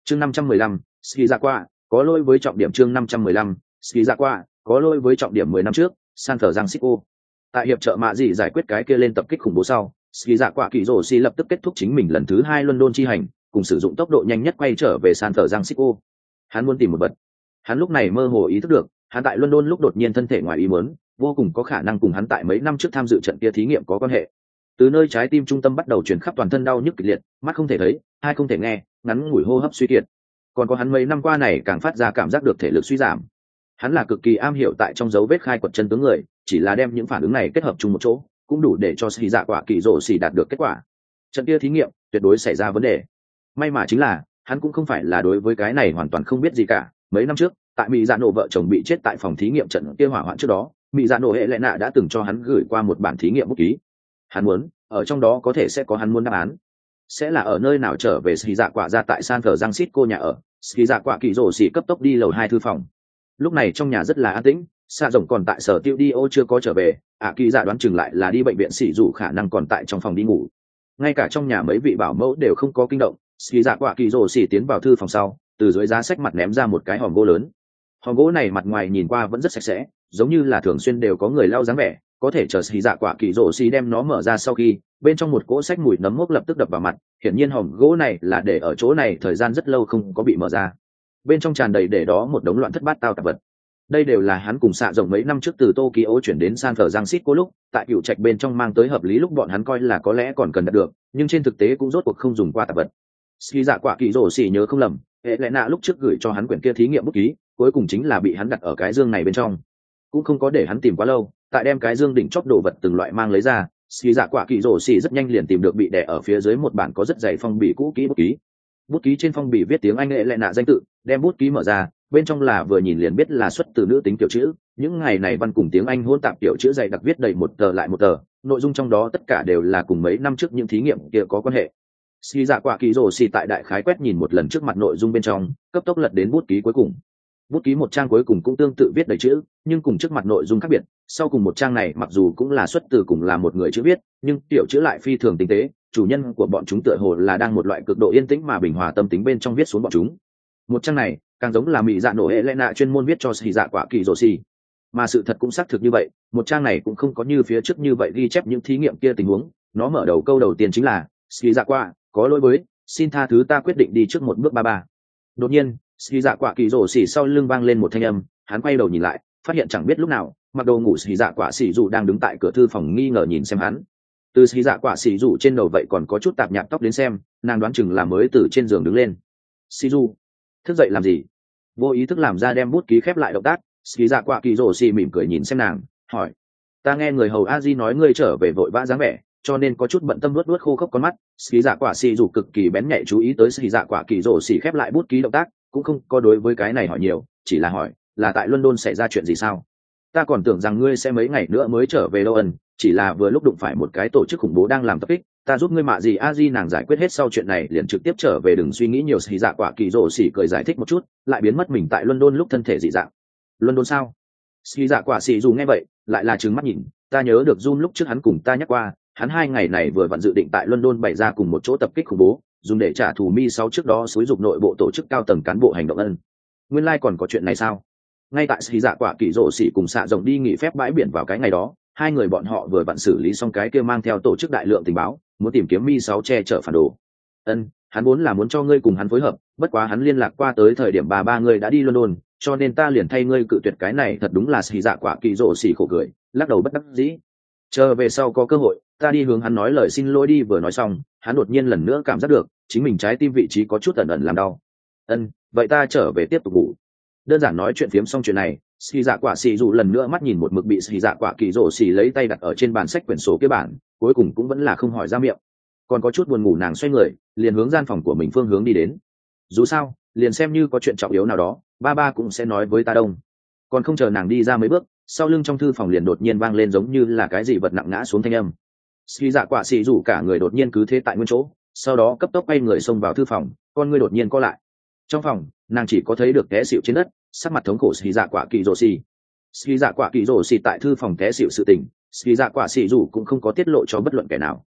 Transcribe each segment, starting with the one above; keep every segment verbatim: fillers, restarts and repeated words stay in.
chương năm trăm mười lăm, ski ra qua có lỗi với trọng điểm. chương năm trăm mười lăm, ski ra qua có lỗi với trọng điểm. Mười năm trước, San Francisco tại hiệp trợ mạ gì giải quyết cái kia lên tập kích khủng bố sau, ski dạ quả kỳ rồ xì lập tức kết thúc chính mình lần thứ hai London chi hành, cùng sử dụng tốc độ nhanh nhất quay trở về San Francisco. Hắn muốn tìm một vật. Hắn lúc này mơ hồ ý thức được, hắn tại London lúc đột nhiên thân thể ngoài ý muốn, vô cùng có khả năng cùng hắn tại mấy năm trước tham dự trận kia thí nghiệm có quan hệ. Từ nơi trái tim trung tâm bắt đầu truyền khắp toàn thân đau nhức kịch liệt, mắt không thể thấy, tai không thể nghe, ngắn ngủi hô hấp suy kiệt. Còn có hắn mấy năm qua này càng phát ra cảm giác được thể lực suy giảm. Hắn là cực kỳ am hiểu tại trong dấu vết khai quật chân tướng người, chỉ là đem những phản ứng này kết hợp chung một chỗ, cũng đủ để cho sĩ dạ quả kỳ rồ xì đạt được kết quả. Trận kia thí nghiệm tuyệt đối xảy ra vấn đề. May mà chính là hắn cũng không phải là đối với cái này hoàn toàn không biết gì cả. Mấy năm trước, tại mỹ dạ nổ vợ chồng bị chết tại phòng thí nghiệm trận kia hỏa hoạn trước đó, mỹ dạ nổ hệ lệ nạ đã từng cho hắn gửi qua một bản thí nghiệm bút ký. Hắn muốn ở trong đó có thể sẽ có hắn muốn đáp án, sẽ là ở nơi nào trở về sĩ dạ quả ra tại San Francisco nhà ở. Sĩ dạ quả kỳ rồ xì cấp tốc đi lầu hai thư phòng. Lúc này trong nhà rất là an tĩnh, xạ rồng còn tại sở tiêu đi ô chưa có trở về, ạ kỳ dạ đoán chừng lại là đi bệnh viện xỉ dù khả năng còn tại trong phòng đi ngủ. Ngay cả trong nhà mấy vị bảo mẫu đều không có kinh động. Xì dạ quả kỳ rồ xỉ tiến vào thư phòng sau, từ dưới giá sách mặt ném ra một cái hòm gỗ lớn. Hòm gỗ này mặt ngoài nhìn qua vẫn rất sạch sẽ, giống như là thường xuyên đều có người lau dáng vẻ, có thể chờ xì dạ quả kỳ rồ xỉ đem nó mở ra sau khi, bên trong một cỗ sách mùi nấm mốc lập tức đập vào mặt. Hiển nhiên hòm gỗ này là để ở chỗ này thời gian rất lâu không có bị mở ra. Bên trong tràn đầy để đó một đống loạn thất bát tao tạp vật. Đây đều là hắn cùng xạ rồng mấy năm trước từ Tokyo chuyển đến San Francisco lúc tại cựu trạch bên trong mang tới hợp lý lúc bọn hắn coi là có lẽ còn cần đạt được, nhưng trên thực tế cũng rốt cuộc không dùng qua tạp vật. Ski dạ quả kỳ rồ xỉ nhớ không lầm, hệ lẽ nạ lúc trước gửi cho hắn quyển kia thí nghiệm bút ký, cuối cùng chính là bị hắn đặt ở cái dương này bên trong, cũng không có để hắn tìm quá lâu. Tại đem cái dương đỉnh chóp đồ vật từng loại mang lấy ra, Ski dạ quả kỳ rồ xỉ rất nhanh liền tìm được bị đè ở phía dưới một bản có rất dày phong bì cũ kỹ bút ký. Bút ký trên phong bì viết tiếng Anh hệ lẽ nạ danh tự, đem bút ký mở ra, bên trong là vừa nhìn liền biết là xuất từ nữ tính tiểu chữ. Những ngày này văn cùng tiếng Anh hỗn tạp tiểu chữ dày đặc viết đầy một tờ lại một tờ, nội dung trong đó tất cả đều là cùng mấy năm trước những thí nghiệm kia có quan hệ. Ski dạ quả kỳ rồ xì tại đại khái quét nhìn một lần trước mặt nội dung bên trong, cấp tốc lật đến bút ký cuối cùng. Bút ký một trang cuối cùng cũng tương tự viết đầy chữ, nhưng cùng trước mặt nội dung khác biệt. Sau cùng một trang này mặc dù cũng là xuất từ cùng là một người chữ viết, nhưng tiểu chữ lại phi thường tinh tế, chủ nhân của bọn chúng tựa hồ là đang một loại cực độ yên tĩnh mà bình hòa tâm tính bên trong viết xuống bọn chúng. Một trang này càng giống là mỹ dạ nổ hệ lẽ nạ chuyên môn viết cho xì dạ quả kỳ rồ xì, mà sự thật cũng xác thực như vậy. Một trang này cũng không có như phía trước như vậy ghi chép những thí nghiệm kia tình huống. Nó mở đầu câu đầu tiên chính là xì dạ quả có lỗi với, xin tha thứ, ta quyết định đi trước một bước ba ba. Đột nhiên xì dạ quả kỳ rồ xì sau lưng vang lên một thanh âm. Hắn quay đầu nhìn lại, phát hiện chẳng biết lúc nào mặc đồ ngủ xì dạ quả xì dù đang đứng tại cửa thư phòng nghi ngờ nhìn xem hắn. Từ xì dạ quả xì dù trên đầu vậy còn có chút tạp nhạp tóc đến xem, nàng đoán chừng là mới từ trên giường đứng lên. Xì dù thức dậy làm gì? Vô ý thức làm ra đem bút ký khép lại động tác. Xì dạ quả kỳ rồ xì mỉm cười nhìn xem nàng, hỏi: ta nghe người hầu a di nói ngươi trở về vội vã dáng vẻ, cho nên có chút bận tâm luốt luốt khô khốc con mắt. Xì dạ quả xì dù cực kỳ bén nhạy chú ý tới xì dạ quả kỳ rồ xì khép lại bút ký động tác, cũng không có đối với cái này hỏi nhiều, chỉ là hỏi: là tại London xảy ra chuyện gì sao? Ta còn tưởng rằng ngươi sẽ mấy ngày nữa mới trở về đâu ẩn, chỉ là vừa lúc đụng phải một cái tổ chức khủng bố đang làm tập kích, ta giúp ngươi mạ gì a di nàng giải quyết hết sau chuyện này liền trực tiếp trở về, đừng suy nghĩ nhiều. Xì dạ quả kỳ rồ xì cười giải thích một chút, lại biến mất mình tại London lúc thân thể dị dạng. London sao? Xì dạ quả xì dù nghe vậy lại là trừng mắt nhìn, ta nhớ được Jun lúc trước hắn cùng ta nhắc qua, hắn hai ngày này vừa vặn dự định tại London bày ra cùng một chỗ tập kích khủng bố, dùng để trả thù mi sáu trước đó xúi dục nội bộ tổ chức cao tầng cán bộ hành động ân. Nguyên lai like còn có chuyện này sao? Ngay tại xì dạ quả kỳ rồ xì cùng xạ rồng đi nghỉ phép bãi biển vào cái ngày đó, hai người bọn họ vừa vặn xử lý xong cái kia mang theo tổ chức đại lượng tình báo, muốn tìm kiếm mi sáu che chở phản đồ. Ân, hắn vốn là muốn cho ngươi cùng hắn phối hợp, bất quá hắn liên lạc qua tới thời điểm bà ba ngươi đã đi London, cho nên ta liền thay ngươi cự tuyệt. Cái này thật đúng là xì dạ quả kỳ rồ xì khổ cười, lắc đầu bất đắc dĩ. Chờ về sau có cơ hội, ta đi hướng hắn nói lời xin lỗi đi. Vừa nói xong, hắn đột nhiên lần nữa cảm giác được chính mình trái tim vị trí có chút ẩn ẩn làm đau. Ân, vậy ta trở về tiếp tục ngủ. Đơn giản nói chuyện phiếm xong chuyện này, xì dạ quả xì dù lần nữa mắt nhìn một mực bị xì dạ quả kỳ rồ xì lấy tay đặt ở trên bàn sách quyển sổ kia bản, cuối cùng cũng vẫn là không hỏi ra miệng. Còn có chút buồn ngủ, nàng xoay người liền hướng gian phòng của mình phương hướng đi đến. Dù sao liền xem như có chuyện trọng yếu nào đó, ba ba cũng sẽ nói với ta đông. Còn không chờ nàng đi ra mấy bước, sau lưng trong thư phòng liền đột nhiên vang lên giống như là cái gì vật nặng ngã xuống thanh âm. Xì dạ quả xì dù cả người đột nhiên cứ thế tại nguyên chỗ, sau đó cấp tốc quay người xông vào thư phòng, con ngươi đột nhiên co lại. Trong phòng nàng chỉ có thấy được té xịu trên đất, sắc mặt thống khổ xì dạ quả kỳ rồ xì. Xì dạ quả kỳ rồ xì tại thư phòng té xịu sự tình, xì dạ quả xì dù cũng không có tiết lộ cho bất luận kẻ nào.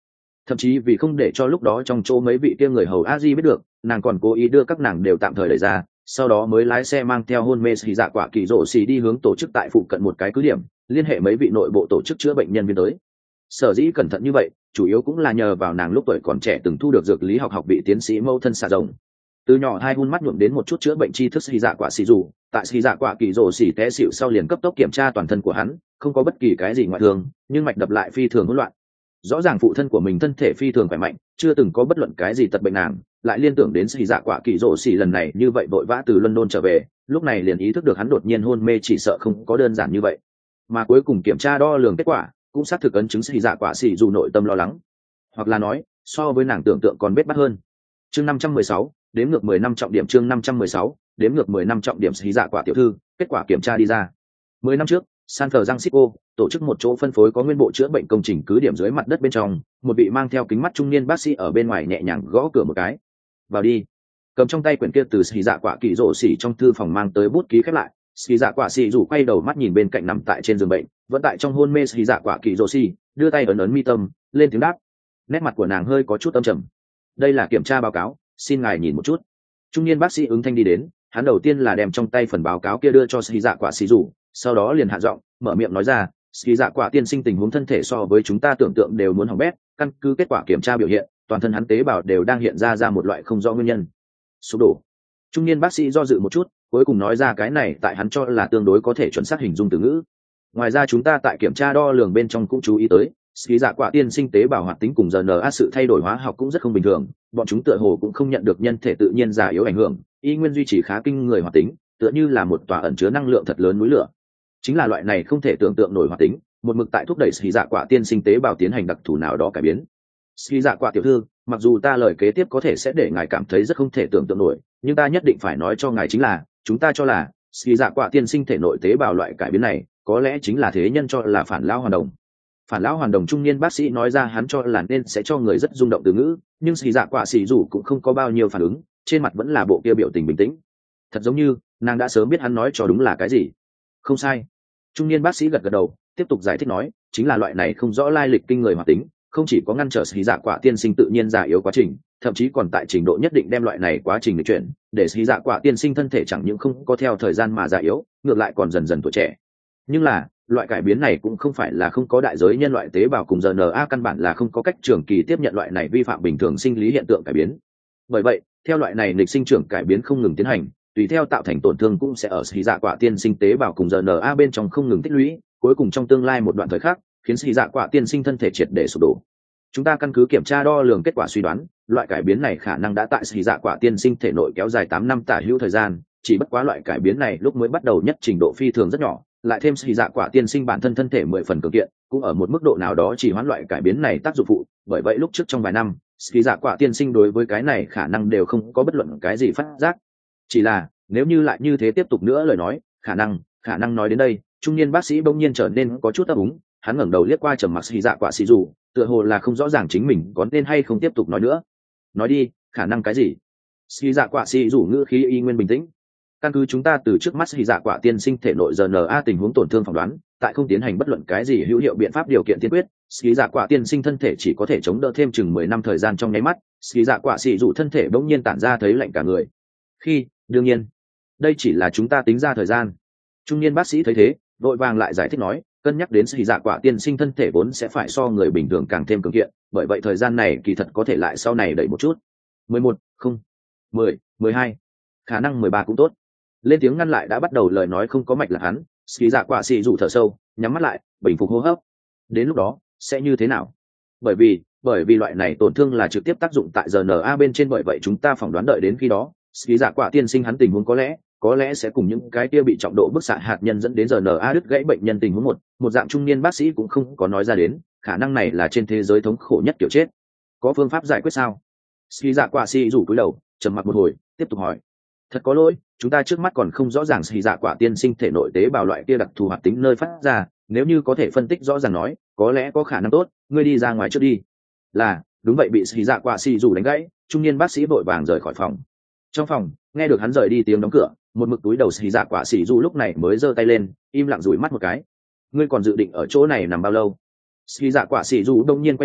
thậm chí vì không để cho lúc đó trong chỗ mấy vị kia người hầu a di biết được, nàng còn cố ý đưa các nàng đều tạm thời đẩy ra, sau đó mới lái xe mang theo hôn mê xì dạ quả kỳ rộ xì đi hướng tổ chức tại phụ cận một cái cứ điểm, liên hệ mấy vị nội bộ tổ chức chữa bệnh nhân viên tới. Sở dĩ cẩn thận như vậy chủ yếu cũng là nhờ vào nàng lúc tuổi còn trẻ từng thu được dược lý học học vị tiến sĩ mâu thân xạ rồng, từ nhỏ hai hun mắt nhuộm đến một chút chữa bệnh tri thức xì dạ quả xì dù. Tại xì dạ quả kỳ rồ xì té xịu sau liền cấp tốc kiểm tra toàn thân của hắn, không có bất kỳ cái gì ngoại thương, nhưng mạch đập lại phi thường hỗn loạn. Rõ ràng phụ thân của mình thân thể phi thường khỏe mạnh, chưa từng có bất luận cái gì tật bệnh, nàng lại liên tưởng đến xì dạ quả kỳ rồ xì lần này như vậy vội vã từ London trở về, lúc này liền ý thức được hắn đột nhiên hôn mê chỉ sợ không có đơn giản như vậy. Mà cuối cùng kiểm tra đo lường kết quả cũng xác thực ấn chứng xì dạ quả xì dù nội tâm lo lắng, hoặc là nói so với nàng tưởng tượng còn bết bắt hơn. Chương năm trăm mười sáu, đếm ngược mười năm trọng điểm. Chương năm trăm mười sáu, đếm ngược mười năm trọng điểm. Xí dạ quả tiểu thư, kết quả kiểm tra đi ra. Mười năm trước, San Francisco tổ chức một chỗ phân phối có nguyên bộ chữa bệnh công trình cứ điểm dưới mặt đất bên trong, một vị mang theo kính mắt trung niên bác sĩ ở bên ngoài nhẹ nhàng gõ cửa một cái. "Vào đi." Cầm trong tay quyển kia từ xí dạ quả kỳ rổ xỉ trong thư phòng mang tới bút ký khép lại, xí dạ quả xỉ rủ quay đầu mắt nhìn bên cạnh nằm tại trên giường bệnh, vẫn tại trong hôn mê xí dạ quả kỳ rổ xỉ, đưa tay ấn ấn mi tâm, lên tiếng đáp. Nét mặt của nàng hơi có chút âm trầm. "Đây là kiểm tra báo cáo, xin ngài nhìn một chút." Trung niên bác sĩ ứng thanh đi đến, hắn đầu tiên là đem trong tay phần báo cáo kia đưa cho xì dạ quả xì rủ, sau đó liền hạ giọng mở miệng nói ra, xì dạ quả tiên sinh tình huống thân thể so với chúng ta tưởng tượng đều muốn hỏng bét, căn cứ kết quả kiểm tra biểu hiện, toàn thân hắn tế bào đều đang hiện ra ra một loại không rõ nguyên nhân sụp đổ. Trung niên bác sĩ do dự một chút, cuối cùng nói ra cái này tại hắn cho là tương đối có thể chuẩn xác hình dung từ ngữ. Ngoài ra chúng ta tại kiểm tra đo lường bên trong cũng chú ý tới, xí dạ quả tiên sinh tế bào hoạt tính cùng rờ en a sự thay đổi hóa học cũng rất không bình thường, bọn chúng tựa hồ cũng không nhận được nhân thể tự nhiên già yếu ảnh hưởng, y nguyên duy trì khá kinh người hoạt tính, tựa như là một tòa ẩn chứa năng lượng thật lớn núi lửa. Chính là loại này không thể tưởng tượng nổi hoạt tính, một mực tại thúc đẩy xí dạ quả tiên sinh tế bào tiến hành đặc thù nào đó cải biến. Xí dạ quả tiểu thư, mặc dù ta lời kế tiếp có thể sẽ để ngài cảm thấy rất không thể tưởng tượng nổi, nhưng ta nhất định phải nói cho ngài chính là, chúng ta cho là xí dạ quả tiên sinh thể nội tế bào loại cải biến này, có lẽ chính là thế nhân cho là phản lão hoàn đồng. Phản lão hoàn đồng. Trung niên bác sĩ nói ra hắn cho là nên sẽ cho người rất rung động từ ngữ, nhưng xì dạ quả xì dù cũng không có bao nhiêu phản ứng, trên mặt vẫn là bộ kia biểu tình bình tĩnh, thật giống như nàng đã sớm biết hắn nói cho đúng là cái gì. Không sai. Trung niên bác sĩ gật gật đầu, tiếp tục giải thích nói, chính là loại này không rõ lai lịch kinh người hoạt tính, không chỉ có ngăn trở xì dạ quả tiên sinh tự nhiên già yếu quá trình, thậm chí còn tại trình độ nhất định đem loại này quá trình lịch chuyển, để xì dạ quả tiên sinh thân thể chẳng những không có theo thời gian mà già yếu, ngược lại còn dần dần tuổi trẻ. Nhưng là loại cải biến này cũng không phải là không có đại giới, nhân loại tế bào cùng rờ en a căn bản là không có cách trường kỳ tiếp nhận loại này vi phạm bình thường sinh lý hiện tượng cải biến. Bởi vậy, theo loại này nghịch sinh trưởng cải biến không ngừng tiến hành, tùy theo tạo thành tổn thương cũng sẽ ở xì dạ quả tiên sinh tế bào cùng rờ en a bên trong không ngừng tích lũy, cuối cùng trong tương lai một đoạn thời khắc, khiến xì dạ quả tiên sinh thân thể triệt để sụp đổ. Chúng ta căn cứ kiểm tra đo lường kết quả suy đoán, loại cải biến này khả năng đã tại xì dạ quả tiên sinh thể nội kéo dài tám năm tả hữu thời gian, chỉ bất quá loại cải biến này lúc mới bắt đầu nhất trình độ phi thường rất nhỏ, lại thêm xì dạ quả tiên sinh bản thân thân thể mười phần cường kiện, cũng ở một mức độ nào đó chỉ hoãn loại cải biến này tác dụng phụ, bởi vậy lúc trước trong vài năm, xì dạ quả tiên sinh đối với cái này khả năng đều không có bất luận cái gì phát giác. Chỉ là nếu như lại như thế tiếp tục nữa lời nói, khả năng khả năng nói đến đây, trung niên bác sĩ bỗng nhiên trở nên có chút ấp úng, hắn ngẩng đầu liếc qua trầm mặc xì dạ quả xì dù, tựa hồ là không rõ ràng chính mình có nên hay không tiếp tục nói nữa. Nói đi, khả năng cái gì? Xì dạ quả xì dù ngữ khí y nguyên bình tĩnh. Căn cứ chúng ta từ trước mắt xì dạ quả tiên sinh thể nội rờ en a tình huống tổn thương phỏng đoán, tại không tiến hành bất luận cái gì hữu hiệu biện pháp điều kiện tiên quyết, xì dạ quả tiên sinh thân thể chỉ có thể chống đỡ thêm chừng mười năm thời gian. Trong nháy mắt, xì dạ quả xì dù thân thể bỗng nhiên tản ra thấy lạnh cả người. Khi, đương nhiên, đây chỉ là chúng ta tính ra thời gian. Trung niên bác sĩ thấy thế, vội vàng lại giải thích nói, cân nhắc đến xì dạ quả tiên sinh thân thể vốn sẽ phải so người bình thường càng thêm cường kiện, bởi vậy thời gian này kỳ thật có thể lại sau này đẩy một chút. mười một, không, mười, mười hai, khả năng mười ba cũng tốt. Lên tiếng ngăn lại đã bắt đầu lời nói không có mạch là hắn, xì dạ quả xì dù thở sâu, nhắm mắt lại, bình phục hô hấp. Đến lúc đó sẽ như thế nào? Bởi vì bởi vì loại này tổn thương là trực tiếp tác dụng tại rờ en a bên trên, bởi vậy chúng ta phỏng đoán đợi đến khi đó, xì dạ quả tiên sinh hắn tình huống có lẽ có lẽ sẽ cùng những cái kia bị trọng độ bức xạ hạt nhân dẫn đến rờ en a đứt gãy bệnh nhân tình huống một một dạng. Trung niên bác sĩ cũng không có nói ra đến, khả năng này là trên thế giới thống khổ nhất kiểu chết. Có phương pháp giải quyết sao? Xì dạ quả xì rủ cúi đầu, trầm mặc một hồi, tiếp tục hỏi. Thật có lỗi, chúng ta trước mắt còn không rõ ràng xì dạ quả tiên sinh thể nội tế bào loại kia đặc thù hoạt tính nơi phát ra, nếu như có thể phân tích rõ ràng nói, có lẽ có khả năng tốt, ngươi đi ra ngoài trước đi. Là, đúng vậy. Bị xì dạ quả xì rủ đánh gãy, trung niên bác sĩ vội vàng rời khỏi phòng. Trong phòng, nghe được hắn rời đi tiếng đóng cửa, một mực túi đầu xì dạ quả xì rủ lúc này mới giơ tay lên, im lặng dụi mắt một cái. Ngươi còn dự định ở chỗ này nằm bao lâu? Xì dạ quả xì rủ đông nhiên quay đầu,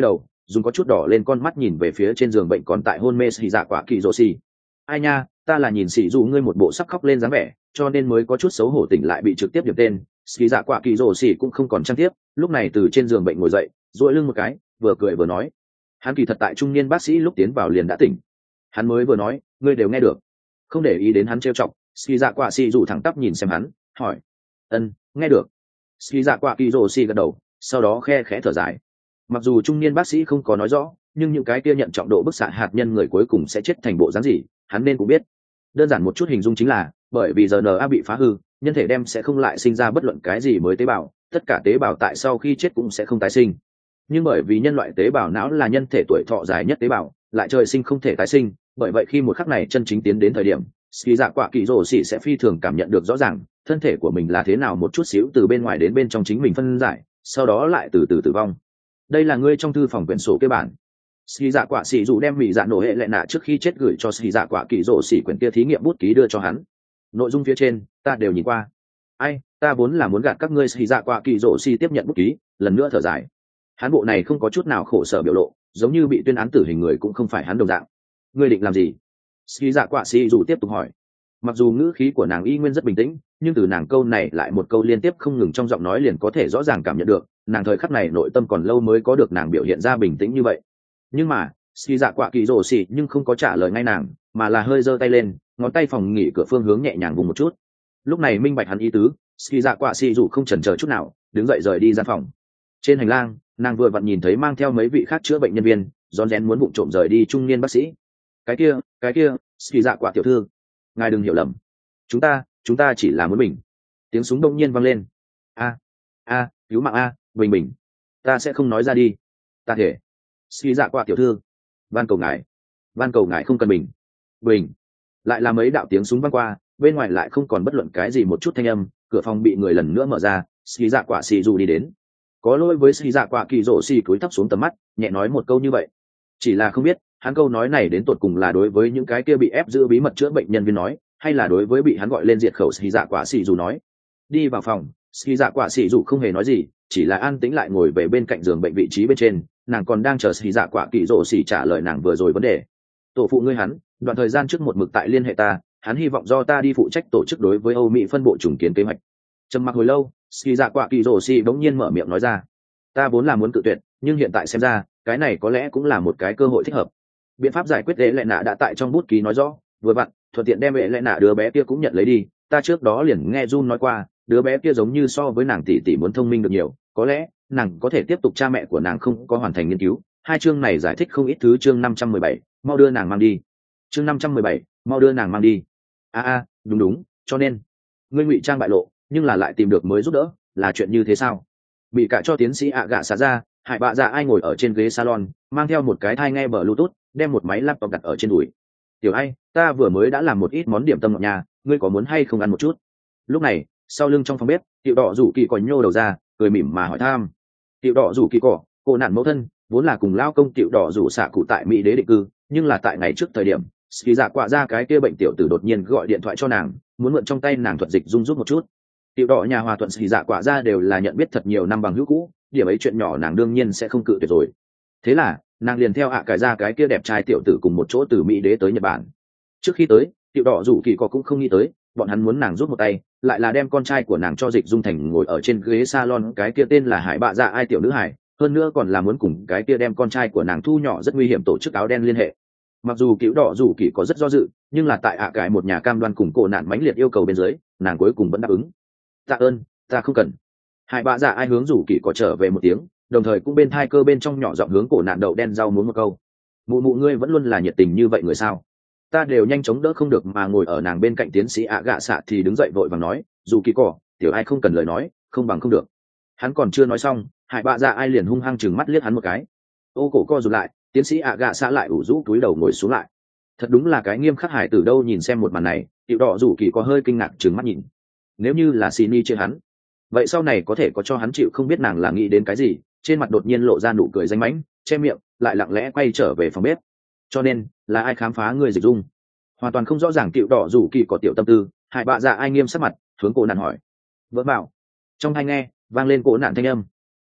dùng có chút đỏ lên con mắt nhìn về phía trên giường bệnh còn tại hôn mê xì dạ quả kỳ rồ xì. Ai nha, ta là nhìn xì dù ngươi một bộ sắp khóc lên dáng vẻ, cho nên mới có chút xấu hổ tỉnh lại bị trực tiếp điểm tên. Xì dạ quả kỳ rồ xì cũng không còn trang tiếp, lúc này từ trên giường bệnh ngồi dậy, duỗi lưng một cái, vừa cười vừa nói. Hắn kỳ thật tại trung niên bác sĩ lúc tiến vào liền đã tỉnh. Hắn mới vừa nói, ngươi đều nghe được. Không để ý đến hắn trêu chọc, xì dạ quả xì dù thẳng tắp nhìn xem hắn, hỏi. Ân, nghe được. Xì dạ quả kỳ rồ xì gật đầu, sau đó khe khẽ thở dài. Mặc dù trung niên bác sĩ không có nói rõ, nhưng những cái kia nhận trọng độ bức xạ hạt nhân người cuối cùng sẽ chết thành bộ dáng gì, hắn nên cũng biết. Đơn giản một chút hình dung chính là, bởi vì rờ en a bị phá hư, nhân thể đem sẽ không lại sinh ra bất luận cái gì mới tế bào, tất cả tế bào tại sau khi chết cũng sẽ không tái sinh. Nhưng bởi vì nhân loại tế bào não là nhân thể tuổi thọ dài nhất tế bào, lại trời sinh không thể tái sinh, bởi vậy khi một khắc này chân chính tiến đến thời điểm, ski dạ quả kỳ rồ xỉ sẽ phi thường cảm nhận được rõ ràng, thân thể của mình là thế nào một chút xíu từ bên ngoài đến bên trong chính mình phân giải, sau đó lại từ từ tử vong. Đây là ngươi trong thư phòng quyển sổ kế bản. Ski dạ quả xỉ dù đem mị dạ nổ hệ lệ nạ trước khi chết gửi cho ski dạ quả kỳ rồ xỉ quyển kia thí nghiệm bút ký đưa cho hắn. Nội dung phía trên ta đều nhìn qua. Ai, ta vốn là muốn gạt các ngươi. Ski dạ quả kỳ rồ xỉ tiếp nhận bút ký, lần nữa thở dài. Hắn bộ này không có chút nào khổ sở biểu lộ, giống như bị tuyên án tử hình người cũng không phải hắn đồng dạng. Ngươi định làm gì? Ski dạ quả xỉ dù tiếp tục hỏi. Mặc dù ngữ khí của nàng y nguyên rất bình tĩnh, nhưng từ nàng câu này lại một câu liên tiếp không ngừng trong giọng nói liền có thể rõ ràng cảm nhận được, nàng thời khắc này nội tâm còn lâu mới có được nàng biểu hiện ra bình tĩnh như vậy. Nhưng mà ski dạ quạ kỳ rồ xì nhưng không có trả lời ngay nàng, mà là hơi giơ tay lên, ngón tay phòng nghỉ cửa phương hướng nhẹ nhàng vùng một chút. Lúc này minh bạch hắn ý tứ, ski dạ quạ xì dù không chần chờ chút nào, đứng dậy rời đi gian phòng. Trên hành lang, nàng vừa vặn nhìn thấy mang theo mấy vị khác chữa bệnh nhân viên rón rén muốn vụng trộm rời đi trung niên bác sĩ. Cái kia cái kia ski dạ quạ tiểu thư, ngài đừng hiểu lầm, chúng ta chúng ta chỉ là muốn bình. Tiếng súng đông nhiên vang lên. A a cứu mạng a, bình bình, ta sẽ không nói ra đi, ta thể. Ski dạ quạ tiểu thư, van cầu ngài, van cầu ngài không cần bình bình. Lại là mấy đạo tiếng súng vang qua, bên ngoài lại không còn bất luận cái gì một chút thanh âm, cửa phòng bị người lần nữa mở ra. Ski dạ quạ xì dù đi đến, có lỗi với Ski dạ quạ kỳ rỗ xì cúi thấp xuống tầm mắt, nhẹ nói một câu như vậy. Chỉ là không biết hắn câu nói này đến tột cùng là đối với những cái kia bị ép giữ bí mật chữa bệnh nhân viên nói, hay là đối với bị hắn gọi lên diệt khẩu Ski dạ quạ xì dù nói. Đi vào phòng, Ski dạ quạ xì dù không hề nói gì, chỉ là an tĩnh lại ngồi về bên cạnh giường bệnh vị trí bên trên. Nàng còn đang chờ Ski dạ quạ kỳ rỗ xì trả lời nàng vừa rồi vấn đề. Tổ phụ ngươi hắn đoạn thời gian trước một mực tại liên hệ ta, hắn hy vọng do ta đi phụ trách tổ chức đối với Âu Mỹ phân bộ trùng kiến kế hoạch. Trầm mặc hồi lâu, Ski dạ quạ kỳ rỗ xì bỗng nhiên mở miệng nói ra. Ta vốn là muốn cự tuyệt, nhưng hiện tại xem ra cái này có lẽ cũng là một cái cơ hội thích hợp. Biện pháp giải quyết ế lệ nạ đã tại trong bút ký nói rõ, vừa vặn thuận tiện đem ế lệ nạ đứa bé kia cũng nhận lấy đi. Ta trước đó liền nghe Jun nói qua, đứa bé kia giống như so với nàng tỷ tỷ muốn thông minh được nhiều, có lẽ nàng có thể tiếp tục cha mẹ của nàng không có hoàn thành nghiên cứu. Hai chương này giải thích không ít thứ. Chương năm trăm mười bảy, mau đưa nàng mang đi. Chương năm trăm mười bảy, mau đưa nàng mang đi. A a, đúng đúng, cho nên ngươi ngụy trang bại lộ, nhưng là lại tìm được mới giúp đỡ, là chuyện như thế sao? Bị cả cho tiến sĩ ạ gạ xả ra, Hải Bạ Dạ ai ngồi ở trên ghế salon, mang theo một cái thai nghe bluetooth, đem một máy laptop đặt ở trên đùi. Tiểu Ai, ta vừa mới đã làm một ít món điểm tâm ngọt nhà, ngươi có muốn hay không ăn một chút? Lúc này, sau lưng trong phòng bếp, Tiểu Đỏ rủ kỳ còn nhô đầu ra, cười mỉm mà hỏi thăm. Tiểu Đỏ rủ kỳ cỏ, cô nạn mẫu thân, vốn là cùng lao công Tiểu Đỏ rủ xạ cụ tại Mỹ đế định cư, nhưng là tại ngày trước thời điểm, Ski dạ quạ ra cái kia bệnh tiểu tử đột nhiên gọi điện thoại cho nàng, muốn mượn trong tay nàng thuật dịch dung giúp một chút. Tiểu Đỏ nhà hòa thuận Ski dạ quạ ra đều là nhận biết thật nhiều năm bằng hữu cũ, điểm ấy chuyện nhỏ nàng đương nhiên sẽ không cự tuyệt rồi. Thế là nàng liền theo ạ cải ra cái kia đẹp trai tiểu tử cùng một chỗ từ Mỹ đế tới Nhật Bản. Trước khi tới, Tiểu Đỏ rủ kỳ có cũng không nghĩ tới bọn hắn muốn nàng giúp một tay, lại là đem con trai của nàng cho dịch dung thành ngồi ở trên ghế salon cái kia tên là Hải Bạ Dạ ai tiểu nữ hải, hơn nữa còn là muốn cùng cái kia đem con trai của nàng thu nhỏ rất nguy hiểm tổ chức áo đen liên hệ. Mặc dù Tiểu Đỏ rủ kỳ có rất do dự, nhưng là tại ạ cải một nhà cam đoan cùng cổ nạn mãnh liệt yêu cầu bên dưới, nàng cuối cùng vẫn đáp ứng. Tạ ơn, ta không cần. Hải Bạ Dạ ai hướng rủ kỳ có trở về một tiếng, đồng thời cũng bên thai cơ bên trong nhỏ giọng hướng cổ nạn đậu đen rau muốn một câu. Mụ mụ ngươi vẫn luôn là nhiệt tình như vậy người sao? Ta đều nhanh chóng đỡ không được mà ngồi ở nàng bên cạnh tiến sĩ ạ gạ xạ thì đứng dậy vội vàng nói, dù kỳ cỏ, tiểu ai không cần lời nói, không bằng không được. Hắn còn chưa nói xong, Hải Bạ Dạ ai liền hung hăng chừng mắt liếc hắn một cái. Ô cổ co rụt lại, tiến sĩ ạ gạ xạ lại ủ rũ túi đầu ngồi xuống lại. Thật đúng là cái nghiêm khắc hải từ đâu nhìn xem một màn này, Tiểu Đỏ rủ kỳ có hơi kinh ngạc chừng mắt nhìn. Nếu như là Sini trên hắn, vậy sau này có thể có cho hắn chịu không biết nàng là nghĩ đến cái gì, trên mặt đột nhiên lộ ra nụ cười danh mãnh, che miệng, lại lặng lẽ quay trở về phòng bếp. Cho nên, là ai khám phá người dịch dung? Hoàn toàn không rõ ràng Tiểu Đỏ rủ kỳ có tiểu tâm tư, Hải Bạ Dạ ai nghiêm sắc mặt, hướng cổ nạn hỏi. Vỡ bảo. Trong hai nghe, vang lên cổ nạn thanh âm.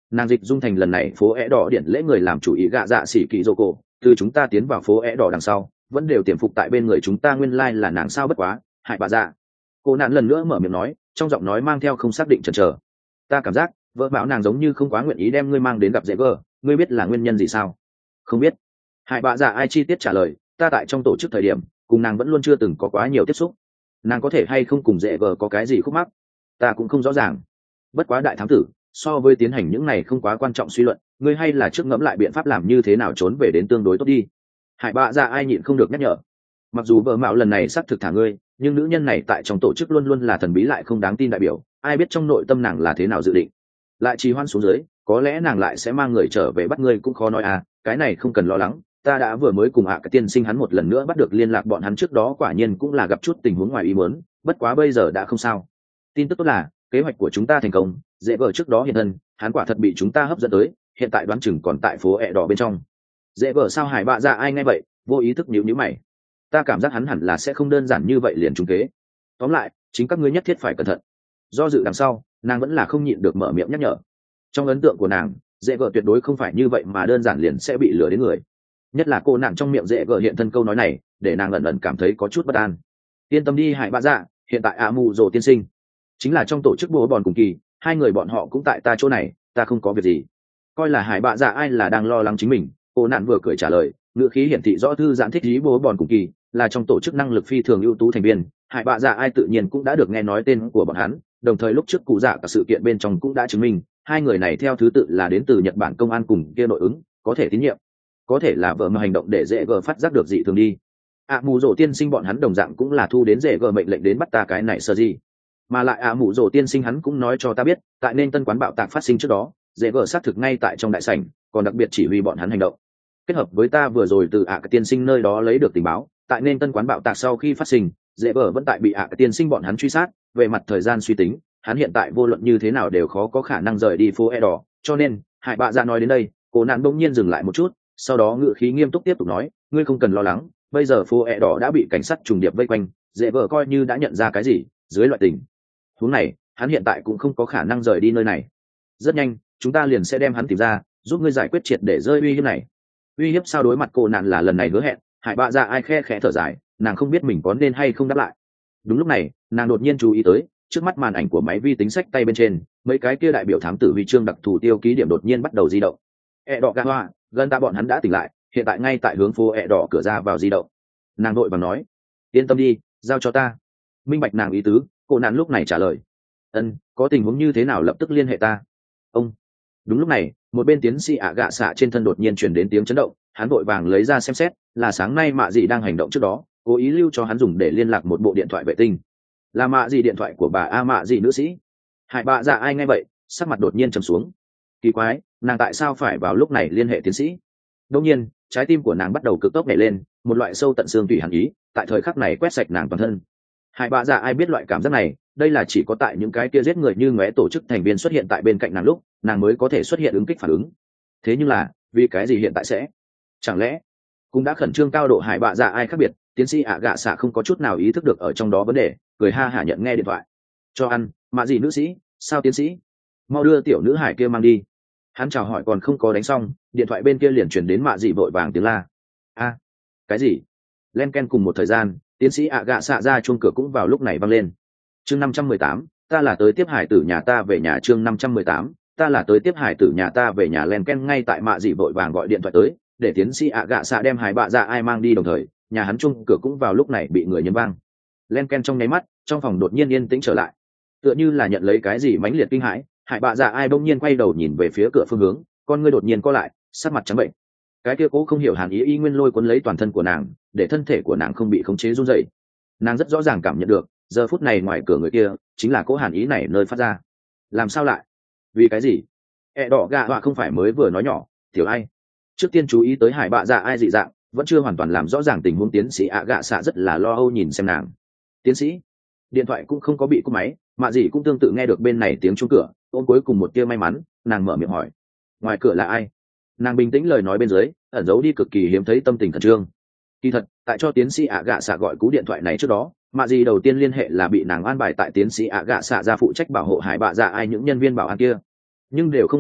Nàng dịch dung thành lần này phố é đỏ điện lễ người làm chủ ý gạ dạ xỉ kỳ dô cổ, từ chúng ta tiến vào phố é đỏ đằng sau vẫn đều tiềm phục tại bên người chúng ta, nguyên lai là nàng sao bất quá hại bà dạ. Cô nạn lần nữa mở miệng nói, trong giọng nói mang theo không xác định chần chờ. Ta cảm giác vợ bảo nàng giống như không quá nguyện ý đem ngươi mang đến gặp dễ vợ, ngươi biết là nguyên nhân gì sao? Không biết. Hại bà dạ ai chi tiết trả lời, ta tại trong tổ chức thời điểm cùng nàng vẫn luôn chưa từng có quá nhiều tiếp xúc, nàng có thể hay không cùng dễ vợ có cái gì khúc mắc ta cũng không rõ ràng. Bất quá đại thám tử, so với tiến hành những này không quá quan trọng suy luận, ngươi hay là trước ngẫm lại biện pháp làm như thế nào trốn về đến tương đối tốt đi. Hải bạ dạ ai nhịn không được nhắc nhở. Mặc dù vợ mạo lần này xác thực thả ngươi, nhưng nữ nhân này tại trong tổ chức luôn luôn là thần bí lại không đáng tin đại biểu, ai biết trong nội tâm nàng là thế nào dự định. Lại trì hoãn xuống dưới, có lẽ nàng lại sẽ mang người trở về bắt ngươi cũng khó nói à. Cái này không cần lo lắng, ta đã vừa mới cùng ạ à cái tiên sinh hắn một lần nữa bắt được liên lạc bọn hắn, trước đó quả nhiên cũng là gặp chút tình huống ngoài ý muốn, bất quá bây giờ đã không sao. Tin tức tốt là kế hoạch của chúng ta thành công, dễ vợ trước đó hiện thân, hắn quả thật bị chúng ta hấp dẫn tới, hiện tại đoán chừng còn tại phố ẹ đỏ bên trong. Dễ vợ sao? Hải bạ dạ ai nghe vậy vô ý thức nhíu nhíu mày. Ta cảm giác hắn hẳn là sẽ không đơn giản như vậy liền trúng kế. Tóm lại chính các ngươi nhất thiết phải cẩn thận. Do dự đằng sau, nàng vẫn là không nhịn được mở miệng nhắc nhở. Trong ấn tượng của nàng, dễ vợ tuyệt đối không phải như vậy mà đơn giản liền sẽ bị lừa đến người. Nhất là cô nàng trong miệng dễ vợ hiện thân câu nói này, để nàng ẩn ẩn cảm thấy có chút bất an. Yên tâm đi Hải bạ dạ, hiện tại ạ mù rồ tiên sinh chính là trong tổ chức bố bòn cùng kỳ, hai người bọn họ cũng tại ta chỗ này, ta không có việc gì. Coi là Hải bạ dạ ai là đang lo lắng chính mình, cô nạn vừa cười trả lời, ngữ khí hiển thị rõ thư giãn thích ý bố bòn cùng kỳ là trong tổ chức năng lực phi thường ưu tú thành viên. Hải bạ dạ ai tự nhiên cũng đã được nghe nói tên của bọn hắn, đồng thời lúc trước cụ dạ cả sự kiện bên trong cũng đã chứng minh hai người này theo thứ tự là đến từ Nhật Bản công an cùng kia nội ứng, có thể tín nhiệm. Có thể là vợ mà hành động để dễ gờ phát giác được dị thường đi. ạ mù rồ tiên sinh bọn hắn đồng dạng cũng là thu đến dễ gờ mệnh lệnh đến bắt ta cái này sơ gì, mà lại ạ mù rồ tiên sinh hắn cũng nói cho ta biết, tại nên tân quán bạo tạc phát sinh trước đó, dễ gờ xác thực ngay tại trong đại sảnh, còn đặc biệt chỉ huy bọn hắn hành động. Kết hợp với ta vừa rồi từ ạ cái tiên sinh nơi đó lấy được tình báo, tại nên tân quán bạo tạc sau khi phát sinh, dễ gờ vẫn tại bị ạ cái tiên sinh bọn hắn truy sát. Về mặt thời gian suy tính, hắn hiện tại vô luận như thế nào đều khó có khả năng rời đi phố e đỏ, cho nên Hải bạ dạ nói đến đây, cô nạn bỗng nhiên dừng lại một chút, sau đó ngữ khí nghiêm túc tiếp tục nói, ngươi không cần lo lắng, bây giờ phố e đỏ đã bị cảnh sát trùng điệp vây quanh, dễ vợ coi như đã nhận ra cái gì, dưới loại tình huống này hắn hiện tại cũng không có khả năng rời đi nơi này. Rất nhanh chúng ta liền sẽ đem hắn tìm ra, giúp ngươi giải quyết triệt để rơi uy hiếp này. Uy hiếp sao? Đối mặt cô nạn là lần này hứa hẹn, Hải bạ dạ ai khe khẽ thở dài, nàng không biết mình có nên hay không đáp lại. Đúng lúc này nàng đột nhiên chú ý tới trước mắt màn ảnh của máy vi tính sách tay bên trên, mấy cái kia đại biểu thám tử huy chương đặc thù tiêu ký điểm đột nhiên bắt đầu di động. E đỏ gà hoa gần ta bọn hắn đã tỉnh lại, hiện tại ngay tại hướng phố E đỏ cửa ra vào di động. Nàng đội bằng nói, yên tâm đi, giao cho ta. Minh bạch nàng ý tứ, cô nạn lúc này trả lời, ân, có tình huống như thế nào lập tức liên hệ ta. Ông. Đúng lúc này một bên tiến sĩ ạ gạ xạ trên thân đột nhiên truyền đến tiếng chấn động, hắn vội vàng lấy ra xem xét, là sáng nay mạ dị đang hành động trước đó cố ý lưu cho hắn dùng để liên lạc một bộ điện thoại vệ tinh. Là mạ dị điện thoại của bà a mạ dị nữ sĩ. Hải bạ dạ ai nghe vậy sắc mặt đột nhiên trầm xuống. Kỳ quái, nàng tại sao phải vào lúc này liên hệ tiến sĩ? Đột nhiên trái tim của nàng bắt đầu cực tốc nhảy lên, một loại sâu tận xương tủy hàn ý tại thời khắc này quét sạch nàng toàn thân. Hải bạ dạ ai biết loại cảm giác này, đây là chỉ có tại những cái kia giết người như ngóe tổ chức thành viên xuất hiện tại bên cạnh nàng lúc, nàng mới có thể xuất hiện ứng kích phản ứng. Thế nhưng là vì cái gì hiện tại sẽ? Chẳng lẽ cũng đã khẩn trương cao độ Hải bạ dạ ai khác biệt? Tiến sĩ ạ gạ xạ không có chút nào ý thức được ở trong đó vấn đề, cười ha hả nhận nghe điện thoại. Cho ăn mạ gì nữ sĩ? Sao tiến sĩ? Mau đưa tiểu nữ hải kia mang đi. Hắn chào hỏi còn không có đánh xong, điện thoại bên kia liền chuyển đến mạ dị vội vàng tiếng la. A, cái gì? Len ken cùng một thời gian, tiến sĩ ạ gạ xạ ra chuông cửa cũng vào lúc này vang lên. Chương năm trăm mười tám, ta là tới tiếp hải tử nhà ta về nhà. Chương năm trăm mười tám, ta là tới tiếp hải tử nhà ta về nhà. Len ken ngay tại mạ dị vội vàng gọi điện thoại tới, để tiến sĩ ạ gạ xạ đem hải bạ dạ ai mang đi, đồng thời nhà hắn chuông cửa cũng vào lúc này bị người nhấn vang. Len ken trong nháy mắt, trong phòng đột nhiên yên tĩnh trở lại, tựa như là nhận lấy cái gì mãnh liệt kinh hãi. Hải bạ dạ ai bỗng nhiên quay đầu nhìn về phía cửa phương hướng, con ngươi đột nhiên co lại, sắc mặt trắng bệnh. Cái kia cố không hiểu hàn ý y nguyên lôi cuốn lấy toàn thân của nàng, để thân thể của nàng không bị khống chế run rẩy. Nàng rất rõ ràng cảm nhận được giờ phút này ngoài cửa người kia chính là cố hàn ý này nơi phát ra. Làm sao lại? Vì cái gì? E đỏ gạ họa không phải mới vừa nói nhỏ tiểu ai? Trước tiên chú ý tới hải bạ dạ ai dị dạng, vẫn chưa hoàn toàn làm rõ ràng tình huống. Tiến sĩ ạ gạ xạ rất là lo âu nhìn xem nàng. Tiến sĩ, điện thoại cũng không có bị cúp máy, mạ dị cũng tương tự nghe được bên này tiếng chuông cửa, ôm cuối cùng một tia may mắn, nàng mở miệng hỏi, ngoài cửa là ai? Nàng bình tĩnh lời nói bên dưới ẩn giấu đi cực kỳ hiếm thấy tâm tình khẩn trương. Kỳ thật tại cho tiến sĩ ạ gạ xạ gọi cú điện thoại này trước đó, mạ dị đầu tiên liên hệ là bị nàng an bài tại tiến sĩ ạ gạ xạ ra phụ trách bảo hộ hải bạ dạ ai những nhân viên bảo an kia, nhưng đều không ngoại lệ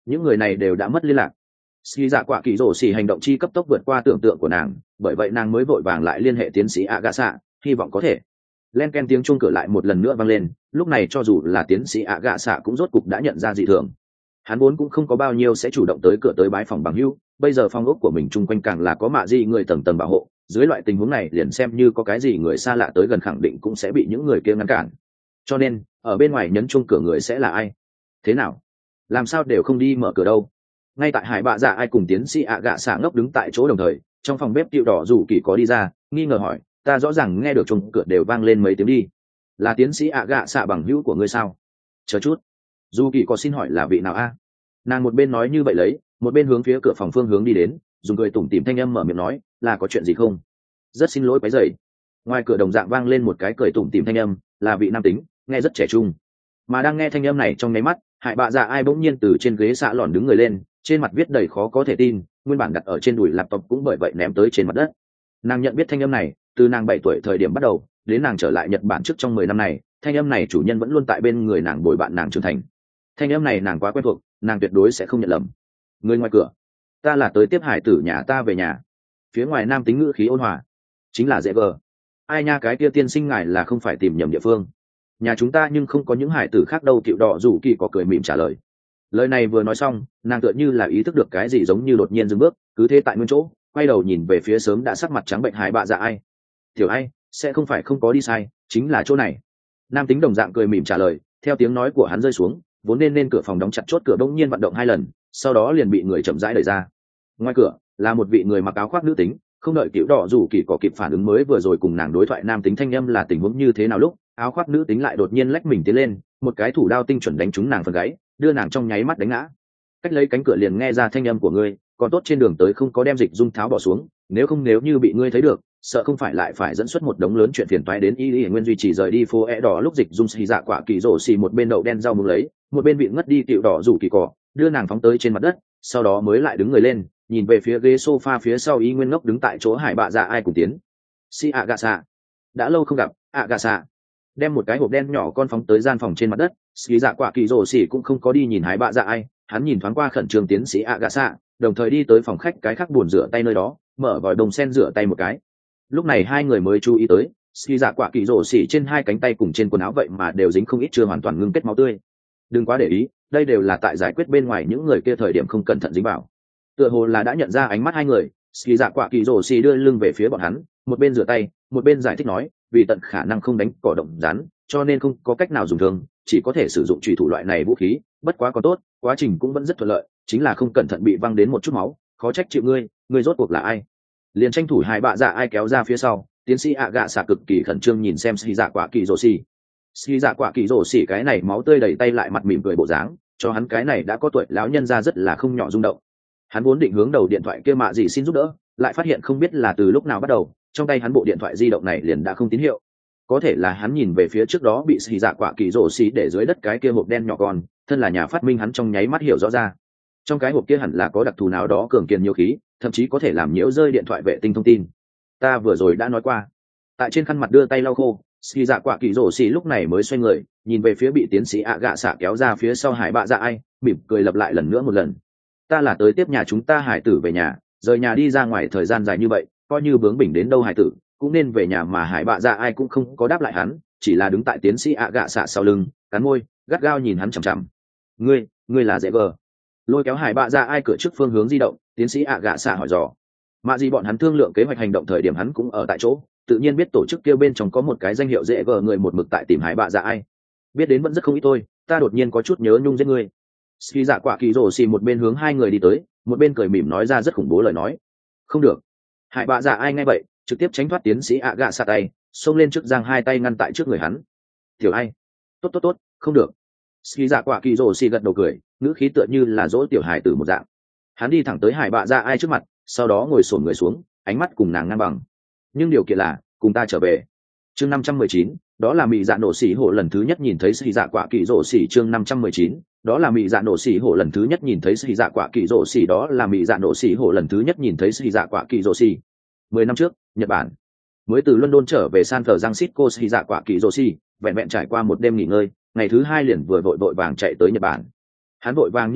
những người này đều đã mất liên lạc. Ski dạ quả kỳ rổ xỉ hành động chi cấp tốc vượt qua tưởng tượng của nàng, bởi vậy nàng mới vội vàng lại liên hệ tiến sĩ Agasa, hy vọng có thể. Len ken tiếng chuông cửa lại một lần nữa vang lên, lúc này cho dù là tiến sĩ Agasa cũng rốt cục đã nhận ra dị thường. Hắn vốn cũng không có bao nhiêu sẽ chủ động tới cửa tới bái phòng bằng hữu, bây giờ phòng ốc của mình chung quanh càng là có mạ gì người tầng tầng bảo hộ, dưới loại tình huống này liền xem như có cái gì người xa lạ tới gần khẳng định cũng sẽ bị những người kia ngăn cản. Cho nên, ở bên ngoài nhấn chuông cửa người sẽ là ai? Thế nào? Làm sao đều không đi mở cửa đâu? Ngay tại hải bạ dạ ai cùng tiến sĩ ạ gạ xạ ngốc đứng tại chỗ đồng thời, trong phòng bếp tiệu đỏ dù kỳ có đi ra, nghi ngờ hỏi, ta rõ ràng nghe được chuông cửa đều vang lên mấy tiếng đi. Là tiến sĩ ạ gạ xạ bằng hữu của ngươi sao? Chờ chút. Dù kỳ có xin hỏi là vị nào a? Nàng một bên nói như vậy lấy, một bên hướng phía cửa phòng phương hướng đi đến, dùng cười tủm tỉm thanh âm mở miệng nói, là có chuyện gì không? Rất xin lỗi quấy rầy. Ngoài cửa đồng dạng vang lên một cái cười tủm tỉm thanh âm, là vị nam tính, nghe rất trẻ trung. Mà đang nghe thanh âm này trong nháy mắt, hải bạ dạ ai bỗng nhiên từ trên ghế xạ lòn đứng người lên, trên mặt viết đầy khó có thể tin, nguyên bản đặt ở trên đùi laptop cũng bởi vậy ném tới trên mặt đất. Nàng nhận biết thanh âm này, từ nàng bảy tuổi thời điểm bắt đầu, đến nàng trở lại Nhật Bản trước trong mười năm này, thanh âm này chủ nhân vẫn luôn tại bên người nàng bồi bạn nàng trưởng thành. Thanh âm này nàng quá quen thuộc, nàng tuyệt đối sẽ không nhận lầm. Người ngoài cửa, ta là tới tiếp hải tử nhà ta về nhà. Phía ngoài nam tính ngữ khí ôn hòa, chính là dễ vờ. Ai nha, cái kia tiên sinh ngài là không phải tìm nhầm địa phương. Nhà chúng ta nhưng không có những hải tử khác đâu. Cựu đỏ rủ kỳ có cười mỉm trả lời. Lời này vừa nói xong, nàng tựa như là ý thức được cái gì giống như đột nhiên dừng bước, cứ thế tại nguyên chỗ, quay đầu nhìn về phía sớm đã sắc mặt trắng bệnh hải bạ dạ ai. Tiểu ai, sẽ không phải không có đi sai, chính là chỗ này. Nam tính đồng dạng cười mỉm trả lời, theo tiếng nói của hắn rơi xuống, vốn nên nên cửa phòng đóng chặt chốt cửa bỗng nhiên vận động hai lần, sau đó liền bị người chậm rãi đẩy ra. Ngoài cửa là một vị người mặc áo khoác nữ tính, không đợi Cựu đỏ rủ kỳ có kịp phản ứng mới vừa rồi cùng nàng đối thoại nam tính thanh âm là tình huống như thế nào lúc, áo khoác nữ tính lại đột nhiên lách mình tiến lên, một cái thủ đao tinh chuẩn đánh trúng nàng phần gáy, đưa nàng trong nháy mắt đánh ngã. Cách lấy cánh cửa liền nghe ra thanh âm của ngươi, còn tốt trên đường tới không có đem dịch dung tháo bỏ xuống, nếu không nếu như bị ngươi thấy được, sợ không phải lại phải dẫn xuất một đống lớn chuyện phiền toái đến y y nguyên duy trì rời đi phố e đỏ. Lúc dịch dung xì dạ quả kỳ rổ xì một bên đậu đen rau muống lấy, một bên bị ngất đi Cựu đỏ rủ kỳ cỏ, đưa nàng phóng tới trên mặt đất, sau đó mới lại đứng người lên, nhìn về phía ghế sofa phía sau y nguyên ngốc đứng tại chỗ hải bạ dạ ai cùng tiến si Agasa. Đã lâu không gặp, Agasa. Đem một cái hộp đen nhỏ con phóng tới gian phòng trên mặt đất, xì dạ quả kỳ rổ xì cũng không có đi nhìn hải bạ dạ ai, hắn nhìn thoáng qua khẩn trương tiến sĩ Agasa, đồng thời đi tới phòng khách cái khác buồn rửa tay nơi đó, mở vòi đồng sen rửa tay một cái. Lúc này hai người mới chú ý tới, xì dạ quả kỳ rổ xì trên hai cánh tay cùng trên quần áo vậy mà đều dính không ít chưa hoàn toàn ngưng kết máu tươi. Đừng quá để ý, đây đều là tại giải quyết bên ngoài những người kia thời điểm không cẩn thận dính vào. Tựa hồ là đã nhận ra ánh mắt hai người, xì dạ quả kỳ rổ xì đưa lưng về phía bọn hắn, một bên rửa tay, một bên giải thích nói, vì tận khả năng không đánh cỏ động rắn, cho nên không có cách nào dùng thương, chỉ có thể sử dụng chùy thủ loại này vũ khí, bất quá còn tốt, quá trình cũng vẫn rất thuận lợi, chính là không cẩn thận bị văng đến một chút máu, khó trách chịu ngươi, ngươi rốt cuộc là ai? Liền tranh thủ hai bạ dạ ai kéo ra phía sau, tiến sĩ ạ gạ xạ cực kỳ khẩn trương nhìn xem xì dạ quả kỳ rổ xì. Xì dạ quả kỳ rổ xì cái này máu tươi đầy tay lại mặt mỉm cười bộ dáng, cho hắn cái này đã có tuổi lão nhân ra rất là không nhỏ rung động. Hắn vốn định hướng đầu điện thoại kia mạ gì xin giúp đỡ, lại phát hiện không biết là từ lúc nào bắt đầu, trong tay hắn bộ điện thoại di động này liền đã không tín hiệu. Có thể là hắn nhìn về phía trước đó bị xì dạ quả kỳ rổ xì để dưới đất cái kia hộp đen nhỏ con, thân là nhà phát minh hắn trong nháy mắt hiểu rõ ra. Trong cái hộp kia hẳn là có đặc thù nào đó cường kiền nhiều khí, thậm chí có thể làm nhiễu rơi điện thoại vệ tinh thông tin. Ta vừa rồi đã nói qua. Tại trên khăn mặt đưa tay lau khô, xì dạ quả kỳ rổ xì lúc này mới xoay người, nhìn về phía bị tiến sĩ ạ gạ xạ kéo ra phía sau hải bạ dạ ai, mỉm cười lặp lại lần nữa một lần. Ta là tới tiếp nhà chúng ta hải tử về nhà, rời nhà đi ra ngoài thời gian dài như vậy, coi như bướng bỉnh đến đâu hải tử cũng nên về nhà, mà hải bạ dạ ai cũng không có đáp lại hắn, chỉ là đứng tại tiến sĩ ạ gạ xạ sau lưng, cắn môi, gắt gao nhìn hắn chằm chằm. Ngươi, ngươi là dễ vờ. Lôi kéo hải bạ dạ ai cửa trước phương hướng di động, tiến sĩ ạ gạ xạ hỏi dò. Mà gì bọn hắn thương lượng kế hoạch hành động thời điểm hắn cũng ở tại chỗ, tự nhiên biết tổ chức kia bên trong có một cái danh hiệu dễ vờ người một mực tại tìm hải bạ dạ ai. Biết đến vẫn rất không ít thôi, ta đột nhiên có chút nhớ nhung giết ngươi. Ski dạ quả kỳ rổ xì một bên hướng hai người đi tới, một bên cười mỉm nói ra rất khủng bố lời nói. Không được. Hải bạ dạ ai nghe vậy, trực tiếp tránh thoát tiến sĩ ạ gạ xạ tay, xông lên trước giang hai tay ngăn tại trước người hắn. Tiểu ai? Tốt tốt tốt, không được. Ski dạ quả kỳ rổ xì gật đầu cười, ngữ khí tựa như là dỗ tiểu hải tử một dạng. Hắn đi thẳng tới hải bạ dạ ai trước mặt, sau đó ngồi xổm người xuống, ánh mắt cùng nàng ngang bằng. Nhưng điều kiện là, cùng ta trở về. Chương năm trăm mười chín, đó là mị dạ nổ xỉ hổ lần thứ nhất nhìn thấy Ski dạ quả kỳ rổ xì. Chương năm trăm mười chín, đó là mị dạ nổ xỉ hổ lần thứ nhất nhìn thấy Ski dạ quả kỳ rổ xì. Đó là mị dạ nổ xỉ hổ lần thứ nhất nhìn thấy Ski dạ quả kỳ rổ xì. Mười năm trước, Nhật Bản. Mới từ London trở về San Francisco, Ski dạ quả kỳ rổ xì vẹn vẹn trải qua một đêm nghỉ ngơi, ngày thứ hai liền vừa vội vội vàng chạy tới Nhật Bản. Hắn vội vàng như thế,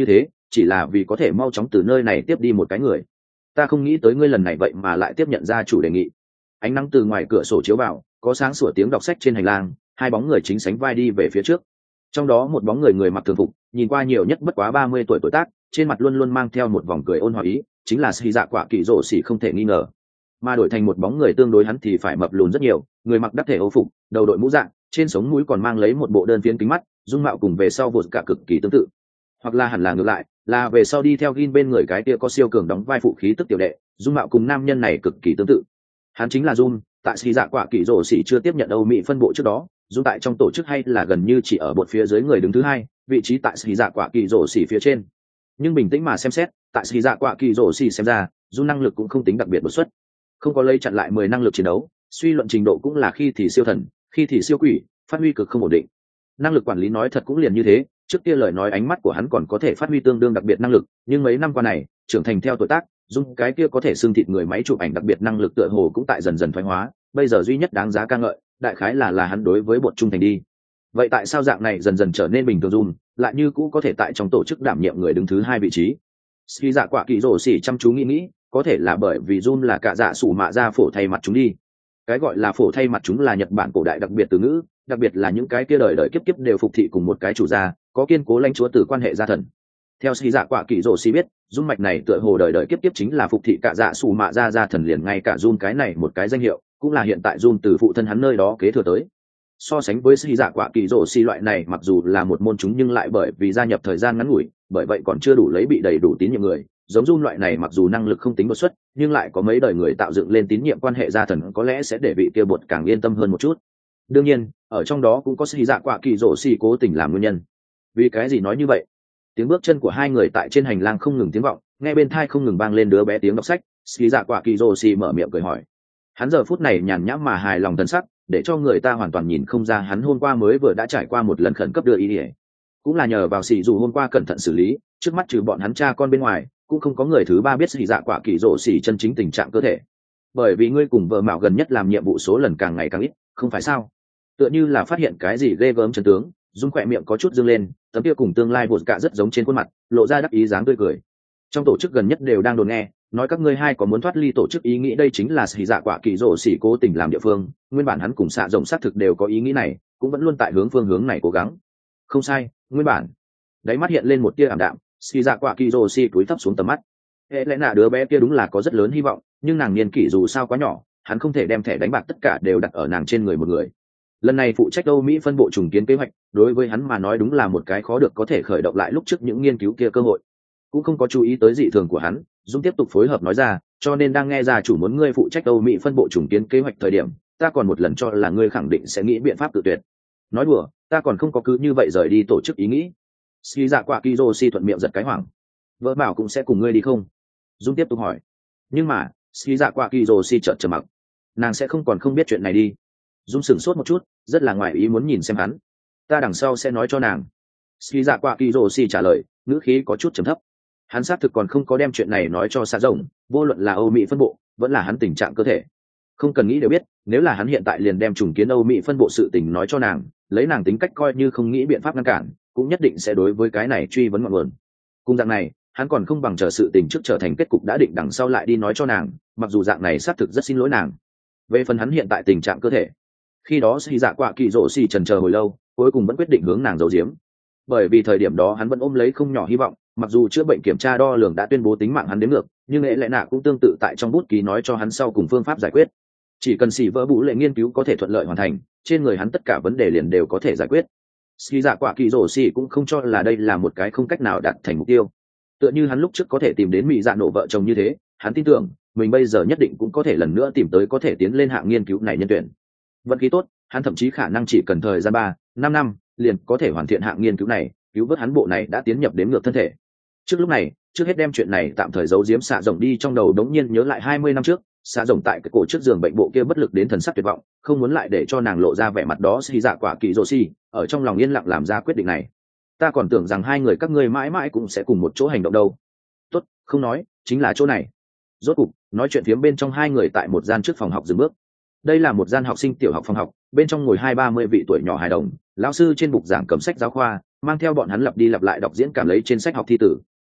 chỉ là vì có thể mau chóng từ nơi này tiếp đi một cái người. Ta không nghĩ tới ngươi lần này vậy mà lại tiếp nhận gia chủ đề nghị. Ánh nắng từ ngoài cửa sổ chiếu vào, có sáng sủa tiếng đọc sách trên hành lang, hai bóng người chính sánh vai đi về phía trước. Trong đó một bóng người người mặc thường phục, nhìn qua nhiều nhất bất quá ba mươi tuổi tuổi tác, trên mặt luôn luôn mang theo một vòng cười ôn hòa ý, chính là Sĩ Dạ Quả Kỳ Rồ Xỉ không thể nghi ngờ. Mà đổi thành một bóng người tương đối hắn thì phải mập lùn rất nhiều, người mặc đắc thể âu phục, đầu đội mũ dạng, trên sống mũi còn mang lấy một bộ đơn phiến kính mắt, dung mạo cùng về sau vụt cả cực kỳ tương tự. Hoặc là hẳn là ngược lại, là về sau đi theo Gin bên người cái kia có siêu cường đóng vai phụ khí tức tiểu đệ, dung mạo cùng nam nhân này cực kỳ tương tự. Hắn chính là Jun, tại Sĩ Dạ Quả Kỳ Rồ Xỉ chưa tiếp nhận Âu Mỹ phân bộ trước đó, Jun tại trong tổ chức hay là gần như chỉ ở bột phía dưới người đứng thứ hai, vị trí tại Sĩ Dạ Quả Kỳ Rồ Xỉ phía trên. Nhưng bình tĩnh mà xem xét, tại Sĩ Dạ Quả Kỳ Rồ Xỉ xem ra, Jun năng lực cũng không tính đặc biệt đột xuất, không có lấy chặn lại mười năng lực chiến đấu, suy luận trình độ cũng là khi thì siêu thần, khi thì siêu quỷ, phát huy cực không ổn định. Năng lực quản lý nói thật cũng liền như thế, trước kia lời nói ánh mắt của hắn còn có thể phát huy tương đương đặc biệt năng lực, nhưng mấy năm qua này, trưởng thành theo tuổi tác, Dung cái kia có thể xương thịt người máy chụp ảnh đặc biệt năng lực tựa hồ cũng tại dần dần thoái hóa, bây giờ duy nhất đáng giá ca ngợi, đại khái là là hắn đối với bột trung thành đi. Vậy tại sao dạng này dần dần trở nên bình thường Dung, lại như cũ có thể tại trong tổ chức đảm nhiệm người đứng thứ hai vị trí? Sĩ Dạ Quả Kỳ Rồ Xỉ chăm chú nghĩ nghĩ, có thể là bởi vì Jun là cả dạ sủ mạ ra phổ thay mặt chúng đi. Cái gọi là phổ thay mặt chúng là Nhật Bản cổ đại đặc biệt từ ngữ, đặc biệt là những cái kia đời đời kiếp kiếp đều phục thị cùng một cái chủ gia, có kiên cố lãnh chúa từ quan hệ gia thần. Theo Sĩ Dạ Quả Kỳ Rồ Xỉ biết, Jun mạch này tựa hồ đời đời kiếp kiếp chính là phục thị cả dạ sủ mạ ra gia thần, liền ngay cả Jun cái này một cái danh hiệu, cũng là hiện tại Jun từ phụ thân hắn nơi đó kế thừa tới. So sánh với Sĩ Dạ Quả Kỳ Rồ Xỉ loại này mặc dù là một môn chúng nhưng lại bởi vì gia nhập thời gian ngắn ngủi, bởi vậy còn chưa đủ lấy bị đầy đủ tín nhiệm người. Giống Jun loại này mặc dù năng lực không tính đột xuất, nhưng lại có mấy đời người tạo dựng lên tín nhiệm quan hệ gia thần, có lẽ sẽ để vị kia bột càng yên tâm hơn một chút. Đương nhiên, ở trong đó cũng có Sĩ Dạ Quả Kỳ Rồ Xỉ cố tình làm nguyên nhân. Vì cái gì nói như vậy? Tiếng bước chân của hai người tại trên hành lang không ngừng tiếng vọng, nghe bên tai không ngừng vang lên đứa bé tiếng đọc sách. Sĩ Dạ Quả Kỳ Rồ Xỉ mở miệng cười hỏi. Hắn giờ phút này nhàn nhã mà hài lòng thần sắc, để cho người ta hoàn toàn nhìn không ra hắn hôm qua mới vừa đã trải qua một lần khẩn cấp đưa ý ỉa. Cũng là nhờ vào Sĩ dù hôm qua cẩn thận xử lý, trước mắt trừ bọn hắn cha con bên ngoài, cũng không có người thứ ba biết Sĩ Dạ Quả Kỳ Rồ Xỉ chân chính tình trạng cơ thể. Bởi vì ngươi cùng vợ Mạo gần nhất làm nhiệm vụ số lần càng ngày càng ít, không phải sao? Tựa như là phát hiện cái gì ghê gớm chân tướng, Dung khỏe miệng có chút dương lên, tấm kia cùng tương lai vụt cả rất giống trên khuôn mặt, lộ ra đắc ý dáng tươi cười. Trong tổ chức gần nhất đều đang đồn nghe, nói các ngươi hai có muốn thoát ly tổ chức, ý nghĩ đây chính là Sĩ Dạ Quả Kỳ Rồ Xỉ cố tình làm địa phương. Nguyên bản hắn cùng xạ rộng xác thực đều có ý nghĩ này, cũng vẫn luôn tại hướng phương hướng này cố gắng. Không sai, nguyên bản. Đáy mắt hiện lên một tia ảm đạm, Sĩ Dạ Quả Kỳ Rồ Xỉ cúi thấp xuống tầm mắt. Hệ lẽ là đứa bé kia đúng là có rất lớn hy vọng, nhưng nàng niên kỷ dù sao quá nhỏ, hắn không thể đem thẻ đánh bạc tất cả đều đặt ở nàng trên người một người. Lần này phụ trách Âu Mỹ phân bộ trùng kiến kế hoạch, đối với hắn mà nói đúng là một cái khó được có thể khởi động lại lúc trước những nghiên cứu kia cơ hội. Cũng không có chú ý tới dị thường của hắn, Dung tiếp tục phối hợp nói ra, cho nên đang nghe ra chủ muốn ngươi phụ trách Âu Mỹ phân bộ trùng kiến kế hoạch thời điểm, ta còn một lần cho là ngươi khẳng định sẽ nghĩ biện pháp tự tuyệt. Nói đùa, ta còn không có cứ như vậy rời đi tổ chức ý nghĩ. Sĩ Dạ Quả Kỳ Rồ Xỉ thuận miệng giật cái hoảng. Vợ bảo cũng sẽ cùng ngươi đi không? Dung tiếp tục hỏi. Nhưng mà, Sĩ Dạ Quả Kỳ Rồ Xỉ chợt trầm mặc. Nàng sẽ không còn không biết chuyện này đi. Dung sửng sốt một chút, rất là ngoài ý muốn nhìn xem hắn. Ta đằng sau sẽ nói cho nàng. Sĩ Dạ Quả Kỳ Rồ Xỉ trả lời, ngữ khí có chút trầm thấp. Hắn xác thực còn không có đem chuyện này nói cho xạ rồng, vô luận là Âu Mỹ phân bộ, vẫn là hắn tình trạng cơ thể. Không cần nghĩ đều biết, nếu là hắn hiện tại liền đem trùng kiến Âu Mỹ phân bộ sự tình nói cho nàng, lấy nàng tính cách coi như không nghĩ biện pháp ngăn cản, cũng nhất định sẽ đối với cái này truy vấn ngọn nguồn. Cùng dạng này, hắn còn không bằng chờ sự tình trước trở thành kết cục đã định đằng sau lại đi nói cho nàng, mặc dù dạng này xác thực rất xin lỗi nàng. Về phần hắn hiện tại tình trạng cơ thể, khi đó Sĩ Dạ Quả Kỳ Rồ Xỉ chần chờ hồi lâu, cuối cùng vẫn quyết định hướng nàng giấu giếm. Bởi vì thời điểm đó hắn vẫn ôm lấy không nhỏ hy vọng, mặc dù chữa bệnh kiểm tra đo lường đã tuyên bố tính mạng hắn đến ngược, nhưng lẽ lẽ nạ cũng tương tự tại trong bút ký nói cho hắn sau cùng phương pháp giải quyết. Chỉ cần xỉ vỡ bụ lệ nghiên cứu có thể thuận lợi hoàn thành, trên người hắn tất cả vấn đề liền đều có thể giải quyết. Sĩ Dạ Quả Kỳ Rồ Xỉ cũng không cho là đây là một cái không cách nào đạt thành mục tiêu. Tựa như hắn lúc trước có thể tìm đến Mị Dạ Nổ vợ chồng như thế, hắn tin tưởng mình bây giờ nhất định cũng có thể lần nữa tìm tới có thể tiến lên hạng nghiên cứu này nhân tuyển. Vận khí tốt, hắn thậm chí khả năng chỉ cần thời gian ba, năm năm, liền có thể hoàn thiện hạng nghiên cứu này, cứu vớt hắn bộ này đã tiến nhập đến ngược thân thể. Trước lúc này, trước hết đem chuyện này tạm thời giấu giếm xạ rồng đi trong đầu, đống nhiên nhớ lại hai mươi năm trước, xạ rồng tại cái cổ trước giường bệnh bộ kia bất lực đến thần sắc tuyệt vọng, không muốn lại để cho nàng lộ ra vẻ mặt đó. Sĩ Dạ Quả Kỳ Rồ Xỉ ở trong lòng yên lặng làm ra quyết định này. Ta còn tưởng rằng hai người các ngươi mãi mãi cũng sẽ cùng một chỗ hành động đâu. Tốt, không nói, chính là chỗ này. Rốt cục, nói chuyện phiếm bên trong hai người tại một gian trước phòng học dừng bước. Đây là một gian học sinh tiểu học phòng học, bên trong ngồi hai ba mươi vị tuổi nhỏ hài đồng, lão sư trên bục giảng cầm sách giáo khoa, mang theo bọn hắn lặp đi lặp lại đọc diễn cảm lấy trên sách học thi tử.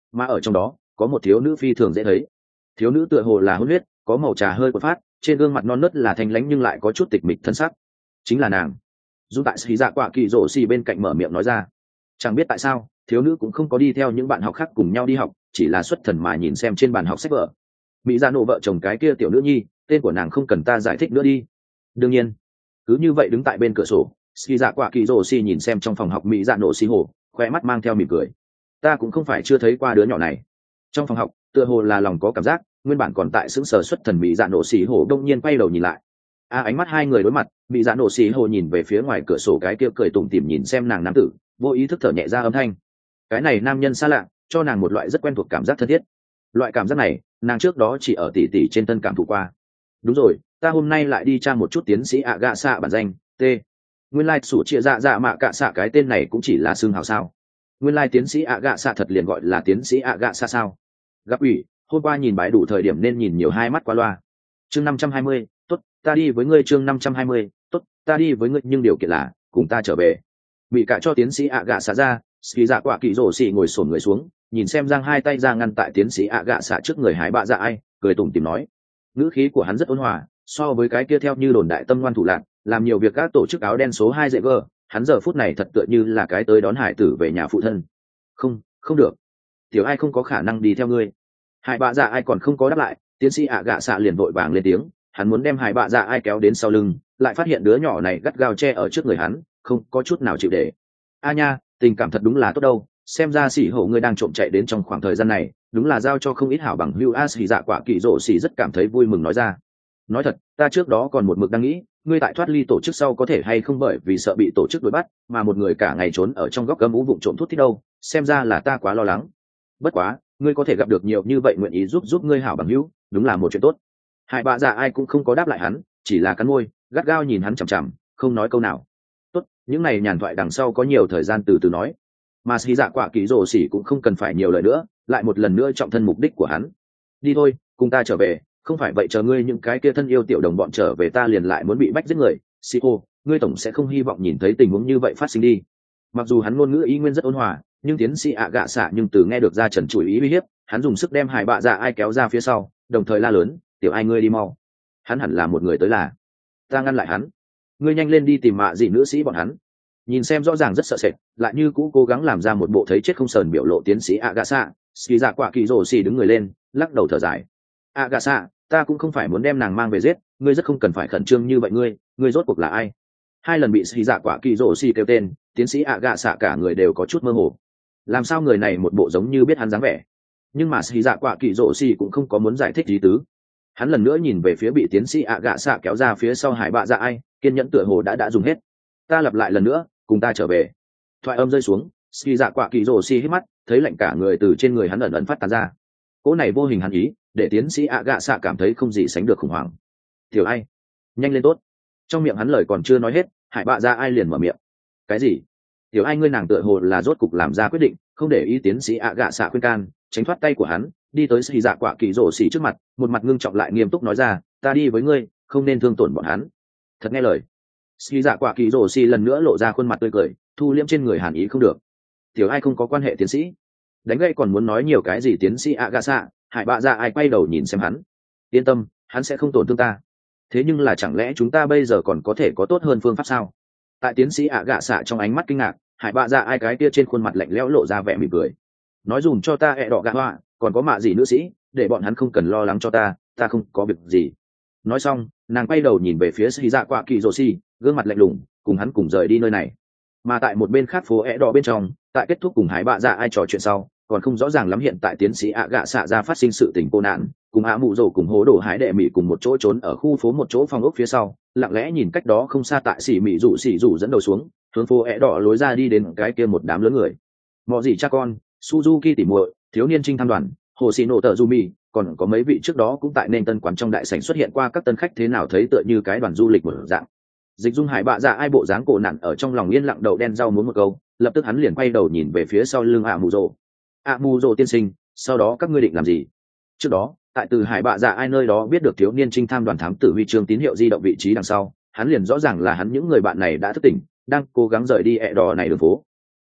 mà ở trong đó có một thiếu nữ phi thường dễ thấy. Thiếu nữ tựa hồ là hôn huyết, có màu trà hơi quật phát, trên gương mặt non nớt là thanh lãnh nhưng lại có chút tịch mịch thân sắc. Chính là nàng. Dù tại xì dạ quả kỳ rổ xì bên cạnh mở miệng nói ra. Chẳng biết tại sao thiếu nữ cũng không có đi theo những bạn học khác cùng nhau đi học, chỉ là xuất thần mà nhìn xem trên bàn học sách vở. Mỹ dạ nổ vợ chồng cái kia tiểu nữ nhi, tên của nàng không cần ta giải thích nữa đi. Đương nhiên. Cứ như vậy đứng tại bên cửa sổ, xì dạ quả kỳ rổ xì nhìn xem trong phòng học Mỹ dạ nổ xì hồ, khoe mắt mang theo mỉm cười. Ta cũng không phải chưa thấy qua đứa nhỏ này. Trong phòng học tựa hồ là lòng có cảm giác, nguyên bản còn tại sững sờ xuất thần Mỹ dạ nổ xì hồ đông nhiên quay đầu nhìn lại. A ánh mắt hai người đối mặt, Mỹ dạ nổ xì hồ nhìn về phía ngoài cửa sổ cái kia cười tủm tỉm nhìn xem nàng nam tử, vô ý thức thở nhẹ ra âm thanh. Cái này nam nhân xa lạ, cho nàng một loại rất quen thuộc cảm giác thân thiết. Loại cảm giác này nàng trước đó chỉ ở tỷ tỷ trên thân cảm thụ qua. Đúng rồi, ta hôm nay lại đi tra một chút tiến sĩ ạ gạ xạ bản danh t nguyên lai sủ chia dạ dạ mạ cạ xạ cái tên này cũng chỉ là xương hào sao. Nguyên lai tiến sĩ ạ gạ xạ thật liền gọi là tiến sĩ ạ gạ xạ sao. Gặp ủy, hôm qua nhìn bái đủ thời điểm nên nhìn nhiều hai mắt qua loa. Chương năm trăm hai mươi, tốt, ta đi với ngươi. Chương năm trăm hai mươi, tốt, ta đi với ngươi nhưng điều kiện là cùng ta trở về. Bị cả cho tiến sĩ ạ gạ xạ ra, ski dạ quả kỳ rổ xì ngồi xổm người xuống, nhìn xem giang hai tay ra ngăn tại tiến sĩ ạ gạ xạ trước người hái bạ dạ ai, cười tủm tỉm nói. Ngữ khí của hắn rất ôn hòa, so với cái kia theo như đồn đại tâm ngoan thủ lạc, làm nhiều việc các tổ chức áo đen số hai dễ gờ, hắn giờ phút này thật tựa như là cái tới đón hải tử về nhà phụ thân. Không, không được, tiểu ai không có khả năng đi theo ngươi. Hải bạ dạ ai còn không có đáp lại, tiến sĩ ạ gạ xạ liền vội vàng lên tiếng, hắn muốn đem hải bạ dạ ai kéo đến sau lưng, lại phát hiện đứa nhỏ này gắt gao che ở trước người hắn, không có chút nào chịu để. A nha, tình cảm thật đúng là tốt đâu, xem ra xỉ hổ ngươi đang trộm chạy đến trong khoảng thời gian này, đúng là giao cho không ít hảo bằng hữu. A xỉ dạ quả kỳ rổ xỉ rất cảm thấy vui mừng nói ra. Nói thật, ta trước đó còn một mực đang nghĩ, ngươi tại thoát ly tổ chức sau có thể hay không bởi vì sợ bị tổ chức đuổi bắt, mà một người cả ngày trốn ở trong góc gấm ú vụng trộm thuốc thích đâu, xem ra là ta quá lo lắng. Bất quá, ngươi có thể gặp được nhiều như vậy nguyện ý giúp giúp ngươi hảo bằng hữu, đúng là một chuyện tốt. Hai bạ dạ ai cũng không có đáp lại hắn, chỉ là cắn môi, gắt gao nhìn hắn chằm chằm, không nói câu nào. Tốt, những này nhàn thoại đằng sau có nhiều thời gian từ từ nói. Mà xì dạ quả kỳ rồ xỉ cũng không cần phải nhiều lời nữa, lại một lần nữa trọng thân mục đích của hắn. Đi thôi, cùng ta trở về, không phải vậy chờ ngươi những cái kia thân yêu tiểu đồng bọn trở về ta liền lại muốn bị bách giết người. Sico, ngươi tổng sẽ không hy vọng nhìn thấy tình huống như vậy phát sinh đi. Mặc dù hắn ngôn ngữ ý nguyên rất ôn hòa, nhưng tiến sĩ ạ gạ xạ nhưng từ nghe được ra trần chủ ý uy hiếp, hắn dùng sức đem hải bạ dạ ai kéo ra phía sau, đồng thời la lớn, tiểu ai ngươi đi mau. Hắn hẳn là một người tới là. Ta ngăn lại hắn. Ngươi nhanh lên đi tìm mạ gì nữ sĩ bọn hắn. Nhìn xem rõ ràng rất sợ sệt, lại như cũ cố gắng làm ra một bộ thấy chết không sờn biểu lộ tiến sĩ Agasa, ski dạ quả kỳ rồ xì đứng người lên, lắc đầu thở dài. Agasa, ta cũng không phải muốn đem nàng mang về giết, ngươi rất không cần phải khẩn trương như vậy. Ngươi, ngươi rốt cuộc là ai? Hai lần bị ski dạ quả kỳ rồ xì kêu tên, tiến sĩ Agasa cả người đều có chút mơ hồ. Làm sao người này một bộ giống như biết hắn dáng vẻ? Nhưng mà ski dạ quả kỳ rồ xì cũng không có muốn giải thích ý tứ. Hắn lần nữa nhìn về phía bị tiến sĩ Agasa kéo ra phía sau hải bạ dạ ai, kiên nhẫn tựa hồ đã đã dùng hết. Ta lặp lại lần nữa, cùng ta trở về. Thoại âm rơi xuống, ski dạ quả kỳ rồ xì hít mắt, thấy lạnh cả người từ trên người hắn ẩn ẩn phát tán ra. Cỗ này vô hình hắn ý, để tiến sĩ ạ gạ xạ cảm thấy không gì sánh được khủng hoảng. Tiểu ai, nhanh lên tốt. Trong miệng hắn lời còn chưa nói hết, hải bạ ra ai liền mở miệng. Cái gì? Tiểu ai ngươi nàng tựa hồ là rốt cục làm ra quyết định, không để ý tiến sĩ ạ gạ xạ khuyên can, tránh thoát tay của hắn, đi tới ski dạ quả kỳ rồ xì trước mặt, một mặt ngưng trọng lại nghiêm túc nói ra, ta đi với ngươi, không nên thương tổn bọn hắn. Thật nghe lời. Ski dạ quả kỳ rồ xì lần nữa lộ ra khuôn mặt tươi cười, thu liễm trên người hàn ý không được. Tiểu ai không có quan hệ tiến sĩ. Đánh gậy còn muốn nói nhiều cái gì tiến sĩ Agasa, hải bạ dạ ai quay đầu nhìn xem hắn. Yên tâm, hắn sẽ không tổn thương ta. Thế nhưng là chẳng lẽ chúng ta bây giờ còn có thể có tốt hơn phương pháp sao? Tại tiến sĩ Agasa trong ánh mắt kinh ngạc, hải bạ dạ ai cái kia trên khuôn mặt lạnh lẽo lộ ra vẻ mỉm cười. Nói dùm cho ta ẹ đỏ gạ hoa, còn có mạ gì nữ sĩ, để bọn hắn không cần lo lắng cho ta, ta không có việc gì. Nói xong, nàng quay đầu nhìn về phía Ski dạ quả kỳ rồ xì, gương mặt lạnh lùng, cùng hắn cùng rời đi nơi này. Mà tại một bên khác phố é đỏ bên trong, tại kết thúc cùng hải bạ dạ ai trò chuyện sau, còn không rõ ràng lắm hiện tại tiến sĩ ạ gạ xạ ra phát sinh sự tình cô nạn, cùng ạ mụ rồ cùng hố đổ hải đệ mỹ cùng một chỗ trốn ở khu phố một chỗ phòng ốc phía sau, lặng lẽ nhìn cách đó không xa tại xỉ mỹ rủ xỉ rủ dẫn đầu xuống, hướng phố é đỏ lối ra đi đến cái kia một đám lớn người. Mọ gì cha con, Suzuki tỉ muội, thiếu niên trinh tham đoàn, hồ xì nổ tờ Jumi, còn có mấy vị trước đó cũng tại nên tân quán trong đại sảnh xuất hiện qua các tân khách thế nào thấy tựa như cái đoàn du lịch một dạng. Dịch dung hải bạ dạ ai bộ dáng cổ nặn ở trong lòng yên lặng đậu đen rau muốn một câu, lập tức hắn liền quay đầu nhìn về phía sau lưng ạ mù rồ. ạ mù rồ tiên sinh, sau đó các ngươi định làm gì? Trước đó, tại từ hải bạ dạ ai nơi đó biết được thiếu niên trinh tham đoàn thám tử huy chương tín hiệu di động vị trí đằng sau, hắn liền rõ ràng là hắn những người bạn này đã thức tỉnh, đang cố gắng rời đi ẹ đỏ này đường phố.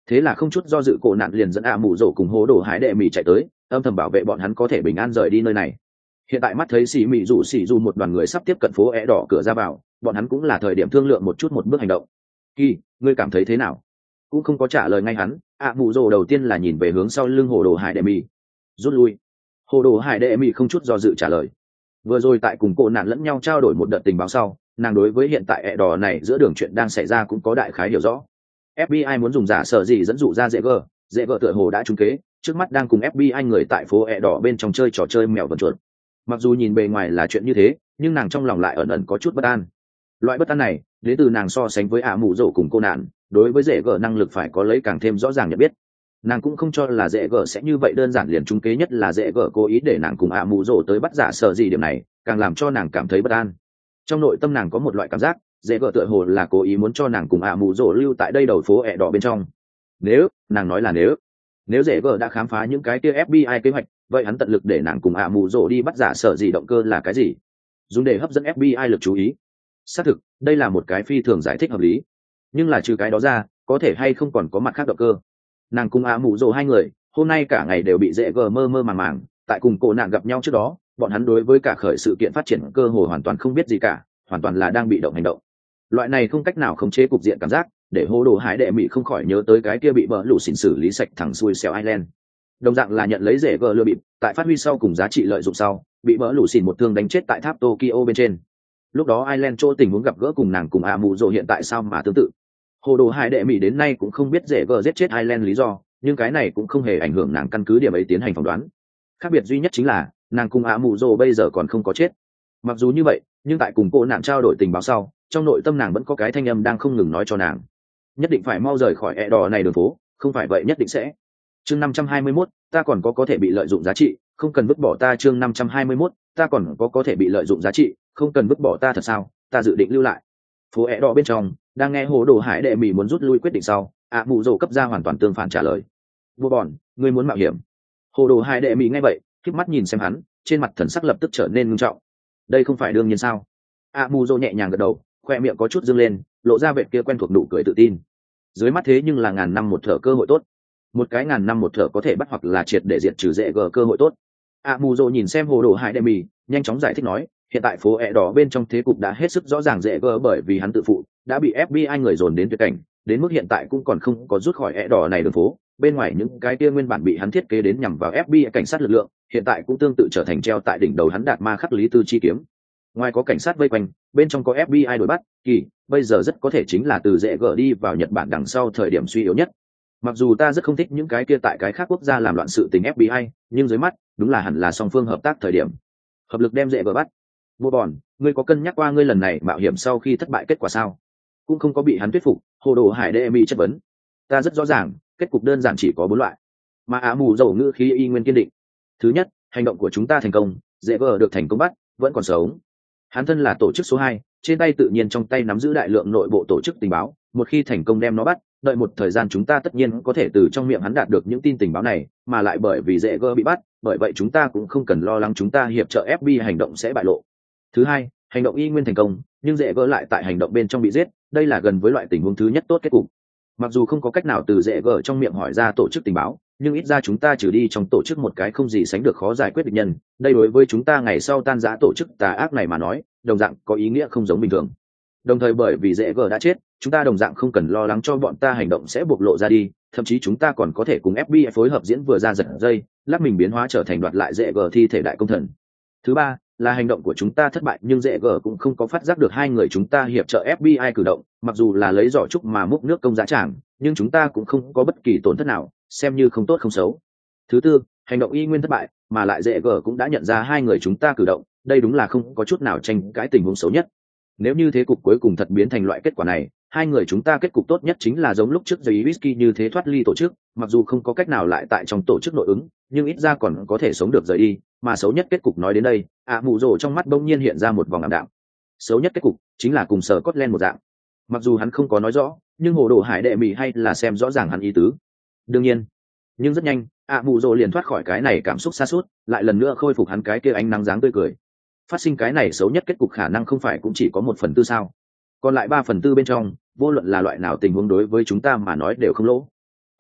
Thế là không chút do dự cổ nạn liền dẫn ạ mù rổ cùng hố đồ hải đệ mì chạy tới, âm thầm bảo vệ bọn hắn có thể bình an rời đi nơi này. Hiện tại mắt thấy xì mị rủ xì dù một đoàn người sắp tiếp cận phố é đỏ cửa ra vào, bọn hắn cũng là thời điểm thương lượng một chút một bước hành động. Kỳ, ngươi cảm thấy thế nào? Cũng không có trả lời ngay hắn, ạ mù rổ đầu tiên là nhìn về hướng sau lưng hồ đồ hải đệ mì. Rút lui. Hồ đồ hải đệ mì không chút do dự trả lời. Vừa rồi tại cùng cổ nạn lẫn nhau trao đổi một đợt tình báo sau, nàng đối với hiện tại ẹ đỏ này giữa đường chuyện đang xảy ra cũng có đại khái hiểu rõ. ép bê i muốn dùng giả sở gì dẫn dụ ra dễ gờ, dễ gờ tựa hồ đã trúng kế, trước mắt đang cùng ép bê i người tại phố ẹ đỏ bên trong chơi trò chơi mèo vần chuột. Mặc dù nhìn bề ngoài là chuyện như thế, nhưng nàng trong lòng lại ẩn ẩn có chút bất an. Loại bất an này đến từ nàng so sánh với ả mù rổ cùng cô nạn, đối với dễ gờ năng lực phải có lấy càng thêm rõ ràng nhận biết. Nàng cũng không cho là dễ gờ sẽ như vậy đơn giản liền trúng kế, nhất là dễ gờ cố ý để nàng cùng ả mù rổ tới bắt giả sở gì, điểm này càng làm cho nàng cảm thấy bất an. Trong nội tâm nàng có một loại cảm giác dễ gờ tựa hồ là cố ý muốn cho nàng cùng ả mù rổ lưu tại đây đầu phố ẹ đỏ bên trong. Nếu nàng nói là nếu nếu dễ gờ đã khám phá những cái kia ép bê i kế hoạch, vậy hắn tận lực để nàng cùng ả mù rổ đi bắt giả sở gì động cơ là cái gì, dùng để hấp dẫn ép bê i lực chú ý. Xác thực đây là một cái phi thường giải thích hợp lý, nhưng là trừ cái đó ra có thể hay không còn có mặt khác động cơ. Nàng cùng ả mù rổ hai người hôm nay cả ngày đều bị dễ gờ mơ mơ màng màng, tại cùng cổ nạn gặp nhau trước đó bọn hắn đối với cả khởi sự kiện phát triển cơ hội hoàn toàn không biết gì cả, hoàn toàn là đang bị động hành động. Loại này không cách nào khống chế cục diện cảm giác để hô đồ hải đệ mỹ không khỏi nhớ tới cái kia bị bỡ lũ xỉn xử lý sạch thẳng xuôi xẻo Ireland. Đồng dạng là nhận lấy rễ gờ lừa bịp, tại phát huy sau cùng giá trị lợi dụng sau bị bỡ lũ xỉn một thương đánh chết tại tháp Tokyo bên trên. Lúc đó Ireland chỗ tình huống gặp gỡ cùng nàng cùng Amu Dô hiện tại sao mà tương tự. Hồ đồ hải đệ mỹ đến nay cũng không biết rễ gờ giết chết Ireland lý do, nhưng cái này cũng không hề ảnh hưởng nàng căn cứ điểm ấy tiến hành phỏng đoán. Khác biệt duy nhất chính là nàng cùng Amu Dô bây giờ còn không có chết. Mặc dù như vậy, nhưng tại cùng cô nạn trao đổi tình báo sau, trong nội tâm nàng vẫn có cái thanh âm đang không ngừng nói cho nàng nhất định phải mau rời khỏi ẹ đỏ này đường phố, không phải vậy nhất định sẽ. Chương năm trăm hai mươi mốt, ta còn có có thể bị lợi dụng giá trị, không cần vứt bỏ ta. Chương năm trăm hai mươi mốt, ta còn có có thể bị lợi dụng giá trị, không cần vứt bỏ ta. Thật sao? Ta dự định lưu lại. Phố ẹ đỏ bên trong đang nghe hồ đồ hải đệ mỹ muốn rút lui quyết định sau, ạ mụ rồ cấp ra hoàn toàn tương phản trả lời. Vua bòn, ngươi muốn mạo hiểm? Hồ đồ hải đệ mỹ nghe vậy khép mắt nhìn xem hắn, trên mặt thần sắc lập tức trở nên nghiêm trọng. Đây không phải đương nhiên sao? ạ mụ rồ nhẹ nhàng gật đầu, khoe miệng có chút dương lên, lộ ra vẻ kia quen thuộc nụ cười tự tin. Dưới mắt thế nhưng là ngàn năm một thở cơ hội tốt, một cái ngàn năm một thở có thể bắt hoặc là triệt để diệt trừ dễ gờ cơ hội tốt. ạ mù rồ nhìn xem hồ đồ hải đệ mì, nhanh chóng giải thích nói, hiện tại phố ẹ đỏ bên trong thế cục đã hết sức rõ ràng, dễ gờ bởi vì hắn tự phụ đã bị ép bê i người dồn đến tuyệt cảnh, đến mức hiện tại cũng còn không có rút khỏi ẹ đỏ này đường phố. Bên ngoài những cái kia nguyên bản bị hắn thiết kế đến nhằm vào ép bê i cảnh sát lực lượng, hiện tại cũng tương tự trở thành treo tại đỉnh đầu hắn đạt ma khắc lý tư chi kiếm. Ngoài có cảnh sát vây quanh, bên trong có ép bê i đuổi bắt, kỳ bây giờ rất có thể chính là từ dễ gờ đi vào Nhật Bản đằng sau thời điểm suy yếu nhất. Mặc dù ta rất không thích những cái kia tại cái khác quốc gia làm loạn sự tình ép bê i, nhưng dưới mắt đúng là hẳn là song phương hợp tác thời điểm, hợp lực đem dễ gờ bắt. Mua bòn, ngươi có cân nhắc qua ngươi lần này mạo hiểm sau khi thất bại kết quả sao? Cũng không có bị hắn thuyết phục, hồ đồ hải đệ mỹ chất vấn. Ta rất rõ ràng, kết cục đơn giản chỉ có bốn loại, mà á mù dầu ngữ khí y nguyên kiên định. Thứ nhất, hành động của chúng ta thành công, dễ gờ được thành công bắt, vẫn còn sống. Hắn thân là tổ chức số hai, trên tay tự nhiên trong tay nắm giữ đại lượng nội bộ tổ chức tình báo, một khi thành công đem nó bắt, đợi một thời gian chúng ta tất nhiên có thể từ trong miệng hắn đạt được những tin tình báo này, mà lại bởi vì dễ gơ bị bắt, bởi vậy chúng ta cũng không cần lo lắng chúng ta hiệp trợ ép bê i hành động sẽ bại lộ. Thứ hai, hành động y nguyên thành công, nhưng dễ gơ lại tại hành động bên trong bị giết, đây là gần với loại tình huống thứ nhất tốt kết cục. Mặc dù không có cách nào từ dễ gơ trong miệng hỏi ra tổ chức tình báo, nhưng ít ra chúng ta trừ đi trong tổ chức một cái không gì sánh được khó giải quyết địch nhân, đây đối với chúng ta ngày sau tan rã tổ chức tà ác này mà nói, đồng dạng có ý nghĩa không giống bình thường. Đồng thời bởi vì dễ gờ đã chết, chúng ta đồng dạng không cần lo lắng cho bọn ta hành động sẽ bộc lộ ra đi, thậm chí chúng ta còn có thể cùng ép bê i phối hợp diễn vừa ra giật dây, lắc mình biến hóa trở thành đoạt lại dễ gờ thi thể đại công thần. Thứ ba là hành động của chúng ta thất bại, nhưng dễ gờ cũng không có phát giác được hai người chúng ta hiệp trợ ép bê i cử động, mặc dù là lấy giỏ trúc mà múc nước công giá trảng, nhưng chúng ta cũng không có bất kỳ tổn thất nào, xem như không tốt không xấu. Thứ tư, hành động y nguyên thất bại, mà lại dễ gờ cũng đã nhận ra hai người chúng ta cử động, đây đúng là không có chút nào tranh cãi tình huống xấu nhất. Nếu như thế cục cuối cùng thật biến thành loại kết quả này, hai người chúng ta kết cục tốt nhất chính là giống lúc trước giấy whisky như thế thoát ly tổ chức, mặc dù không có cách nào lại tại trong tổ chức nội ứng, nhưng ít ra còn có thể sống được rời đi. Mà xấu nhất kết cục nói đến đây, ạ mù rồ trong mắt bỗng nhiên hiện ra một vòng ảm đạm. Xấu nhất kết cục chính là cùng sở Scotland một dạng. Mặc dù hắn không có nói rõ, nhưng hồ đồ hải đệ mỹ hay là xem rõ ràng hắn ý tứ. Đương nhiên, nhưng rất nhanh ạ mù rồ liền thoát khỏi cái này cảm xúc xa suốt, lại lần nữa khôi phục hắn cái kia ánh nắng dáng tươi cười. Phát sinh cái này xấu nhất kết cục khả năng không phải cũng chỉ có một phần tư sao? Còn lại ba phần tư bên trong, vô luận là loại nào tình huống đối với chúng ta mà nói đều không lỗ.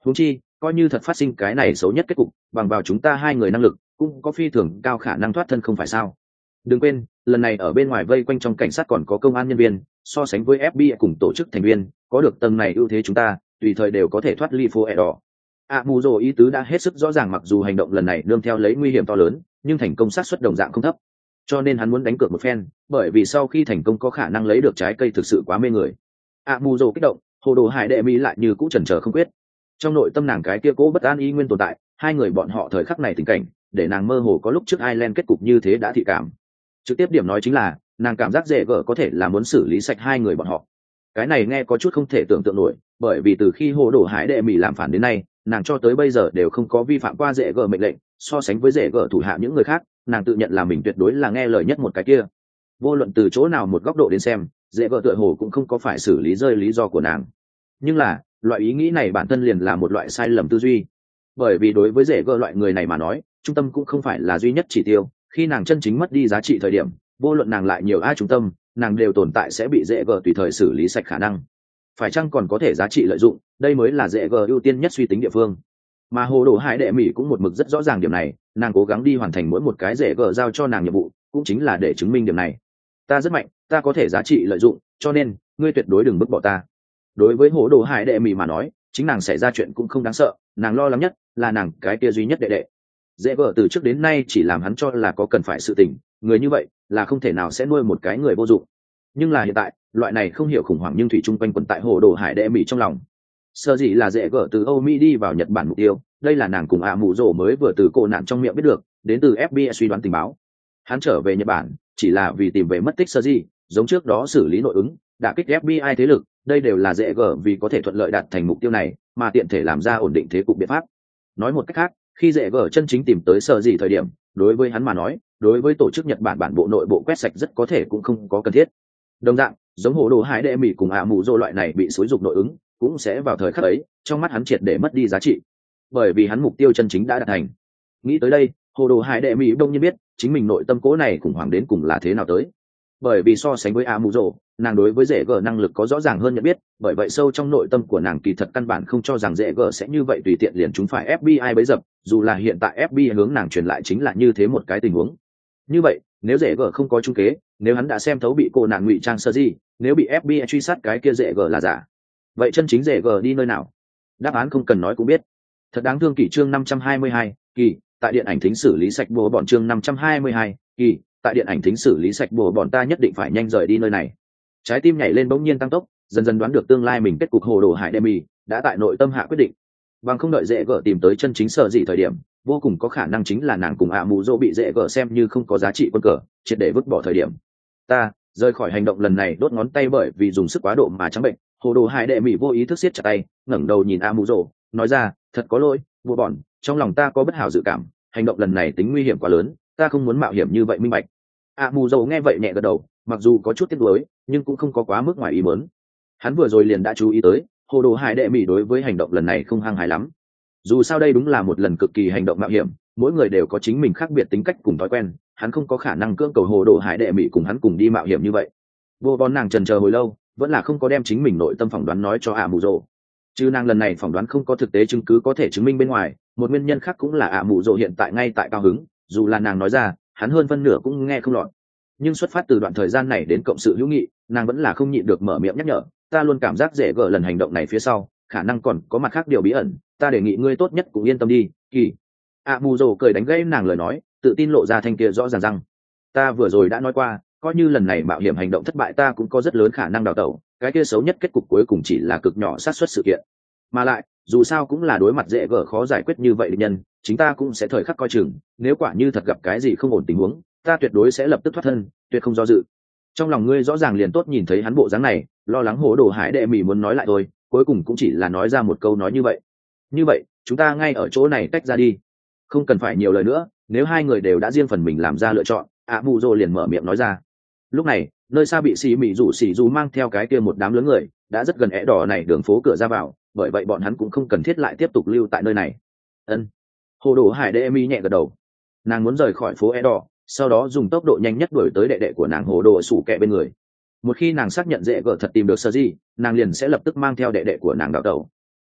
huống chi coi như thật phát sinh cái này xấu nhất kết cục, bằng vào chúng ta hai người năng lực cũng có phi thường cao khả năng thoát thân không phải sao. Đừng quên lần này ở bên ngoài vây quanh trong cảnh sát còn có công an nhân viên, so sánh với ép bê i cùng tổ chức thành viên có được tầng này ưu thế, chúng ta tùy thời đều có thể thoát ly phố ẹ đỏ. ạ mù rồ ý tứ đã hết sức rõ ràng, mặc dù hành động lần này nương theo lấy nguy hiểm to lớn nhưng thành công xác suất đồng dạng không thấp, cho nên hắn muốn đánh cược một phen, bởi vì sau khi thành công có khả năng lấy được trái cây thực sự quá mê người. ạ mù rồ kích động, hồ đồ hải đệ mỹ lại như cũ chần chờ không quyết. Trong nội tâm nàng cái kia cố bất an y nguyên tồn tại, hai người bọn họ thời khắc này tình cảnh để nàng mơ hồ có lúc trước Ireland kết cục như thế đã thị cảm. Trực tiếp điểm nói chính là nàng cảm giác dễ gở có thể là muốn xử lý sạch hai người bọn họ. Cái này nghe có chút không thể tưởng tượng nổi, bởi vì từ khi hồ đồ hải đệ mỹ làm phản đến nay, nàng cho tới bây giờ đều không có vi phạm qua dễ gở mệnh lệnh. So sánh với dễ gở thủ hạ những người khác, nàng tự nhận là mình tuyệt đối là nghe lời nhất một cái kia. Vô luận từ chỗ nào một góc độ đến xem, dễ gở tựa hồ cũng không có phải xử lý rơi lý do của nàng. Nhưng là loại ý nghĩ này bản thân liền là một loại sai lầm tư duy, bởi vì đối với dễ gở loại người này mà nói, trung tâm cũng không phải là duy nhất chỉ tiêu. Khi nàng chân chính mất đi giá trị thời điểm, vô luận nàng lại nhiều ai trung tâm, nàng đều tồn tại sẽ bị dễ gở tùy thời xử lý sạch khả năng. Phải chăng còn có thể giá trị lợi dụng, đây mới là dễ gở ưu tiên nhất suy tính địa phương. Mà hồ đồ hải đệ mỹ cũng một mực rất rõ ràng điểm này, nàng cố gắng đi hoàn thành mỗi một cái dễ gở giao cho nàng nhiệm vụ cũng chính là để chứng minh điểm này. Ta rất mạnh, ta có thể giá trị lợi dụng, cho nên ngươi tuyệt đối đừng bức bỏ ta. Đối với hồ đồ hải đệ mỹ mà nói, chính nàng xảy ra chuyện cũng không đáng sợ, nàng lo lắng nhất là nàng cái kia duy nhất đệ đệ. Dễ gở từ trước đến nay chỉ làm hắn cho là có cần phải sự tình, người như vậy là không thể nào sẽ nuôi một cái người vô dụng. Nhưng là hiện tại loại này không hiểu khủng hoảng nhưng thủy chung quanh quẩn tại hồ đồ hải đệ mỹ trong lòng. Sở dĩ là dễ gở từ Âu Mỹ đi vào Nhật Bản mục tiêu, đây là nàng cùng ạ mù rồ mới vừa từ cô nạn trong miệng biết được, đến từ ép bê i suy đoán tình báo. Hắn trở về Nhật Bản chỉ là vì tìm về mất tích Sở dĩ, giống trước đó xử lý nội ứng, đả kích ép bê i thế lực, đây đều là dễ gở vì có thể thuận lợi đạt thành mục tiêu này mà tiện thể làm ra ổn định thế cục biện pháp. Nói một cách khác, khi dễ gở chân chính tìm tới Sở dĩ thời điểm, đối với hắn mà nói, đối với tổ chức Nhật Bản bản bộ nội bộ quét sạch rất có thể cũng không có cần thiết. Đồng dạng, giống hồ đồ hải đệ mỹ cùng ạ mù rồ loại này bị xúi dục nội ứng, cũng sẽ vào thời khắc ấy trong mắt hắn triệt để mất đi giá trị, bởi vì hắn mục tiêu chân chính đã đạt thành. Nghĩ tới đây, hồ đồ hải đệ mỹ đông nhiên biết chính mình nội tâm cố này khủng hoảng đến cùng là thế nào tới. Bởi vì so sánh với ạ mù rồ, nàng đối với dễ gở năng lực có rõ ràng hơn nhận biết, bởi vậy sâu trong nội tâm của nàng kỳ thật căn bản không cho rằng dễ gở sẽ như vậy tùy tiện liền chúng phải ép bê i bấy dập, dù là hiện tại ép bê i hướng nàng truyền lại chính là như thế một cái tình huống. Như vậy nếu dễ gở không có trung kế, nếu hắn đã xem thấu bị cô nàng ngụy trang sơ gì, nếu bị ép bê i truy sát cái kia dễ gở là giả, vậy chân chính dễ gở đi nơi nào? Đáp án không cần nói cũng biết. Thật đáng thương. Kỷ chương năm trăm hai mươi hai, kỳ tại điện ảnh thính xử lý sạch bùa bọn. Chương năm trăm hai mươi hai, kỳ tại điện ảnh thính xử lý sạch bùa bọn. Ta nhất định phải nhanh rời đi nơi này. Trái tim nhảy lên bỗng nhiên tăng tốc, dần dần đoán được tương lai mình kết cục hồ đồ hải đệ mỹ đã tại nội tâm hạ quyết định. Bằng không đợi dễ gở tìm tới chân chính sở dị thời điểm, vô cùng có khả năng chính là nàng cùng ạ mù dỗ bị dễ gở xem như không có giá trị quân cờ, triệt để vứt bỏ thời điểm. Ta rời khỏi hành động lần này đốt ngón tay bởi vì dùng sức quá độ mà trắng bệnh. Hồ đồ hải đệ mỹ vô ý thức siết chặt tay, ngẩng đầu nhìn ạ mù dỗ, nói ra, thật có lỗi vua bọn, trong lòng ta có bất hảo dự cảm, hành động lần này tính nguy hiểm quá lớn, ta không muốn mạo hiểm như vậy minh bạch. ạ mù dỗ nghe vậy nhẹ gật đầu, mặc dù có chút tiếc nuối nhưng cũng không có quá mức ngoài ý muốn. Hắn vừa rồi liền đã chú ý tới hồ đồ hải đệ mỹ đối với hành động lần này không hăng hái lắm. Dù sao đây đúng là một lần cực kỳ hành động mạo hiểm, mỗi người đều có chính mình khác biệt tính cách cùng thói quen, hắn không có khả năng cưỡng cầu hồ đồ hải đệ mỹ cùng hắn cùng đi mạo hiểm như vậy. Vô bọn nàng trần chờ hồi lâu vẫn là không có đem chính mình nội tâm phỏng đoán nói cho ạ mù dỗ. Chứ nàng lần này phỏng đoán không có thực tế chứng cứ có thể chứng minh bên ngoài, một nguyên nhân khác cũng là ạ mù dỗ hiện tại ngay tại cao hứng, dù là nàng nói ra hắn hơn phân nửa cũng nghe không lọt. Nhưng xuất phát từ đoạn thời gian này đến cộng sự hữu nghị, nàng vẫn là không nhịn được mở miệng nhắc nhở, ta luôn cảm giác dễ gở lần hành động này phía sau khả năng còn có mặt khác điều bí ẩn, ta đề nghị ngươi tốt nhất cũng yên tâm đi. Kỳ ạ mù dỗ cười đánh gãy nàng lời nói, tự tin lộ ra thanh kia rõ ràng rằng, ta vừa rồi đã nói qua, coi như lần này mạo hiểm hành động thất bại ta cũng có rất lớn khả năng đào tẩu, cái kia xấu nhất kết cục cuối cùng chỉ là cực nhỏ xác suất sự kiện, mà lại dù sao cũng là đối mặt dễ gở khó giải quyết như vậy địch nhân, chính ta cũng sẽ thời khắc coi chừng, nếu quả như thật gặp cái gì không ổn tình huống, ta tuyệt đối sẽ lập tức thoát thân, tuyệt không do dự. Trong lòng ngươi rõ ràng liền tốt nhìn thấy hắn bộ dáng này, lo lắng hồ đồ hải đệ mỹ muốn nói lại thôi, cuối cùng cũng chỉ là nói ra một câu nói như vậy. Như vậy chúng ta ngay ở chỗ này tách ra đi, không cần phải nhiều lời nữa. Nếu hai người đều đã riêng phần mình làm ra lựa chọn, ạ mù dỗ liền mở miệng nói ra. Lúc này nơi xa bị xì mị rủ xì rủ mang theo cái kia một đám lớn người đã rất gần é đỏ này đường phố cửa ra vào, bởi vậy bọn hắn cũng không cần thiết lại tiếp tục lưu tại nơi này. Ân. Hồ đồ hải đệ mỹ nhẹ gật đầu, nàng muốn rời khỏi phố é đỏ, sau đó dùng tốc độ nhanh nhất đuổi tới đệ đệ của nàng hồ đồ sủ kẹ bên người. Một khi nàng xác nhận dễ gở thật tìm được sơ gì, nàng liền sẽ lập tức mang theo đệ đệ của nàng đào tẩu.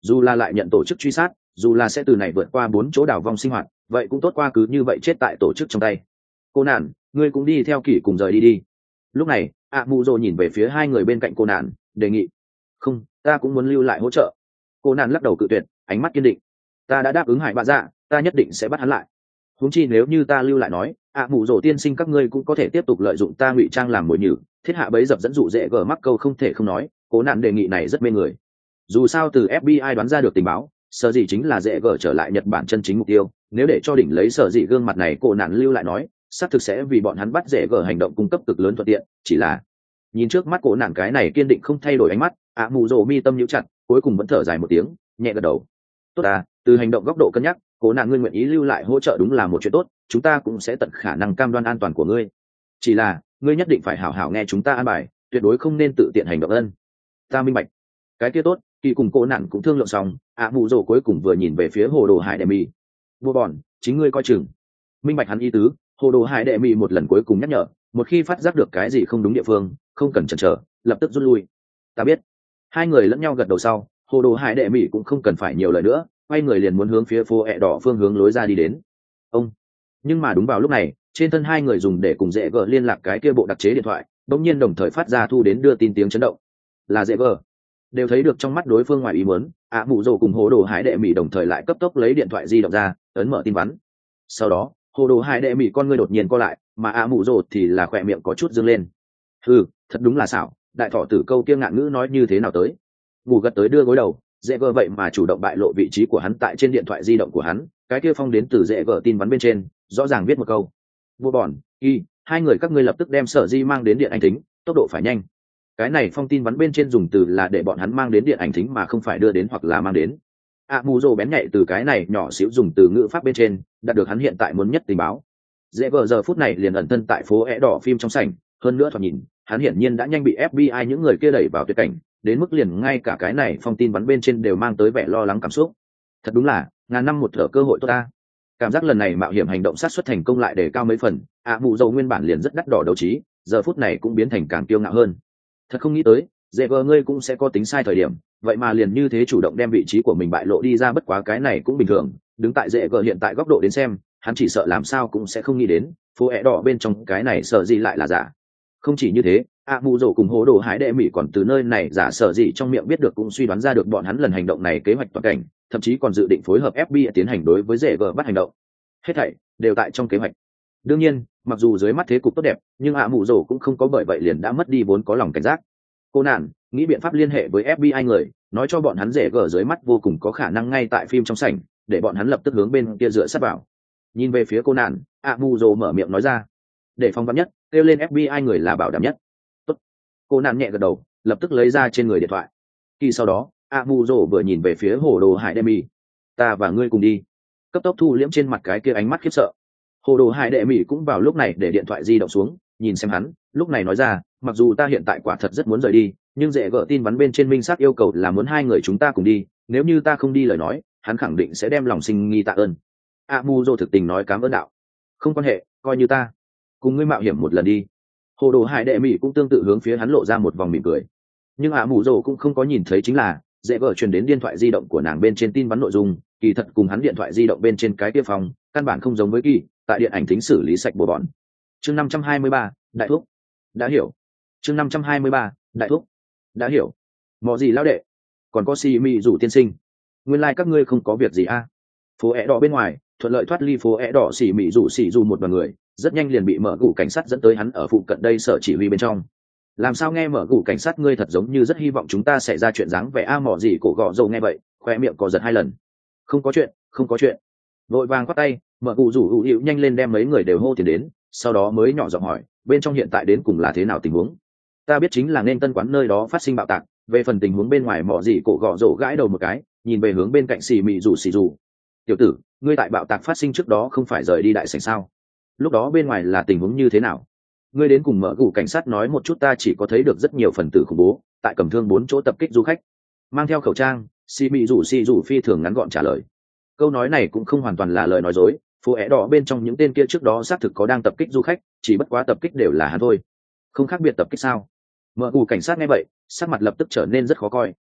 dù là lại nhận tổ chức truy sát, dù là sẽ từ này vượt qua bốn chỗ đảo vong sinh hoạt, vậy cũng tốt qua cứ như vậy chết tại tổ chức trong tay. Cô nạn, ngươi cũng đi theo Kỳ cùng rời đi đi. Lúc này ạ mù rồ nhìn về phía hai người bên cạnh cô nạn, đề nghị. Không, ta cũng muốn lưu lại hỗ trợ. Cô nạn lắc đầu cự tuyệt, ánh mắt kiên định. Ta đã đáp ứng hải bạ dạ, ta nhất định sẽ bắt hắn lại. Huống chi nếu như ta lưu lại nói, ạ mù rồ tiên sinh các ngươi cũng có thể tiếp tục lợi dụng ta ngụy trang làm mồi nhử, thiết hạ bẫy dập dẫn dụ dễ gờ mắc câu không thể không nói. Cố nạn đề nghị này rất mê người. Dù sao từ ép bê i đoán ra được tình báo, sở dĩ chính là dễ gờ trở lại Nhật Bản chân chính mục tiêu. Nếu để cho đỉnh lấy sở dĩ gương mặt này cô nạn lưu lại nói, xác thực sẽ vì bọn hắn bắt dễ gờ hành động cung cấp cực lớn thuận tiện. Chỉ là nhìn trước mắt cô nạn cái này kiên định không thay đổi ánh mắt, ạ mù rồ mi tâm nhíu chặt, cuối cùng vẫn thở dài một tiếng, nhẹ gật đầu. Tốt à, từ hành động góc độ cân nhắc, cô nạn ngươi nguyện ý lưu lại hỗ trợ đúng là một chuyện tốt, chúng ta cũng sẽ tận khả năng cam đoan an toàn của ngươi. Chỉ là ngươi nhất định phải hảo hảo nghe chúng ta an bài, tuyệt đối không nên tự tiện hành động. Ân, ta minh bạch. Cái kia tốt. Kỳ cùng cô nạn cũng thương lượng xong, ạ mù rồ cuối cùng vừa nhìn về phía hồ đồ hải đệ mì. Vua bòn, chính ngươi coi chừng. Minh bạch hắn ý tứ, hồ đồ hải đệ mì một lần cuối cùng nhắc nhở, một khi phát giác được cái gì không đúng địa phương, không cần chần chờ, lập tức rút lui. Ta biết. Hai người lẫn nhau gật đầu sau, hồ đồ hải đệ mì cũng không cần phải nhiều lời nữa, quay người liền muốn hướng phía phố ẹ đỏ phương hướng lối ra đi đến. Ông. Nhưng mà đúng vào lúc này, trên thân hai người dùng để cùng dễ gờ liên lạc cái kia bộ đặc chế điện thoại, bỗng nhiên đồng thời phát ra thu đến đưa tin tiếng chấn động. Là dễ gờ. Đều thấy được trong mắt đối phương ngoài ý muốn, ạ mù rồ cùng hồ đồ hải đệ mỹ đồng thời lại cấp tốc lấy điện thoại di động ra, ấn mở tin vắn. Sau đó hồ đồ hải đệ mỹ con ngươi đột nhiên co lại, mà ạ mù rồ thì là khỏe miệng có chút dương lên. Ừ, thật đúng là xảo, đại thọ tử câu kia ngạn ngữ nói như thế nào tới. Ngủ gật tới đưa gối đầu, dễ vờ vậy mà chủ động bại lộ vị trí của hắn tại trên điện thoại di động của hắn, cái kia phong đến từ dễ vờ tin vắn bên trên, rõ ràng viết một câu. Vua bòn, y, hai người các ngươi lập tức đem sở di mang đến điện ảnh thính, tốc độ phải nhanh. Cái này phong tin vắn bên trên dùng từ là để bọn hắn mang đến điện ảnh thính mà không phải đưa đến hoặc là mang đến. ạ mù rồ bén nhạy từ cái này nhỏ xíu dùng từ ngữ pháp bên trên đạt được hắn hiện tại muốn nhất tình báo. Dễ vờ giờ phút này liền ẩn thân tại phố é đỏ phim trong sảnh, hơn nữa thoạt nhìn hắn hiển nhiên đã nhanh bị ép bê i những người kia đẩy vào tuyệt cảnh, đến mức liền ngay cả cái này phong tin vắn bên trên đều mang tới vẻ lo lắng cảm xúc. Thật đúng là ngàn năm một thở cơ hội tốt ta. Cảm giác lần này mạo hiểm hành động sát xuất thành công lại để cao mấy phần, ạ mù rồ nguyên bản liền rất đắt đỏ đấu trí, giờ phút này cũng biến thành càng kiêu ngạo hơn. Thật không nghĩ tới, dễ vờ ngươi cũng sẽ có tính sai thời điểm, vậy mà liền như thế chủ động đem vị trí của mình bại lộ đi ra, bất quá cái này cũng bình thường, đứng tại dễ vờ hiện tại góc độ đến xem, hắn chỉ sợ làm sao cũng sẽ không nghĩ đến, phố ẹ đỏ bên trong cái này sợ gì lại là giả. Không chỉ như thế, ạ mù rồ cùng hố đồ hải đệ mỹ còn từ nơi này giả sợ gì trong miệng biết được cũng suy đoán ra được bọn hắn lần hành động này kế hoạch toàn cảnh, thậm chí còn dự định phối hợp ép bê i tiến hành đối với dễ vờ bắt hành động. Hết thảy đều tại trong kế hoạch. Đương nhiên, mặc dù dưới mắt thế cục tốt đẹp, nhưng ạ mù rồ cũng không có bởi vậy liền đã mất đi vốn có lòng cảnh giác. Cô nạn nghĩ biện pháp liên hệ với ép bê i người, nói cho bọn hắn dễ gờ dưới mắt vô cùng có khả năng ngay tại phim trong sảnh, để bọn hắn lập tức hướng bên kia dựa sát vào. Nhìn về phía cô nạn, ạ mù rồ mở miệng nói ra, để phòng vắn nhất, kêu lên ép bê i người là bảo đảm nhất. Tốt. Cô nạn nhẹ gật đầu, lập tức lấy ra trên người điện thoại. Khi sau đó ạ mù rồ vừa nhìn về phía hồ đồ hải đệ mỹ, ta và ngươi cùng đi. Cấp tốc thu liễm trên mặt cái kia ánh mắt khiếp sợ. Hồ đồ hải đệ mỹ cũng vào lúc này để điện thoại di động xuống, nhìn xem hắn, lúc này nói ra, mặc dù ta hiện tại quả thật rất muốn rời đi, nhưng dễ gỡ tin vắn bên trên minh xác yêu cầu là muốn hai người chúng ta cùng đi, nếu như ta không đi lời nói, hắn khẳng định sẽ đem lòng sinh nghi tạ ơn. A mu dô thực tình nói cảm ơn đạo. Không quan hệ, coi như ta cùng ngươi mạo hiểm một lần đi. Hồ đồ hải đệ mỹ cũng tương tự hướng phía hắn lộ ra một vòng mỉm cười. Nhưng A mu dô cũng không có nhìn thấy chính là dễ gỡ truyền đến điện thoại di động của nàng bên trên tin vắn nội dung, kỳ thật cùng hắn điện thoại di động bên trên cái kia phòng căn bản không giống với kỳ, tại điện ảnh tính xử lý sạch bừa bộn. Chương năm trăm hai mươi ba, đại thúc. Đã hiểu. Chương năm trăm hai mươi ba, đại thúc. Đã hiểu. Mọ gì lão đệ, còn có xì mị rủ tiên sinh, nguyên lai like các ngươi không có việc gì a? À? Phố é đỏ bên ngoài thuận lợi thoát ly phố é đỏ, xì mị rủ xì dù một đoàn người rất nhanh liền bị mở gủ cảnh sát dẫn tới hắn ở phụ cận đây sở chỉ huy bên trong. Làm sao nghe mở gủ cảnh sát ngươi thật giống như rất hy vọng chúng ta sẽ ra chuyện dáng vẻ a? Mọ gì cổ gọ dầu nghe vậy khoe miệng có giật hai lần. Không có chuyện, không có chuyện. Vội vàng khoát tay, mở gủ rủ hữu hữu nhanh lên đem mấy người đều hô tiền đến, sau đó mới nhỏ giọng hỏi bên trong hiện tại đến cùng là thế nào tình huống. Ta biết chính là nên tân quán nơi đó phát sinh bạo tạc, về phần tình huống bên ngoài mọ gì cổ gọ rổ gãi đầu một cái, nhìn về hướng bên cạnh xì mị rủ xì rủ. Tiểu tử, ngươi tại bạo tạc phát sinh trước đó không phải rời đi đại sảnh sao? Lúc đó bên ngoài là tình huống như thế nào? Ngươi đến cùng mở gủ cảnh sát nói một chút, ta chỉ có thấy được rất nhiều phần tử khủng bố tại cầm thương bốn chỗ tập kích du khách, mang theo khẩu trang. Xì mị rủ xì rủ phi thường ngắn gọn trả lời. Câu nói này cũng không hoàn toàn là lời nói dối, phố é đỏ bên trong những tên kia trước đó xác thực có đang tập kích du khách, chỉ bất quá tập kích đều là hắn thôi. Không khác biệt tập kích sao? Mở gù cảnh sát nghe vậy sắc mặt lập tức trở nên rất khó coi.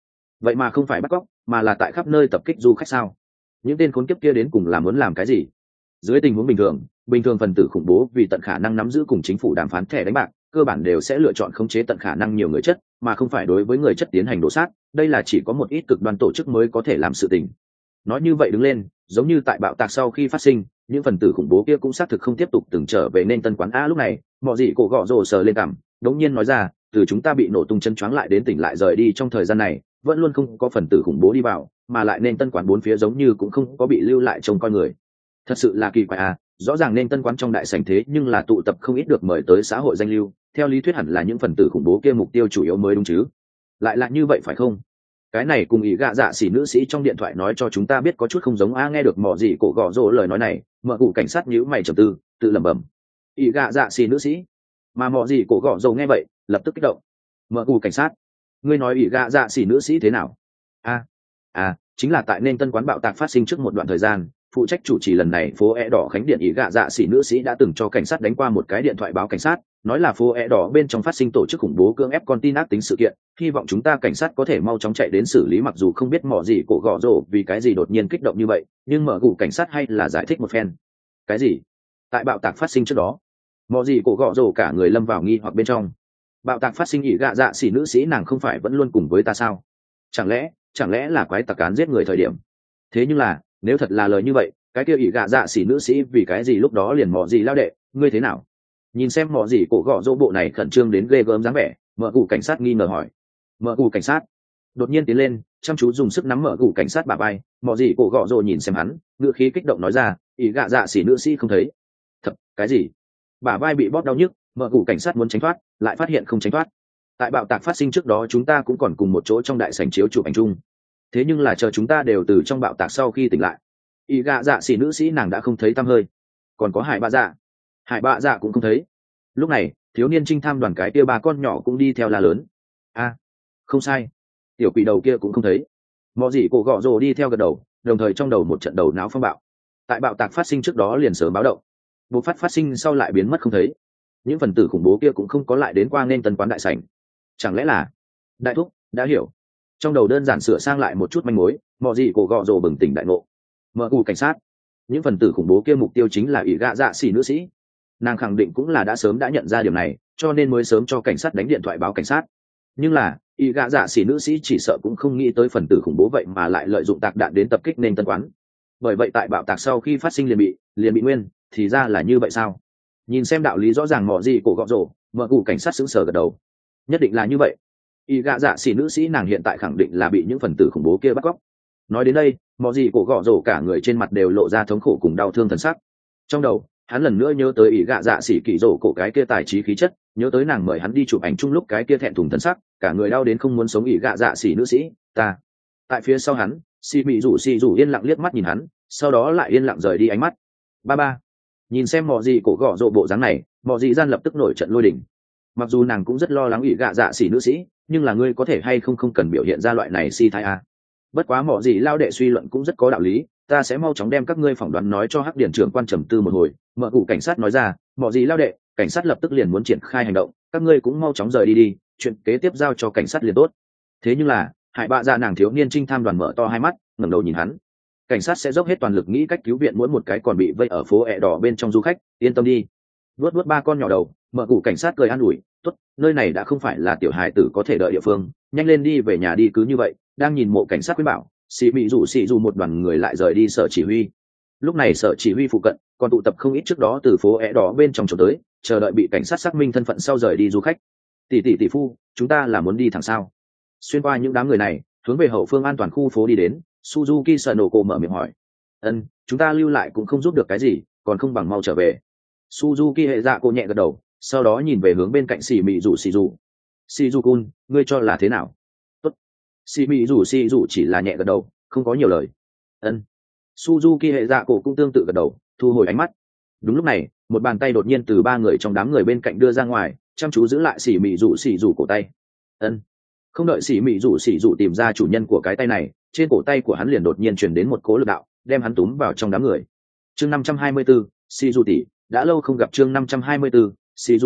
vậy mà không phải bắt cóc mà là tại khắp nơi tập kích du khách sao? Những tên khốn kiếp kia đến cùng là muốn làm cái gì? Dưới tình huống bình thường, bình thường phần tử khủng bố vì tận khả năng nắm giữ cùng chính phủ đàm phán thẻ đánh bạc, cơ bản đều sẽ lựa chọn khống chế tận khả năng nhiều người chất, mà không phải đối với người chất tiến hành đổ sát. Đây là chỉ có một ít cực đoan tổ chức mới có thể làm sự tình. Nói như vậy đứng lên, giống như tại bạo tạc sau khi phát sinh, những phần tử khủng bố kia cũng xác thực không tiếp tục từng trở về nên tân quán. A lúc này, mọi gì cổ gọ rồ sờ lên cằm, đống nhiên nói ra, từ chúng ta bị nổ tung chân choáng lại đến tỉnh lại rời đi trong thời gian này, vẫn luôn không có phần tử khủng bố đi vào, mà lại nên tân quán bốn phía giống như cũng không có bị lưu lại trông coi người. Thật sự là kỳ quái à, rõ ràng nên tân quán trong đại sảnh thế nhưng là tụ tập không ít được mời tới xã hội danh lưu, theo lý thuyết hẳn là những phần tử khủng bố kia mục tiêu chủ yếu mới đúng chứ? Lại là như vậy phải không? Cái này cùng ý gạ dạ xỉ nữ sĩ trong điện thoại nói cho chúng ta biết có chút không giống. A nghe được mỏ gì cổ gõ rồ lời nói này, mở cụ cảnh sát nhíu mày trầm tư, tự lẩm bẩm. Ý gạ dạ xỉ nữ sĩ? Mà mỏ gì cổ gõ rồ nghe vậy, lập tức kích động. Mở cụ cảnh sát, ngươi nói ý gạ dạ xỉ nữ sĩ thế nào? A, à, chính là tại nên tân quán bạo tạc phát sinh trước một đoạn thời gian, phụ trách chủ trì lần này phố e đỏ khánh điện ý gạ dạ xỉ nữ sĩ đã từng cho cảnh sát đánh qua một cái điện thoại báo cảnh sát, nói là phố e đỏ bên trong phát sinh tổ chức khủng bố cưỡng ép con tin ác tính sự kiện, hy vọng chúng ta cảnh sát có thể mau chóng chạy đến xử lý. Mặc dù không biết mỏ gì cổ gõ rồ vì cái gì đột nhiên kích động như vậy, nhưng mở gù cảnh sát hay là giải thích một phen. Cái gì? Tại bạo tạc phát sinh trước đó, mỏ gì cổ gõ rồ cả người lâm vào nghi hoặc bên trong. Bạo tạc phát sinh ý gạ dạ xỉ nữ sĩ nàng không phải vẫn luôn cùng với ta sao? Chẳng lẽ chẳng lẽ là quái tặc án giết người thời điểm? Thế nhưng là nếu thật là lời như vậy, cái kia ỷ gạ dạ xỉ nữ sĩ vì cái gì lúc đó liền mò gì lao đệ, ngươi thế nào? Nhìn xem mò gì cổ gõ dỗ bộ này khẩn trương đến ghê gớm dáng vẻ, mở cụ cảnh sát nghi ngờ hỏi. Mở cụ cảnh sát đột nhiên tiến lên, chăm chú dùng sức nắm mở cụ cảnh sát bả vai. Mò gì cổ gõ dỗ nhìn xem hắn, ngữ khí kích động nói ra, ỷ gạ dạ xỉ nữ sĩ không thấy. Thật, cái gì? Bả vai bị bóp đau nhức, mở cụ cảnh sát muốn tránh thoát, lại phát hiện không tránh thoát. Tại bạo tạc phát sinh trước đó chúng ta cũng còn cùng một chỗ trong đại sảnh chiếu chụp ảnh chung. Thế nhưng là chờ chúng ta đều từ trong bạo tạc sau khi tỉnh lại, ý gạ dạ xỉ nữ sĩ nàng đã không thấy tăm hơi. Còn có hải bạ dạ hải bạ dạ cũng không thấy. Lúc này thiếu niên trinh tham đoàn cái kia ba con nhỏ cũng đi theo la lớn. A, không sai, tiểu quỷ đầu kia cũng không thấy. Mọi gì cổ gọ rồ đi theo gật đầu, đồng thời trong đầu một trận đầu não phong bạo. Tại bạo tạc phát sinh trước đó liền sớm báo động, bộc phát phát sinh sau lại biến mất không thấy. Những phần tử khủng bố kia cũng không có lại đến qua nên tân quán đại sảnh. Chẳng lẽ là đại thúc đã hiểu? Trong đầu đơn giản sửa sang lại một chút manh mối, mọi gì cổ gọ rồ bừng tỉnh đại ngộ. Mở cụ cảnh sát, những phần tử khủng bố kia mục tiêu chính là ỷ gạ dạ xỉ nữ sĩ. Nàng khẳng định cũng là đã sớm đã nhận ra điều này, cho nên mới sớm cho cảnh sát đánh điện thoại báo cảnh sát. Nhưng là ỷ gạ dạ xỉ nữ sĩ chỉ sợ cũng không nghĩ tới phần tử khủng bố vậy mà lại lợi dụng tạc đạn đến tập kích nên tân quán. Bởi vậy tại bạo tạc sau khi phát sinh liền bị liền bị nguyên, thì ra là như vậy sao? Nhìn xem đạo lý rõ ràng, mỏ gì cổ gọ rồ, mở cụ cảnh sát sững sờ gật đầu. Nhất định là như vậy. Y gạ dạ xỉ nữ sĩ nàng hiện tại khẳng định là bị những phần tử khủng bố kia bắt cóc. Nói đến đây, mọi gì cổ gọ rồ cả người trên mặt đều lộ ra thống khổ cùng đau thương thần sắc. trong đầu hắn lần nữa nhớ tới ỷ gạ dạ xỉ kỳ rổ cổ cái kia tài trí khí chất, nhớ tới nàng mời hắn đi chụp ảnh chung lúc cái kia thẹn thùng thân sắc, cả người đau đến không muốn sống. ỷ gạ dạ xỉ nữ sĩ ta. Tại phía sau hắn, xì mị rủ xì rủ yên lặng liếc mắt nhìn hắn, sau đó lại yên lặng rời đi ánh mắt. Ba ba nhìn xem mọ gì cổ gọ rộ bộ dáng này, mọ gì gian lập tức nổi trận lôi đình. Mặc dù nàng cũng rất lo lắng ỷ gạ dạ xỉ nữ sĩ, nhưng là ngươi có thể hay không không cần biểu hiện ra loại này si thái a. Bất quá mọ gì lao đệ suy luận cũng rất có đạo lý, ta sẽ mau chóng đem các ngươi phỏng đoán nói cho hắc điển trưởng quan trầm tư một hồi. Mở cụ cảnh sát nói ra, mọ gì lao đệ, cảnh sát lập tức liền muốn triển khai hành động, các ngươi cũng mau chóng rời đi đi, chuyện kế tiếp giao cho cảnh sát liền tốt. Thế nhưng là hải bạ dạ nàng thiếu niên trinh tham đoàn mở to hai mắt, ngẩng đầu nhìn hắn. Cảnh sát sẽ dốc hết toàn lực nghĩ cách cứu viện mỗi một cái còn bị vây ở phố ẹ đỏ bên trong du khách, yên tâm đi. Vuốt vuốt ba con nhỏ đầu, mở cụ cảnh sát cười an ủi, tốt, nơi này đã không phải là tiểu hài tử có thể đợi địa phương, nhanh lên đi về nhà đi. Cứ như vậy, đang nhìn mộ cảnh sát khuyên bảo, xì mị rủ xì dù một đoàn người lại rời đi sở chỉ huy. Lúc này sở chỉ huy phụ cận còn tụ tập không ít trước đó từ phố ẹ đỏ bên trong chỗ tới, chờ đợi bị cảnh sát xác minh thân phận sau rời đi du khách. Tỷ tỷ tỷ phu, chúng ta là muốn đi thẳng sao? Xuyên qua những đám người này, hướng về hậu phương an toàn khu phố đi đến. Suzuki Sanoko mở miệng hỏi, ân, chúng ta lưu lại cũng không giúp được cái gì, còn không bằng mau trở về. Suzuki hệ dạ cô nhẹ gật đầu, sau đó nhìn về hướng bên cạnh xì mị rủ xì rủ. Shizu-kun, ngươi cho là thế nào? Tốt. Xì mị rủ xì rủ chỉ là nhẹ gật đầu, không có nhiều lời. Ân. Suzuki hệ dạ cô cũng tương tự gật đầu, thu hồi ánh mắt. Đúng lúc này, một bàn tay đột nhiên từ ba người trong đám người bên cạnh đưa ra ngoài, chăm chú giữ lại xì mị rủ xì rủ cổ tay. Ân. Không đợi xì mị rủ xì rủ tìm ra chủ nhân của cái tay này, trên cổ tay của hắn liền đột nhiên truyền đến một cỗ lực đạo, đem hắn túm vào trong đám người. Chương năm trăm hai mươi tư, Shizu tỷ, đã lâu không gặp. Chương năm trăm hai mươi tư, Shizu tỷ,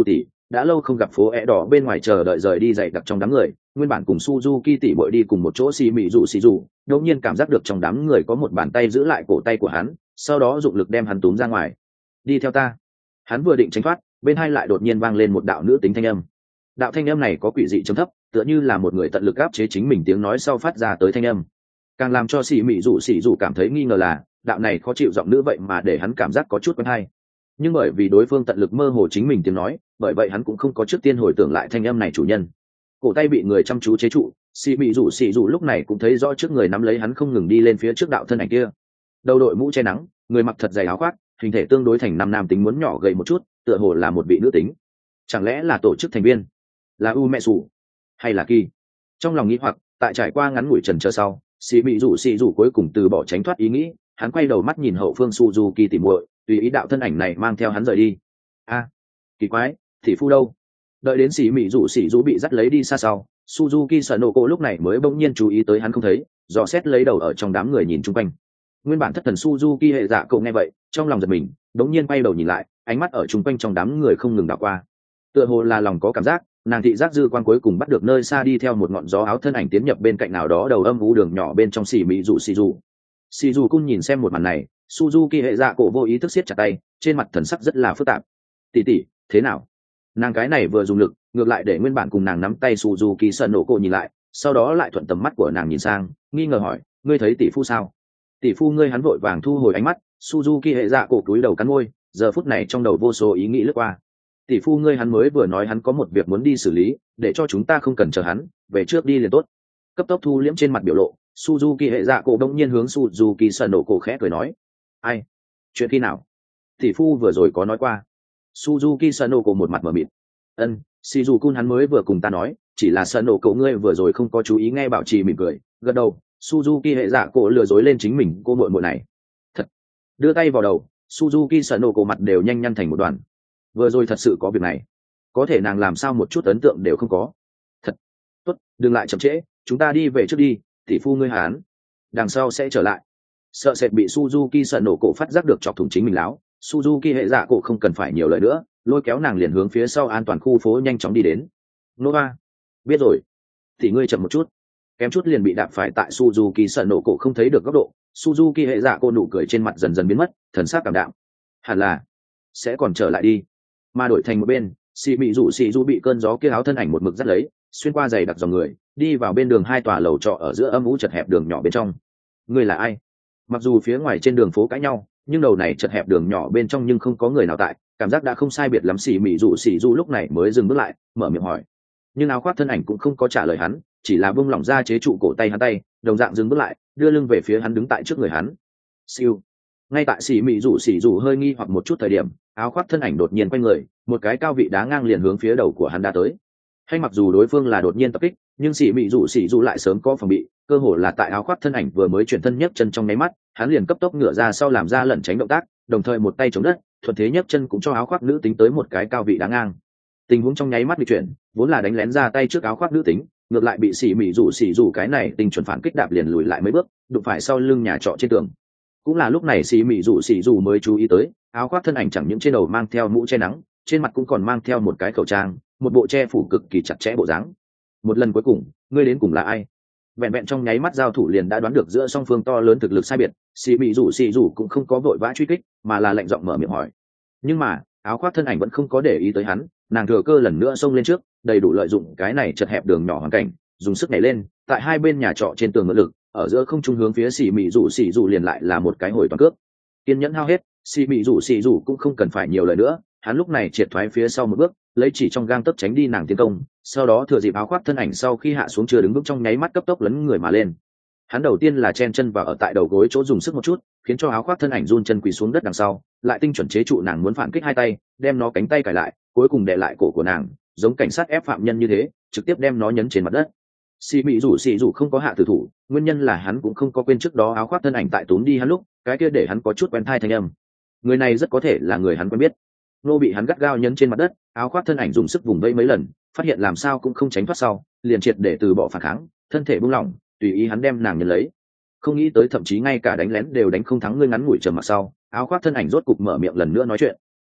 đã lâu không gặp phố ẹ đỏ bên ngoài chờ đợi rời đi dày đặc trong đám người, nguyên bản cùng Suzuki tỉ bội đi cùng một chỗ xì mị rủ xì rủ, đột nhiên cảm giác được trong đám người có một bàn tay giữ lại cổ tay của hắn, sau đó dụng lực đem hắn túm ra ngoài. Đi theo ta. Hắn vừa định tránh thoát, bên hai lại đột nhiên vang lên một đạo nữ tính thanh âm. Đạo thanh âm này có quỷ dị trầm thấp, tựa như là một người tận lực áp chế chính mình tiếng nói sau phát ra tới thanh âm. Càng làm cho xì mị rủ xì rủ cảm thấy nghi ngờ là, đạo này khó chịu giọng nữ vậy mà để hắn cảm giác có chút quen hay. Nhưng bởi vì đối phương tận lực mơ hồ chính mình tiếng nói, bởi vậy hắn cũng không có trước tiên hồi tưởng lại thanh âm này chủ nhân. Cổ tay bị người chăm chú chế trụ, xì mị rủ xì rủ lúc này cũng thấy rõ trước người nắm lấy hắn không ngừng đi lên phía trước đạo thân ảnh kia. Đầu đội mũ che nắng, người mặc thật dày áo khoác, hình thể tương đối thành năm nam tính muốn nhỏ gầy một chút, tựa hồ là một vị nữ tính. Chẳng lẽ là tổ chức thành viên, là u mẹ sủ hay là kỳ? Trong lòng nghĩ hoặc, tại trải qua ngắn ngủi trần chờ sau, xì mị rủ xì rủ cuối cùng từ bỏ tránh thoát ý nghĩ, hắn quay đầu mắt nhìn hậu phương Suzuki tỉ muội, tùy ý đạo thân ảnh này mang theo hắn rời đi. A, kỳ quái, thị phu đâu? Đợi đến xì mị rủ xì rủ bị dắt lấy đi xa sau, Suzuki sợ nổ cổ lúc này mới bỗng nhiên chú ý tới hắn không thấy, dò xét lấy đầu ở trong đám người nhìn chung quanh. Nguyên bản thất thần Suzuki hệ dạ cậu nghe vậy, trong lòng giật mình, bỗng nhiên quay đầu nhìn lại, ánh mắt ở chung quanh trong đám người không ngừng đảo qua. Tựa hồ là lòng có cảm giác, nàng thị giác dư quan cuối cùng bắt được nơi xa đi theo một ngọn gió áo thân ảnh tiến nhập bên cạnh nào đó đầu âm u đường nhỏ bên trong xì mị rủ xì rủ. Xì rủ cung nhìn xem một màn này, Suzuki hệ dạ cổ vô ý thức siết chặt tay, trên mặt thần sắc rất là phức tạp. Tỷ tỷ, thế nào? Nàng cái này vừa dùng lực, ngược lại để nguyên bản cùng nàng nắm tay Suzuki sợ nổ cổ nhìn lại, sau đó lại thuận tầm mắt của nàng nhìn sang, nghi ngờ hỏi, ngươi thấy tỷ phu sao? Tỷ phu ngươi. Hắn vội vàng thu hồi ánh mắt, Suzuki hệ dạ cổ cúi đầu cắn môi, giờ phút này trong đầu vô số ý nghĩ lướt qua. Tỷ phu ngươi hắn mới vừa nói hắn có một việc muốn đi xử lý, để cho chúng ta không cần chờ hắn, về trước đi liền tốt. Cấp tốc thu liễm trên mặt biểu lộ, Suzuki hệ dạ cổ đông nhiên hướng Suzuki sợ nổ cổ khẽ cười nói, ai? Chuyện khi nào? Tỷ phu vừa rồi có nói qua. Suzuki sợ nổ cổ một mặt mở mịt. Ân, Shizukun hắn mới vừa cùng ta nói, chỉ là sợ nổ cổ ngươi vừa rồi không có chú ý nghe bảo trì mỉm cười, gật đầu. Suzuki hệ dạ cổ lừa dối lên chính mình cô muội muội này. Thật. Đưa tay vào đầu, Suzuki sợ nổ cổ mặt đều nhanh nhăn thành một đoàn. Vừa rồi thật sự có việc này, có thể nàng làm sao một chút ấn tượng đều không có. Thật tốt, đừng lại chậm trễ, chúng ta đi về trước đi, tỷ phu ngươi hán, đằng sau sẽ trở lại. Sợ sệt bị Suzuki sợ nổ cổ phát giác được chọc thủng chính mình láo, Suzuki hệ dạ cổ không cần phải nhiều lời nữa, lôi kéo nàng liền hướng phía sau an toàn khu phố nhanh chóng đi đến. Nova, biết rồi, thì ngươi chậm một chút. Kém chút liền bị đạp phải tại Suzuki sợ nổ cổ không thấy được góc độ, Suzuki hệ dạ cổ nụ cười trên mặt dần dần biến mất, thần sắc cảm đạm. Hẳn là sẽ còn trở lại đi. Mà đổi thành một bên, xì mị rủ xì rủ bị cơn gió kia áo thân ảnh một mực dắt lấy, xuyên qua dày đặc dòng người, đi vào bên đường hai tòa lầu trọ ở giữa âm u chật hẹp đường nhỏ bên trong. Người là ai? Mặc dù phía ngoài trên đường phố cãi nhau, nhưng đầu này chật hẹp đường nhỏ bên trong nhưng không có người nào tại, cảm giác đã không sai biệt lắm. Xì mị rủ xì rủ lúc này mới dừng bước lại, mở miệng hỏi. Nhưng áo khoác thân ảnh cũng không có trả lời hắn, chỉ là buông lỏng ra chế trụ cổ tay hắn tay, đồng dạng dừng bước lại, đưa lưng về phía hắn đứng tại trước người hắn. Siêu. Ngay tại xì mị rủ xì rủ hơi nghi hoặc một chút thời điểm, áo khoác thân ảnh đột nhiên quay người, một cái cao vị đá ngang liền hướng phía đầu của hắn đã tới. Hay mặc dù đối phương là đột nhiên tập kích, nhưng xì mị rủ xì rủ lại sớm có phòng bị, cơ hồ là tại áo khoác thân ảnh vừa mới chuyển thân nhấc chân trong nháy mắt, hắn liền cấp tốc ngửa ra sau làm ra lẩn tránh động tác, đồng thời một tay chống đất, thuận thế nhấc chân cũng cho áo khoác nữ tính tới một cái cao vị đá ngang. Tình huống trong nháy mắt bị chuyển, vốn là đánh lén ra tay trước áo khoác nữ tính, ngược lại bị xì mị rủ xì rủ cái này tình chuẩn phản kích đạp liền lùi lại mấy bước, đụng phải sau lưng nhà trọ trên tường. Cũng là lúc này xì mị rủ xì rủ mới chú ý tới, áo khoác thân ảnh chẳng những trên đầu mang theo mũ che nắng, trên mặt cũng còn mang theo một cái khẩu trang, một bộ che phủ cực kỳ chặt chẽ bộ dáng. Một lần cuối cùng, ngươi đến cùng là ai? Vẹn vẹn trong nháy mắt giao thủ liền đã đoán được giữa song phương to lớn thực lực sai biệt, xì mị rủ xì rủ cũng không có vội vã truy kích, mà là lạnh giọng mở miệng hỏi. Nhưng mà áo khoác thân ảnh vẫn không có để ý tới hắn, nàng thừa cơ lần nữa xông lên trước, đầy đủ lợi dụng cái này chật hẹp đường nhỏ hoàn cảnh, dùng sức nhảy lên, tại hai bên nhà trọ trên tường ngự lực, ở giữa không trung hướng phía xì mị rủ xì rủ liền lại là một cái hồi toàn cước. Kiên nhẫn hao hết, xì mị rủ xì rủ cũng không cần phải nhiều lời nữa, hắn lúc này triệt thoái phía sau một bước, lấy chỉ trong gang tấc tránh đi nàng tiến công, sau đó thừa dịp áo khoác thân ảnh sau khi hạ xuống chưa đứng bước trong nháy mắt cấp tốc lấn người mà lên. Hắn đầu tiên là chen chân vào ở tại đầu gối chỗ dùng sức một chút, khiến cho áo khoác thân ảnh run chân quỳ xuống đất đằng sau, lại tinh chuẩn chế trụ nàng muốn phản kích hai tay, đem nó cánh tay cài lại, cuối cùng để lại cổ của nàng, giống cảnh sát ép phạm nhân như thế, trực tiếp đem nó nhấn trên mặt đất. Xì mị rủ xì rủ không có hạ tử thủ, nguyên nhân là hắn cũng không có quên trước đó áo khoác thân ảnh tại túm đi hắn lúc, cái kia để hắn có chút quen thai thanh âm. Người này rất có thể là người hắn quen biết. Nô bị hắn gắt gao nhấn trên mặt đất, áo khoác thân ảnh dùng sức vùng vẫy mấy lần, phát hiện làm sao cũng không tránh thoát sau, liền triệt để từ bỏ phản kháng, thân thể buông lỏng, tùy ý hắn đem nàng nhận lấy. Không nghĩ tới thậm chí ngay cả đánh lén đều đánh không thắng, ngươi ngắn ngủi trầm mặc sau, áo khoác thân ảnh rốt cục mở miệng lần nữa nói chuyện.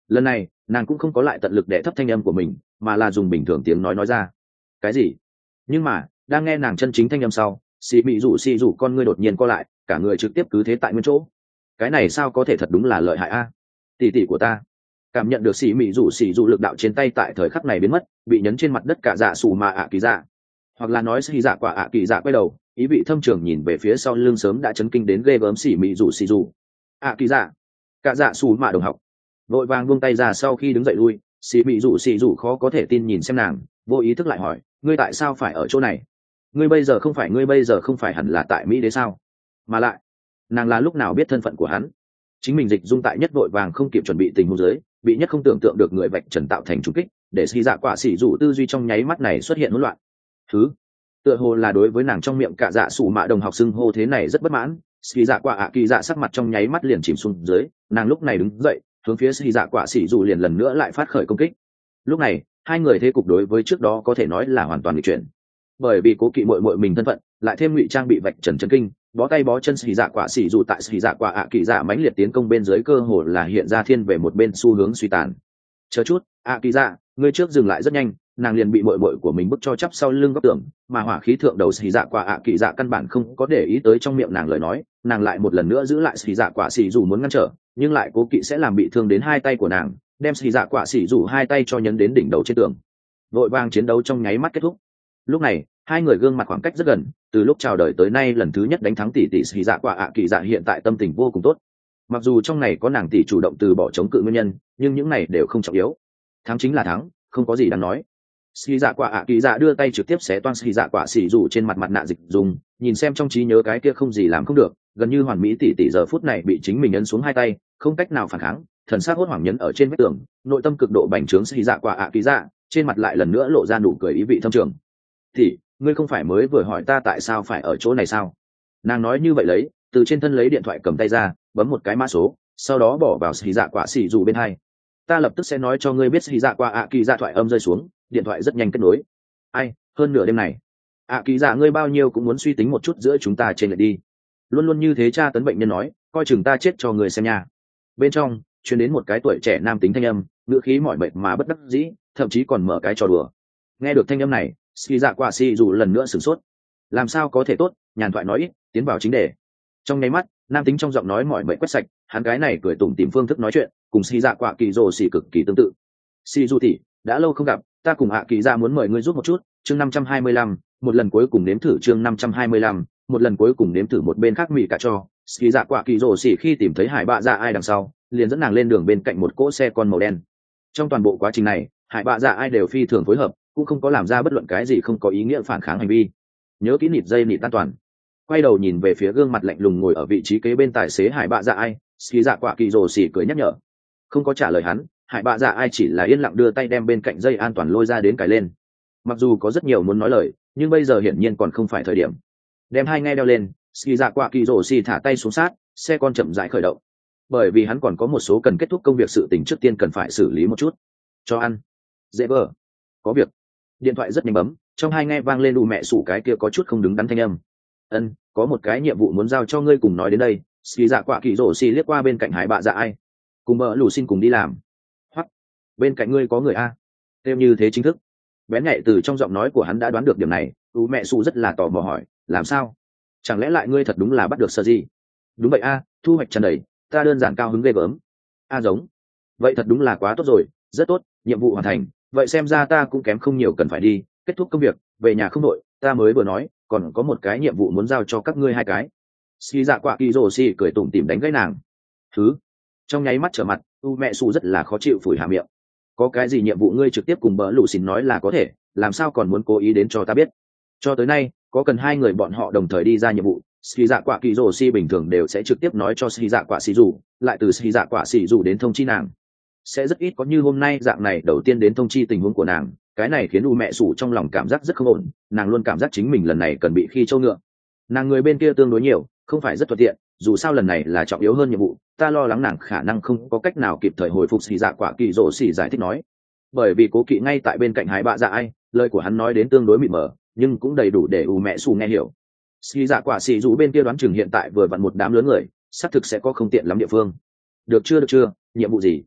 lần này nàng cũng không có lại tận lực để thấp thanh âm của mình, mà là dùng bình thường tiếng nói nói ra. Cái gì? Nhưng mà đang nghe nàng chân chính thanh âm sau, xì mị rủ xì rủ con ngươi đột nhiên co lại, cả người trực tiếp cứ thế tại nguyên chỗ. Cái này sao có thể, thật đúng là lợi hại a. Tỷ tỷ của ta. Cảm nhận được xì mị rủ xì rủ lực đạo trên tay tại thời khắc này biến mất, bị nhấn trên mặt đất cả dạ sủ mà ạ kỳ dạ, hoặc là nói xì dạ quả ạ kỳ dạ quay đầu, ý vị thâm trường nhìn về phía sau lưng sớm đã chấn kinh đến ghê gớm xì mị rủ xì rủ. ạ kỳ dạ, cả dạ sủ mà đồng học. Vội vàng buông tay ra sau khi đứng dậy lui, xì mị rủ xì rủ khó có thể tin nhìn xem nàng, vô ý thức lại hỏi, ngươi tại sao phải ở chỗ này? Ngươi bây giờ không phải ngươi bây giờ không phải hẳn là tại Mỹ đấy sao? Mà lại, nàng là lúc nào biết thân phận của hắn? Chính mình dịch dung tại nhất vội vàng không kịp chuẩn bị tình huống dưới, bị nhất không tưởng tượng được người vạch trần tạo thành trùng kích, để xì dạ quả xì rủ tư duy trong nháy mắt này xuất hiện hỗn loạn. Thứ, tựa hồ là đối với nàng trong miệng cả dạ sủ mạ đồng học xưng hô thế này rất bất mãn, xì dạ quả ạ kỳ dạ sắc mặt trong nháy mắt liền chìm xuống dưới, nàng lúc này đứng dậy, hướng phía xì dạ quả xì rủ liền lần nữa lại phát khởi công kích. Lúc này hai người thế cục đối với trước đó có thể nói là hoàn toàn nghịch chuyển, bởi vì cố kỵ muội muội mình thân phận, lại thêm ngụy trang bị vạch trần chân kinh, bó tay bó chân xì dạ quả xì dù tại xì dạ quả ạ kỳ dạ mãnh liệt tiến công bên dưới cơ hồ là hiện ra thiên về một bên xu hướng suy tàn. Chờ chút, ạ kỳ dạ, ngươi trước dừng lại rất nhanh, nàng liền bị muội muội của mình bức cho chắp sau lưng góc tường, mà hỏa khí thượng đầu xì dạ quả ạ kỳ dạ căn bản không có để ý tới trong miệng nàng lời nói, nàng lại một lần nữa giữ lại xì dạ quả xì dù muốn ngăn trở, nhưng lại cố kỵ sẽ làm bị thương đến hai tay của nàng, đem xì dạ quả xì dù hai tay cho nhấn đến đỉnh đầu trên tường. Vội vàng chiến đấu trong nháy mắt kết thúc. Lúc này hai người gương mặt khoảng cách rất gần, từ lúc chào đời tới nay lần thứ nhất đánh thắng tỷ tỷ xì dạ quả ạ kỳ dạ hiện tại tâm tình vô cùng tốt. Mặc dù trong này có nàng tỷ chủ động từ bỏ chống cự nguyên nhân, nhưng những này đều không trọng yếu. Thắng chính là thắng, không có gì đáng nói. Xì dạ quả ạ kỳ dạ đưa tay trực tiếp xé toang xì dạ quả xì dù trên mặt mặt nạ dịch dùng, nhìn xem trong trí nhớ cái kia không gì làm không được, gần như hoàn mỹ tỷ tỷ giờ phút này bị chính mình ấn xuống hai tay, không cách nào phản kháng, thần sắc hốt hoảng nhấn ở trên vách tường, nội tâm cực độ bành trướng xì dạ quả ạ kỳ dạ, trên mặt lại lần nữa lộ ra nụ cười ý vị thâm trường. Thì ngươi không phải mới vừa hỏi ta tại sao phải ở chỗ này sao? Nàng nói như vậy lấy từ trên thân lấy điện thoại cầm tay ra, bấm một cái mã số, sau đó bỏ vào xì dạ quả xì dù bên hai. Ta lập tức sẽ nói cho ngươi biết. Xì dạ quả ạ kỳ dạ thoại âm rơi xuống, điện thoại rất nhanh kết nối. Ai, hơn nửa đêm này ạ kỳ dạ ngươi bao nhiêu cũng muốn suy tính một chút giữa chúng ta trên lại đi, luôn luôn như thế. Cha tấn bệnh nhân nói, coi chừng ta chết cho người xem nha. Bên trong truyền đến một cái tuổi trẻ nam tính thanh âm, ngữ khí mỏi mệt mà bất đắc dĩ, thậm chí còn mở cái trò đùa. Nghe được thanh âm này, xì dạ quả xì dù lần nữa sửng sốt. Làm sao có thể tốt, nhàn thoại nói ít, tiến vào chính đề. Trong nháy mắt nam tính trong giọng nói mỏi mệt quét sạch, hắn cái này cười tủm tìm phương thức nói chuyện cùng xì dạ quả kỳ rồ xì cực kỳ tương tự. Xì dù tỷ, đã lâu không gặp, ta cùng hạ kỳ dạ muốn mời ngươi giúp một chút. Chương năm trăm hai mươi lăm, một lần cuối cùng nếm thử. Chương năm trăm hai mươi lăm, một lần cuối cùng nếm thử. Một bên khác mỉ cả cho xì dạ quả kỳ rồ xì khi tìm thấy hải bạ dạ ai đằng sau, liền dẫn nàng lên đường bên cạnh một cỗ xe con màu đen. Trong toàn bộ quá trình này hải bạ dạ ai đều phi thường phối hợp, cũng không có làm ra bất luận cái gì không có ý nghĩa phản kháng hành vi. Nhớ kỹ nịt dây nịt an toàn. Quay đầu nhìn về phía gương mặt lạnh lùng ngồi ở vị trí kế bên tài xế hải bạ dạ ai, xì dạ quả kỳ rồ xì cười nhắc nhở. Không có trả lời hắn, hải bạ dạ ai chỉ là yên lặng đưa tay đem bên cạnh dây an toàn lôi ra đến cài lên. Mặc dù có rất nhiều muốn nói lời, nhưng bây giờ hiển nhiên còn không phải thời điểm. Đem hai nghe đeo lên, xì dạ quả kỳ rồ xì thả tay xuống sát, xe con chậm rãi khởi động. Bởi vì hắn còn có một số cần kết thúc công việc sự tình trước tiên cần phải xử lý một chút. Cho ăn. Dễ vờ. Có việc. Điện thoại rất nhanh bấm, trong hai nghe vang lên đủ mẹ sủ cái kia có chút không đứng đắn thanh âm. Ân, có một cái nhiệm vụ muốn giao cho ngươi, cùng nói đến đây. Xì dạ quả kỳ rồ xì liếc qua bên cạnh hải bạ dạ ai. Cùng mợ lù xin cùng đi làm. Hoặc bên cạnh ngươi có người a. Theo như thế chính thức. Bén nhạy từ trong giọng nói của hắn đã đoán được điểm này, đủ mẹ sủ rất là tò mò hỏi, làm sao? Chẳng lẽ lại ngươi thật đúng là bắt được sơ gì? Đúng vậy a, thu hoạch tràn đầy, ta đơn giản cao hứng ghê gớm. A giống. Vậy thật đúng là quá tốt rồi, rất tốt, nhiệm vụ hoàn thành. Vậy xem ra ta cũng kém không nhiều cần phải đi kết thúc công việc, về nhà không đội. Ta mới vừa nói còn có một cái nhiệm vụ muốn giao cho các ngươi hai cái. Xì dạ quả kỳ rồ xì cười tủm tỉm đánh gãy nàng. Thứ. Trong nháy mắt trở mặt, u mẹ xù rất là khó chịu phủi hạ miệng. Có cái gì nhiệm vụ ngươi trực tiếp cùng bỡ lũ xin nói là có thể, làm sao còn muốn cố ý đến cho ta biết? Cho tới nay có cần hai người bọn họ đồng thời đi ra nhiệm vụ, xì dạ quả kỳ rồ xì bình thường đều sẽ trực tiếp nói cho xì dạ quả xì dù, lại từ xì dạ quả xì dù đến thông chi nàng. Sẽ rất ít có như hôm nay dạng này đầu tiên đến thông chi tình huống của nàng. Cái này khiến u mẹ sủ trong lòng cảm giác rất không ổn, nàng luôn cảm giác chính mình lần này cần bị khi trâu ngựa. Nàng người bên kia tương đối nhiều, không phải rất thuận tiện, dù sao lần này là trọng yếu hơn nhiệm vụ, ta lo lắng nàng khả năng không có cách nào kịp thời hồi phục. Xì dạ quả kỳ rồ xì giải thích nói. Bởi vì cố kỵ ngay tại bên cạnh hải bạ dạ ai, lời của hắn nói đến tương đối mịt mờ, nhưng cũng đầy đủ để u mẹ sủ nghe hiểu. Xì dạ quả xì dù bên kia đoán chừng hiện tại vừa vặn một đám lớn người, xác thực sẽ có không tiện lắm địa phương. Được chưa được chưa, nhiệm vụ gì?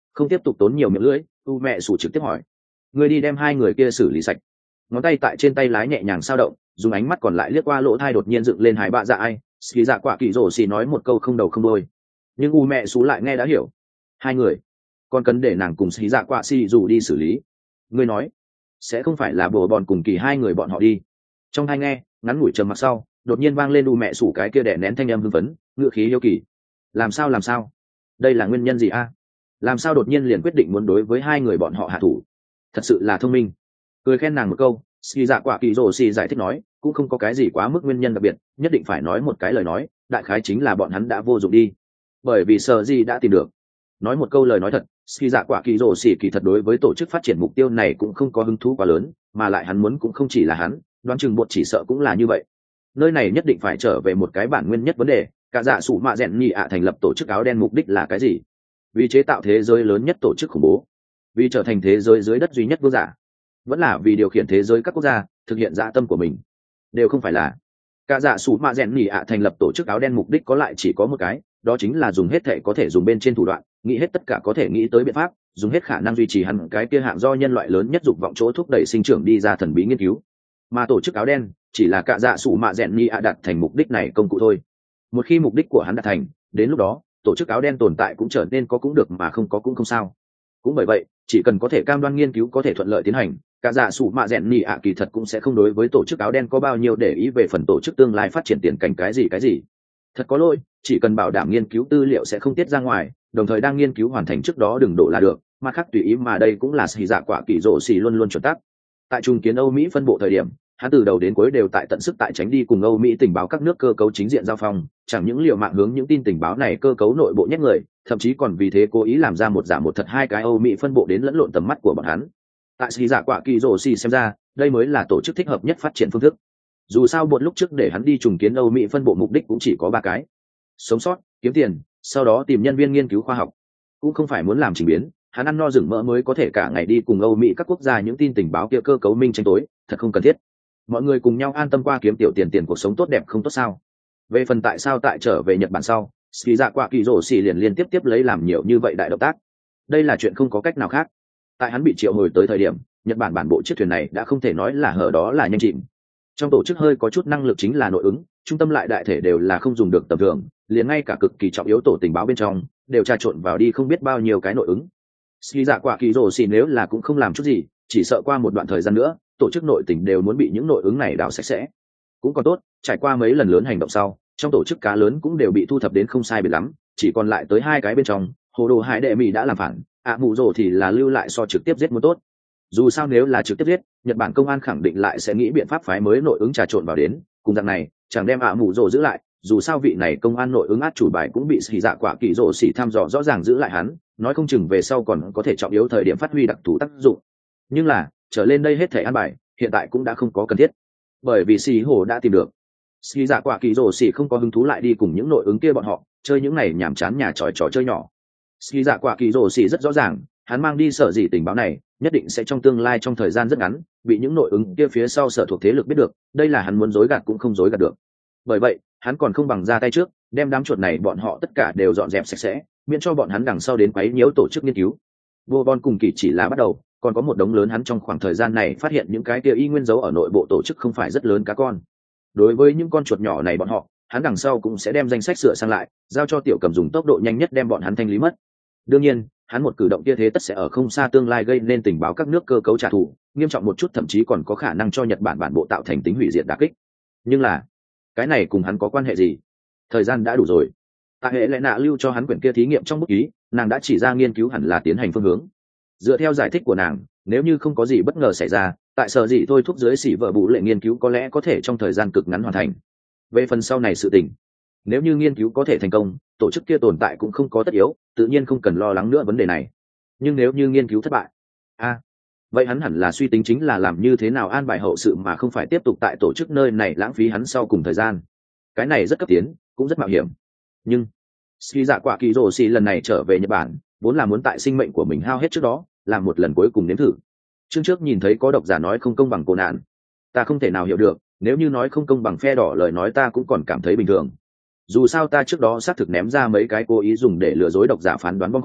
Không tiếp tục tốn nhiều miệng lưỡi, u mẹ sủ trực tiếp hỏi, người đi đem hai người kia xử lý sạch. Ngón tay tại trên tay lái nhẹ nhàng sao động, dùng ánh mắt còn lại liếc qua lỗ thai đột nhiên dựng lên hai bạ dạ ai. Ski dạ quả kỳ rổ xì nói một câu không đầu không đôi, nhưng u mẹ xú lại nghe đã hiểu. Hai người còn cần để nàng cùng Ski dạ quả xì dù đi xử lý. Ngươi nói sẽ không phải là bồ bòn cùng kỳ hai người bọn họ đi. Trong hai nghe ngắn ngủi trầm mặc sau, đột nhiên vang lên u mẹ sủ cái kia đẻ nén thanh âm hưng phấn, ngựa khí yêu kỳ. Làm sao làm sao? Đây là nguyên nhân gì a? Làm sao đột nhiên liền quyết định muốn đối với hai người bọn họ hạ thủ? Thật sự là thông minh. Cười khen nàng một câu, Ski dạ quả kỳ rổ xì giải thích nói, cũng không có cái gì quá mức nguyên nhân đặc biệt, nhất định phải nói một cái lời nói, đại khái chính là bọn hắn đã vô dụng đi, bởi vì sợ gì đã tìm được. Nói một câu lời nói thật, Ski dạ quả kỳ rổ xì kỳ thật đối với tổ chức phát triển mục tiêu này cũng không có hứng thú quá lớn, mà lại hắn muốn cũng không chỉ là hắn, đoán chừng bột chỉ sợ cũng là như vậy. Nơi này nhất định phải trở về một cái bản nguyên nhất vấn đề, cả dạ sủ mạ rèn nhị ạ thành lập tổ chức áo đen mục đích là cái gì? Vì chế tạo thế giới lớn nhất tổ chức khủng bố, vì trở thành thế giới dưới đất duy nhất vương giả, vẫn là vì điều khiển thế giới các quốc gia thực hiện dã tâm của mình? Đều không phải là. Cả dạ sủ mạ rèn nhị ạ thành lập tổ chức áo đen mục đích có lại chỉ có một cái, đó chính là dùng hết thể có thể dùng bên trên thủ đoạn, nghĩ hết tất cả có thể nghĩ tới biện pháp, dùng hết khả năng duy trì hắn cái kia hạng do nhân loại lớn nhất dục vọng chỗ thúc đẩy sinh trưởng đi ra thần bí nghiên cứu. Mà tổ chức áo đen chỉ là cả dạ sủ mạ rèn nhị ạ đạt thành mục đích này công cụ thôi. Một khi mục đích của hắn đạt thành, đến lúc đó tổ chức áo đen tồn tại cũng trở nên có cũng được mà không có cũng không sao. Cũng bởi vậy, chỉ cần có thể cam đoan nghiên cứu có thể thuận lợi tiến hành, cả dạ sủ mạ rèn nhị ạ kỳ thật cũng sẽ không đối với tổ chức áo đen có bao nhiêu để ý về phần tổ chức tương lai phát triển tiền cảnh cái gì cái gì. Thật có lỗi, chỉ cần bảo đảm nghiên cứu tư liệu sẽ không tiết ra ngoài, đồng thời đang nghiên cứu hoàn thành trước đó đừng đổ là được, mà khác tùy ý, mà đây cũng là xì dạ quả kỳ rổ xì luôn luôn chuẩn tắc. Tại trung kiến Âu Mỹ phân bộ thời điểm, hắn từ đầu đến cuối đều tại tận sức tại tránh đi cùng Âu Mỹ tình báo các nước cơ cấu chính diện giao phong, chẳng những liều mạng hướng những tin tình báo này cơ cấu nội bộ nhét người, thậm chí còn vì thế cố ý làm ra một giả một thật hai cái Âu Mỹ phân bộ đến lẫn lộn tầm mắt của bọn hắn. Tại xì dạ quả kỳ rổ xì xem ra, đây mới là tổ chức thích hợp nhất phát triển phương thức. Dù sao bọn lúc trước để hắn đi trùng kiến Âu Mỹ phân bộ mục đích cũng chỉ có ba cái: sống sót, kiếm tiền, sau đó tìm nhân viên nghiên cứu khoa học. Cũng không phải muốn làm chỉnh biến, hắn ăn no rừng mỡ mới có thể cả ngày đi cùng Âu Mỹ các quốc gia những tin tình báo kia cơ cấu minh tranh tối, thật không cần thiết. Mọi người cùng nhau an tâm qua kiếm tiểu tiền tiền cuộc sống tốt đẹp không tốt sao? Về phần tại sao tại trở về Nhật Bản sau, Ski dạ quả kỳ rổ xì liền liên tiếp tiếp lấy làm nhiều như vậy đại động tác. Đây là chuyện không có cách nào khác. Tại hắn bị triệu hồi tới thời điểm, Nhật Bản bản bộ chiếc thuyền này đã không thể nói là hở đó là nhanh chìm. Trong tổ chức hơi có chút năng lực chính là nội ứng, trung tâm lại đại thể đều là không dùng được tầm thường, liền ngay cả cực kỳ trọng yếu tổ tình báo bên trong đều tra trộn vào đi không biết bao nhiêu cái nội ứng. Ski dạ quả kỳ rổ xì nếu là cũng không làm chút gì, chỉ sợ qua một đoạn thời gian nữa tổ chức nội tình đều muốn bị những nội ứng này đào sạch sẽ. Cũng còn tốt, trải qua mấy lần lớn hành động sau, trong tổ chức cá lớn cũng đều bị thu thập đến không sai biệt lắm, chỉ còn lại tới hai cái bên trong, hồ đồ hải đệ mỹ đã làm phản, ạ mù rồ thì là lưu lại so trực tiếp giết muốn tốt. Dù sao nếu là trực tiếp giết, Nhật Bản công an khẳng định lại sẽ nghĩ biện pháp phái mới nội ứng trà trộn vào đến, cùng dạng này chẳng đem ạ mù rồ giữ lại, dù sao vị này công an nội ứng át chủ bài cũng bị xì dạ quả kỳ rồ xỉ thăm dò rõ ràng giữ lại hắn, nói không chừng về sau còn có thể trọng yếu thời điểm phát huy đặc thù tác dụng. Nhưng là trở lên đây hết thể an bài hiện tại cũng đã không có cần thiết, bởi vì xì hồ đã tìm được. Xì dạ quả kỳ rồ xỉ không có hứng thú lại đi cùng những nội ứng kia bọn họ chơi những này nhảm chán nhà tròi trò chơi nhỏ. Xì dạ quả kỳ rồ xỉ rất rõ ràng, hắn mang đi sở gì tình báo này nhất định sẽ trong tương lai trong thời gian rất ngắn bị những nội ứng kia phía sau sở thuộc thế lực biết được, đây là hắn muốn dối gạt cũng không dối gạt được. Bởi vậy hắn còn không bằng ra tay trước đem đám chuột này bọn họ tất cả đều dọn dẹp sạch sẽ, miễn cho bọn hắn đằng sau đến quấy nhiễu tổ chức nghiên cứu. Vô Bon cùng kỳ chỉ là bắt đầu, còn có một đống lớn hắn trong khoảng thời gian này phát hiện những cái kia y nguyên dấu ở nội bộ tổ chức không phải rất lớn cá con. Đối với những con chuột nhỏ này bọn họ, hắn đằng sau cũng sẽ đem danh sách sửa sang lại, giao cho Tiểu Cầm dùng tốc độ nhanh nhất đem bọn hắn thanh lý mất. Đương nhiên, hắn một cử động kia thế tất sẽ ở không xa tương lai gây nên tình báo các nước cơ cấu trả thù, nghiêm trọng một chút thậm chí còn có khả năng cho Nhật Bản bản bộ tạo thành tính hủy diệt đả kích. Nhưng là, cái này cùng hắn có quan hệ gì? Thời gian đã đủ rồi. Tạ Hệ Lệ Nạ lưu cho hắn quyển kia thí nghiệm trong bút ký, nàng đã chỉ ra nghiên cứu hẳn là tiến hành phương hướng. Dựa theo giải thích của nàng, nếu như không có gì bất ngờ xảy ra, tại sở gì thôi thúc dưới xỉ vợ bụ lệ nghiên cứu có lẽ có thể trong thời gian cực ngắn hoàn thành. Về phần sau này sự tình, nếu như nghiên cứu có thể thành công, tổ chức kia tồn tại cũng không có tất yếu, tự nhiên không cần lo lắng nữa vấn đề này. Nhưng nếu như nghiên cứu thất bại, a à, vậy hắn hẳn là suy tính chính là làm như thế nào an bài hậu sự mà không phải tiếp tục tại tổ chức nơi này lãng phí hắn sau cùng thời gian. Cái này rất cấp tiến, cũng rất mạo hiểm. Nhưng Ski dạ quả kỳ rồ xì lần này trở về Nhật Bản vốn là muốn tại sinh mệnh của mình hao hết trước đó làm một lần cuối cùng nếm thử. Chương trước nhìn thấy có độc giả nói không công bằng cô nạn, ta không thể nào hiểu được, nếu như nói không công bằng phe đỏ lời nói ta cũng còn cảm thấy bình thường. Dù sao ta trước đó xác thực ném ra mấy cái cố ý dùng để lừa dối độc giả phán đoán bom khói,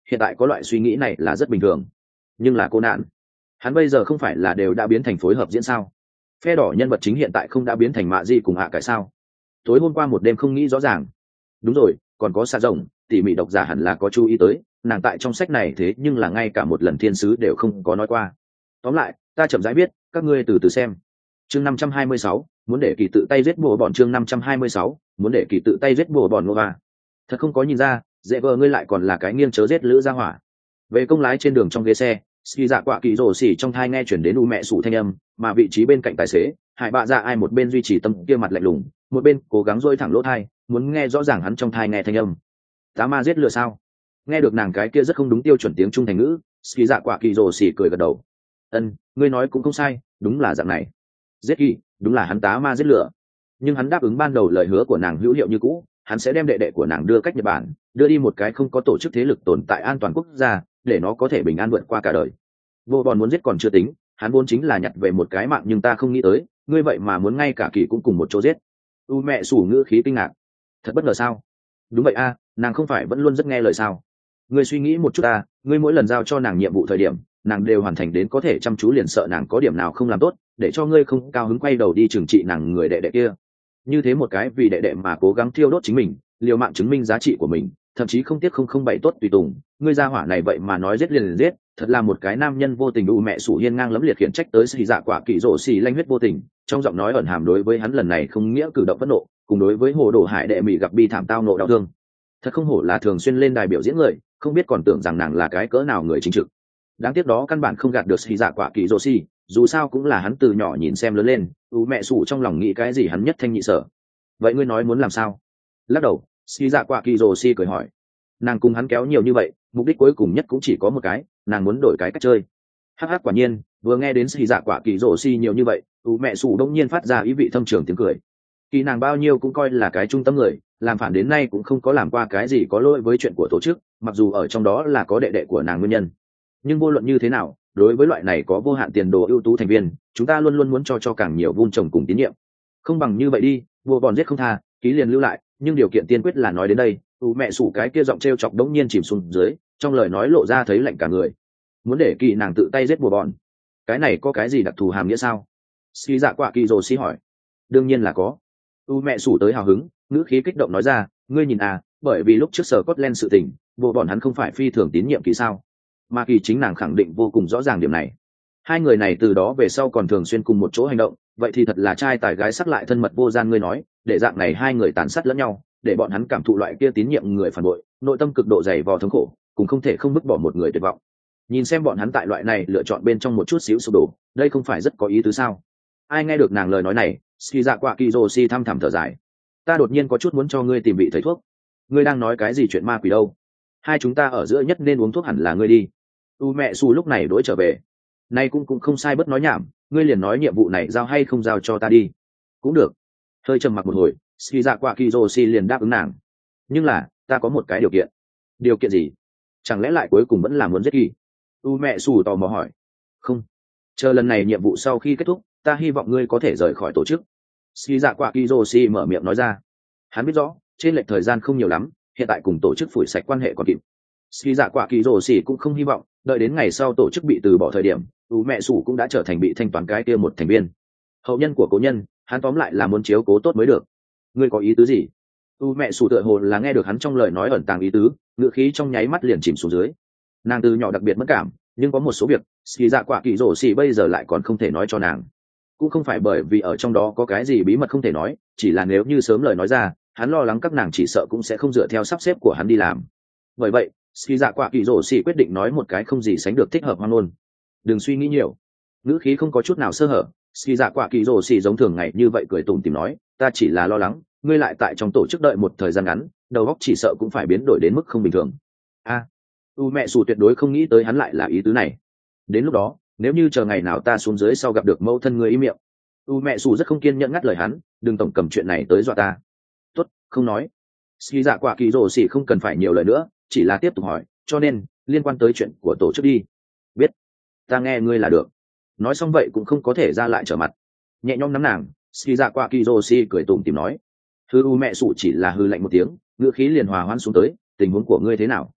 hiện tại có loại suy nghĩ này là rất bình thường. Nhưng là cô nạn, hắn bây giờ không phải là đều đã biến thành phối hợp diễn sao? Phe đỏ nhân vật chính hiện tại không đã biến thành mạ gì cùng hạ cải sao? Tối hôm qua một đêm không nghĩ rõ ràng. Đúng rồi, còn có xạ rồng, tỉ mỉ độc giả hẳn là có chú ý tới, nàng tại trong sách này thế nhưng là ngay cả một lần thiên sứ đều không có nói qua. Tóm lại, ta chậm rãi biết, các ngươi từ từ xem. Chương năm trăm hai mươi sáu, muốn để kỳ tự tay giết bùa bọn. Chương năm trăm hai mươi sáu, muốn để kỳ tự tay giết bùa bọn Nova. Thật không có nhìn ra, dễ vợ ngươi lại còn là cái nghiêng chớ giết lữ gia hỏa. Về công lái trên đường trong ghế xe, ski dạ quạ kỳ rồ xỉ trong thai nghe chuyển đến u mẹ sủ thanh âm, mà vị trí bên cạnh tài xế, hải bạ dạ ai một bên duy trì tâm kia mặt lạnh lùng, một bên cố gắng dôi thẳng lỗ thai, muốn nghe rõ ràng hắn trong thai nghe thanh âm. Tá ma giết lừa sao? Nghe được nàng cái kia rất không đúng tiêu chuẩn tiếng trung thành ngữ, ski dạ quạ kỳ rồ xỉ cười gật đầu. Ân, ngươi nói cũng không sai, đúng là dạng này. Giết kỳ, đúng là hắn tá ma giết lừa. Nhưng hắn đáp ứng ban đầu lời hứa của nàng hữu hiệu như cũ, hắn sẽ đem đệ đệ của nàng đưa cách Nhật Bản, đưa đi một cái không có tổ chức thế lực tồn tại an toàn quốc gia, để nó có thể bình an vượt qua cả đời. Vô bọn muốn giết còn chưa tính, hắn vốn chính là nhặt về một cái mạng, nhưng ta không nghĩ tới, ngươi vậy mà muốn ngay cả kỳ cũng cùng một chỗ giết. U mẹ sủ ngữ khí kinh ngạc. Thật bất ngờ sao? Đúng vậy a, nàng không phải vẫn luôn rất nghe lời sao? Ngươi suy nghĩ một chút ta, ngươi mỗi lần giao cho nàng nhiệm vụ thời điểm, nàng đều hoàn thành đến có thể chăm chú, liền sợ nàng có điểm nào không làm tốt, để cho ngươi không cao hứng quay đầu đi trừng trị nàng người đệ đệ kia. Như thế một cái vì đệ đệ mà cố gắng thiêu đốt chính mình, liều mạng chứng minh giá trị của mình, thậm chí không tiếc không không bày tốt tùy tùng, ngươi gia hỏa này vậy mà nói giết liền liền giết, thật là một cái nam nhân vô tình. U mẹ sủ hiên ngang lẫm liệt khiển trách tới xì dạ quả kỳ rổ xì lanh huyết vô tình, trong giọng nói ẩn hàm đối với hắn lần này không nghĩa cử động phẫn nộ, cùng đối với hồ đồ hải đệ mỹ gặp bi thảm tao nộ đau thương. Thật không hổ là thường xuyên lên đài biểu diễn người, không biết còn tưởng rằng nàng là cái cỡ nào người chính trực. Đáng tiếc đó căn bản không gạt được xì dạ quả kỳ rổ xì, dù sao cũng là hắn từ nhỏ nhìn xem lớn lên. U mẹ sủ trong lòng nghĩ cái gì hắn nhất thanh nhị sở. Vậy ngươi nói muốn làm sao? Lắc đầu, xì dạ quả kỳ rổ xì cười hỏi. Nàng cùng hắn kéo nhiều như vậy, mục đích cuối cùng nhất cũng chỉ có một cái, nàng muốn đổi cái cách chơi. Hắc hắc, quả nhiên vừa nghe đến xì dạ quả kỳ rổ xì nhiều như vậy, u mẹ sủ đông nhiên phát ra ý vị thâm trường tiếng cười. Kỳ nàng bao nhiêu cũng coi là cái trung tâm người, làm phản đến nay cũng không có làm qua cái gì có lỗi với chuyện của tổ chức, mặc dù ở trong đó là có đệ đệ của nàng nguyên nhân. Nhưng vô luận như thế nào, đối với loại này có vô hạn tiền đồ ưu tú thành viên, chúng ta luôn luôn muốn cho cho càng nhiều vun trồng cùng tín nhiệm. Không bằng như vậy đi, vua bọn giết không tha, ký liền lưu lại, nhưng điều kiện tiên quyết là nói đến đây. U mẹ sủ cái kia giọng trêu chọc đống nhiên chìm xuống dưới, trong lời nói lộ ra thấy lạnh cả người. Muốn để kỳ nàng tự tay giết bùa bọn, cái này có cái gì đặc thù hàm nghĩa sao? Ski dạ quả kỳ rồ xi hỏi. Đương nhiên là có. U mẹ sủ tới hào hứng, ngữ khí kích động nói ra, ngươi nhìn à, bởi vì lúc trước sở Scotland sự tình, bùa bọn hắn không phải phi thường tín nhiệm kỳ sao? Mà kỳ chính nàng khẳng định vô cùng rõ ràng điểm này. Hai người này từ đó về sau còn thường xuyên cùng một chỗ hành động, vậy thì thật là trai tài gái sắc lại thân mật vô gian. Ngươi nói, để dạng này hai người tàn sát lẫn nhau, để bọn hắn cảm thụ loại kia tín nhiệm người phản bội, nội tâm cực độ dày vò thống khổ, cũng không thể không vứt bỏ một người tuyệt vọng. Nhìn xem bọn hắn tại loại này lựa chọn bên trong một chút xíu sụp đổ, đây không phải rất có ý tứ sao? Ai nghe được nàng lời nói này, ski dạ quạ kỳ rồ si thăm thẳm thở dài. Ta đột nhiên có chút muốn cho ngươi tìm vị thầy thuốc. Ngươi đang nói cái gì chuyện ma quỷ đâu? Hai chúng ta ở giữa nhất nên uống thuốc hẳn là ngươi đi. U mẹ xù lúc này đuổi trở về. Nay cũng cũng không sai, bất nói nhảm, ngươi liền nói nhiệm vụ này giao hay không giao cho ta đi. Cũng được. Hơi trầm mặc một hồi, ski dạ quạ kỳ rồ si liền đáp ứng nàng. Nhưng là, ta có một cái điều kiện. Điều kiện gì? Chẳng lẽ lại cuối cùng vẫn là muốn giết kỳ? U mẹ xù tò mò hỏi. Không. Chờ lần này nhiệm vụ sau khi kết thúc, ta hy vọng ngươi có thể rời khỏi tổ chức. Ski dạ quạ kỳ rồ si mở miệng nói ra. Hắn biết rõ, trên lệch thời gian không nhiều lắm, hiện tại cùng tổ chức phủi sạch quan hệ còn kịp. Ski dạ quạ kỳ rồ xỉ cũng không hy vọng đợi đến ngày sau tổ chức bị từ bỏ thời điểm, u mẹ sủ cũng đã trở thành bị thanh toán cái kia một thành viên hậu nhân của cố nhân. Hắn tóm lại là muốn chiếu cố tốt mới được. Ngươi có ý tứ gì? U mẹ sủ tựa hồ là nghe được hắn trong lời nói ẩn tàng ý tứ, ngựa khí trong nháy mắt liền chìm xuống dưới. Nàng từ nhỏ đặc biệt mất cảm, nhưng có một số việc Ski dạ quạ kỳ rồ xỉ bây giờ lại còn không thể nói cho nàng. Cũng không phải bởi vì ở trong đó có cái gì bí mật không thể nói, chỉ là nếu như sớm lời nói ra, hắn lo lắng các nàng chỉ sợ cũng sẽ không dựa theo sắp xếp của hắn đi làm. Bởi vậy, ski dạ quạ kỳ rổ xỉ quyết định nói một cái không gì sánh được thích hợp hoang ngôn. Đừng suy nghĩ nhiều. Ngữ khí không có chút nào sơ hở, ski dạ quạ kỳ rổ xỉ giống thường ngày như vậy cười tủm tỉm nói, ta chỉ là lo lắng ngươi lại tại trong tổ chức đợi một thời gian ngắn, đầu óc chỉ sợ cũng phải biến đổi đến mức không bình thường. A, u mẹ sù tuyệt đối không nghĩ tới hắn lại là ý tứ này. Đến lúc đó, nếu như chờ ngày nào ta xuống dưới sau gặp được mẫu thân ngươi im miệng. U mẹ sù rất không kiên nhẫn ngắt lời hắn, đừng tổng cầm chuyện này tới dọa ta. Tốt, không nói. Ski dạ quạ kỳ rồ xỉ không cần phải nhiều lời nữa, chỉ là tiếp tục hỏi, cho nên liên quan tới chuyện của tổ chức đi. Biết, ta nghe ngươi là được. Nói xong vậy cũng không có thể ra lại trở mặt. Nhẹ nhõm nắm nàng, Ski dạ quạ kỳ rồ xỉ cười tủm tỉm nói. Hư u mẹ sụ chỉ là hư lạnh một tiếng, ngữ khí liền hòa hoãn xuống tới, tình huống của ngươi thế nào?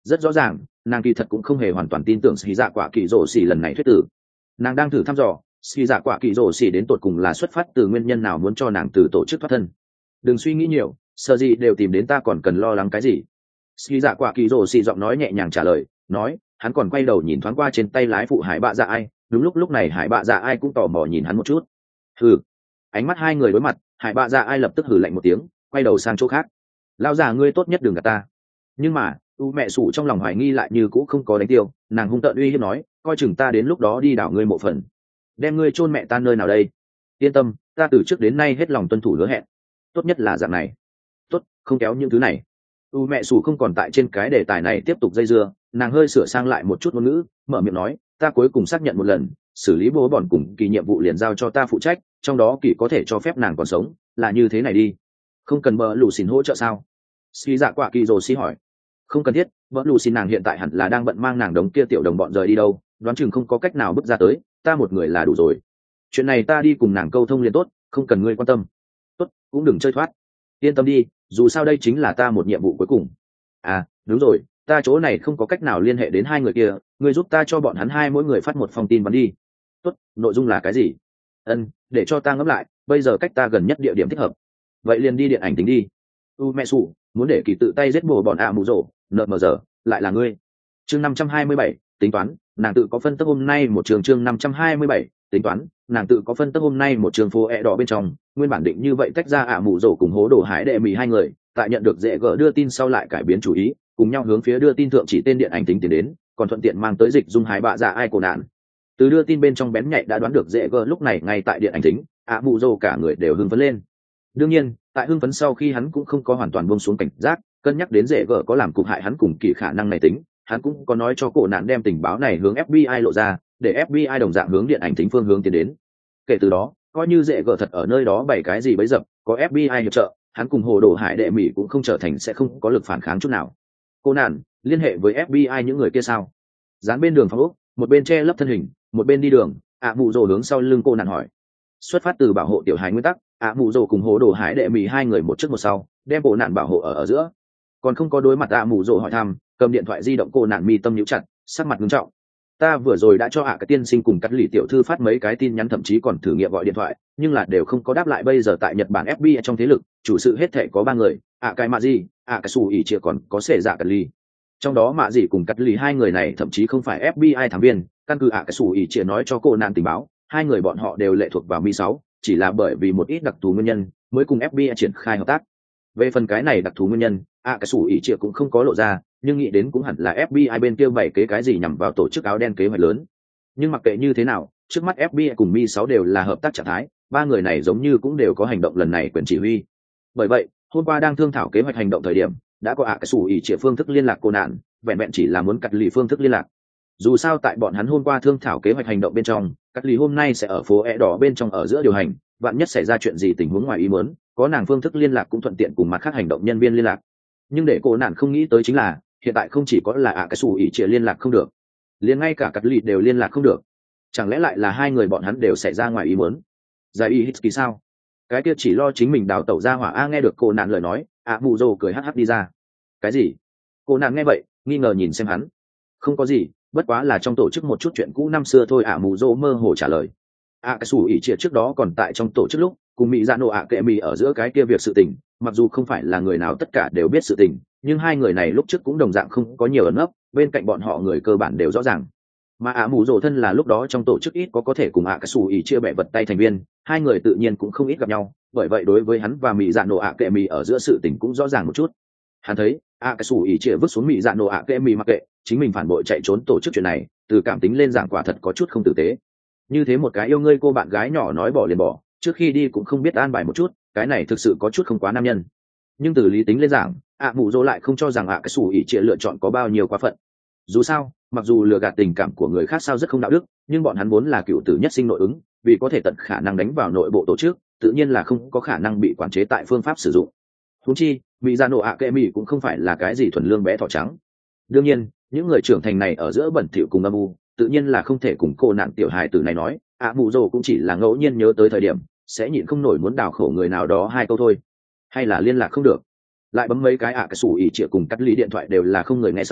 Rất rõ ràng nàng kỳ thật cũng không hề hoàn toàn tin tưởng xì dạ quả kỳ rổ xỉ lần này thuyết tử. Nàng đang thử thăm dò xì dạ quả kỳ rổ xỉ đến tột cùng là xuất phát từ nguyên nhân nào muốn cho nàng từ tổ chức thoát thân. Đừng suy nghĩ nhiều, sợ gì đều tìm đến ta còn cần lo lắng cái gì. Xì dạ quả kỳ rổ xỉ giọng nói nhẹ nhàng trả lời, nói hắn còn quay đầu nhìn thoáng qua trên tay lái phụ hải bạ dạ ai. Đúng lúc lúc này hải bạ dạ ai cũng tò mò nhìn hắn một chút. Hừ. Ánh mắt hai người đối mặt, hải bạ dạ ai lập tức hừ lạnh một tiếng, quay đầu sang chỗ khác. Lao già ngươi tốt nhất đừng gạt ta. Nhưng mà u mẹ sủ trong lòng hoài nghi lại như cũ không có đánh tiêu, nàng hung tợn uy hiếp nói, coi chừng ta đến lúc đó đi đảo ngươi mộ phần, đem ngươi chôn mẹ ta nơi nào đây. Yên tâm, ta từ trước đến nay hết lòng tuân thủ hứa hẹn, tốt nhất là dạng này. Tốt, không kéo những thứ này. U mẹ sủ không còn tại trên cái đề tài này tiếp tục dây dưa, nàng hơi sửa sang lại một chút ngôn ngữ, mở miệng nói, ta cuối cùng xác nhận một lần, xử lý bố bọn cùng kỳ nhiệm vụ liền giao cho ta phụ trách, trong đó kỳ có thể cho phép nàng còn sống, là như thế này đi. Không cần bờ lù xin hỗ trợ sao? Suy dạ quả kỳ rồi xí hỏi. Không cần thiết, bờ lù xin nàng hiện tại hẳn là đang bận mang nàng đống kia tiểu đồng bọn rời đi đâu, đoán chừng không có cách nào bước ra tới, ta một người là đủ rồi. Chuyện này ta đi cùng nàng câu thông liền tốt, không cần ngươi quan tâm. Tốt, cũng đừng chơi thoát. Yên tâm đi, dù sao đây chính là ta một nhiệm vụ cuối cùng. À, đúng rồi, ta chỗ này không có cách nào liên hệ đến hai người kia, ngươi giúp ta cho bọn hắn hai mỗi người phát một phong tin bắn đi. Tốt, nội dung là cái gì? Ân, để cho ta ngẫm lại, bây giờ cách ta gần nhất địa điểm thích hợp. Vậy liền đi điện ảnh tính đi. U mẹ sủ, muốn để kỳ tự tay giết bồ bọn ạ mù rổ, nợ mờ giờ, lại là ngươi. Chương năm trăm hai mươi bảy, tính toán, nàng tự có phân tích hôm nay một trường chương năm trăm hai mươi bảy, tính toán, nàng tự có phân tích hôm nay một trường phố ẹ đỏ bên trong, nguyên bản định như vậy tách ra ạ mù rổ cùng hố đổ hải đệ mì hai người, tại nhận được dễ gỡ đưa tin sau lại cải biến chủ ý, cùng nhau hướng phía đưa tin thượng chỉ tên điện ảnh tính tiến đến, còn thuận tiện mang tới dịch dung hải bạ dạ ai cổ nạn. Từ đưa tin bên trong bén nhạy đã đoán được dễ gỡ lúc này ngay tại điện ảnh tính, ạ mù rổ cả người đều hưng phấn lên. Đương nhiên, tại hưng phấn sau khi hắn cũng không có hoàn toàn buông xuống cảnh giác, cân nhắc đến dễ gỡ có làm cục hại hắn cùng kỳ khả năng này tính, hắn cũng có nói cho cổ nạn đem tình báo này hướng ép bê i lộ ra, để ép bê i đồng dạng hướng điện ảnh tính phương hướng tiến đến. Kể từ đó, coi như dễ gỡ thật ở nơi đó bày cái gì bấy dập, có ép bê i hiệp trợ, hắn cùng hồ đồ hải đệ mỹ cũng không trở thành sẽ không có lực phản kháng chút nào. Cô nạn liên hệ với ép bê i những người kia sao? Dán bên đường phòng ốc, một bên che lấp thân hình, một bên đi đường, ạ mụ rồ hướng sau lưng cô nạn hỏi. Xuất phát từ bảo hộ tiểu hài nguyên tắc, ạ mụ rồ cùng hồ đồ hải đệ mỹ hai người một trước một sau, đem bộ nạn bảo hộ ở ở giữa. Còn không có đối mặt ạ mụ rồ hỏi thăm, cầm điện thoại di động cô nạn mi tâm nhíu chặt, sắc mặt nghiêm trọng. Ta vừa rồi đã cho ạ cái tiên sinh cùng cắt lì tiểu thư phát mấy cái tin nhắn, thậm chí còn thử nghiệm gọi điện thoại, nhưng là đều không có đáp lại. Bây giờ tại Nhật Bản ép bê i trong thế lực chủ sự hết thể có ba người, ạ cái mạ gì, ạ cái xù ỉ chia còn có sệ dạ cắt lì. Trong đó mạ gì cùng cắt lì hai người này thậm chí không phải ép bê i thám viên, căn cứ ạ cái xù ỉ chia nói cho cô nạn tình báo, hai người bọn họ đều lệ thuộc vào mi sáu, chỉ là bởi vì một ít đặc thù nguyên nhân mới cùng ép bê i triển khai hợp tác. Về phần cái này đặc thù nguyên nhân, ạ cái xù ỉ chia cũng không có lộ ra, nhưng nghĩ đến cũng hẳn là ép bê i bên kia bày kế cái gì nhằm vào tổ chức áo đen kế hoạch lớn. Nhưng mặc kệ như thế nào, trước mắt ép bê i cùng mi sáu đều là hợp tác trạng thái, ba người này giống như cũng đều có hành động lần này quyền chỉ huy. Bởi vậy, hôm qua đang thương thảo kế hoạch hành động thời điểm, đã có ạ cái xù ỉ chia phương thức liên lạc cô nạn, vẹn vẹn chỉ là muốn cắt lì phương thức liên lạc. Dù sao tại bọn hắn hôm qua thương thảo kế hoạch hành động bên trong, cắt lì hôm nay sẽ ở phố e đỏ bên trong ở giữa điều hành, vạn nhất xảy ra chuyện gì tình huống ngoài ý muốn, có nàng phương thức liên lạc cũng thuận tiện cùng mặt khác hành động nhân viên liên lạc. Nhưng để cô nạn không nghĩ tới chính là hiện tại không chỉ có là ạ cái xù ỉ chia liên lạc không được, liền ngay cả cắt lì đều liên lạc không được. Chẳng lẽ lại là hai người bọn hắn đều xảy ra ngoài ý muốn? Giải y hít kỳ sao? Cái kia chỉ lo chính mình đào tẩu ra hỏa a. Nghe được cô nạn lời nói, ạ mù rồ cười hắc hắc đi ra. Cái gì? Cô nạn nghe vậy nghi ngờ nhìn xem hắn. Không có gì, bất quá là trong tổ chức một chút chuyện cũ năm xưa thôi. ạ mù rồ mơ hồ trả lời. ạ cái xù ỉ chia trước đó còn tại trong tổ chức lúc cùng mỹ dạ nổ ạ kệ mỹ ở giữa cái kia việc sự tình, mặc dù không phải là người nào tất cả đều biết sự tình, nhưng hai người này lúc trước cũng đồng dạng không có nhiều ẩn ấp, bên cạnh bọn họ người cơ bản đều rõ ràng. Mà ạ mù rồ thân là lúc đó trong tổ chức ít có có thể cùng ạ cái xù ỉ chia bẻ vật tay thành viên, hai người tự nhiên cũng không ít gặp nhau, bởi vậy đối với hắn và mỹ dạ nổ ạ kệ mỹ ở giữa sự tình cũng rõ ràng một chút. Hắn thấy ạ cái xù ỉ chia vứt xuống mỹ dạ nổ ạ kệ mỹ mặc kệ chính mình phản bội chạy trốn tổ chức chuyện này, từ cảm tính lên giảng quả thật có chút không tử tế. Như thế một cái yêu ngươi cô bạn gái nhỏ nói bỏ liền bỏ, trước khi đi cũng không biết an bài một chút, cái này thực sự có chút không quá nam nhân. Nhưng từ lý tính lên giảng, ạ mù rồ lại không cho rằng ạ cái xù ỉ chia lựa chọn có bao nhiêu quá phận. Dù sao, mặc dù lừa gạt tình cảm của người khác sao rất không đạo đức, nhưng bọn hắn vốn là cựu tử nhất sinh nội ứng, vì có thể tận khả năng đánh vào nội bộ tổ chức, tự nhiên là không có khả năng bị quản chế tại phương pháp sử dụng. Huống chi mỹ ra nổ ạ kệ mỹ cũng không phải là cái gì thuần lương bé thỏ trắng. Đương nhiên, những người trưởng thành này ở giữa bẩn thỉu cùng âm u, tự nhiên là không thể cùng cô nạn tiểu hài tử này nói. ạ mù rồ cũng chỉ là ngẫu nhiên nhớ tới thời điểm sẽ nhịn không nổi muốn đào khổ người nào đó hai câu thôi, hay là liên lạc không được, lại bấm mấy cái ạ cái xù ỉ trịa cùng cắt lý điện thoại đều là không người nghe sau,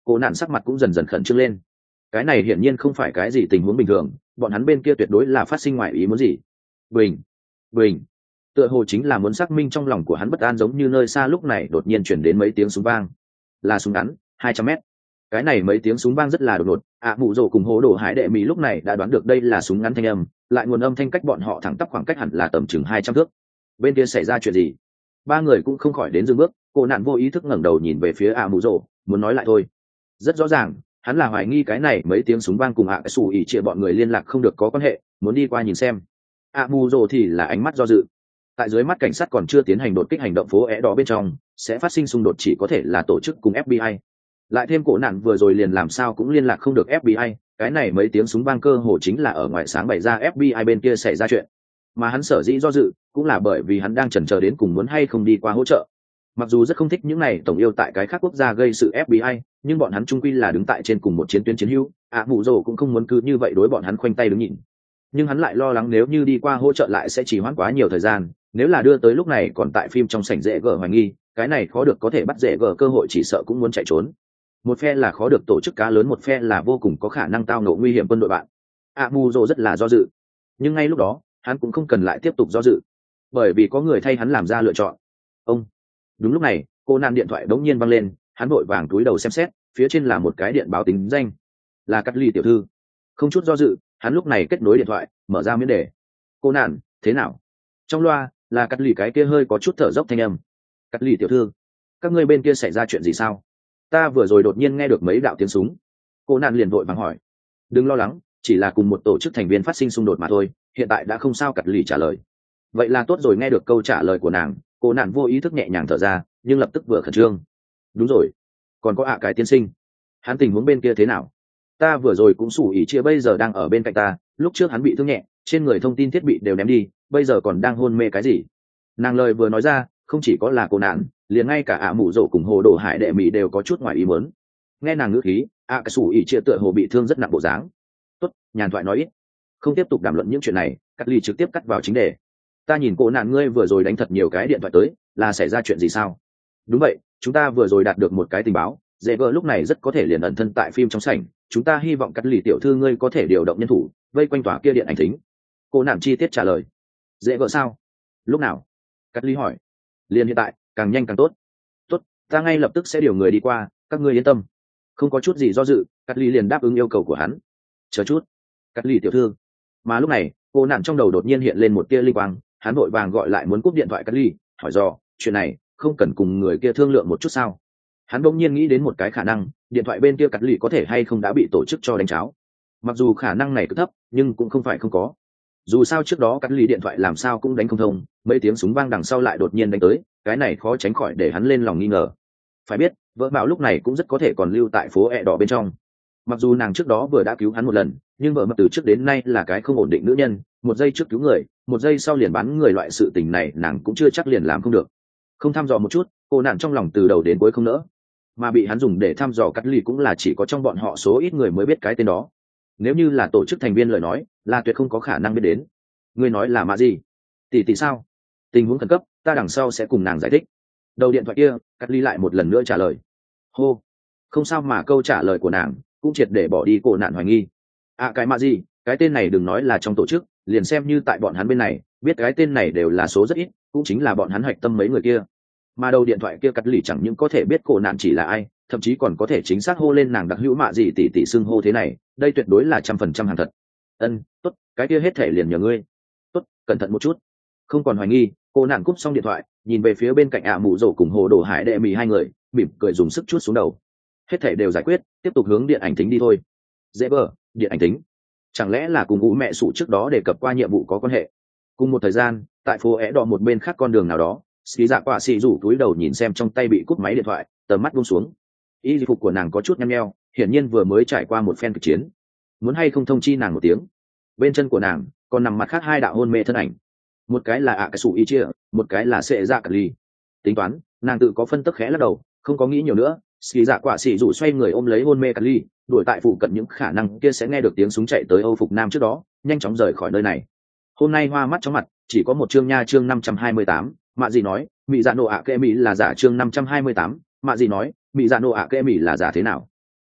cô nạn sắc mặt cũng dần dần khẩn trương lên. Cái này hiển nhiên không phải cái gì tình huống bình thường, bọn hắn bên kia tuyệt đối là phát sinh ngoài ý muốn gì. Bình, bình, tựa hồ chính là muốn xác minh trong lòng của hắn bất an, giống như nơi xa lúc này đột nhiên chuyển đến mấy tiếng súng vang. Là súng ngắn hai trăm mét. Cái này mấy tiếng súng vang rất là đột ngột, ạ mụ rồ cùng hố đồ hải đệ mỹ lúc này đã đoán được đây là súng ngắn thanh âm, lại nguồn âm thanh cách bọn họ thẳng tắp khoảng cách hẳn là tầm chừng hai trăm thước. Bên kia xảy ra chuyện gì? Ba người cũng không khỏi đến dừng bước. Cô nạn vô ý thức ngẩng đầu nhìn về phía ạ mụ rồ, muốn nói lại thôi. Rất rõ ràng hắn là hoài nghi cái này mấy tiếng súng vang cùng ạ cái xù ỉ chia bọn người liên lạc không được có quan hệ, muốn đi qua nhìn xem. ạ mụ rồ thì là ánh mắt do dự. Tại dưới mắt cảnh sát còn chưa tiến hành đột kích hành động phố é đỏ bên trong, sẽ phát sinh xung đột chỉ có thể là tổ chức cùng ép bê i. Lại thêm cổ nạn vừa rồi liền làm sao cũng liên lạc không được ép bê i, cái này mấy tiếng súng vang cơ hồ chính là ở ngoài sáng bày ra ép bê i bên kia xảy ra chuyện. Mà hắn sở dĩ do dự cũng là bởi vì hắn đang chần chờ đến cùng muốn hay không đi qua hỗ trợ. Mặc dù rất không thích những này tổng yêu tại cái khác quốc gia gây sự ép bê i, nhưng bọn hắn chung quy là đứng tại trên cùng một chiến tuyến chiến hữu, ạ mụ rồ cũng không muốn cứ như vậy đối bọn hắn khoanh tay đứng nhìn. Nhưng hắn lại lo lắng nếu như đi qua hỗ trợ lại sẽ chỉ hoãn quá nhiều thời gian, nếu là đưa tới lúc này còn tại phim trong sảnh dễ gở hoài nghi, cái này khó được có thể bắt dễ gở cơ hội chỉ sợ cũng muốn chạy trốn. Một phe là khó được tổ chức cá lớn, một phe là vô cùng có khả năng tao ngộ nguy hiểm quân đội bạn. ạ mụ rồ rất là do dự, nhưng ngay lúc đó hắn cũng không cần lại tiếp tục do dự, bởi vì có người thay hắn làm ra lựa chọn. Ông đúng lúc này cô nạn điện thoại đống nhiên văng lên, hắn vội vàng túi đầu xem xét, phía trên là một cái điện báo tính danh, là Cắt Ly tiểu thư. Không chút do dự hắn lúc này kết nối điện thoại, mở ra miễn đề. Cô nạn, thế nào? Trong loa là Cắt Ly cái kia hơi có chút thở dốc thanh âm. Cắt Ly tiểu thư, các ngươi bên kia xảy ra chuyện gì sao? Ta vừa rồi đột nhiên nghe được mấy đạo tiếng súng. Cô nạn liền vội vàng hỏi. Đừng lo lắng, chỉ là cùng một tổ chức thành viên phát sinh xung đột mà thôi, hiện tại đã không sao. Cắt Ly trả lời. Vậy là tốt rồi. Nghe được câu trả lời của nàng, cô nạn vô ý thức nhẹ nhàng thở ra, nhưng lập tức vừa khẩn trương. Đúng rồi, còn có ạ cái tiên sinh, hắn tình huống bên kia thế nào? Ta vừa rồi cũng sủ ỉ chia bây giờ đang ở bên cạnh ta, lúc trước hắn bị thương nhẹ, trên người thông tin thiết bị đều ném đi, bây giờ còn đang hôn mê cái gì? Nàng lời vừa nói ra, không chỉ có là cô nạn, liền ngay cả ạ mụ rồ cùng hồ đồ hải đệ mỹ đều có chút ngoài ý muốn. Nghe nàng ngữ khí, ạ cái sủ ỉ chia tựa hồ bị thương rất nặng bộ dáng. Tốt, nhàn thoại nói ít, không tiếp tục đàm luận những chuyện này. Cắt Ly trực tiếp cắt vào chính đề. Ta nhìn cô nạn ngươi vừa rồi đánh thật nhiều cái điện thoại tới, là xảy ra chuyện gì sao? Đúng vậy, chúng ta vừa rồi đạt được một cái tình báo, dễ vợ lúc này rất có thể liền ẩn thân tại phim trong sảnh, chúng ta hy vọng Cắt Ly tiểu thư ngươi có thể điều động nhân thủ vây quanh tòa kia điện ảnh thính. Cô nạn chi tiết trả lời. Dễ vợ sao? Lúc nào? Cắt Ly hỏi. Liền hiện tại, càng nhanh càng tốt. Tốt, ta ngay lập tức sẽ điều người đi qua, các ngươi yên tâm. Không có chút gì do dự, Cắt Ly liền đáp ứng yêu cầu của hắn. Chờ chút, Cắt Ly tiểu thư. Mà lúc này cô nạn trong đầu đột nhiên hiện lên một tia linh quang, hắn vội vàng gọi lại muốn cúp điện thoại Cắt Ly, hỏi dò chuyện này không cần cùng người kia thương lượng một chút sao? Hắn bỗng nhiên nghĩ đến một cái khả năng, điện thoại bên kia Cắt Ly có thể hay không đã bị tổ chức cho đánh cháo. Mặc dù khả năng này cứ thấp, nhưng cũng không phải không có. Dù sao trước đó Cắt Ly điện thoại làm sao cũng đánh không thông, mấy tiếng súng vang đằng sau lại đột nhiên đánh tới, cái này khó tránh khỏi để hắn lên lòng nghi ngờ. Phải biết vợ Bảo lúc này cũng rất có thể còn lưu tại phố ẹ đỏ bên trong. Mặc dù nàng trước đó vừa đã cứu hắn một lần, nhưng vợ Mập từ trước đến nay là cái không ổn định nữ nhân, một giây trước cứu người, một giây sau liền bắn người, loại sự tình này nàng cũng chưa chắc liền làm không được. Không thăm dò một chút, cô nạn trong lòng từ đầu đến cuối không nỡ. Mà bị hắn dùng để thăm dò Cắt Ly cũng là chỉ có trong bọn họ số ít người mới biết cái tên đó. Nếu như là tổ chức thành viên lời nói, là tuyệt không có khả năng biết đến. Ngươi nói là mà gì? Tỷ tỷ sao? Tình huống khẩn cấp, ta đằng sau sẽ cùng nàng giải thích. Đầu điện thoại kia, Cắt Ly lại một lần nữa trả lời. Hô, không sao, mà câu trả lời của nàng cũng triệt để bỏ đi cô nạn hoài nghi. À cái mà gì, cái tên này đừng nói là trong tổ chức, liền xem như tại bọn hắn bên này, biết cái tên này đều là số rất ít, cũng chính là bọn hắn hoạch tâm mấy người kia. Mà đầu điện thoại kia Cắt Ly chẳng những có thể biết cô nạn chỉ là ai, thậm chí còn có thể chính xác hô lên nàng đặc hữu mạ gì tỷ tỷ xưng hô thế này, đây tuyệt đối là trăm phần trăm hàng thật. Ân, tốt, cái kia hết thể liền nhờ ngươi. Tốt, cẩn thận một chút. Không còn hoài nghi, cô nạn cúp xong điện thoại, nhìn về phía bên cạnh ạ mụ rổ cùng hồ đồ hải đệ mì hai người, mỉm cười dùng sức chút xuống đầu. Hết thể đều giải quyết, tiếp tục hướng điện ảnh thính đi thôi. Dễ bờ, điện ảnh thính. Chẳng lẽ là cùng ngũ mẹ sụ trước đó đề cập qua nhiệm vụ có quan hệ? Cùng một thời gian, tại phố é đỏ một bên khác con đường nào đó, xí dạ quả xì rủ túi đầu nhìn xem trong tay bị cúp máy điện thoại, tầm mắt buông xuống. Y phục của nàng có chút nhăn nheo, hiển nhiên vừa mới trải qua một phen kịch chiến. Muốn hay không thông chi nàng một tiếng? Bên chân của nàng còn nằm mặt khác hai đạo hôn mê thân ảnh, một cái là ạ cái sủ y chia, một cái là sệ dạ cà ly. Tính toán, nàng tự có phân tức khẽ lắc đầu, không có nghĩ nhiều nữa. Xì dạ quả xì rủ xoay người ôm lấy hôn mê cà ly, đuổi tại phụ cận những khả năng kia sẽ nghe được tiếng súng chạy tới Âu Phục Nam trước đó, nhanh chóng rời khỏi nơi này. Hôm nay hoa mắt chóng mặt, chỉ có một chương nha, chương năm trăm hai mươi tám. Mạ gì nói mỹ dạ nổ ạ kệ mỹ là giả, chương năm trăm hai mươi tám. Mạ gì nói mỹ dạ nổ ạ kệ mỹ là giả thế nào?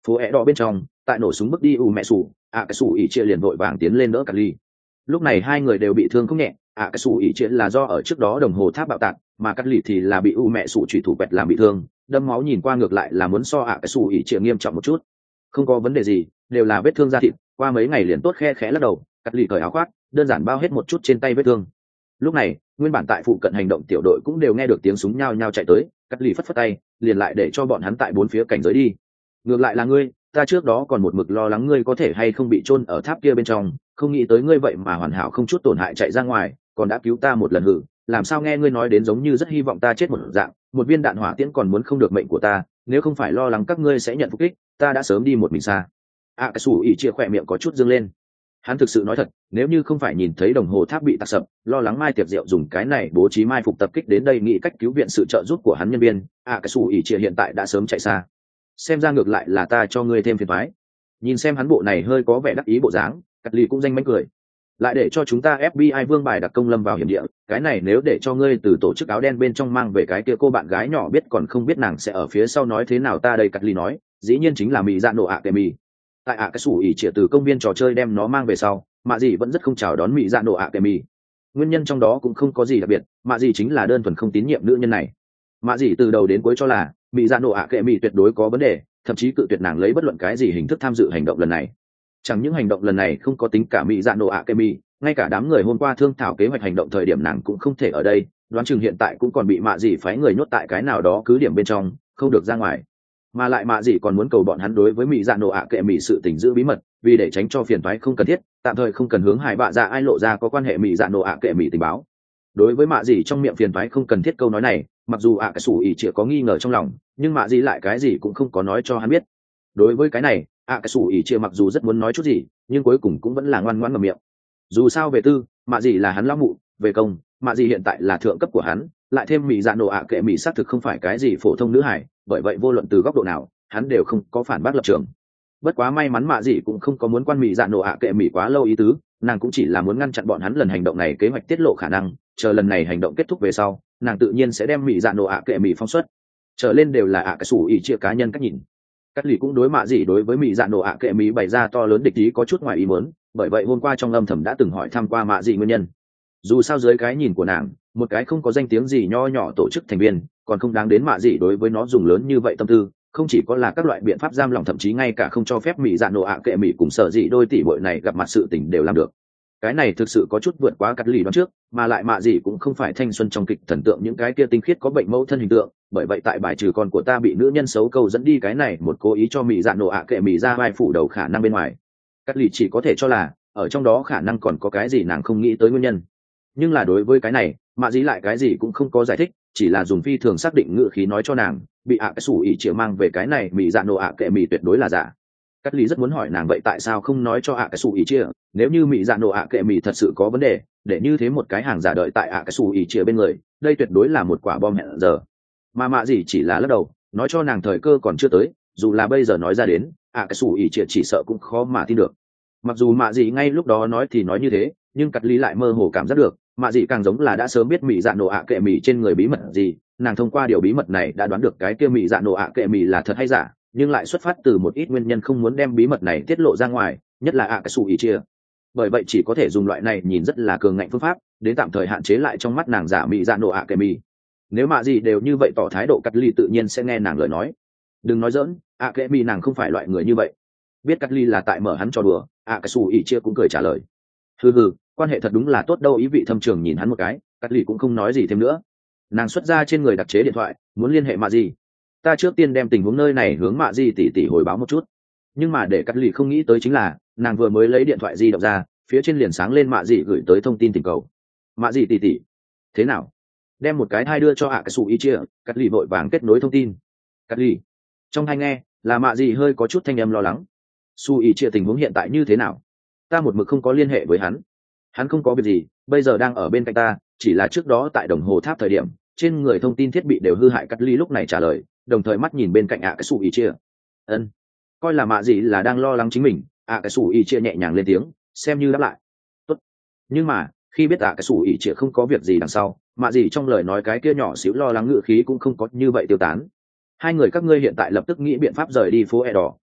phố é đỏ bên trong, tại nổ súng bước đi u mẹ sủ, ạ cái sủ ỉ chia liền vội vàng tiến lên đỡ cắt ly. Lúc này hai người đều bị thương không nhẹ, ạ cái sủ ỉ chia là do ở trước đó đồng hồ tháp bạo tạc, mà cắt ly thì là bị u mẹ sủ chủy thủ quẹt làm bị thương, đâm máu nhìn qua ngược lại là muốn so ạ cái sủ ỉ chia nghiêm trọng một chút. Không có vấn đề gì, đều là vết thương da thịt, qua mấy ngày liền tốt, khe khẽ lắc đầu, cắt ly cởi áo khoác, đơn giản bao hết một chút trên tay vết thương. Lúc này nguyên bản tại phụ cận hành động tiểu đội cũng đều nghe được tiếng súng nhao nhao chạy tới, cắt ly phất phất tay liền lại để cho bọn hắn tại bốn phía cảnh giới đi. Ngược lại là ngươi, ta trước đó còn một mực lo lắng ngươi có thể hay không bị chôn ở tháp kia bên trong, không nghĩ tới ngươi vậy mà hoàn hảo không chút tổn hại chạy ra ngoài, còn đã cứu ta một lần. Hử, làm sao nghe ngươi nói đến giống như rất hy vọng ta chết một dạng, một viên đạn hỏa tiễn còn muốn không được mệnh của ta, nếu không phải lo lắng các ngươi sẽ nhận phục kích, ta đã sớm đi một mình xa. À, cái sủ ỉ chia khỏe miệng có chút dương lên. Hắn thực sự nói thật, nếu như không phải nhìn thấy đồng hồ tháp bị tạc sập, lo lắng Mai Tiệp Diệu dùng cái này bố trí mai phục tập kích đến đây nghĩ cách cứu viện sự trợ giúp của hắn nhân viên, à cái sủ ỉ chia hiện tại đã sớm chạy xa. Xem ra ngược lại là ta cho ngươi thêm phiền toái. Nhìn xem hắn bộ này hơi có vẻ đắc ý bộ dáng, Cắt Ly cũng danh mánh cười. Lại để cho chúng ta ép bê i vương bài đặc công lâm vào hiểm địa, cái này nếu để cho ngươi từ tổ chức áo đen bên trong mang về cái kia cô bạn gái nhỏ biết còn không biết nàng sẽ ở phía sau nói thế nào ta đây. Cắt Ly nói, dĩ nhiên chính là Mị Dạ Nổ ạ kệ mì. Tại ạ cái sủ ỉ trịa từ công viên trò chơi đem nó mang về sau, mạ dì vẫn rất không chào đón Mị Dạ Nổ ạ kệ mì. Nguyên nhân trong đó cũng không có gì đặc biệt, mạ dì chính là đơn thuần không tín nhiệm nữ nhân này. Mạ dì từ đầu đến cuối cho là Mị Dạ Nổ ạ kệ mì tuyệt đối có vấn đề, thậm chí cự tuyệt nàng lấy bất luận cái gì hình thức tham dự hành động lần này. Chẳng những hành động lần này không có tính cả Mị Dạ Nổ ạ kệ mì, ngay cả đám người hôm qua thương thảo kế hoạch hành động thời điểm nàng cũng không thể ở đây, đoán chừng hiện tại cũng còn bị mạ dì phái người nhốt tại cái nào đó cứ điểm bên trong, không được ra ngoài. Mà lại mạ dì còn muốn cầu bọn hắn đối với Mị Dạ Nổ ạ kệ mì sự tình giữ bí mật, vì để tránh cho phiền toái không cần thiết, tạm thời không cần hướng Hải Bạ Dạ ai lộ ra có quan hệ Mị Dạ Nổ ạ kệ mì tình báo. Đối với mạ dì trong miệng phiền toái không cần thiết câu nói này, mặc dù ạ cái sủ ỉ chỉ có nghi ngờ trong lòng, nhưng mạ dì lại cái gì cũng không có nói cho hắn biết. Đối với cái này, ạ cái sủ ỉ chỉ mặc dù rất muốn nói chút gì, nhưng cuối cùng cũng vẫn là ngoan ngoãn ngậm miệng. Dù sao về tư, mạ dì là hắn lão mụ, về công, mạ dì hiện tại là thượng cấp của hắn, lại thêm Mị Dạ Nổ ạ kệ mì xác thực không phải cái gì phổ thông nữ hải, bởi vậy vô luận từ góc độ nào, hắn đều không có phản bác lập trường. Bất quá may mắn mạ dì cũng không có muốn quan Mị Dạ Nổ ạ kệ mì quá lâu ý tứ, nàng cũng chỉ là muốn ngăn chặn bọn hắn lần hành động này kế hoạch tiết lộ khả năng, chờ lần này hành động kết thúc về sau, nàng tự nhiên sẽ đem Mị Dạ Nổ ạ kệ mì phong xuất. Trở lên đều là ạ cái sủ ỉ chia cá nhân cách nhìn. Cắt Lì cũng đối mạ dì đối với Mị Dạ Nổ ạ kệ mì bày ra to lớn địch ý có chút ngoài ý muốn, bởi vậy hôm qua trong âm thầm đã từng hỏi thăm qua mạ dì nguyên nhân. Dù sao dưới cái nhìn của nàng, một cái không có danh tiếng gì nho nhỏ tổ chức thành viên, còn không đáng đến mạ dì đối với nó dùng lớn như vậy tâm tư, không chỉ có là các loại biện pháp giam lỏng, thậm chí ngay cả không cho phép Mị Dạ Nổ ạ kệ mì cùng sở dĩ đôi tỷ muội này gặp mặt sự tình đều làm được. Cái này thực sự có chút vượt quá Cắt Lì đoán trước, mà lại mạ dì cũng không phải thanh xuân trong kịch thần tượng những cái kia tinh khiết có bệnh mẫu thân hình tượng, bởi vậy tại bài trừ con của ta bị nữ nhân xấu câu dẫn đi cái này một cố ý cho Mị Dạ Nổ ạ kệ mì ra vai phủ đầu khả năng bên ngoài. Cắt Lì chỉ có thể cho là ở trong đó khả năng còn có cái gì nàng không nghĩ tới nguyên nhân. Nhưng là đối với cái này, mạ dì lại cái gì cũng không có giải thích, chỉ là dùng phi thường xác định ngữ khí nói cho nàng, bị ạ cái sủ ỉ chĩa mang về cái này Mị Dạ Nổ ạ kệ mì tuyệt đối là giả. Cắt Lý rất muốn hỏi nàng vậy tại sao không nói cho ạ cái sủ ỉ chia, nếu như Mị Dạ Nổ ạ kệ mì thật sự có vấn đề, để như thế một cái hàng giả đợi tại ạ cái sủ ỉ chia bên người, đây tuyệt đối là một quả bom hẹn giờ. Mà mạ gì chỉ là lắc đầu, nói cho nàng thời cơ còn chưa tới, dù là bây giờ nói ra đến, ạ cái sủ ỉ chia chỉ sợ cũng khó mà tin được. Mặc dù mạ gì ngay lúc đó nói thì nói như thế, nhưng Cắt Lý lại mơ hồ cảm giác được, mạ gì càng giống là đã sớm biết Mị Dạ Nổ ạ kệ mì trên người bí mật gì, nàng thông qua điều bí mật này đã đoán được cái kia Mị Dạ Nổ ạ kệ mì là thật hay giả, nhưng lại xuất phát từ một ít nguyên nhân không muốn đem bí mật này tiết lộ ra ngoài, nhất là ạ cái sủ ỉ chia. Bởi vậy chỉ có thể dùng loại này nhìn rất là cường ngạnh phương pháp đến tạm thời hạn chế lại trong mắt nàng giả Mị Dạ Nổ ạ kệ mì. Nếu mạ gì đều như vậy tỏ thái độ, Cắt Ly tự nhiên sẽ nghe nàng lời nói. Đừng nói dỡn, ạ kệ mì nàng không phải loại người như vậy. Biết Cắt Ly là tại mở hắn cho đùa, ạ cái sủ ỉ chia cũng cười trả lời. Hừ hừ, quan hệ thật đúng là tốt đâu. Ý vị thâm trường nhìn hắn một cái, Cắt Ly cũng không nói gì thêm nữa. Nàng xuất ra trên người đặc chế điện thoại, muốn liên hệ mạ gì. Ta trước tiên đem tình huống nơi này hướng mạ di tỉ tỉ hồi báo một chút. Nhưng mà để Cắt Lì không nghĩ tới chính là, nàng vừa mới lấy điện thoại di động ra, phía trên liền sáng lên mạ di gửi tới thông tin tình cầu. Mạ di tỉ tỉ, thế nào? Đem một cái thai đưa cho ạ cái sủ y chia, Cắt Lì vội vàng kết nối thông tin. Cắt Lì, trong thai nghe là mạ di hơi có chút thanh âm lo lắng. Su y chia tình huống hiện tại như thế nào? Ta một mực không có liên hệ với hắn. Hắn không có việc gì, bây giờ đang ở bên cạnh ta, chỉ là trước đó tại đồng hồ tháp thời điểm, trên người thông tin thiết bị đều hư hại. Cắt Ly lúc này trả lời, đồng thời mắt nhìn bên cạnh ạ cái sủ ỉ chia. Ân, coi là mạ gì là đang lo lắng chính mình. ạ cái sủ ỉ chia nhẹ nhàng lên tiếng, xem như đáp lại. Tốt. Nhưng mà khi biết ạ cái sủ ỉ chia không có việc gì đằng sau, mạ gì trong lời nói cái kia nhỏ xíu lo lắng ngựa khí cũng không có như vậy tiêu tán. Hai người các ngươi hiện tại lập tức nghĩ biện pháp rời đi phố e đỏ,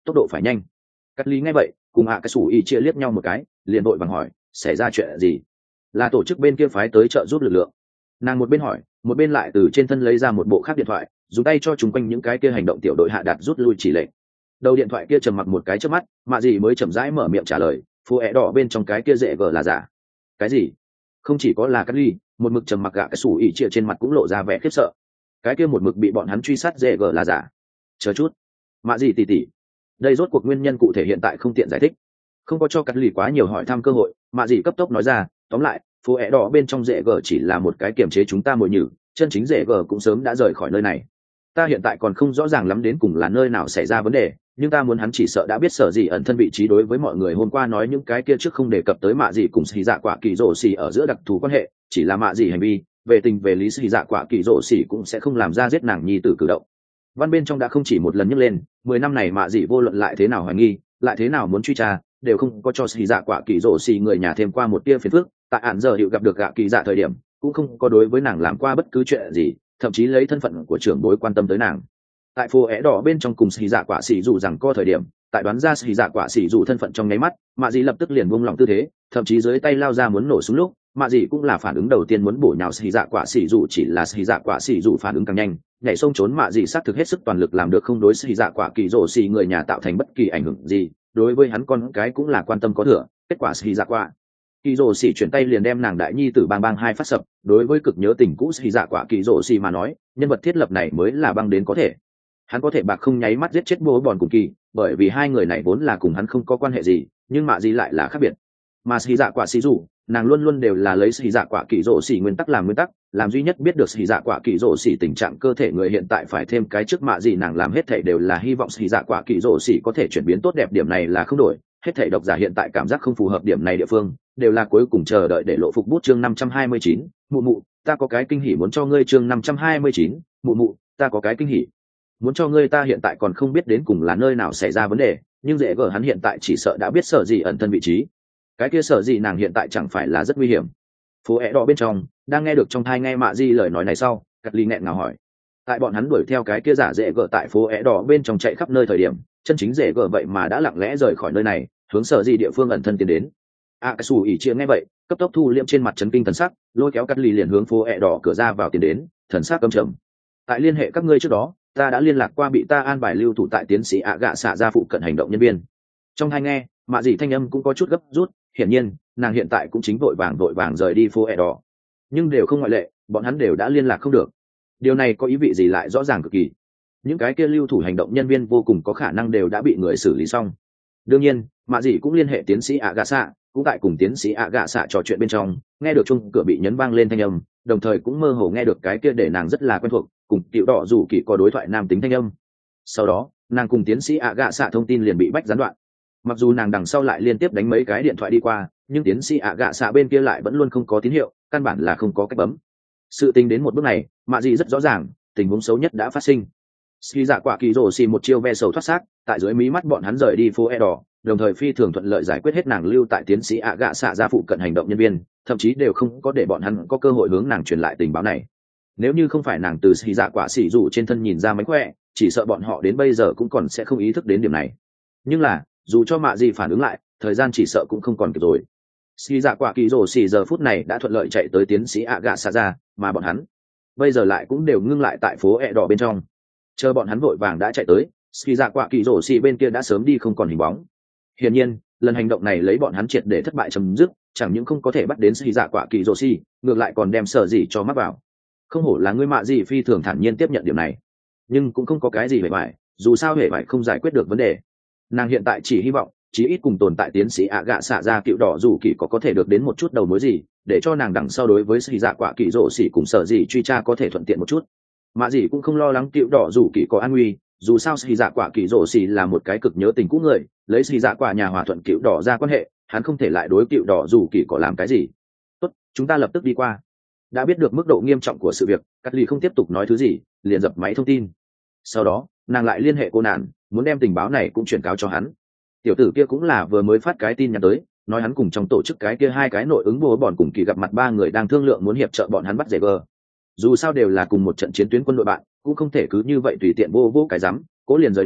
tốc độ phải nhanh. Cắt lý nghe vậy cùng hạ cái sủ ý chia liếc nhau một cái, liền vội vàng hỏi xảy ra chuyện gì. Là tổ chức bên kia phái tới trợ giúp lực lượng. Nàng một bên hỏi một bên lại từ trên thân lấy ra một bộ khác điện thoại, dùng tay cho chúng quanh những cái kia hành động tiểu đội hạ đạt rút lui chỉ lệnh. Đầu điện thoại kia trầm mặc một cái trước mắt, mạ gì mới chậm rãi mở miệng trả lời, phố ẹ đỏ bên trong cái kia dễ vờ là giả. Cái gì? Không chỉ có là Cắt ly, một mực trầm mặc gạ cái sủ ỉ chia trên mặt cũng lộ ra vẻ khiếp sợ. Cái kia một mực bị bọn hắn truy sát dễ vờ là giả. Chờ chút, mạ gì tỉ tỉ, đây rốt cuộc nguyên nhân cụ thể hiện tại không tiện giải thích, không có cho Cắt ly quá nhiều hỏi thăm cơ hội, mạ gì cấp tốc nói ra, tóm lại phố ẹ đỏ bên trong dễ vờ chỉ là một cái kiềm chế chúng ta mồi nhử, chân chính dễ vờ cũng sớm đã rời khỏi nơi này. Ta hiện tại còn không rõ ràng lắm đến cùng là nơi nào xảy ra vấn đề, nhưng ta muốn hắn chỉ sợ đã biết sở gì ẩn thân vị trí. Đối với mọi người hôm qua nói những cái kia trước không đề cập tới mạ gì cùng xì dạ quả kỳ rổ xì ở giữa đặc thù quan hệ, chỉ là mạ gì hành vi về tình về lý, xì dạ quả kỳ rổ xì cũng sẽ không làm ra giết nàng nhi tử cử động. Văn bên trong đã không chỉ một lần nhắc lên, mười năm này mạ gì vô luận lại thế nào hoài nghi, lại thế nào muốn truy tra, đều không có cho xì dạ quả kỳ rổ xì người nhà thêm qua một tia phiền phức. Tại ản giờ hiệu gặp được gạ kỳ dạ thời điểm cũng không có đối với nàng làm qua bất cứ chuyện gì, thậm chí lấy thân phận của trưởng bối quan tâm tới nàng. Tại phố é đỏ bên trong cùng xì dạ quả xì dù rằng co thời điểm, tại đoán ra xì dạ quả xì dù thân phận trong nháy mắt, mạ dị lập tức liền buông lỏng tư thế, thậm chí dưới tay lao ra muốn nổ súng lúc, mạ dị cũng là phản ứng đầu tiên muốn bổ nhào xì dạ quả xì dù, chỉ là xì dạ quả xì dù phản ứng càng nhanh, nhảy sông trốn. Mạ dị xác thực hết sức toàn lực làm được không đối xì dạ quả kỳ rổ xì người nhà tạo thành bất kỳ ảnh hưởng gì, đối với hắn con cái cũng là quan tâm có thừa. Kết quả xì dạ quả kỳ rổ xì chuyển tay liền đem nàng đại nhi tử bang bang hai phát sập. Đối với cực nhớ tình cũ xì dạ quả kỳ rổ xì mà nói, nhân vật thiết lập này mới là băng đến có thể. Hắn có thể bạc không nháy mắt giết chết bố bòn cùng kỳ, bởi vì hai người này vốn là cùng hắn không có quan hệ gì, nhưng mạ gì lại là khác biệt. Mà xì dạ quả xì dù, nàng luôn luôn đều là lấy xì dạ quả kỳ rổ xì nguyên tắc làm nguyên tắc, làm duy nhất biết được xì dạ quả kỳ rổ xì tình trạng cơ thể người hiện tại, phải thêm cái trước mạ gì nàng làm hết thảy đều là hy vọng xì dạ quả kỳ rổ xì có thể chuyển biến tốt đẹp. Điểm này là không đổi, hết thảy độc giả hiện tại cảm giác không phù hợp điểm này địa phương, đều là cuối cùng chờ đợi để lộ phục bút. Chương năm trăm hai mươi chín, mụ mụ, ta có cái kinh hỉ muốn cho ngươi. Chương năm trăm hai mươi chín, mụ mụ, ta có cái kinh hỉ muốn cho ngươi. Ta hiện tại còn không biết đến cùng là nơi nào xảy ra vấn đề, nhưng dễ vợ hắn hiện tại chỉ sợ đã biết sở gì ẩn thân vị trí. Cái kia sở gì nàng hiện tại chẳng phải là rất nguy hiểm. Phố é đỏ bên trong đang nghe được trong thai nghe mạ di lời nói này sau, Cắt ly nghẹn ngào hỏi. Tại bọn hắn đuổi theo cái kia giả dễ vợ tại phố é đỏ bên trong chạy khắp nơi thời điểm, chân chính dễ vợ vậy mà đã lặng lẽ rời khỏi nơi này, hướng sở gì địa phương ẩn thân tiến đến. A Cái Sủ ỉ chia nghe vậy cấp tốc thu liệm trên mặt chấn kinh thần sắc, lôi kéo Cắt ly liền hướng phố é đỏ cửa ra vào tiến đến, thần sắc căm trầm. Tại liên hệ các ngươi trước đó, ta đã liên lạc qua bị ta an bài lưu thủ tại tiến sĩ ạ gạ xạ ra phụ cận hành động nhân viên. Trong hai nghe mạ dị thanh âm cũng có chút gấp rút, hiển nhiên nàng hiện tại cũng chính vội vàng vội vàng rời đi phố ẹ đỏ, nhưng đều không ngoại lệ, bọn hắn đều đã liên lạc không được. Điều này có ý vị gì? Lại rõ ràng cực kỳ, những cái kia lưu thủ hành động nhân viên vô cùng có khả năng đều đã bị người xử lý xong. Đương nhiên mạ dị cũng liên hệ tiến sĩ ạ gạ xạ, cũng tại cùng tiến sĩ ạ gạ xạ trò chuyện bên trong nghe được chung cửa bị nhấn vang lên thanh âm, đồng thời cũng mơ hồ nghe được cái kia để nàng rất là quen thuộc cùng tiểu đỏ rủ kỳ có đối thoại nam tính thanh âm. Sau đó nàng cùng tiến sĩ ạ gạ xạ thông tin liền bị bách gián đoạn. Mặc dù nàng đằng sau lại liên tiếp đánh mấy cái điện thoại đi qua, nhưng tiến sĩ ạ gạ xạ bên kia lại vẫn luôn không có tín hiệu, căn bản là không có cách bấm. Sự tình đến một bước này, mạ dị rất rõ ràng tình huống xấu nhất đã phát sinh. Ski dạ quả kỳ rồ xì một chiêu ve sầu thoát xác, tại dưới mí mắt bọn hắn rời đi phố e đỏ, đồng thời phi thường thuận lợi giải quyết hết nàng lưu tại tiến sĩ ạ gạ xạ ra phụ cận hành động nhân viên, thậm chí đều không có để bọn hắn có cơ hội hướng nàng truyền lại tình báo này. Nếu như không phải nàng từ xì dạ quả xì dù trên thân nhìn ra mánh khỏe, chỉ sợ bọn họ đến bây giờ cũng còn sẽ không ý thức đến điểm này. Nhưng là dù cho mạ gì phản ứng lại, thời gian chỉ sợ cũng không còn kịp rồi. Xì dạ quả kỳ rồ xì giờ phút này đã thuận lợi chạy tới tiến sĩ ạ gạ xạ ra, mà bọn hắn bây giờ lại cũng đều ngưng lại tại phố e đỏ bên trong. Chờ bọn hắn vội vàng đã chạy tới, xì dạ quả kỳ rồ xì bên kia đã sớm đi không còn hình bóng. Hiển nhiên lần hành động này lấy bọn hắn triệt để thất bại chấm dứt, chẳng những không có thể bắt đến xì dạ quả kỳ rồ xì, ngược lại còn đem sở gì cho mắc vào. Không hổ là ngươi mạ gì phi thường thản nhiên tiếp nhận điểm này, nhưng cũng không có cái gì hề bại, dù sao hề bại không giải quyết được vấn đề. Nàng hiện tại chỉ hy vọng chí ít cùng tồn tại tiến sĩ ạ gạ xạ ra cựu đỏ dù kỳ có có thể được đến một chút đầu mối gì, để cho nàng đằng sau đối với xì dạ quả kỳ rồ xì cùng sở gì truy tra có thể thuận tiện một chút. Mạ gì cũng không lo lắng cựu đỏ dù kỳ có an nguy, dù sao xì dạ quả kỳ rồ xì là một cái cực nhớ tình cũ người, lấy xì dạ quả nhà hòa thuận cựu đỏ ra quan hệ, hắn không thể lại đối cựu đỏ dù kỳ có làm cái gì. Tốt, chúng ta lập tức đi qua. Đã biết được mức độ nghiêm trọng của sự việc, Cát Ly không tiếp tục nói thứ gì, liền dập máy thông tin. Sau đó nàng lại liên hệ cô nạn, muốn đem tình báo này cũng truyền cáo cho hắn. Tiểu tử kia cũng là vừa mới phát cái tin nhắn tới, nói hắn cùng trong tổ chức cái kia hai cái nội ứng bố bọn cùng kỳ gặp mặt ba người đang thương lượng muốn hiệp trợ bọn hắn bắt rể gờ. Dù sao đều là cùng một trận chiến tuyến quân đội bạn, cũng không thể cứ như vậy tùy tiện vô vô cái rắm cố liền rời đi,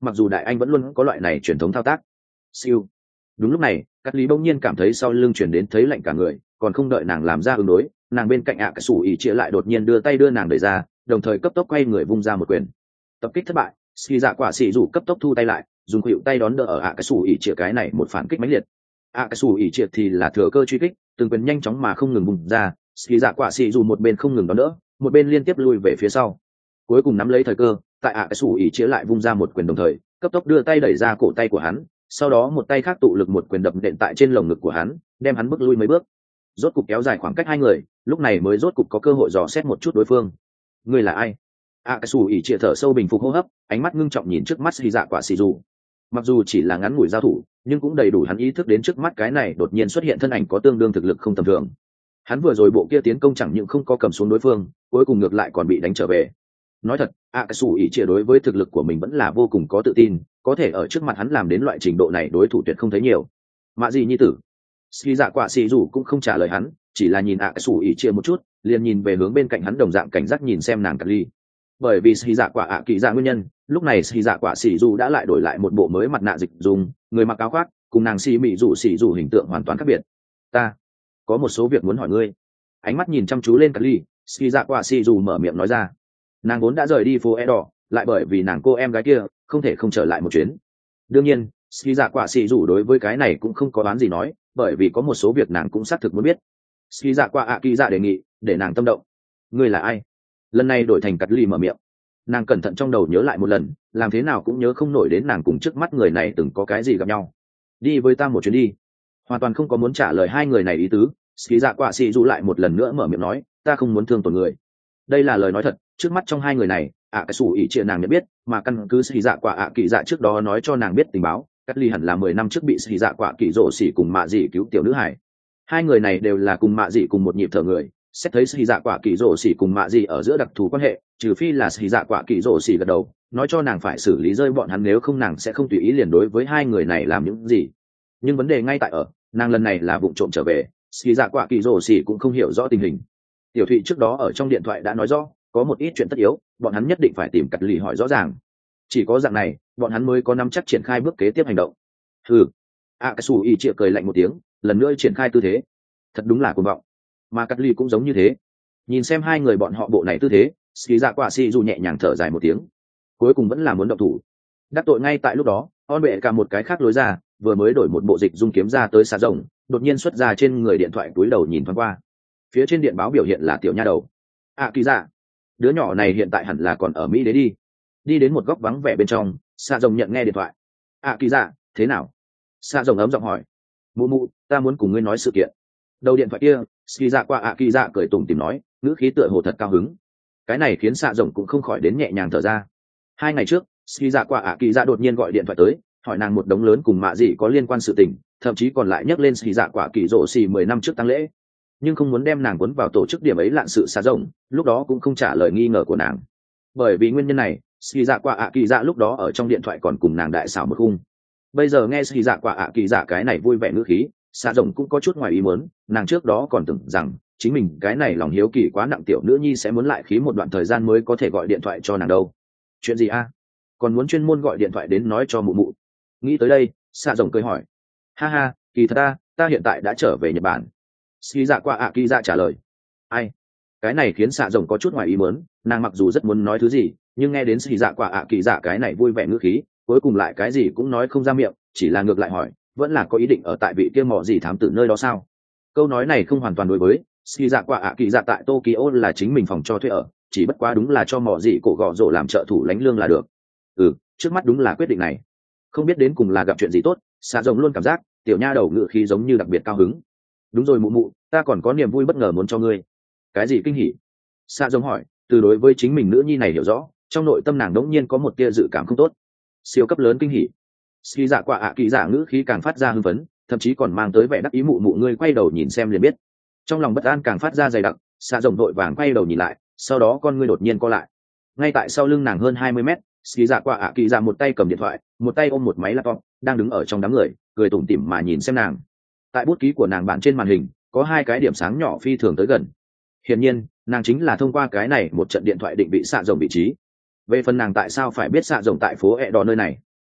mặc dù đại anh vẫn luôn có loại này truyền thống thao tác. Siêu. Đúng lúc này Cát Lý bỗng nhiên cảm thấy sau lưng truyền đến thấy lạnh cả người, còn không đợi nàng làm ra ứng đối, nàng bên cạnh ạ cái sủ ỉ chia lại đột nhiên đưa tay đưa nàng đẩy ra, đồng thời cấp tốc quay người vung ra một quyền. Tập kích thất bại, Ski Dạ Quả xỉ rủ cấp tốc thu tay lại, dùng khuỷu tay đón đỡ ở ạ cái sủ ỉ chia cái này một phản kích mãnh liệt. ạ cái sủ ỉ chia thì là thừa cơ truy kích, từng quyền nhanh chóng mà không ngừng bùng ra, Ski Dạ Quả xỉ rủ một bên không ngừng đón đỡ, một bên liên tiếp lui về phía sau. Cuối cùng nắm lấy thời cơ, tại ạ cái sủ ỉ chia lại vung ra một quyền đồng thời, cấp tốc đưa tay đẩy ra cổ tay của hắn, sau đó một tay khác tụ lực một quyền đập nện tại trên lồng ngực của hắn, đem hắn bước lui mấy bước. Rốt cục kéo dài khoảng cách hai người, lúc này mới rốt cục có cơ hội dò xét một chút đối phương. Người là ai? ạ cái sủ ỉ chia thở sâu bình phục hô hấp, ánh mắt ngưng trọng nhìn trước mắt Ski Dạ Quả xỉ rủ. Mặc dù chỉ là ngắn ngủi giao thủ, nhưng cũng đầy đủ hắn ý thức đến trước mắt cái này đột nhiên xuất hiện thân ảnh có tương đương thực lực không tầm thường. Hắn vừa rồi bộ kia tiến công chẳng những không có cầm xuống đối phương, cuối cùng ngược lại còn bị đánh trở về. Nói thật, ạ cái sủ ỉ chia đối với thực lực của mình vẫn là vô cùng có tự tin, có thể ở trước mặt hắn làm đến loại trình độ này đối thủ tuyệt không thấy nhiều. Mạ gì nhi tử? Ski Dạ Quả xỉ rủ cũng không trả lời hắn, chỉ là nhìn ạ cái sủ ỉ chia một chút, liền nhìn về hướng bên cạnh hắn đồng dạng cảnh giác nhìn xem nàng Cát Ly. Bởi vì Ski Dạ Quả ạ kỳ dạ nguyên nhân, lúc này Ski Dạ Quả xỉ rủ đã lại đổi lại một bộ mới mặt nạ dịch dùng, người mặc áo khoác, cùng nàng xì mị rủ xỉ rủ hình tượng hoàn toàn khác biệt. Ta có một số việc muốn hỏi ngươi. Ánh mắt nhìn chăm chú lên Cát Ly, Ski Dạ Quả xỉ rủ mở miệng nói ra. Nàng vốn đã rời đi phố e đỏ, lại bởi vì nàng cô em gái kia không thể không trở lại một chuyến. Đương nhiên Ski Dạ Quả xỉ rủ đối với cái này cũng không có đoán gì nói, bởi vì có một số việc nàng cũng xác thực muốn biết. Ski Dạ Quả ạ kỳ dạ đề nghị để nàng tâm động. Ngươi là ai? Lần này đổi thành Cát Ly mở miệng. Nàng cẩn thận trong đầu nhớ lại một lần, làm thế nào cũng nhớ không nổi đến nàng cùng trước mắt người này từng có cái gì gặp nhau. Đi với ta một chuyến đi. Hoàn toàn không có muốn trả lời hai người này ý tứ, Ski Dạ Quả xỉ rủ lại một lần nữa mở miệng nói, ta không muốn thương tổn người. Đây là lời nói thật, trước mắt trong hai người này ạ cái sủ ỉ chia nàng nhận biết, mà căn cứ Ski Dạ Quả ạ kỳ dạ trước đó nói cho nàng biết tình báo, Cát Ly hẳn là mười năm trước bị Ski Dạ Quả kỳ rồ xỉ cùng mạ dị cứu tiểu nữ hải. Hai người này đều là cùng mạ dị cùng một nhịp thở người, xét thấy Ski Dạ Quả kỳ rồ xỉ cùng mạ dị ở giữa đặc thù quan hệ, trừ phi là Ski Dạ Quả kỳ rồ xỉ gật đầu nói cho nàng phải xử lý rơi bọn hắn, nếu không nàng sẽ không tùy ý liền đối với hai người này làm những gì. Nhưng vấn đề ngay tại ở, nàng lần này là vụng trộm trở về, Ski Dạ Quả kỳ rồ xỉ cũng không hiểu rõ tình hình. Tiểu Thụy trước đó ở trong điện thoại đã nói rõ, có một ít chuyện tất yếu, bọn hắn nhất định phải tìm Cát Ly hỏi rõ ràng. Chỉ có dạng này, bọn hắn mới có nắm chắc triển khai bước kế tiếp hành động. Hừ. Akasu y chĩa cười lạnh một tiếng, lần nữa triển khai tư thế. Thật đúng là cuồng vọng. Mà Cát Ly cũng giống như thế. Nhìn xem hai người bọn họ bộ này tư thế, Ski Dạ Quả xỉ dù nhẹ nhàng thở dài một tiếng. Cuối cùng vẫn là muốn động thủ. Đắc tội ngay tại lúc đó, On bệ cả một cái khác lối ra, vừa mới đổi một bộ dịch dung kiếm ra tới xà rồng, đột nhiên xuất ra trên người điện thoại túi đầu nhìn thoáng qua. Phía trên điện báo biểu hiện là tiểu nha đầu. À kỳ dạ, đứa nhỏ này hiện tại hẳn là còn ở Mỹ đấy đi. Đi đến một góc vắng vẻ bên trong, xà rồng nhận nghe điện thoại. À kỳ dạ, thế nào? Xà rồng ấm giọng hỏi. Mụ mụ, ta muốn cùng ngươi nói sự kiện. Đầu điện thoại kia, Ski Dạ Quả ạ kỳ dạ cười tủm tỉm nói, ngữ khí tựa hồ thật cao hứng. Cái này khiến xà rồng cũng không khỏi đến nhẹ nhàng thở ra. Hai ngày trước, Ski Dạ Quả ạ kỳ dạ đột nhiên gọi điện thoại tới, hỏi nàng một đống lớn cùng mạ dị có liên quan sự tình, thậm chí còn lại nhắc lên Ski Dạ Quả kỳ rồ xì mười năm trước tăng lễ, nhưng không muốn đem nàng cuốn vào tổ chức điểm ấy lạn sự xà rồng, lúc đó cũng không trả lời nghi ngờ của nàng. Bởi vì nguyên nhân này, Ski Dạ Quả ạ kỳ dạ lúc đó ở trong điện thoại còn cùng nàng đại xảo một khung. Bây giờ nghe Ski Dạ Quả ạ kỳ dạ cái này vui vẻ ngữ khí, xà rồng cũng có chút ngoài ý muốn, nàng trước đó còn tưởng rằng chính mình cái này lòng hiếu kỳ quá nặng, tiểu nữ nhi sẽ muốn lại khí một đoạn thời gian mới có thể gọi điện thoại cho nàng đâu. Chuyện gì a? Còn muốn chuyên môn gọi điện thoại đến nói cho mụ mụ? Nghĩ tới đây, xà rồng cười hỏi. Ha ha, kỳ thật ta, ta hiện tại đã trở về Nhật Bản. Ski Dạ Quả ạ kỳ dạ trả lời. Ai? Cái này khiến xà rồng có chút ngoài ý muốn, nàng mặc dù rất muốn nói thứ gì, nhưng nghe đến Ski Dạ Quả ạ kỳ dạ cái này vui vẻ ngữ khí, cuối cùng lại cái gì cũng nói không ra miệng, chỉ là ngược lại hỏi, vẫn là có ý định ở tại vị kia mỏ gì thám tử nơi đó sao? Câu nói này không hoàn toàn đối với Ski Dạ Quả ạ kỳ dạ tại Tokyo là chính mình phòng cho thuê ở, chỉ bất quá đúng là cho mỏ gì cổ gọ rổ làm trợ thủ lãnh lương là được. Ừ, trước mắt đúng là quyết định này. Không biết đến cùng là gặp chuyện gì tốt, xà rồng luôn cảm giác tiểu nha đầu ngự khí giống như đặc biệt cao hứng. Đúng rồi mụ mụ, ta còn có niềm vui bất ngờ muốn cho ngươi. Cái gì kinh hỉ? Xà rồng hỏi, từ đối với chính mình nữ nhi này hiểu rõ, trong nội tâm nàng đống nhiên có một tia dự cảm không tốt. Siêu cấp lớn kinh hỉ. Ski Dạ Quả ạ kỳ dạ ngữ khí càng phát ra hưng phấn, thậm chí còn mang tới vẻ đắc ý. Mụ mụ ngươi quay đầu nhìn xem liền biết. Trong lòng bất an càng phát ra dày đặc, xà rồng vội vàng quay đầu nhìn lại, sau đó con ngươi đột nhiên co lại. Ngay tại sau lưng nàng hơn hai mươi mét, Ski Dạ Quả ạ kỳ dạ một tay cầm điện thoại, một tay ôm một máy laptop, đang đứng ở trong đám người, cười tủm tỉm mà nhìn xem nàng. Tại bút ký của nàng bản trên màn hình có hai cái điểm sáng nhỏ phi thường tới gần. Hiển nhiên, nàng chính là thông qua cái này một trận điện thoại định vị xạ rồng vị trí. Về phần nàng tại sao phải biết xạ rồng tại phố ẹ đỏ nơi này,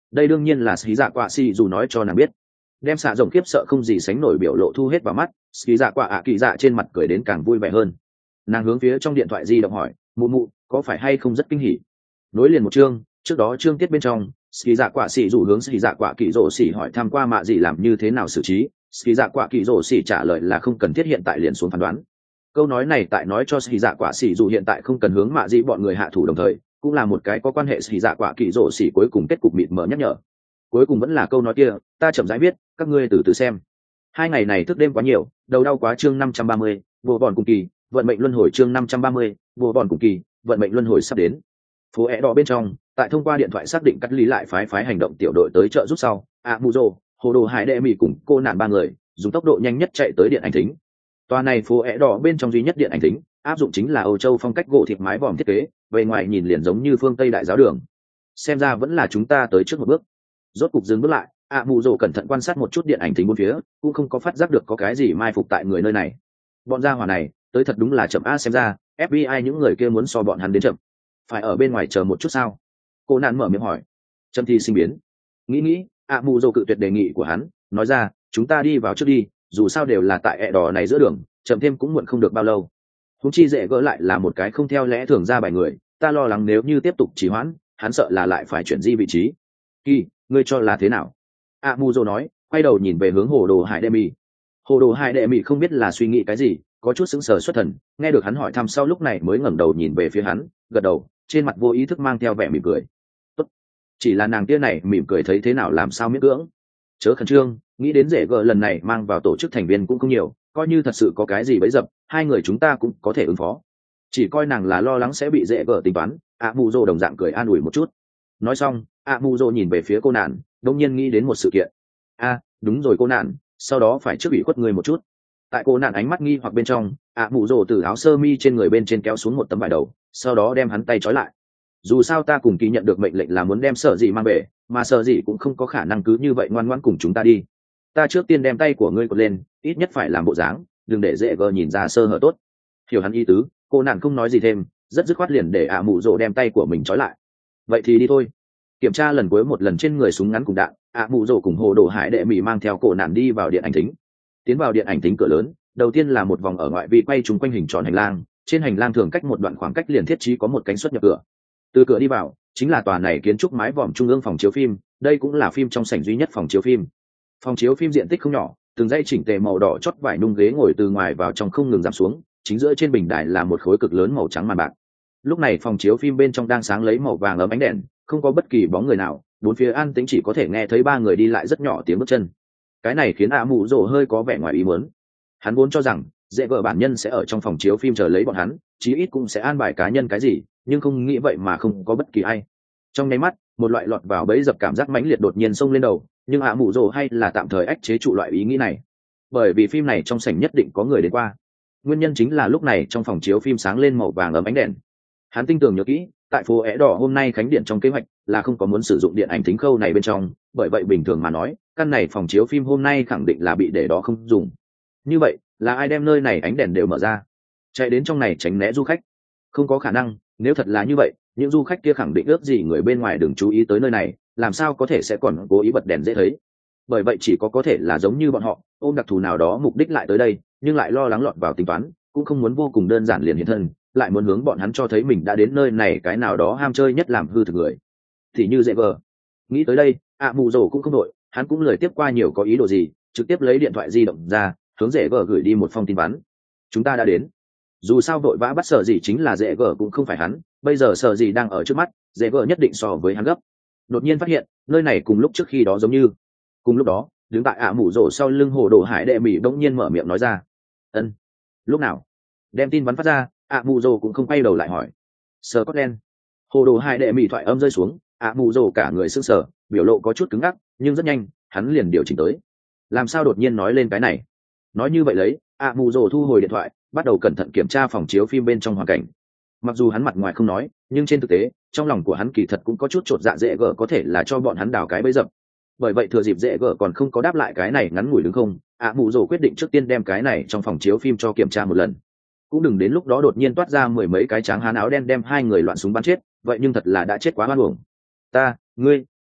đây đương nhiên là xí dạ quạ xì dù nói cho nàng biết. Đem xạ rồng khiếp sợ không gì sánh nổi biểu lộ thu hết vào mắt, xí dạ quạ ạ kỳ dạ trên mặt cười đến càng vui vẻ hơn. Nàng hướng phía trong điện thoại di động hỏi, mụ mụ có phải hay không rất kinh hỉ. Nối liền một chương, trước đó chương tiết bên trong xí dạ quạ xì dù hướng xí dạ quạ kỳ rổ xỉ hỏi tham qua mạ gì làm như thế nào xử trí. Xí dạ quạ kỳ rổ xỉ trả lời là không cần thiết hiện tại liền xuống phán đoán. Câu nói này tại nói cho xí dạ quạ xỉ dù hiện tại không cần hướng mạ gì bọn người hạ thủ, đồng thời cũng là một cái có quan hệ xí dạ quạ kỳ rổ xỉ cuối cùng kết cục mịt mờ nhắc nhở. Cuối cùng vẫn là câu nói kia, ta chậm rãi biết, các ngươi từ từ xem. Hai ngày này thức đêm quá nhiều, đầu đau quá. Chương năm trăm ba mươi, vô bọn cùng kỳ, vận mệnh luân hồi. Chương năm trăm ba mươi, vô bọn cùng kỳ, vận mệnh luân hồi sắp đến. Phố é đỏ bên trong, tại thông qua điện thoại xác định cắt lý lại phái phái hành động tiểu đội tới trợ giúp sau, a mù rồ, hồ đồ hải đệ mỹ cùng cô nạn ba người dùng tốc độ nhanh nhất chạy tới điện ảnh thính. Tòa này phố é đỏ bên trong duy nhất điện ảnh thính áp dụng chính là Âu Châu phong cách gỗ thịt mái vòm thiết kế, bề ngoài nhìn liền giống như phương Tây đại giáo đường. Xem ra vẫn là chúng ta tới trước một bước. Rốt cục dừng bước lại, a mù rồ cẩn thận quan sát một chút điện ảnh thính bốn phía, cũng không có phát giác được có cái gì mai phục tại người nơi này. Bọn gia hỏa này tới thật đúng là chậm. A xem ra ép bê i những người kia muốn so bọn hắn đến chậm. Phải ở bên ngoài chờ một chút sao? Cô nạn mở miệng hỏi. Châm thi sinh biến. Nghĩ nghĩ, ạ mù dô cự tuyệt đề nghị của hắn, nói ra, chúng ta đi vào trước đi, dù sao đều là tại ẹ đỏ này giữa đường, chậm thêm cũng muộn không được bao lâu. Húng chi dễ gỡ lại là một cái không theo lẽ thường ra bài người, ta lo lắng nếu như tiếp tục trì hoãn, hắn sợ là lại phải chuyển di vị trí. Kỳ, ngươi cho là thế nào? ạ mù dô nói, quay đầu nhìn về hướng hồ đồ hải đệ mì. Hồ đồ hải đệ mì không biết là suy nghĩ cái gì, có chút sững sờ xuất thần, nghe được hắn hỏi thăm sau lúc này mới ngẩng đầu nhìn về phía hắn, gật đầu, trên mặt vô ý thức mang theo vẻ mỉm cười. Tốt. Chỉ là nàng tia này mỉm cười thấy thế nào làm sao miễn cưỡng. Chớ khẩn trương, nghĩ đến rể gợ lần này mang vào tổ chức thành viên cũng không nhiều, coi như thật sự có cái gì bấy dập, hai người chúng ta cũng có thể ứng phó. Chỉ coi nàng là lo lắng sẽ bị rễ gợ tính toán. ạ mù rồ đồng dạng cười an ủi một chút. Nói xong, ạ mù rồ nhìn về phía cô nạn, đông nhiên nghĩ đến một sự kiện. A, đúng rồi cô nạn, sau đó phải trước ủy khuất người một chút. Tại cô nạn ánh mắt nghi hoặc bên trong, ạ mù rồ từ áo sơ mi trên người bên trên kéo xuống một tấm vải đầu, sau đó đem hắn tay trói lại. Dù sao ta cùng kỳ nhận được mệnh lệnh là muốn đem Sở Dĩ mang về, mà Sở Dĩ cũng không có khả năng cứ như vậy ngoan ngoãn cùng chúng ta đi. Ta trước tiên đem tay của ngươi cột lên, ít nhất phải làm bộ dáng, đừng để dễ gờ nhìn ra sơ hở tốt. Hiểu hắn ý tứ, cô nạn không nói gì thêm, rất dứt khoát liền để ạ mù rồ đem tay của mình trói lại. Vậy thì đi thôi. Kiểm tra lần cuối một lần trên người súng ngắn cùng đạn, ạ mù rồ cùng hồ đồ hải đệ mỹ mang theo cổ nạn đi vào điện ảnh thính. Tiến vào điện ảnh thính cửa lớn, đầu tiên là một vòng ở ngoại vi quay trúng quanh hình tròn hành lang, trên hành lang thường cách một đoạn khoảng cách liền thiết trí có một cánh xuất nhập cửa. Từ cửa đi vào chính là tòa này kiến trúc mái vòm trung ương phòng chiếu phim, đây cũng là phim trong sảnh duy nhất phòng chiếu phim. Phòng chiếu phim diện tích không nhỏ, từng dãy chỉnh tề màu đỏ chót vải nung ghế ngồi từ ngoài vào trong không ngừng giảm xuống, chính giữa trên bình đài là một khối cực lớn màu trắng màn bạc. Lúc này phòng chiếu phim bên trong đang sáng lấy màu vàng ấm ánh đèn, không có bất kỳ bóng người nào, bốn phía an tĩnh, chỉ có thể nghe thấy ba người đi lại rất nhỏ tiếng bước chân. Cái này khiến ạ mù rồ hơi có vẻ ngoài ý muốn. Hắn vốn cho rằng dễ vợ bản nhân sẽ ở trong phòng chiếu phim chờ lấy bọn hắn, chí ít cũng sẽ an bài cá nhân cái gì, nhưng không nghĩ vậy mà không có bất kỳ ai. Trong nháy mắt, một loại lọt vào bẫy dập cảm giác mãnh liệt đột nhiên xông lên đầu, nhưng ạ mù rồ hay là tạm thời ách chế trụ loại ý nghĩ này, bởi vì phim này trong sảnh nhất định có người đến qua. Nguyên nhân chính là lúc này trong phòng chiếu phim sáng lên màu vàng ấm ánh đèn. Hắn tinh tường nhớ kỹ, tại phố é đỏ hôm nay khánh điện trong kế hoạch là không có muốn sử dụng điện ảnh thính khâu này bên trong, bởi vậy bình thường mà nói, căn này phòng chiếu phim hôm nay khẳng định là bị để đó không dùng. Như vậy là ai đem nơi này ánh đèn đều mở ra, chạy đến trong này tránh né du khách? Không có khả năng, nếu thật là như vậy, những du khách kia khẳng định ước gì người bên ngoài đừng chú ý tới nơi này, làm sao có thể sẽ còn cố ý bật đèn dễ thấy. Bởi vậy chỉ có có thể là giống như bọn họ ôm đặc thù nào đó mục đích lại tới đây, nhưng lại lo lắng lọt vào tính toán, cũng không muốn vô cùng đơn giản liền hiện thân, lại muốn hướng bọn hắn cho thấy mình đã đến nơi này cái nào đó ham chơi nhất làm hư thực người, thì như dễ vờ. Nghĩ tới đây, ạ mù rồ cũng không đội, hắn cũng lời tiếp qua nhiều có ý đồ gì, trực tiếp lấy điện thoại di động ra, hướng dễ vờ gửi đi một phong tin vắn. Chúng ta đã đến. Dù sao vội vã bắt Sở Dĩ chính là dễ vờ cũng không phải hắn, bây giờ Sở Dĩ đang ở trước mắt, dễ vờ nhất định so với hắn gấp. Đột nhiên phát hiện nơi này cùng lúc trước khi đó giống như. Cùng lúc đó, đứng tại ạ mù rồ sau lưng hồ đồ hải đệ mỹ bỗng nhiên mở miệng nói ra. Ân. Lúc nào? Đem tin vắn phát ra, ạ mù rồ cũng không quay đầu lại hỏi. Scotland. Hồ đồ hải đệ mỹ thoại âm rơi xuống, ạ mù rồ cả người sững sờ, biểu lộ có chút cứng ngắc, nhưng rất nhanh hắn liền điều chỉnh tới. Làm sao đột nhiên nói lên cái này? Nói như vậy lấy, ạ mù rồ thu hồi điện thoại, bắt đầu cẩn thận kiểm tra phòng chiếu phim bên trong hoàn cảnh. Mặc dù hắn mặt ngoài không nói, nhưng trên thực tế trong lòng của hắn kỳ thật cũng có chút chột dạ dễ gở có thể là cho bọn hắn đào cái bẫy dập. Bởi vậy thừa dịp dễ gở còn không có đáp lại cái này ngắn ngủi đứng không, ạ mù rồ quyết định trước tiên đem cái này trong phòng chiếu phim cho kiểm tra một lần. Cũng đừng đến lúc đó đột nhiên toát ra mười mấy cái tráng hán áo đen đem hai người loạn súng bắn chết, vậy nhưng thật là đã chết quá oan uổng. Ta, ngươi,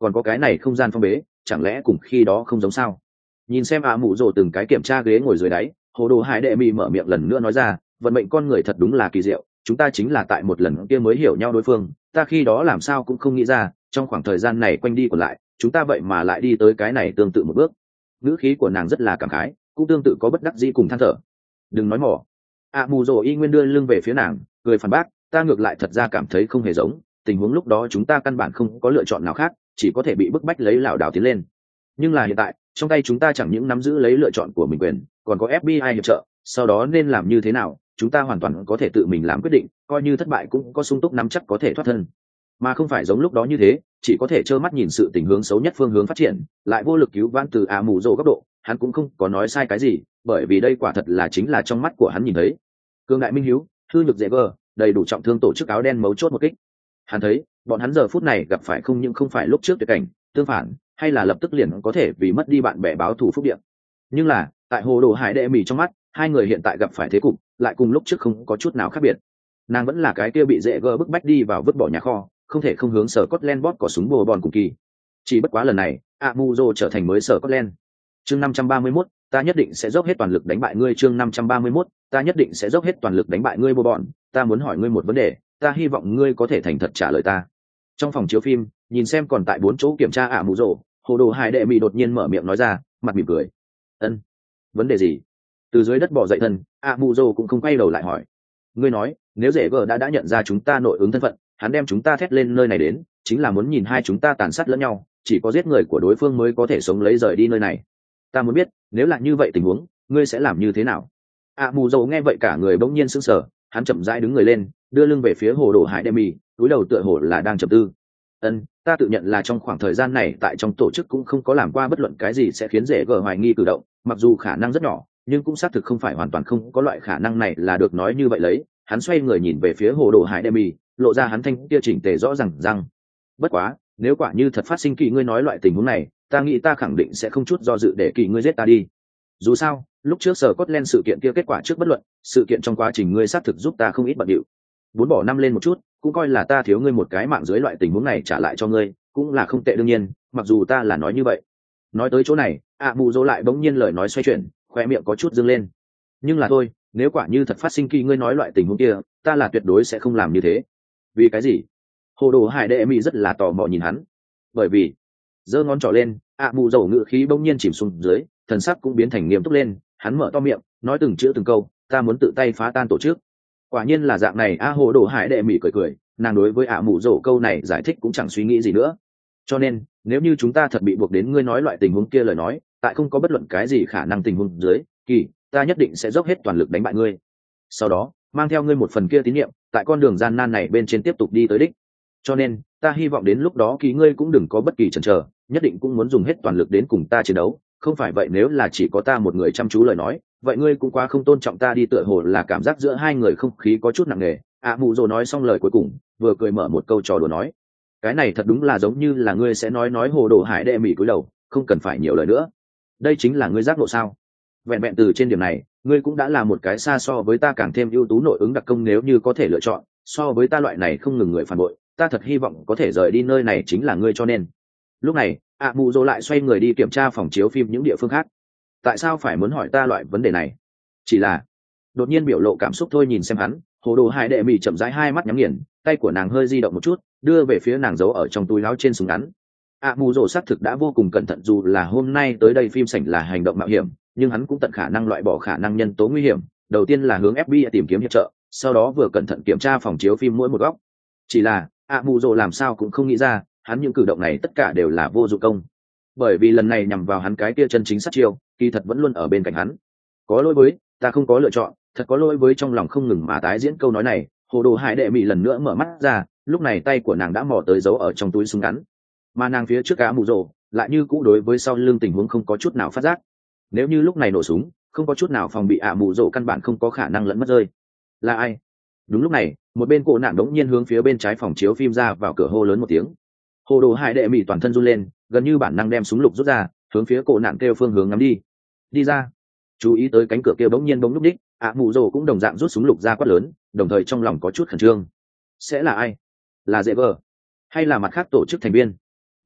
còn có cái này không gian phong bế chẳng lẽ cùng khi đó không giống sao? Nhìn xem ạ mụ rồ từng cái kiểm tra ghế ngồi dưới đáy, hồ đồ hải đệ mì mở miệng lần nữa nói ra, vận mệnh con người thật đúng là kỳ diệu, chúng ta chính là tại một lần kia mới hiểu nhau đối phương, ta khi đó làm sao cũng không nghĩ ra trong khoảng thời gian này quanh đi còn lại chúng ta vậy mà lại đi tới cái này tương tự một bước. Ngữ khí của nàng rất là cảm khái, cũng tương tự có bất đắc dĩ cùng than thở. Đừng nói mỏ. ạ mù rồ y nguyên đưa lưng về phía nàng cười phản bác, ta ngược lại thật ra cảm thấy không hề giống, tình huống lúc đó chúng ta căn bản không có lựa chọn nào khác, chỉ có thể bị bức bách lấy lảo đảo tiến lên. Nhưng là hiện tại trong tay chúng ta chẳng những nắm giữ lấy lựa chọn của mình quyền, còn có ép bê i hiệp trợ, sau đó nên làm như thế nào chúng ta hoàn toàn có thể tự mình làm quyết định, coi như thất bại cũng có sung túc nắm chắc có thể thoát thân, mà không phải giống lúc đó như thế chỉ có thể trơ mắt nhìn sự tình hướng xấu nhất phương hướng phát triển, lại vô lực cứu vãn. Từ ạ mù rồ góc độ hắn cũng không có nói sai cái gì, bởi vì đây quả thật là chính là trong mắt của hắn nhìn thấy. Cương đại minh hiếu, hư nhược dễ vờ, đầy đủ trọng thương tổ chức áo đen mấu chốt một kích. Hắn thấy bọn hắn giờ phút này gặp phải không những không phải lúc trước tuyệt cảnh, tương phản hay là lập tức liền có thể vì mất đi bạn bè báo thù phúc điện. Nhưng là tại hồ đồ hải đệ mì trong mắt, hai người hiện tại gặp phải thế cục lại cùng lúc trước không có chút nào khác biệt. Nàng vẫn là cái kia bị dễ gờ bức bách đi vào vứt bỏ nhà kho, không thể không hướng sở Scotland bóp có súng bồ bòn cùng kỳ. Chỉ bất quá lần này Amuzo trở thành mới sở Scotland. Chương năm trăm ba mươi mốt, ta nhất định sẽ dốc hết toàn lực đánh bại ngươi. Chương năm trăm ba mươi mốt, ta nhất định sẽ dốc hết toàn lực đánh bại ngươi bồ bòn. Ta muốn hỏi ngươi một vấn đề, ta hy vọng ngươi có thể thành thật trả lời ta. Trong phòng chiếu phim, nhìn xem còn tại bốn chỗ kiểm tra Amuzo, hồ đồ hải đệ mì đột nhiên mở miệng nói ra, mặt mỉm cười. Ân, vấn đề gì? Từ dưới đất bò dậy thân, Amuzo cũng không quay đầu lại hỏi. Ngươi nói nếu rể vợ đã đã nhận ra chúng ta nội ứng thân phận, hắn đem chúng ta thét lên nơi này đến chính là muốn nhìn hai chúng ta tàn sát lẫn nhau, chỉ có giết người của đối phương mới có thể sống lấy rời đi nơi này. Ta muốn biết nếu là như vậy tình huống ngươi sẽ làm như thế nào? ạ mù dầu nghe vậy cả người bỗng nhiên sững sờ, hắn chậm rãi đứng người lên, đưa lưng về phía hồ đồ hải đệ mì, túi đầu tựa hồ là đang trầm tư. Ân, ta tự nhận là trong khoảng thời gian này tại trong tổ chức cũng không có làm qua bất luận cái gì sẽ khiến rể gờ hoài nghi cử động, mặc dù khả năng rất nhỏ nhưng cũng xác thực không phải hoàn toàn không có loại khả năng này là được nói như vậy. Lấy hắn xoay người nhìn về phía hồ đồ hải đệ mì, lộ ra hắn thanh kia chỉnh tề rõ ràng răng. Bất quá nếu quả như thật phát sinh kỳ ngươi nói loại tình huống này, ta nghĩ ta khẳng định sẽ không chút do dự để kỳ ngươi giết ta đi. Dù sao lúc trước sở Scotland sự kiện kia kết quả trước bất luận, sự kiện trong quá trình ngươi xác thực giúp ta không ít bận điệu, bốn bỏ năm lên một chút cũng coi là ta thiếu ngươi một cái mạng dưới loại tình huống này trả lại cho ngươi cũng là không tệ. đương nhiên mặc dù ta là nói như vậy. Nói tới chỗ này ạ bù dỗ lại bỗng nhiên lời nói xoay chuyển, khoe miệng có chút dâng lên. Nhưng là thôi, nếu quả như thật phát sinh kỳ ngươi nói loại tình huống kia, ta là tuyệt đối sẽ không làm như thế. Vì cái gì? Hồ đồ hải đệ mỹ rất là tò mò nhìn hắn. Bởi vì giơ ngón trỏ lên, ạ bù dỗ ngự khí bỗng nhiên chìm xuống dưới, thần sắc cũng biến thành nghiêm túc lên. Hắn mở to miệng nói từng chữ từng câu, ta muốn tự tay phá tan tổ chức. Quả nhiên là dạng này. A hồ đồ hải đệ mỹ cười cười, nàng đối với ạ mù dỗ câu này giải thích cũng chẳng suy nghĩ gì nữa. Cho nên nếu như chúng ta thật bị buộc đến ngươi nói loại tình huống kia lời nói, tại không có bất luận cái gì khả năng tình huống dưới, kỳ ta nhất định sẽ dốc hết toàn lực đánh bại ngươi, sau đó mang theo ngươi một phần kia tín nhiệm, tại con đường gian nan này bên trên tiếp tục đi tới đích. Cho nên ta hy vọng đến lúc đó kỳ ngươi cũng đừng có bất kỳ chần chờ, nhất định cũng muốn dùng hết toàn lực đến cùng ta chiến đấu. Không phải vậy nếu là chỉ có ta một người chăm chú lời nói, vậy ngươi cũng quá không tôn trọng ta đi. Tựa hồ là cảm giác giữa hai người không khí có chút nặng nề, ạ mù dồ nói xong lời cuối cùng vừa cười mở một câu trò đùa nói, cái này thật đúng là giống như là ngươi sẽ nói nói. Hồ đồ hải đệ mỹ cúi đầu, không cần phải nhiều lời nữa. Đây chính là ngươi giác ngộ sao? Vẹn vẹn từ trên điểm này ngươi cũng đã là một cái xa so với ta càng thêm ưu tú nội ứng đặc công. Nếu như có thể lựa chọn so với ta loại này không ngừng người phản bội, ta thật hy vọng có thể rời đi nơi này chính là ngươi. Cho nên lúc này ạ mù dỗ lại xoay người đi kiểm tra phòng chiếu phim những địa phương khác. Tại sao phải muốn hỏi ta loại vấn đề này? Chỉ là đột nhiên biểu lộ cảm xúc thôi. Nhìn xem hắn, hồ đồ hải đệ mỹ chậm rãi hai mắt nhắm nghiền, tay của nàng hơi di động một chút, đưa về phía nàng giấu ở trong túi áo trên súng ngắn. ạ mù dỗ xác thực đã vô cùng cẩn thận, dù là hôm nay tới đây phim sảnh là hành động mạo hiểm, nhưng hắn cũng tận khả năng loại bỏ khả năng nhân tố nguy hiểm. Đầu tiên là hướng ép bê i tìm kiếm hiệp trợ, sau đó vừa cẩn thận kiểm tra phòng chiếu phim mỗi một góc. Chỉ là ạ mù dỗ làm sao cũng không nghĩ ra, hắn những cử động này tất cả đều là vô dụng công, bởi vì lần này nhằm vào hắn cái kia chân chính sát chiêu kỳ thật vẫn luôn ở bên cạnh hắn. Có lỗi với ta không có lựa chọn, thật có lỗi với. Trong lòng không ngừng mà tái diễn câu nói này, hồ đồ hải đệ mỹ lần nữa mở mắt ra, lúc này tay của nàng đã mò tới giấu ở trong túi súng ngắn, mà nàng phía trước cá mù rồ lại như cũ đối với sau lưng tình huống không có chút nào phát giác. Nếu như lúc này nổ súng, không có chút nào phòng bị, ạ mù rồ căn bản không có khả năng lẫn mất rơi. Là ai? Đúng lúc này một bên cổ nạn đống nhiên hướng phía bên trái phòng chiếu phim ra vào cửa hô lớn một tiếng. Hồ đồ hải đệ mỹ toàn thân run lên, gần như bản năng đem súng lục rút ra, hướng phía cổ nạn kêu phương hướng ngắm đi. Đi ra. Chú ý tới cánh cửa kia bỗng nhiên bỗng lúc đích, ạ mù rồ cũng đồng dạng rút súng lục ra quát lớn, đồng thời trong lòng có chút khẩn trương. Sẽ là ai? Là dễ vờ hay là mặt khác tổ chức thành viên? Đừng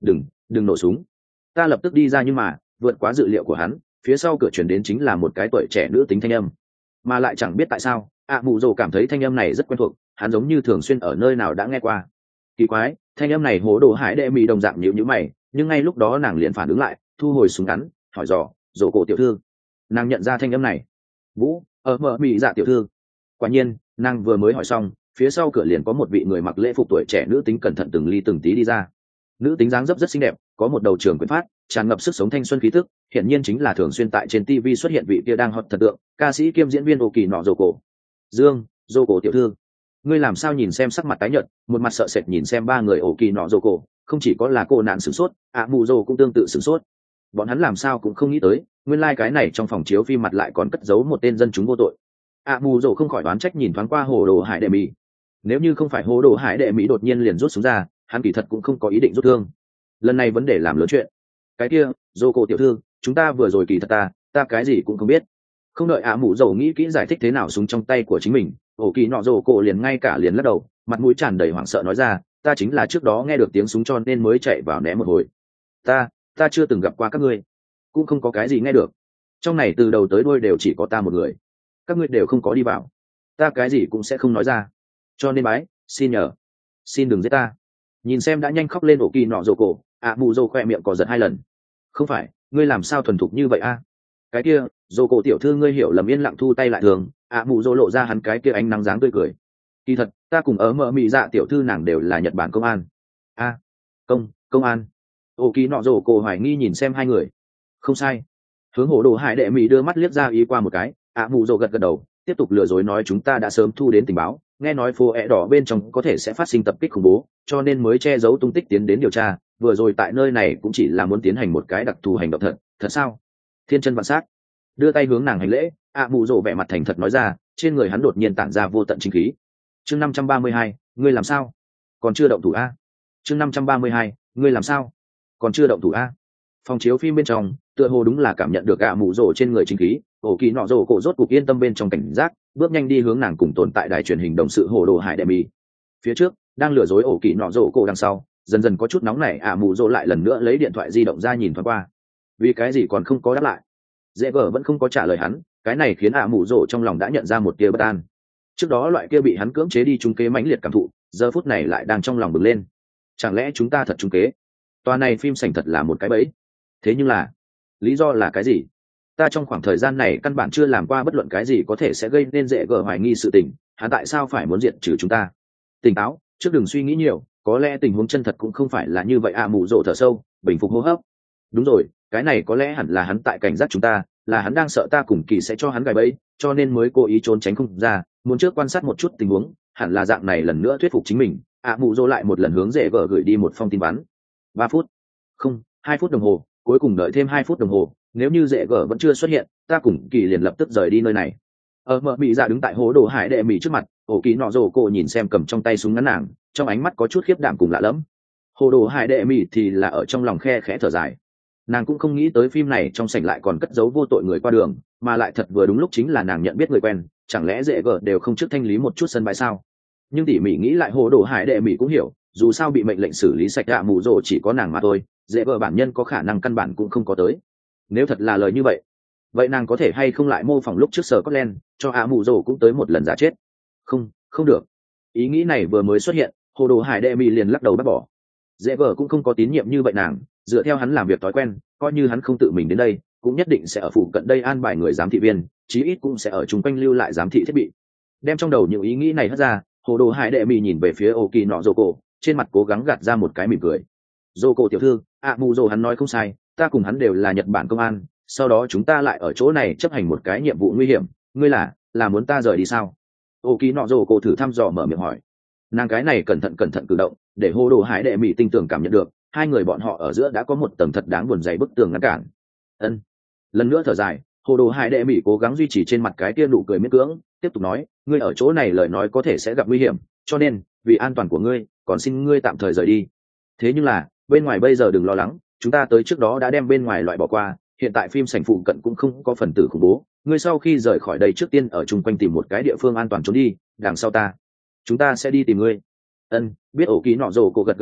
đừng nổ súng. Ta lập tức đi ra, nhưng mà vượt quá dự liệu của hắn, phía sau cửa chuyển đến chính là một cái tuổi trẻ nữ tính thanh âm, mà lại chẳng biết tại sao ạ mù rồ cảm thấy thanh âm này rất quen thuộc, hắn giống như thường xuyên ở nơi nào đã nghe qua. Kỳ quái, thanh âm này hố đồ hải đệ mỹ đồng dạng nhịu nhữ mày, nhưng ngay lúc đó nàng liền phản ứng lại, thu hồi súng ngắn, hỏi dò, rồ cổ tiểu thư. Nàng nhận ra thanh âm này. Vũ, ở mờ mỹ dạ tiểu thư. Quả nhiên, nàng vừa mới hỏi xong, phía sau cửa liền có một vị người mặc lễ phục tuổi trẻ nữ tính cẩn thận từng ly từng tí đi ra. Nữ tính dáng dấp rất xinh đẹp, có một đầu trường quyển phát, tràn ngập sức sống thanh xuân khí tức, hiển nhiên chính là thường xuyên tại trên ti vi xuất hiện vị kia đang hot thần tượng, ca sĩ kiêm diễn viên Ô Kỳ nọ Dô Cổ. Dương, Dô Cổ tiểu thư, ngươi làm sao nhìn xem sắc mặt tái nhợt, một mặt sợ sệt nhìn xem ba người Ô Kỳ nọ Dô Cổ, không chỉ có là cô nạn sửng sốt, ạ mù Dô cũng tương tự sửng sốt. Bọn hắn làm sao cũng không nghĩ tới, nguyên lai like cái này trong phòng chiếu phim mặt lại còn cất giấu một tên dân chúng vô tội. ạ mù Dô không khỏi đoán trách nhìn thoáng qua hồ đồ hải đệ mỹ. Nếu như không phải hồ đồ hải đệ mỹ đột nhiên liền rút súng ra, hắn kỳ thật cũng không có ý định rút thương. Lần này vấn đề làm lớn chuyện. Cái kia, Dô Cổ tiểu thư, chúng ta vừa rồi kỳ thật ta ta cái gì cũng không biết. Không đợi ạ mù dầu nghĩ kỹ giải thích thế nào súng trong tay của chính mình, ổ kỳ nọ Dô Cổ liền ngay cả liền lắc đầu, mặt mũi tràn đầy hoảng sợ nói ra, ta chính là trước đó nghe được tiếng súng cho nên mới chạy vào né một hồi. ta ta chưa từng gặp qua các ngươi, cũng không có cái gì nghe được. Trong này từ đầu tới đuôi đều chỉ có ta một người, các ngươi đều không có đi vào, ta cái gì cũng sẽ không nói ra. Cho nên bái, xin nhờ, xin đừng giết ta. Nhìn xem đã nhanh khóc lên ổ kỳ nọ Dô Cổ, ạ mù dầu khoe miệng có giật hai lần. Không phải, ngươi làm sao thuần thục như vậy a? Cái kia, Dô Cổ tiểu thư ngươi hiểu lầm, yên lặng thu tay lại thường. ạ mù dầu lộ ra hắn cái kia ánh nắng dáng tươi cười. Kỳ thật, ta cùng ở mợ mị dạ tiểu thư nàng đều là Nhật Bản công an. A, công công an. Ô kỳ nọ Dô Cổ hoài nghi nhìn xem hai người. Không sai. Hướng hổ đồ hải đệ mỹ đưa mắt liếc ra ý qua một cái, ạ mù dầu gật gật đầu, tiếp tục lừa dối nói chúng ta đã sớm thu đến tình báo, nghe nói phố ẹ đỏ bên trong có thể sẽ phát sinh tập kích khủng bố, cho nên mới che giấu tung tích tiến đến điều tra, vừa rồi tại nơi này cũng chỉ là muốn tiến hành một cái đặc thù hành động. Thật thật sao? Thiên chân vạn s á c. Đưa tay hướng nàng hành lễ, ạ mù dỗ vẻ mặt thành thật nói ra, trên người hắn đột nhiên tản ra vô tận chính khí. Chương năm trăm ba mươi hai, ngươi làm sao còn chưa động thủ a? Chương năm trăm ba mươi hai, ngươi làm sao còn chưa động thủ a? Phòng chiếu phim bên trong tựa hồ đúng là cảm nhận được ạ mù dỗ trên người chính khí, ổ kỳ nọ rồ cổ rốt cục yên tâm bên trong cảnh giác, bước nhanh đi hướng nàng cùng tồn tại đài truyền hình đồng sự hồ đồ hải đệ mì. Phía trước đang lừa dối ổ kỳ nọ rồ cổ, đằng sau dần dần có chút nóng nảy, ạ mù dỗ lại lần nữa lấy điện thoại di động ra nhìn thoáng qua. Vì cái gì còn không có đáp lại? Dễ vợ vẫn không có trả lời hắn, cái này khiến ạ mù dỗ trong lòng đã nhận ra một tia bất an. Trước đó loại kia bị hắn cưỡng chế đi trúng kế mãnh liệt cảm thụ, giờ phút này lại đang trong lòng bừng lên. Chẳng lẽ chúng ta thật trúng kế? Tòa này phim sảnh thật là một cái bẫy. Thế nhưng là lý do là cái gì? Ta trong khoảng thời gian này căn bản chưa làm qua bất luận cái gì có thể sẽ gây nên dễ gở hoài nghi sự tình, hắn tại sao phải muốn diệt trừ chúng ta? Tỉnh táo, trước đừng suy nghĩ nhiều, có lẽ tình huống chân thật cũng không phải là như vậy. ạ mù rộ thở sâu, bình phục hô hấp. Đúng rồi, cái này có lẽ hẳn là hắn tại cảnh giác chúng ta, là hắn đang sợ ta cùng kỳ sẽ cho hắn gài bẫy, cho nên mới cố ý trốn tránh không ra, muốn trước quan sát một chút tình huống, hẳn là dạng này lần nữa thuyết phục chính mình. ạ mù rộ lại một lần hướng dễ gở gửi đi một phong tin bắn. Ba phút, không, hai phút đồng hồ, cuối cùng đợi thêm hai phút đồng hồ, nếu như dễ gở vẫn chưa xuất hiện, ta cùng kỳ liền lập tức rời đi nơi này. Ở mợ bị dạ đứng tại hố đồ hải đệ mỹ trước mặt, ổ kỳ nọ rồ cô nhìn xem cầm trong tay súng ngắn nàng, trong ánh mắt có chút khiếp đảm cùng lạ lẫm. Hồ đồ hải đệ mỹ thì là ở trong lòng khe khẽ thở dài. Nàng cũng không nghĩ tới phim này trong sảnh lại còn cất giấu vô tội người qua đường, mà lại thật vừa đúng lúc chính là nàng nhận biết người quen, chẳng lẽ dễ gở đều không trước thanh lý một chút sân bãi sao? Nhưng tỉ mỉ nghĩ lại, hồ đồ hải đệ mỹ cũng hiểu, dù sao bị mệnh lệnh xử lý sạch ạ mù rồ chỉ có nàng mà thôi, dễ vợ bản nhân có khả năng căn bản cũng không có tới. Nếu thật là lời như vậy, vậy nàng có thể hay không lại mô phỏng lúc trước sở Scotland, cho ạ mù rồ cũng tới một lần giả chết? Không, không được. Ý nghĩ này vừa mới xuất hiện, hồ đồ hải đệ mỹ liền lắc đầu bác bỏ. Dễ vợ cũng không có tín nhiệm như vậy nàng, dựa theo hắn làm việc thói quen, coi như hắn không tự mình đến đây, cũng nhất định sẽ ở phụ cận đây an bài người giám thị viên, chí ít cũng sẽ ở chung quanh lưu lại giám thị thiết bị. Đem trong đầu những ý nghĩ này hất ra, hồ đồ hải đệ mỹ nhìn về phía ô kỳ nọ rồ cổ, trên mặt cố gắng gạt ra một cái mỉm cười. Dô cổ tiểu thư, ạ mù dô hắn nói không sai, ta cùng hắn đều là Nhật Bản công an, sau đó chúng ta lại ở chỗ này chấp hành một cái nhiệm vụ nguy hiểm, ngươi là là muốn ta rời đi sao? Ô kỳ nọ dô cổ thử thăm dò mở miệng hỏi. Nàng cái này cẩn thận cẩn thận cử động, để hồ đồ hải đệ mỹ tinh tường cảm nhận được hai người bọn họ ở giữa đã có một tầng thật đáng buồn dày bức tường ngăn cản. Ân. Lần nữa thở dài, hồ đồ hải đệ mỹ cố gắng duy trì trên mặt cái kia nụ cười miễn cưỡng, tiếp tục nói, ngươi ở chỗ này lời nói có thể sẽ gặp nguy hiểm, cho nên vì an toàn của ngươi, còn xin ngươi tạm thời rời đi. Thế nhưng là bên ngoài bây giờ đừng lo lắng, chúng ta tới trước đó đã đem bên ngoài loại bỏ qua, hiện tại phim sảnh phụ cận cũng không có phần tử khủng bố, ngươi sau khi rời khỏi đây trước tiên ở chung quanh tìm một cái địa phương an toàn trốn đi, đằng sau ta chúng ta sẽ đi tìm ngươi. Ân, biết ổ ký nọ rồ cổ gật gật đầu,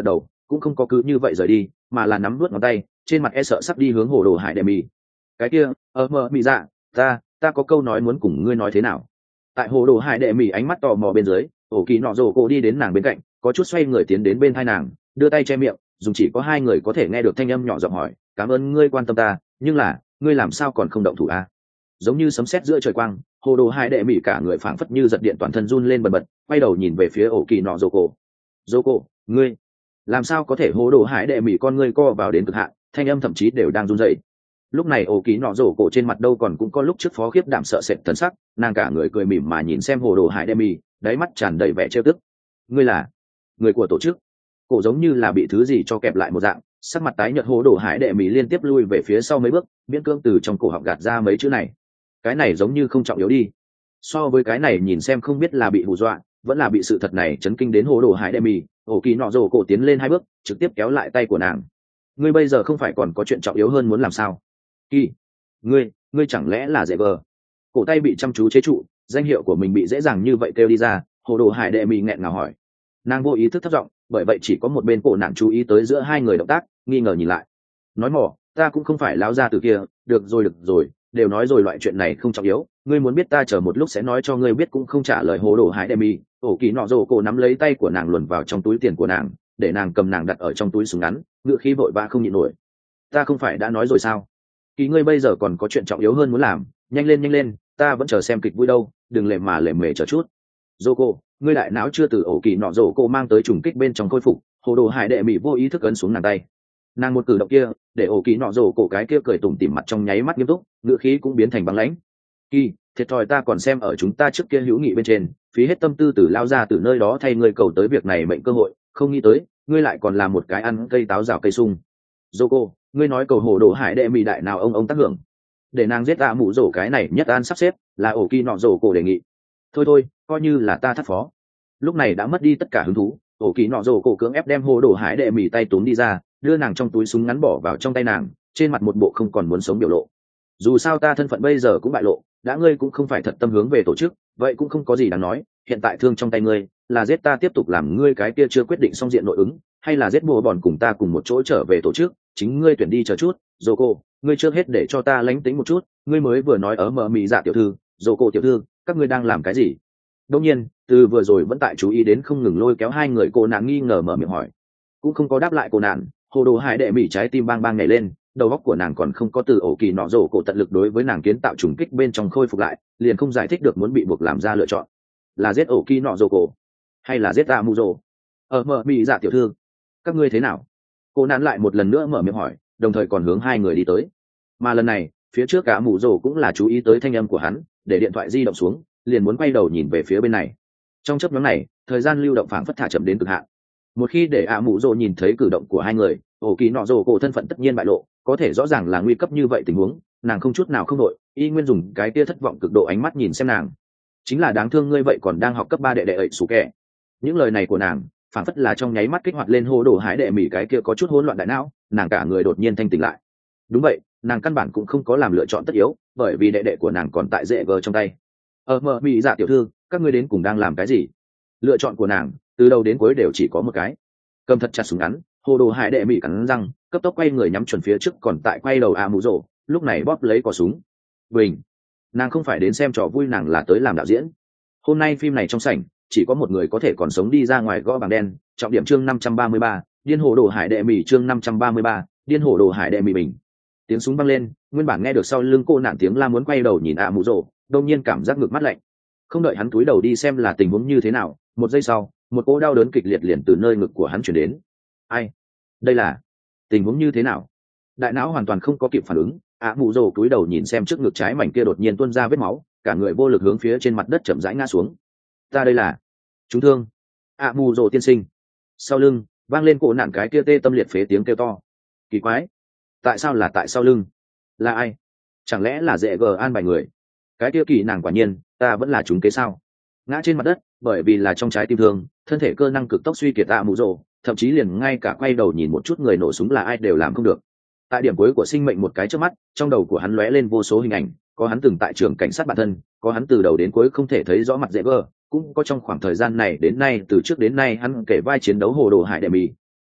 cũng không có cứ như vậy rời đi mà là nắm vớt ngón tay trên mặt e sợ sắp đi hướng hồ đồ hải đệ mì. Cái kia ờ mờ mị dạ ta ta có câu nói muốn cùng ngươi nói thế nào. Tại hồ đồ hải đệ mì ánh mắt tò mò bên dưới, ổ kỳ nọ rồ cổ đi đến nàng bên cạnh, có chút xoay người tiến đến bên thai nàng, đưa tay che miệng, dùng chỉ có hai người có thể nghe được thanh âm nhỏ giọng hỏi, cảm ơn ngươi quan tâm ta, nhưng là ngươi làm sao còn không động thủ à? Giống như sấm sét giữa trời quang, hồ đồ hải đệ mỉ cả người phảng phất như giật điện, toàn thân run lên bần bật, quay đầu nhìn về phía ổ kỳ nọ rồ cổ. Rồ cổ, ngươi làm sao có thể? Hồ đồ hải đệ mỉ con ngươi co vào đến cực hạn, thanh âm thậm chí đều đang run rẩy. Lúc này ổ kỳ nọ rồ cổ trên mặt đâu còn cũng có lúc trước phó khiếp đảm sợ sệt thần sắc, nàng cả người cười mỉm mà nhìn xem hồ đồ hải đệ mỉ, đáy mắt tràn đầy vẻ trêu tức. Ngươi là người của tổ chức? Cổ giống như là bị thứ gì cho kẹp lại một dạng, sắc mặt tái nhợt hồ đồ hải đệ mỉ liên tiếp lui về phía sau mấy bước, miễn cưỡng từ trong cổ họng gạt ra mấy chữ này. Cái này giống như không trọng yếu đi. So với cái này nhìn xem không biết là bị hù dọa vẫn là bị sự thật này chấn kinh đến hồ đồ hải đệ mỉ, ổ kỳ nọ rồ cổ tiến lên hai bước, trực tiếp kéo lại tay của nàng. Ngươi bây giờ không phải còn có chuyện trọng yếu hơn muốn làm sao? Kỳ, ngươi ngươi chẳng lẽ là dễ vờ? Cổ tay bị chăm chú chế trụ, danh hiệu của mình bị dễ dàng như vậy kêu đi ra, hồ đồ hải đệ mỉ nghẹn ngào hỏi. Nàng vô ý thức thấp giọng, bởi vậy chỉ có một bên cổ nạn chú ý tới giữa hai người động tác, nghi ngờ nhìn lại. Nói mỏ, ta cũng không phải láo ra từ kia, được rồi được rồi, đều nói rồi loại chuyện này không trọng yếu, ngươi muốn biết ta chờ một lúc sẽ nói cho ngươi biết cũng không trả lời hồ đồ hải đệ mỉ. Ổ kỳ nọ rồ cổ nắm lấy tay của nàng luồn vào trong túi tiền của nàng, để nàng cầm nàng đặt ở trong túi súng ngắn, ngựa khí vội vã không nhịn nổi. Ta không phải đã nói rồi sao? Kỳ ngươi bây giờ còn có chuyện trọng yếu hơn muốn làm, nhanh lên nhanh lên, ta vẫn chờ xem kịch vui đâu, đừng lề mà lề mề chờ chút. Rồ cổ, ngươi đại não chưa từ ổ kỳ nọ rồ cổ mang tới trùng kích bên trong khôi phục. Hồ đồ hải đệ mỉ vô ý thức ấn xuống nàng tay. Nàng một cử động kia để ổ kỳ nọ rồ cổ cái kia cười tủm tỉm mặt trong nháy mắt nghiêm túc, ngựa khí cũng biến thành băng lãnh. Kỳ, thiệt thòi ta còn xem ở chúng ta trước kia hữu nghị bên trên, phí hết tâm tư từ lao ra từ nơi đó thay ngươi cầu tới việc này mệnh cơ hội, không nghĩ tới ngươi lại còn làm một cái ăn cây táo rào cây sung. Rồ cổ, ngươi nói cầu hồ đồ hải đệ mỉ đại nào ông ông tác hưởng, để nàng giết tạ mụ rổ cái này nhất an sắp xếp là ổ kỳ nọ rồ cổ đề nghị. Thôi thôi, coi như là ta thất phó. Lúc này đã mất đi tất cả hứng thú, ổ kỳ nọ rồ cổ cưỡng ép đem hồ đồ hải đệ mỉ tay túm đi ra, đưa nàng trong túi súng ngắn bỏ vào trong tay nàng, trên mặt một bộ không còn muốn sống biểu lộ. Dù sao ta thân phận bây giờ cũng bại lộ, đã ngươi cũng không phải thật tâm hướng về tổ chức, vậy cũng không có gì đáng nói. Hiện tại thương trong tay ngươi, là giết ta tiếp tục làm ngươi cái kia chưa quyết định xong diện nội ứng, hay là giết bùa bòn cùng ta cùng một chỗ trở về tổ chức, chính ngươi tuyển đi chờ chút. Dô cô, ngươi trước hết để cho ta lánh tính một chút, ngươi mới vừa nói ở mờ mị dạ tiểu thư, Dô cô tiểu thư, các ngươi đang làm cái gì? Đương nhiên, từ vừa rồi vẫn tại chú ý đến không ngừng lôi kéo hai người, cô nàng nghi ngờ mở miệng hỏi, cũng không có đáp lại cô nàng. Hồ đồ hải đệ mỉ trái tim bang bang nhảy lên, đầu óc của nàng còn không có từ ổ kỳ nọ rổ cổ tận lực đối với nàng kiến tạo trùng kích bên trong khôi phục lại, liền không giải thích được muốn bị buộc làm ra lựa chọn, là giết ổ kỳ nọ rổ cổ hay là giết ta mù rổ. Ở mờ mị dạ tiểu thư, các ngươi thế nào? Cô nàng lại một lần nữa mở miệng hỏi, đồng thời còn hướng hai người đi tới. Mà lần này phía trước cả mù rổ cũng là chú ý tới thanh âm của hắn, để điện thoại di động xuống, liền muốn quay đầu nhìn về phía bên này. Trong chớp nhoáng này, thời gian lưu động phảng phất thả chậm đến cực hạn. Một khi để ạ mù rồ nhìn thấy cử động của hai người, ổ kỳ nọ rồ cổ thân phận tất nhiên bại lộ, có thể rõ ràng là nguy cấp như vậy tình huống, nàng không chút nào không đội, y nguyên dùng cái tia thất vọng cực độ ánh mắt nhìn xem nàng. Chính là đáng thương ngươi vậy còn đang học cấp ba đệ đệ ấy sủ kẻ. Những lời này của nàng phảng phất là trong nháy mắt kích hoạt lên hồ đồ hải đệ mỉ cái kia có chút hỗn loạn đại não, nàng cả người đột nhiên thanh tỉnh lại. Đúng vậy, nàng căn bản cũng không có làm lựa chọn tất yếu, bởi vì đệ đệ của nàng còn tại dễ vờ trong tay. Ờ mờ mị dạ tiểu thư, các ngươi đến cùng đang làm cái gì? Lựa chọn của nàng từ đầu đến cuối đều chỉ có một cái, cầm thật chặt súng ngắn. Hồ đồ hải đệ mỉ cắn răng, cấp tốc quay người nhắm chuẩn phía trước còn tại quay đầu a mù rổ, lúc này bóp lấy cò súng. Bình, nàng không phải đến xem trò vui, nàng là tới làm đạo diễn. Hôm nay phim này trong sảnh chỉ có một người có thể còn sống đi ra ngoài gõ bảng đen. Trọng điểm chương năm trăm ba mươi ba, điên hồ đồ hải đệ mỉ chương năm trăm ba mươi ba, điên hồ đồ hải đệ mỉ bình. Tiếng súng vang lên, nguyên bản nghe được sau lưng cô nạn tiếng la muốn quay đầu nhìn a mù rổ, đột nhiên cảm giác ngực mắt lạnh. Không đợi hắn cúi đầu đi xem là tình huống như thế nào, một giây sau, một cỗ đau đớn kịch liệt liền từ nơi ngực của hắn chuyển đến. Ai? Đây là tình huống như thế nào? Đại não hoàn toàn không có kịp phản ứng, ạ mù rồ cúi đầu nhìn xem trước ngực trái mảnh kia đột nhiên tuôn ra vết máu, cả người vô lực hướng phía trên mặt đất chậm rãi ngã xuống. Ta đây là trúng thương. ạ mù rồ tiên sinh. Sau lưng vang lên cổ nạn cái kia tê tâm liệt phế tiếng kêu to. Kỳ quái, tại sao là tại sau lưng? Là ai? Chẳng lẽ là dễ gờ an bài người? Cái kia kỳ nàng quả nhiên, ta vẫn là trúng kế sao? Ngã trên mặt đất, bởi vì là trong trái tim thương, thân thể cơ năng cực tốc suy kiệt ạ mù rồ, thậm chí liền ngay cả quay đầu nhìn một chút người nổ súng là ai đều làm không được. Tại điểm cuối của sinh mệnh một cái trước mắt, trong đầu của hắn lóe lên vô số hình ảnh, có hắn từng tại trường cảnh sát bản thân, có hắn từ đầu đến cuối không thể thấy rõ mặt dễ vơ, cũng có trong khoảng thời gian này đến nay từ trước đến nay hắn kể vai chiến đấu hồ đồ hải đệ mỉ.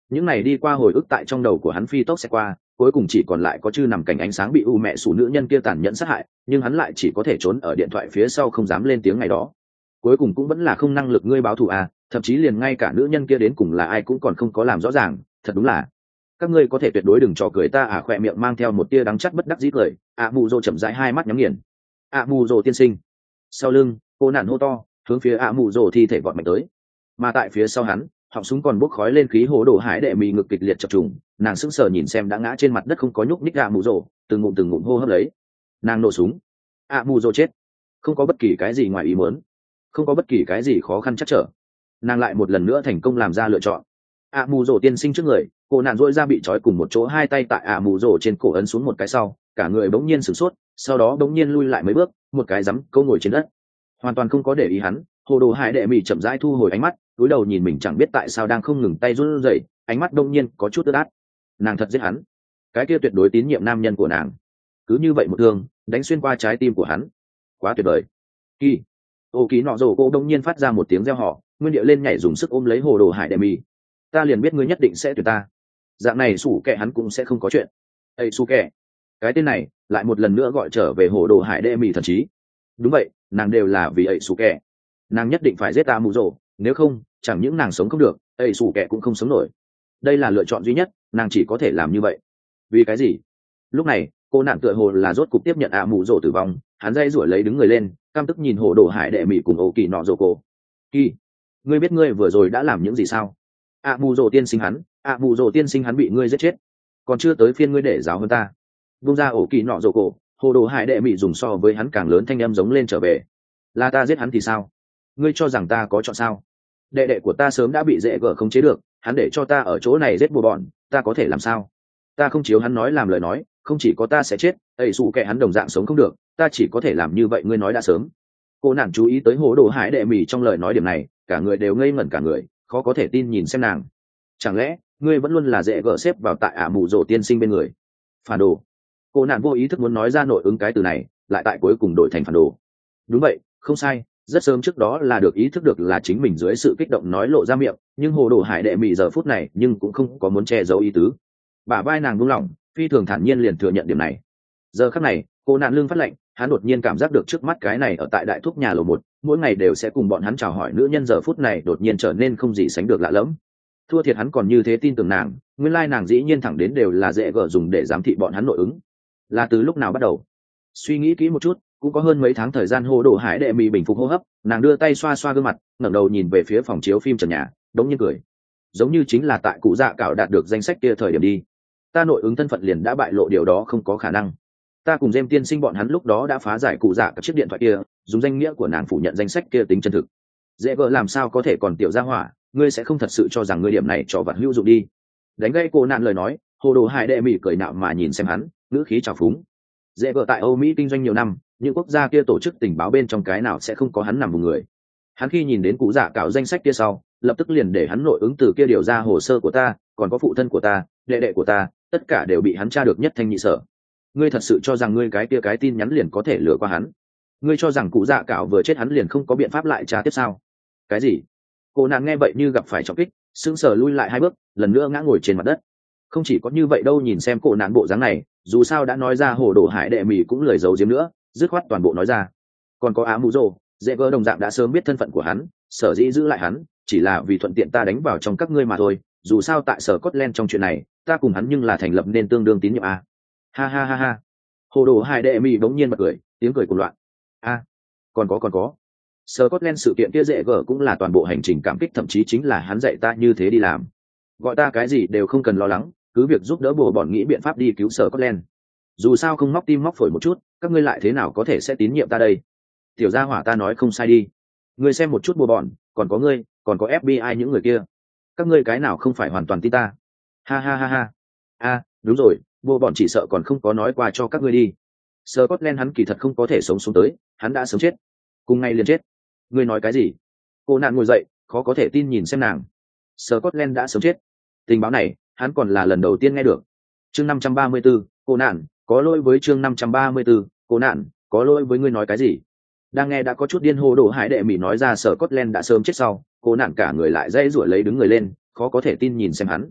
những này đi qua hồi ức tại trong đầu của hắn phi tốc sẽ qua, cuối cùng chỉ còn lại có chư nằm cảnh ánh sáng bị u mẹ sủ nữ nhân kia tàn nhẫn sát hại, nhưng hắn lại chỉ có thể trốn ở điện thoại phía sau không dám lên tiếng ngày đó. Cuối cùng cũng vẫn là không năng lực ngươi báo thù à, thậm chí liền ngay cả nữ nhân kia đến cùng là ai cũng còn không có làm rõ ràng, thật đúng là các ngươi có thể tuyệt đối đừng trò cười ta à. Khỏe miệng mang theo một tia đắng chắt bất đắc dĩ cười, ạ mù rồ chậm rãi hai mắt nhắm nghiền. ạ mù rồ tiên sinh. Sau lưng cô nạn hô to, hướng phía ạ mù rồ thi thể vọt mạnh tới, mà tại phía sau hắn họng súng còn bốc khói lên khí hố đổ hải đệ mì ngực kịch liệt chập trùng, nàng sững sờ nhìn xem đã ngã trên mặt đất không có nhúc nhích ạ mù rồ, từng ngụm từng ngụm hô hấp lấy. Nàng nổ súng, ạ mù rồ chết, không có bất kỳ cái gì ngoài ý muốn, không có bất kỳ cái gì khó khăn chắc trở, nàng lại một lần nữa thành công làm ra lựa chọn. ạ mù rồ tiên sinh trước người, cô nạn dỗi ra bị trói cùng một chỗ, hai tay tại ạ mù rồ trên cổ ấn xuống một cái sau, cả người bỗng nhiên sửng sốt, sau đó bỗng nhiên lui lại mấy bước, một cái rắm câu ngồi trên đất, hoàn toàn không có để ý hắn. Hồ đồ hải đệ mì chậm rãi thu hồi ánh mắt, cúi đầu nhìn mình chẳng biết tại sao đang không ngừng tay run rẩy, ánh mắt đông nhiên có chút ướt át. Nàng thật giết hắn, cái kia tuyệt đối tín nhiệm nam nhân của nàng, cứ như vậy một thương đánh xuyên qua trái tim của hắn, quá tuyệt vời. Kỳ ô ký nọ rồ cô đông nhiên phát ra một tiếng reo hò, nguyên điệu lên nhảy dùng sức ôm lấy hồ đồ hải đệ mì. Ta liền biết ngươi nhất định sẽ tuyệt ta, dạng này sủ kẻ hắn cũng sẽ không có chuyện. Ây su kẻ, cái tên này lại một lần nữa gọi trở về hồ đồ hải đệ mì thần trí. Đúng vậy, nàng đều là vì ấy su kẻ, nàng nhất định phải giết ta mù rồ, nếu không chẳng những nàng sống không được, ấy su kẻ cũng không sống nổi. Đây là lựa chọn duy nhất, nàng chỉ có thể làm như vậy. Vì cái gì? Lúc này cô nạn tựa hồ là rốt cục tiếp nhận ạ mù rồ tử vong, hắn dây rủi lấy đứng người lên, căm tức nhìn hồ đồ hải đệ mì cùng ô kỳ nọ rồ cô. Kỳ, ngươi biết ngươi vừa rồi đã làm những gì sao? ạ mù rồ tiên sinh hắn, ạ mù rồ tiên sinh hắn bị ngươi giết chết, còn chưa tới phiên ngươi để giáo hơn ta. Vung ra ổ kỳ nọ rồ cổ, hồ đồ hải đệ mị dùng so với hắn càng lớn thanh âm giống lên trở về. Là ta giết hắn thì sao? Ngươi cho rằng ta có chọn sao? Đệ đệ của ta sớm đã bị dễ gở không chế được, hắn để cho ta ở chỗ này giết bùa bọn, ta có thể làm sao? Ta không chiếu hắn nói làm lời nói, không chỉ có ta sẽ chết, ấy sụ kẻ hắn đồng dạng sống không được, ta chỉ có thể làm như vậy. Ngươi nói đã sớm. Cô nàng chú ý tới hồ đồ hải đệ mị trong lời nói điểm này, cả người đều ngây ngẩn cả người, khó có thể tin nhìn xem nàng. Chẳng lẽ ngươi vẫn luôn là dễ gở xếp vào tại ả mù rồ tiên sinh bên người? Phản đồ. Cô nạn vô ý thức muốn nói ra nội ứng cái từ này, lại tại cuối cùng đổi thành phản đồ. Đúng vậy, không sai, rất sớm trước đó là được ý thức được là chính mình dưới sự kích động nói lộ ra miệng, nhưng hồ đồ hải đệ mị giờ phút này nhưng cũng không có muốn che giấu ý tứ. Bả vai nàng buông lỏng, phi thường thản nhiên liền thừa nhận điểm này. Giờ khắc này cô nạn lưng phát lạnh, hắn đột nhiên cảm giác được trước mắt cái này ở tại đại thúc nhà lầu một, mỗi ngày đều sẽ cùng bọn hắn chào hỏi nữ nhân giờ phút này đột nhiên trở nên không gì sánh được lạ lẫm. Thua thiệt hắn còn như thế tin tưởng nàng, nguyên lai nàng dĩ nhiên thẳng đến đều là dễ gở dùng để giám thị bọn hắn nội ứng. Là từ lúc nào bắt đầu? Suy nghĩ kỹ một chút, cũng có hơn mấy tháng thời gian. Hồ đồ hải đệ mị bình phục hô hấp, nàng đưa tay xoa xoa gương mặt, ngẩng đầu nhìn về phía phòng chiếu phim trần nhà, đống nhiên cười, giống như chính là tại cụ dạ cạo đạt được danh sách kia thời điểm đi. Ta nội ứng thân phận liền đã bại lộ, điều đó không có khả năng. Ta cùng Gem tiên sinh bọn hắn lúc đó đã phá giải cụ dạ các chiếc điện thoại kia, dùng danh nghĩa của nàng phủ nhận danh sách kia tính chân thực. Dễ vợ làm sao có thể còn tiểu gia hỏa, ngươi sẽ không thật sự cho rằng ngươi điểm này cho vật hữu dụng đi. Đánh gây cô nạn lời nói, hồ đồ hải đệ mị cười nạo mà nhìn xem hắn, ngữ khí trào phúng. Dễ vợ tại Âu Mỹ kinh doanh nhiều năm, những quốc gia kia tổ chức tình báo bên trong cái nào sẽ không có hắn nằm vùng người. Hắn khi nhìn đến cụ dạ cạo danh sách kia sau, lập tức liền để hắn nội ứng từ kia điều ra hồ sơ của ta, còn có phụ thân của ta, đệ đệ của ta, tất cả đều bị hắn tra được nhất thanh nhị sở. Ngươi thật sự cho rằng ngươi cái kia cái tin nhắn liền có thể lừa qua hắn? Ngươi cho rằng cụ dạ cạo vừa chết hắn liền không có biện pháp lại tra tiếp sao? Cái gì? Cô nàng nghe vậy như gặp phải trọng kích, sững sờ lui lại hai bước, lần nữa ngã ngồi trên mặt đất. Không chỉ có như vậy đâu, nhìn xem cô nạn bộ dáng này, dù sao đã nói ra, hồ đồ hải đệ mị cũng lời giấu giếm nữa, dứt khoát toàn bộ nói ra. Còn có á mù rồ, dễ vỡ đồng dạng đã sớm biết thân phận của hắn, sở dĩ giữ lại hắn chỉ là vì thuận tiện ta đánh vào trong các ngươi mà thôi. Dù sao tại sở Scotland trong chuyện này, ta cùng hắn nhưng là thành lập nên tương đương tín nhiệm a. Ha ha ha ha. Hồ đồ hải đệ mị bỗng nhiên bật cười, tiếng cười cuồng loạn. A, còn có còn có. Scotland sự kiện kia dễ gở cũng là toàn bộ hành trình cảm kích, thậm chí chính là hắn dạy ta như thế đi làm. Gọi ta cái gì đều không cần lo lắng, cứ việc giúp đỡ bồ bọn nghĩ biện pháp đi cứu Scotland. Dù sao không móc tim móc phổi một chút, các ngươi lại thế nào có thể sẽ tín nhiệm ta đây? Tiểu gia hỏa ta nói không sai đi. Ngươi xem một chút bồ bọn, còn có ngươi, còn có ép bê i những người kia. Các ngươi cái nào không phải hoàn toàn tin ta? Ha ha ha ha. A, đúng rồi, bồ bọn chỉ sợ còn không có nói qua cho các ngươi đi. Scotland hắn kỳ thật không có thể sống xuống tới, hắn đã sớm chết. Cùng ngay liền chết. Ngươi nói cái gì? Cô nạn ngồi dậy, khó có thể tin nhìn xem nàng. Scotland đã sớm chết. Tình báo này, hắn còn là lần đầu tiên nghe được. Chương năm trăm ba mươi tư, cô nạn, có lỗi với chương năm trăm ba mươi tư, cô nạn, có lỗi với ngươi nói cái gì? Đang nghe đã có chút điên hồ đồ hải đệ mỉ nói ra Scotland đã sớm chết sau, cô nạn cả người lại dây rủa lấy đứng người lên, khó có thể tin nhìn xem hắn.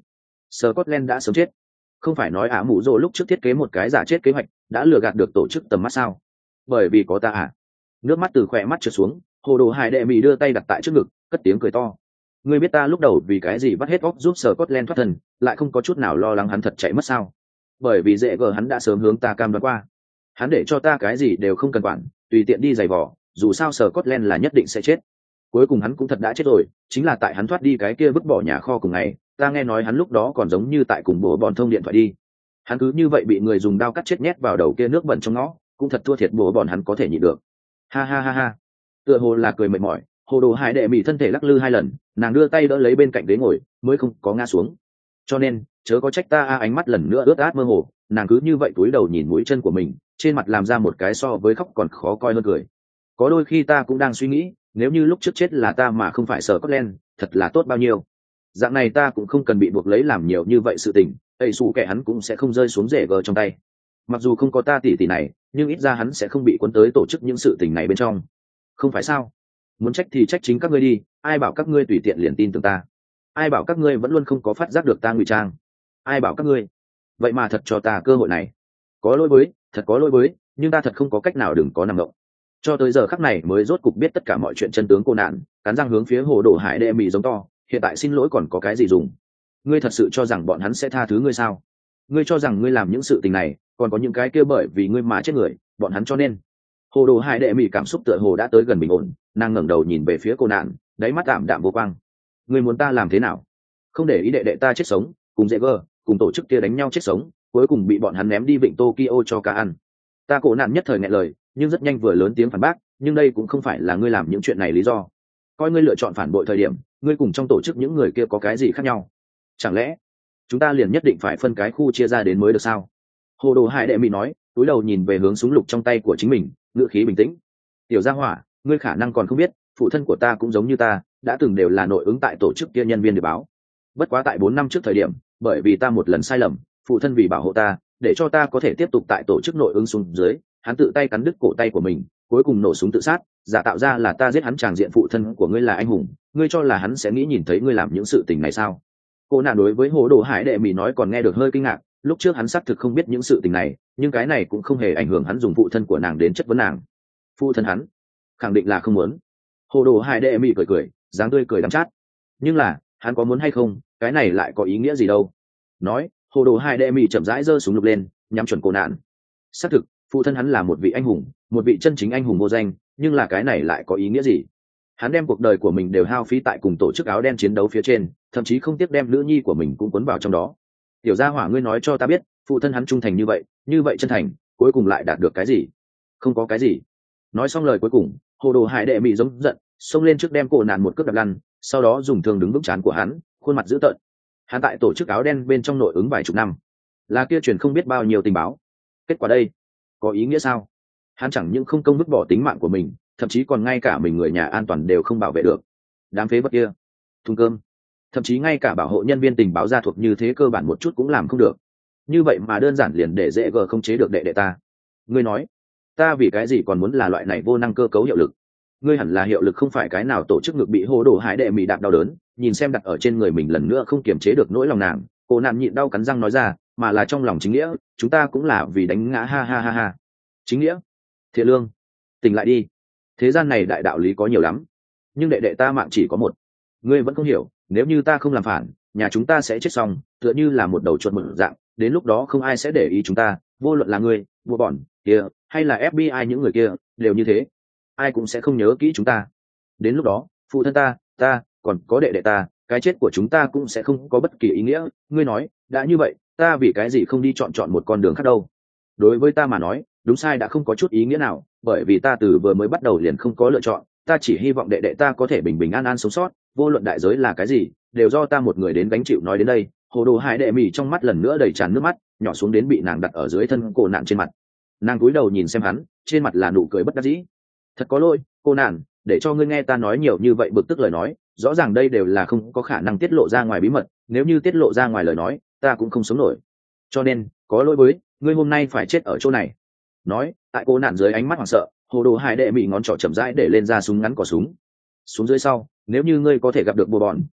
Scotland đã sớm chết. Không phải nói ả mụ rồ lúc trước thiết kế một cái giả chết kế hoạch đã lừa gạt được tổ chức tầm mắt sao? Bởi vì có ta à? Nước mắt từ khỏe mắt trượt xuống, hồ đồ hải đệ mỹ đưa tay đặt tại trước ngực, cất tiếng cười to. Ngươi biết ta lúc đầu vì cái gì bắt hết óc giúp Scotland thoát thân, lại không có chút nào lo lắng hắn thật chạy mất sao? Bởi vì dễ gờ hắn đã sớm hướng ta cam đoan qua, hắn để cho ta cái gì đều không cần quản, tùy tiện đi giày vò, dù sao Scotland là nhất định sẽ chết. Cuối cùng hắn cũng thật đã chết rồi, chính là tại hắn thoát đi cái kia vứt bỏ nhà kho cùng ngày, ta nghe nói hắn lúc đó còn giống như tại cùng bố bọn thông điện thoại đi. Hắn cứ như vậy bị người dùng dao cắt chết nhét vào đầu kia nước bẩn trong ngõ, cũng thật thua thiệt bố bọn hắn có thể nhịn được. Ha ha ha ha. Tựa hồ là cười mệt mỏi, hồ đồ hải đệ mỹ thân thể lắc lư hai lần, nàng đưa tay đỡ lấy bên cạnh ghế ngồi, mới không có ngã xuống. Cho nên chớ có trách ta a. Ánh mắt lần nữa ướt át mơ hồ, nàng cứ như vậy cúi đầu nhìn mũi chân của mình, trên mặt làm ra một cái so với khóc còn khó coi hơn cười. Có đôi khi ta cũng đang suy nghĩ, nếu như lúc trước chết là ta mà không phải sở Scotland, thật là tốt bao nhiêu. Dạng này ta cũng không cần bị buộc lấy làm nhiều như vậy sự tình, ây xù kẻ hắn cũng sẽ không rơi xuống rễ gờ trong tay. Mặc dù không có ta tỷ tỷ này, nhưng ít ra hắn sẽ không bị cuốn tới tổ chức những sự tình này bên trong. Không phải sao? Muốn trách thì trách chính các ngươi đi, ai bảo các ngươi tùy tiện liền tin tưởng ta? Ai bảo các ngươi vẫn luôn không có phát giác được ta ngụy trang? Ai bảo các ngươi? Vậy mà thật cho ta cơ hội này. Có lỗi với, thật có lỗi với, nhưng ta thật không có cách nào đừng có nằm ngộng. Cho tới giờ khắc này mới rốt cục biết tất cả mọi chuyện chân tướng cô nạn, cắn răng hướng phía hồ đồ hải đệ mỹ giống to, hiện tại xin lỗi còn có cái gì dùng? Ngươi thật sự cho rằng bọn hắn sẽ tha thứ ngươi sao? Ngươi cho rằng ngươi làm những sự tình này còn có những cái kia bởi vì ngươi mà chết người, bọn hắn cho nên. Hồ đồ hải đệ mỹ cảm xúc tựa hồ đã tới gần bình ổn, nàng ngẩng đầu nhìn về phía cô nạn, đáy mắt tạm đạm vô quang. Ngươi muốn ta làm thế nào? Không để ý đệ đệ ta chết sống, cùng dễ gơ cùng tổ chức kia đánh nhau chết sống, cuối cùng bị bọn hắn ném đi vịnh Tokyo cho cá ăn. Ta cổ nạn nhất thời nghẹn lời, nhưng rất nhanh vừa lớn tiếng phản bác, nhưng đây cũng không phải là ngươi làm những chuyện này lý do. Coi ngươi lựa chọn phản bội thời điểm, ngươi cùng trong tổ chức những người kia có cái gì khác nhau? Chẳng lẽ chúng ta liền nhất định phải phân cái khu chia ra đến mới được sao? Hồ đồ hải đệ mỹ nói, túi đầu nhìn về hướng súng lục trong tay của chính mình, ngữ khí bình tĩnh. Tiểu gia hỏa, ngươi khả năng còn không biết, phụ thân của ta cũng giống như ta, đã từng đều là nội ứng tại tổ chức kia nhân viên để báo. Bất quá tại bốn năm trước thời điểm, bởi vì ta một lần sai lầm, phụ thân vì bảo hộ ta, để cho ta có thể tiếp tục tại tổ chức nội ứng xuống dưới, hắn tự tay cắn đứt cổ tay của mình, cuối cùng nổ súng tự sát, giả tạo ra là ta giết hắn. Tràng diện phụ thân của ngươi là anh hùng, ngươi cho là hắn sẽ nghĩ nhìn thấy ngươi làm những sự tình này sao? Cô nạn đối với hồ đồ hải đệ mỹ nói còn nghe được hơi kinh ngạc, lúc trước hắn xác thực không biết những sự tình này, nhưng cái này cũng không hề ảnh hưởng hắn dùng phụ thân của nàng đến chất vấn nàng. Phụ thân hắn khẳng định là không muốn. Hồ đồ hải đệ mỹ cười cười, dáng tươi cười đắm chát. Nhưng là hắn có muốn hay không, cái này lại có ý nghĩa gì đâu? Nói, hồ đồ hải đệ mỹ chậm rãi giơ súng lục lên, nhắm chuẩn cô nạn. Xác thực, phụ thân hắn là một vị anh hùng, một vị chân chính anh hùng vô danh, nhưng là cái này lại có ý nghĩa gì? Hắn đem cuộc đời của mình đều hao phí tại cùng tổ chức áo đen chiến đấu phía trên, thậm chí không tiếc đem nữ nhi của mình cũng cuốn vào trong đó. Tiểu gia hỏa, ngươi nói cho ta biết, phụ thân hắn trung thành như vậy, như vậy chân thành, cuối cùng lại đạt được cái gì? Không có cái gì. Nói xong lời cuối cùng, hồ đồ hải đệ mỹ giống giận, xông lên trước đem cổ nạn một cước đập lăn, sau đó dùng thương đứng vững trán của hắn, khuôn mặt dữ tợn. Hắn tại tổ chức áo đen bên trong nội ứng vài chục năm, là kia truyền không biết bao nhiêu tình báo. Kết quả đây có ý nghĩa sao? Hắn chẳng những không công vứt bỏ tính mạng của mình, thậm chí còn ngay cả mình người nhà an toàn đều không bảo vệ được. Đám phế vật kia, thùng cơm, thậm chí ngay cả bảo hộ nhân viên tình báo gia thuộc như thế cơ bản một chút cũng làm không được. Như vậy mà đơn giản liền để dễ gờ không chế được đệ đệ ta. Ngươi nói, ta vì cái gì còn muốn là loại này vô năng cơ cấu hiệu lực? Ngươi hẳn là hiệu lực, không phải cái nào tổ chức ngực bị hô đổ hải đệ mỹ đạp đau đớn. Nhìn xem đặt ở trên người mình lần nữa không kiềm chế được nỗi lòng nàng, cô nạn nhịn đau cắn răng nói ra, mà là trong lòng chính nghĩa, chúng ta cũng là vì đánh ngã. Ha ha ha ha. Chính nghĩa, thiện lương, tỉnh lại đi. Thế gian này đại đạo lý có nhiều lắm, nhưng đệ đệ ta mạng chỉ có một. Ngươi vẫn không hiểu, nếu như ta không làm phản, nhà chúng ta sẽ chết xong, tựa như là một đầu chuột một dạng, đến lúc đó không ai sẽ để ý chúng ta, vô luận là ngươi, vua bọn kia, hay là ép bê i những người kia, đều như thế, ai cũng sẽ không nhớ kỹ chúng ta. Đến lúc đó, phụ thân ta, ta, còn có đệ đệ ta, cái chết của chúng ta cũng sẽ không có bất kỳ ý nghĩa. Ngươi nói, đã như vậy, ta vì cái gì không đi chọn chọn một con đường khác đâu? Đối với ta mà nói, đúng sai đã không có chút ý nghĩa nào, bởi vì ta từ vừa mới bắt đầu liền không có lựa chọn, ta chỉ hy vọng đệ đệ ta có thể bình bình an an sống sót, vô luận đại giới là cái gì, đều do ta một người đến gánh chịu. Nói đến đây, hồ đồ hải đệ mỹ trong mắt lần nữa đầy tràn nước mắt, nhỏ xuống đến bị nàng đặt ở dưới thân cô nạn trên mặt. Nàng cúi đầu nhìn xem hắn, trên mặt là nụ cười bất đắc dĩ. Thật có lỗi, cô nạn, để cho ngươi nghe ta nói nhiều như vậy bực tức lời nói, rõ ràng đây đều là không có khả năng tiết lộ ra ngoài bí mật, nếu như tiết lộ ra ngoài lời nói, ta cũng không sống nổi. Cho nên, có lỗi với ngươi, hôm nay phải chết ở chỗ này. Nói, tại cô nạn dưới ánh mắt hoảng sợ, hồ đồ hải đệ mỹ ngón trỏ chậm rãi để lên ra súng ngắn cò súng. Xuống dưới sau, nếu như ngươi có thể gặp được bùa bọn,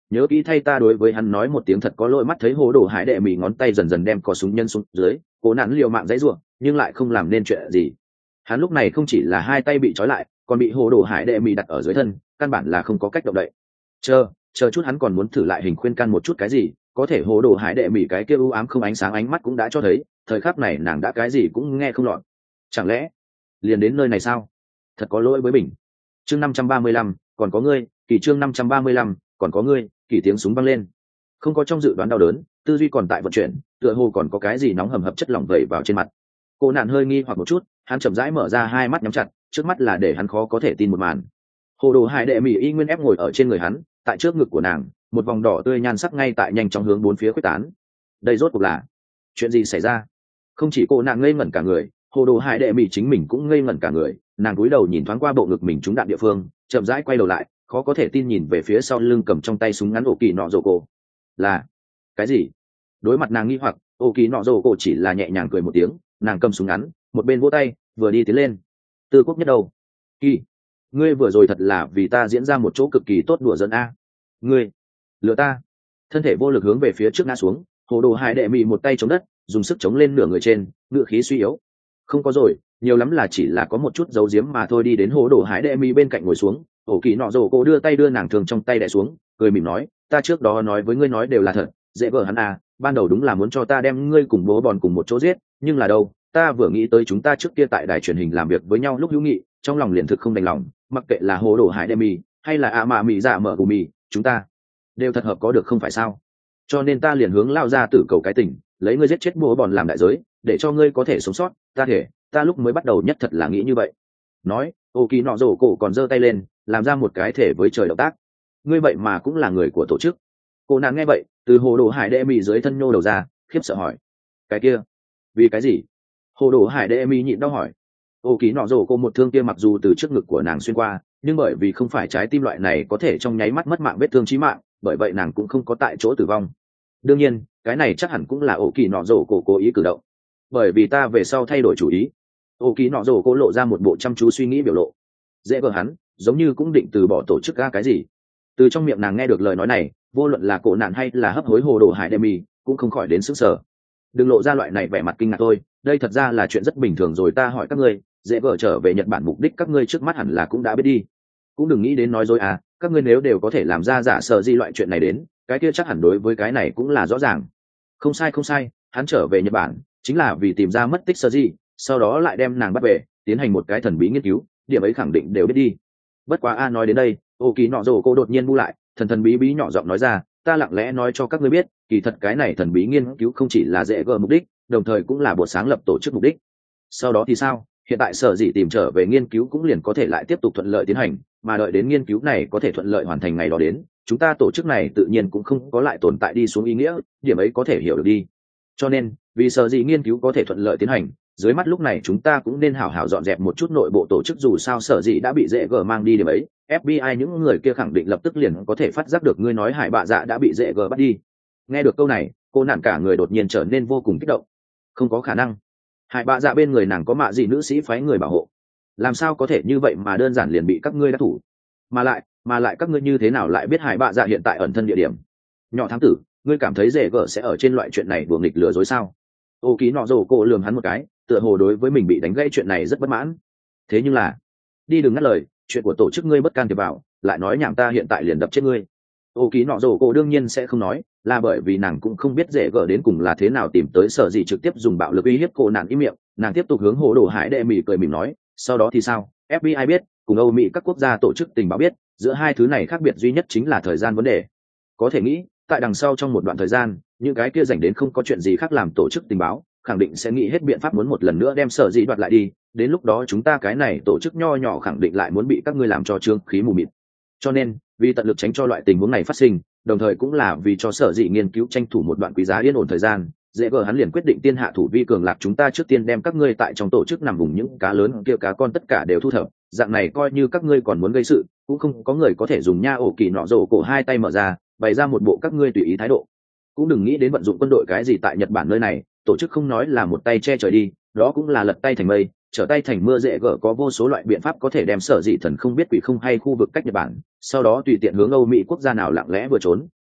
nhớ kỹ thay ta đối với hắn nói một tiếng thật có lỗi. Mắt thấy hồ đồ hải đệ mì ngón tay dần dần đem cò súng nhân xuống dưới, cố nản liều mạng dãy ruộng nhưng lại không làm nên chuyện gì. Hắn lúc này không chỉ là hai tay bị trói lại, còn bị hồ đồ hải đệ mì đặt ở dưới thân, căn bản là không có cách động đậy. chờ chờ chút hắn còn muốn thử lại hình khuyên can một chút cái gì, có thể hồ đồ hải đệ mì cái kia u ám không ánh sáng ánh mắt cũng đã cho thấy thời khắc này nàng đã cái gì cũng nghe không lọt. Chẳng lẽ liền đến nơi này sao? Thật có lỗi với mình. Chương năm trăm ba mươi lăm, còn có ngươi. Kỳ chương năm trăm ba mươi lăm, còn có ngươi. Kỳ tiếng súng vang lên, không có trong dự đoán đau đớn, tư duy còn tại vận chuyển, tựa hồ còn có cái gì nóng hầm hập chất lỏng vẩy vào trên mặt. Cô nạn hơi nghi hoặc một chút, hắn chậm rãi mở ra hai mắt nhắm chặt, trước mắt là để hắn khó có thể tin một màn. Hồ đồ hải đệ mỹ y nguyên ép ngồi ở trên người hắn, tại trước ngực của nàng, một vòng đỏ tươi nhan sắc ngay tại nhanh chóng hướng bốn phía khuếch tán. Đây rốt cuộc là chuyện gì xảy ra? Không chỉ cô nạn ngây ngẩn cả người, hồ đồ hải đệ mỹ chính mình cũng ngây ngẩn cả người. Nàng cúi đầu nhìn thoáng qua bộ ngực mình trúng đạn địa phương, chậm rãi quay đầu lại, khó có thể tin nhìn về phía sau lưng cầm trong tay súng ngắn ổ kỳ nọ rổ cổ. Là cái gì? Đối mặt nàng nghi hoặc, ổ kỳ nọ rổ cổ chỉ là nhẹ nhàng cười một tiếng, nàng cầm súng ngắn, một bên vỗ tay vừa đi tiến lên. Tư Quốc Nhất đâu? Kỳ, ngươi vừa rồi thật là vì ta diễn ra một chỗ cực kỳ tốt đùa giỡn a. Ngươi lừa ta. Thân thể vô lực hướng về phía trước ngã xuống, hồ đồ hải đệ mị một tay chống đất, dùng sức chống lên nửa người trên, ngựa khí suy yếu. Không có rồi, nhiều lắm là chỉ là có một chút dấu diếm mà thôi. Đi đến hồ đồ hải đệ mị bên cạnh ngồi xuống, ổ kỳ nọ rổ cổ đưa tay đưa nàng thường trong tay đè xuống, cười mỉm nói, ta trước đó nói với ngươi nói đều là thật. Dễ vợ hắn à, ban đầu đúng là muốn cho ta đem ngươi cùng bố bòn cùng một chỗ giết, nhưng là đâu, ta vừa nghĩ tới chúng ta trước kia tại đài truyền hình làm việc với nhau lúc hữu nghị, trong lòng liền thực không đành lòng, mặc kệ là hồ đồ hải đệ mì hay là ạ mạ mì dạ mở của mì, chúng ta đều thật hợp có được không phải sao? Cho nên ta liền hướng lao ra tử cầu cái tình, lấy ngươi giết chết bố bòn làm đại giới, để cho ngươi có thể sống sót. Ta thể, ta lúc mới bắt đầu nhất thật là nghĩ như vậy. Nói, ô kỳ nọ rổ cổ còn giơ tay lên, làm ra một cái thể với trời động tác. Ngươi vậy mà cũng là người của tổ chức? Cô nàng nghe vậy, từ hồ đồ hải đệ mì dưới thân nhô đầu ra, khiếp sợ hỏi, cái kia vì cái gì? Hồ đồ hải đệ mì nhịn đau hỏi. Ô kỳ nọ rổ cổ một thương kia mặc dù từ trước ngực của nàng xuyên qua, nhưng bởi vì không phải trái tim loại này có thể trong nháy mắt mất mạng vết thương chí mạng, bởi vậy nàng cũng không có tại chỗ tử vong. Đương nhiên cái này chắc hẳn cũng là ổ kỳ nọ rổ cổ cố ý cử động, bởi vì ta về sau thay đổi chủ ý. Ổ kỳ nọ rổ cổ lộ ra một bộ chăm chú suy nghĩ biểu lộ. Dễ vợ hắn giống như cũng định từ bỏ tổ chức ra cái gì. Từ trong miệng nàng nghe được lời nói này, vô luận là cổ nạn hay là hấp hối hồ đồ hải đệ mì cũng không khỏi đến sức sở. Đừng lộ ra loại này vẻ mặt kinh ngạc thôi, đây thật ra là chuyện rất bình thường rồi. Ta hỏi các ngươi, dễ vợ trở về Nhật Bản mục đích các ngươi trước mắt hẳn là cũng đã biết đi, cũng đừng nghĩ đến nói dối à. Các ngươi nếu đều có thể làm ra giả sợ gì loại chuyện này đến, cái kia chắc hẳn đối với cái này cũng là rõ ràng. Không sai không sai, hắn trở về Nhật Bản chính là vì tìm ra mất tích sơ gì, sau đó lại đem nàng bắt về tiến hành một cái thần bí nghiên cứu, điểm ấy khẳng định đều biết đi. Bất quá a nói đến đây, ô kỳ nọ rổ cô đột nhiên bu lại, thần thần bí bí nhỏ giọng nói ra, ta lặng lẽ nói cho các ngươi biết, kỳ thật cái này thần bí nghiên cứu không chỉ là dễ gờ mục đích, đồng thời cũng là bộ sáng lập tổ chức mục đích. Sau đó thì sao? Hiện tại sở dĩ tìm trở về nghiên cứu cũng liền có thể lại tiếp tục thuận lợi tiến hành, mà đợi đến nghiên cứu này có thể thuận lợi hoàn thành ngày đó đến, chúng ta tổ chức này tự nhiên cũng không có lại tồn tại đi xuống ý nghĩa, điểm ấy có thể hiểu được đi. Cho nên vì sở dĩ nghiên cứu có thể thuận lợi tiến hành, dưới mắt lúc này chúng ta cũng nên hảo hảo dọn dẹp một chút nội bộ tổ chức, dù sao sở dĩ đã bị dễ gờ mang đi điểm ấy, ép bê i những người kia khẳng định lập tức liền có thể phát giác được ngươi nói hải bạ dạ đã bị dễ gờ bắt đi. Nghe được câu này, cô nản cả người đột nhiên trở nên vô cùng kích động. Không có khả năng, hải bạ dạ bên người nàng có mạ gì nữ sĩ phái người bảo hộ, làm sao có thể như vậy mà đơn giản liền bị các ngươi đắc thủ? Mà lại mà lại các ngươi như thế nào lại biết hải bạ dạ hiện tại ẩn thân địa điểm? Nhỏ thám tử, ngươi cảm thấy dễ gờ sẽ ở trên loại chuyện này đùa nghịch lừa dối sao? Ô ký nọ rồ cô lườm hắn một cái, tựa hồ đối với mình bị đánh gãy chuyện này rất bất mãn. Thế nhưng là, đi đừng ngắt lời, chuyện của tổ chức ngươi bất can thiệp vào, lại nói nhảm ta hiện tại liền đập chết ngươi. Ô ký nọ rồ cô đương nhiên sẽ không nói, là bởi vì nàng cũng không biết dễ gờ đến cùng là thế nào tìm tới sở gì trực tiếp dùng bạo lực uy hiếp cô nạn im miệng. Nàng tiếp tục hướng hồ đồ hải đệ mỉ cười mỉm nói, sau đó thì sao? ép bê i biết, cùng Âu Mỹ các quốc gia tổ chức tình báo biết, giữa hai thứ này khác biệt duy nhất chính là thời gian vấn đề. Có thể nghĩ, tại đằng sau trong một đoạn thời gian, những cái kia dành đến không có chuyện gì khác làm tổ chức tình báo, khẳng định sẽ nghĩ hết biện pháp muốn một lần nữa đem sở dĩ đoạt lại đi. Đến lúc đó chúng ta cái này tổ chức nho nhỏ khẳng định lại muốn bị các ngươi làm cho trương khí mù mịt. Cho nên vì tận lực tránh cho loại tình huống này phát sinh, đồng thời cũng là vì cho sở dĩ nghiên cứu tranh thủ một đoạn quý giá yên ổn thời gian, dễ vợ hắn liền quyết định tiên hạ thủ vi cường, lạc chúng ta trước tiên đem các ngươi tại trong tổ chức nằm vùng những cá lớn kia cá con tất cả đều thu thập, dạng này coi như các ngươi còn muốn gây sự cũng không có người có thể dùng nha. Ổ kỳ nọ rổ cổ hai tay mở ra, bày ra một bộ các ngươi tùy ý thái độ. Cũng đừng nghĩ đến vận dụng quân đội cái gì tại Nhật Bản nơi này, tổ chức không nói là một tay che trời đi, đó cũng là lật tay thành mây trở tay thành mưa. Dễ gở có vô số loại biện pháp có thể đem sở dị thần không biết quỷ không hay khu vực cách Nhật Bản, sau đó tùy tiện hướng Âu Mỹ quốc gia nào lặng lẽ vừa trốn,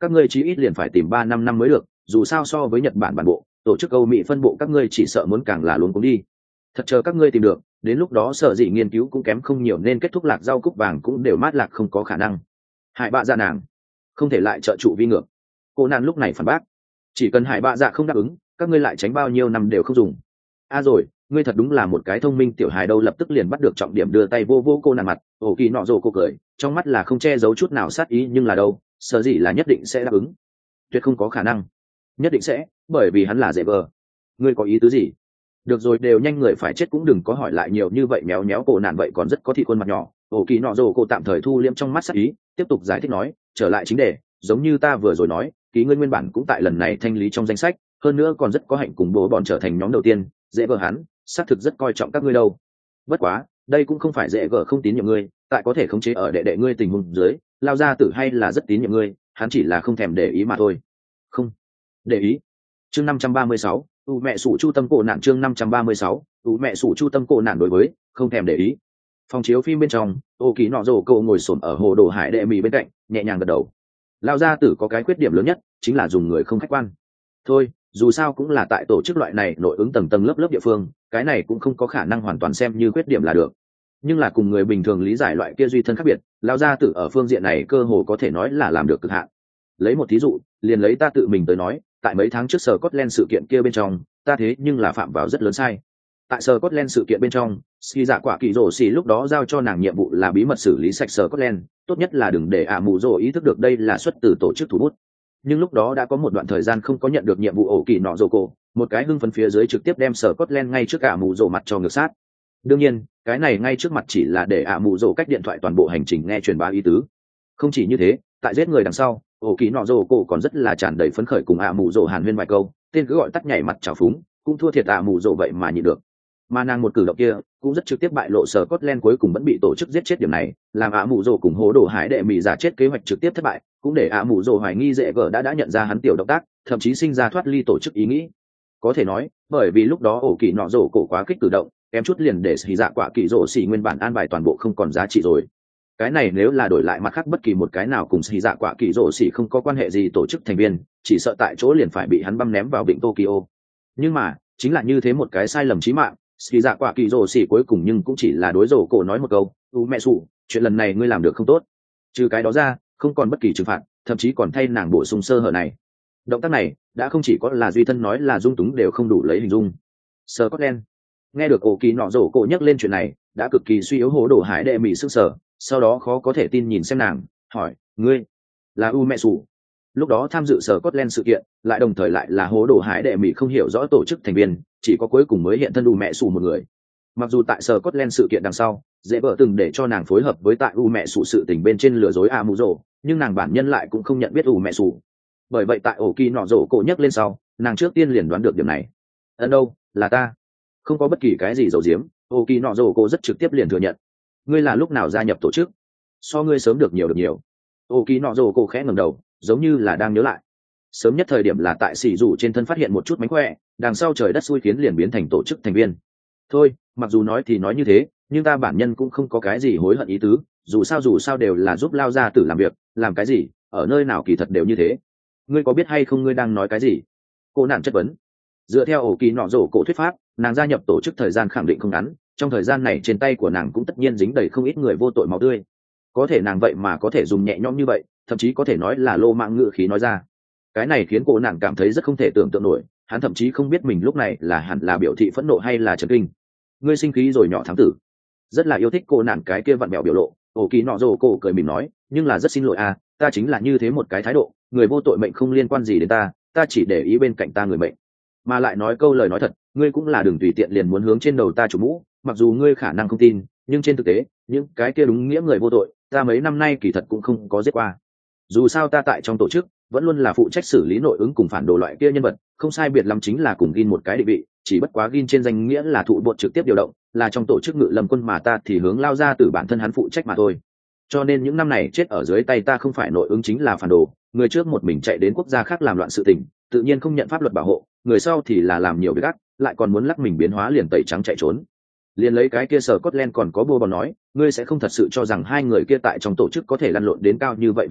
các ngươi chí ít liền phải tìm ba năm năm mới được, dù sao so với Nhật Bản bản bộ, tổ chức Âu Mỹ phân bộ các ngươi chỉ sợ muốn càng là luống cuống đi. Thật chờ các ngươi tìm được, đến lúc đó sở dĩ nghiên cứu cũng kém không nhiều nên kết thúc lạc rau cúc vàng cũng đều mát lạc không có khả năng. Hải Bạ Dạ nàng không thể lại trợ trụ vi ngược. Cô nạn lúc này phản bác, chỉ cần Hải Bạ Dạ không đáp ứng, các ngươi lại tránh bao nhiêu năm đều không dùng. A à rồi, ngươi thật đúng là một cái thông minh tiểu hài đâu, lập tức liền bắt được trọng điểm đưa tay vô vô cô nàng mặt. Ổ Kỳ nọ rồ cô cười, trong mắt là không che giấu chút nào sát ý, nhưng là đâu, sở dĩ là nhất định sẽ đáp ứng. Tuyệt không có khả năng. Nhất định sẽ, bởi vì hắn là dễ vờ. Ngươi có ý tứ gì? Được rồi, đều nhanh người phải chết cũng đừng có hỏi lại nhiều như vậy, méo méo cổ nạn vậy còn rất có thị khuôn mặt nhỏ. Ổ Kỳ nọ rồ cô tạm thời thu liễm trong mắt sát ý, tiếp tục giải thích nói, trở lại chính đề, giống như ta vừa rồi nói, ký ngươi nguyên bản cũng tại lần này thanh lý trong danh sách, hơn nữa còn rất có hạnh cùng bố bọn trở thành nhóm đầu tiên, dễ vờ hắn xác thực rất coi trọng các ngươi đâu. Bất quá đây cũng không phải dễ vờ không tín nhiệm ngươi, tại có thể khống chế ở đệ đệ ngươi tình huống dưới, lao ra tử hay là rất tín nhiệm ngươi, hắn chỉ là không thèm để ý mà thôi. Không để ý. Chương năm trăm ba mươi sáu, u mẹ sủ chu tâm cổ nạn. Chương năm trăm ba mươi sáu, u mẹ sủ chu tâm cổ nạn. Đối với không thèm để ý, phòng chiếu phim bên trong, Ô Kỳ nọ rồ cậu ngồi xổm ở hồ đồ hải đệ mì bên cạnh, nhẹ nhàng gật đầu. Lao gia tử có cái khuyết điểm lớn nhất, chính là dùng người không khách quan. Thôi, dù sao cũng là tại tổ chức loại này nội ứng tầng tầng lớp lớp địa phương, cái này cũng không có khả năng hoàn toàn xem như khuyết điểm là được. Nhưng là cùng người bình thường lý giải loại kia duy thân khác biệt, Lao gia tử ở phương diện này cơ hồ có thể nói là làm được cực hạn. Lấy một thí dụ, liền lấy ta tự mình tới nói, tại mấy tháng trước Scotland sự kiện kia bên trong, ta thế nhưng là phạm vào rất lớn sai. Tại Scotland sự kiện bên trong, Ski Dạ Quả Kỳ Rồ Xì lúc đó giao cho nàng nhiệm vụ là bí mật xử lý sạch Scotland, tốt nhất là đừng để ạ mù rồ ý thức được đây là xuất từ tổ chức thủ bút. Nhưng lúc đó đã có một đoạn thời gian không có nhận được nhiệm vụ ổ kỳ nọ rồ cổ, một cái hưng phấn phía dưới trực tiếp đem Scotland ngay trước ạ mù rồ mặt cho ngược sát. Đương nhiên, cái này ngay trước mặt chỉ là để ạ mù rồ cách điện thoại toàn bộ hành trình nghe truyền bá ý tứ. Không chỉ như thế, tại giết người đằng sau, ổ kỳ nọ rồ cổ còn rất là tràn đầy phấn khởi cùng ạ mù rồ hàn huyên vài câu, tên cứ gọi tắt nhảy mặt trào phúng, cũng thua thiệt ạ mù rồ vậy mà nhịn được. Mà nàng một cử động kia cũng rất trực tiếp bại lộ sở Scotland cuối cùng vẫn bị tổ chức giết chết, điểm này làm ạ mù rồ cùng hố đổ hải đệ mỹ giả chết kế hoạch trực tiếp thất bại, cũng để ạ mù rồ hoài nghi dễ vợ đã đã nhận ra hắn tiểu động tác, thậm chí sinh ra thoát ly tổ chức ý nghĩ. Có thể nói, bởi vì lúc đó ổ kỳ nọ rồ cổ quá kích cử động, kém chút liền để xì dạ quả kỳ rồ xì nguyên bản an bài toàn bộ không còn giá trị rồi. Cái này nếu là đổi lại mặt khác bất kỳ một cái nào cùng xì dạ quả kỳ rồ xì không có quan hệ gì tổ chức thành viên, chỉ sợ tại chỗ liền phải bị hắn băm ném vào vịnh Tokyo. Nhưng mà chính là như thế một cái sai lầm chí mạng, Ski Dạ Quả Kỳ Rồ Xì cuối cùng nhưng cũng chỉ là đối rồ cổ nói một câu, u mẹ sủ, chuyện lần này ngươi làm được không tốt. Trừ cái đó ra, không còn bất kỳ trừng phạt, thậm chí còn thay nàng bổ sung sơ hở này. Động tác này đã không chỉ có là duy thân nói là dung túng đều không đủ lấy hình dung. Scotland nghe được ổ kỳ nọ rồ cổ nhắc lên chuyện này, đã cực kỳ suy yếu hố đổ hải đệ mỹ sức sở, sau đó khó có thể tin nhìn xem nàng, hỏi, ngươi là u mẹ sủ? Lúc đó tham dự sở Scotland sự kiện, lại đồng thời lại là hố đổ hải đệ mỹ không hiểu rõ tổ chức thành viên, chỉ có cuối cùng mới hiện thân u mẹ sủ một người. Mặc dù tại sở Scotland sự kiện đằng sau, dễ vợ từng để cho nàng phối hợp với tại u mẹ sủ sự tình bên trên lừa dối a mù rồ, nhưng nàng bản nhân lại cũng không nhận biết u mẹ sủ. Bởi vậy tại ổ kỳ nọ rồ cổ nhắc lên sau, nàng trước tiên liền đoán được điểm này. Ở đâu là ta, không có bất kỳ cái gì giấu giếm, ổ kỳ nọ rồ cổ rất trực tiếp liền thừa nhận. Ngươi là lúc nào gia nhập tổ chức? So ngươi sớm được nhiều được nhiều. Ổ kỳ nọ rồ cổ khẽ ngẩng đầu, giống như là đang nhớ lại. Sớm nhất thời điểm là tại xỉ rủ trên thân phát hiện một chút mánh khỏe, đằng sau trời đất xui khiến liền biến thành tổ chức thành viên. Thôi, mặc dù nói thì nói như thế, nhưng ta bản nhân cũng không có cái gì hối hận ý tứ, dù sao dù sao đều là giúp lao gia tử làm việc, làm cái gì, ở nơi nào kỳ thật đều như thế. Ngươi có biết hay không ngươi đang nói cái gì? Cô nạn chất vấn. Dựa theo ổ kỳ nọ rổ cổ thuyết pháp, nàng gia nhập tổ chức thời gian khẳng định không ngắn, trong thời gian này trên tay của nàng cũng tất nhiên dính đầy không ít người vô tội máu tươi. Có thể nàng vậy mà có thể dùng nhẹ nhõm như vậy, thậm chí có thể nói là lô mạng ngữ khí nói ra. Cái này khiến cô nàng cảm thấy rất không thể tưởng tượng nổi, hắn thậm chí không biết mình lúc này là hẳn là biểu thị phẫn nộ hay là chấn kinh. Ngươi sinh khí rồi nhỏ thám tử. Rất là yêu thích cô nàng cái kia vặn mẹo biểu lộ, ổ kỳ nọ rồ cổ cười mỉm nói, nhưng là rất xin lỗi à, ta chính là như thế một cái thái độ, người vô tội mệnh không liên quan gì đến ta, ta chỉ để ý bên cạnh ta người mệnh. Mà lại nói câu lời nói thật, ngươi cũng là đừng tùy tiện liền muốn hướng trên đầu ta chủ mũ, mặc dù ngươi khả năng không tin, nhưng trên thực tế, những cái kia đúng nghĩa người vô tội, ta mấy năm nay kỳ thật cũng không có giết qua. Dù sao ta tại trong tổ chức vẫn luôn là phụ trách xử lý nội ứng cùng phản đồ loại kia nhân vật, không sai biệt lắm chính là cùng gin một cái định vị, chỉ bất quá gin trên danh nghĩa là thụ bột trực tiếp điều động, là trong tổ chức ngự lâm quân mà ta thì hướng lao ra từ bản thân hắn phụ trách mà thôi. Cho nên những năm này chết ở dưới tay ta không phải nội ứng chính là phản đồ, người trước một mình chạy đến quốc gia khác làm loạn sự tình, tự nhiên không nhận pháp luật bảo hộ, người sau thì là làm nhiều việc ác, lại còn muốn lắc mình biến hóa liền tẩy trắng chạy trốn. Liền lấy cái kia sở Scotland còn có bô bò nói, ngươi sẽ không thật sự cho rằng hai người kia tại trong tổ chức có thể lăn lộn đến cao như vậy vị trí,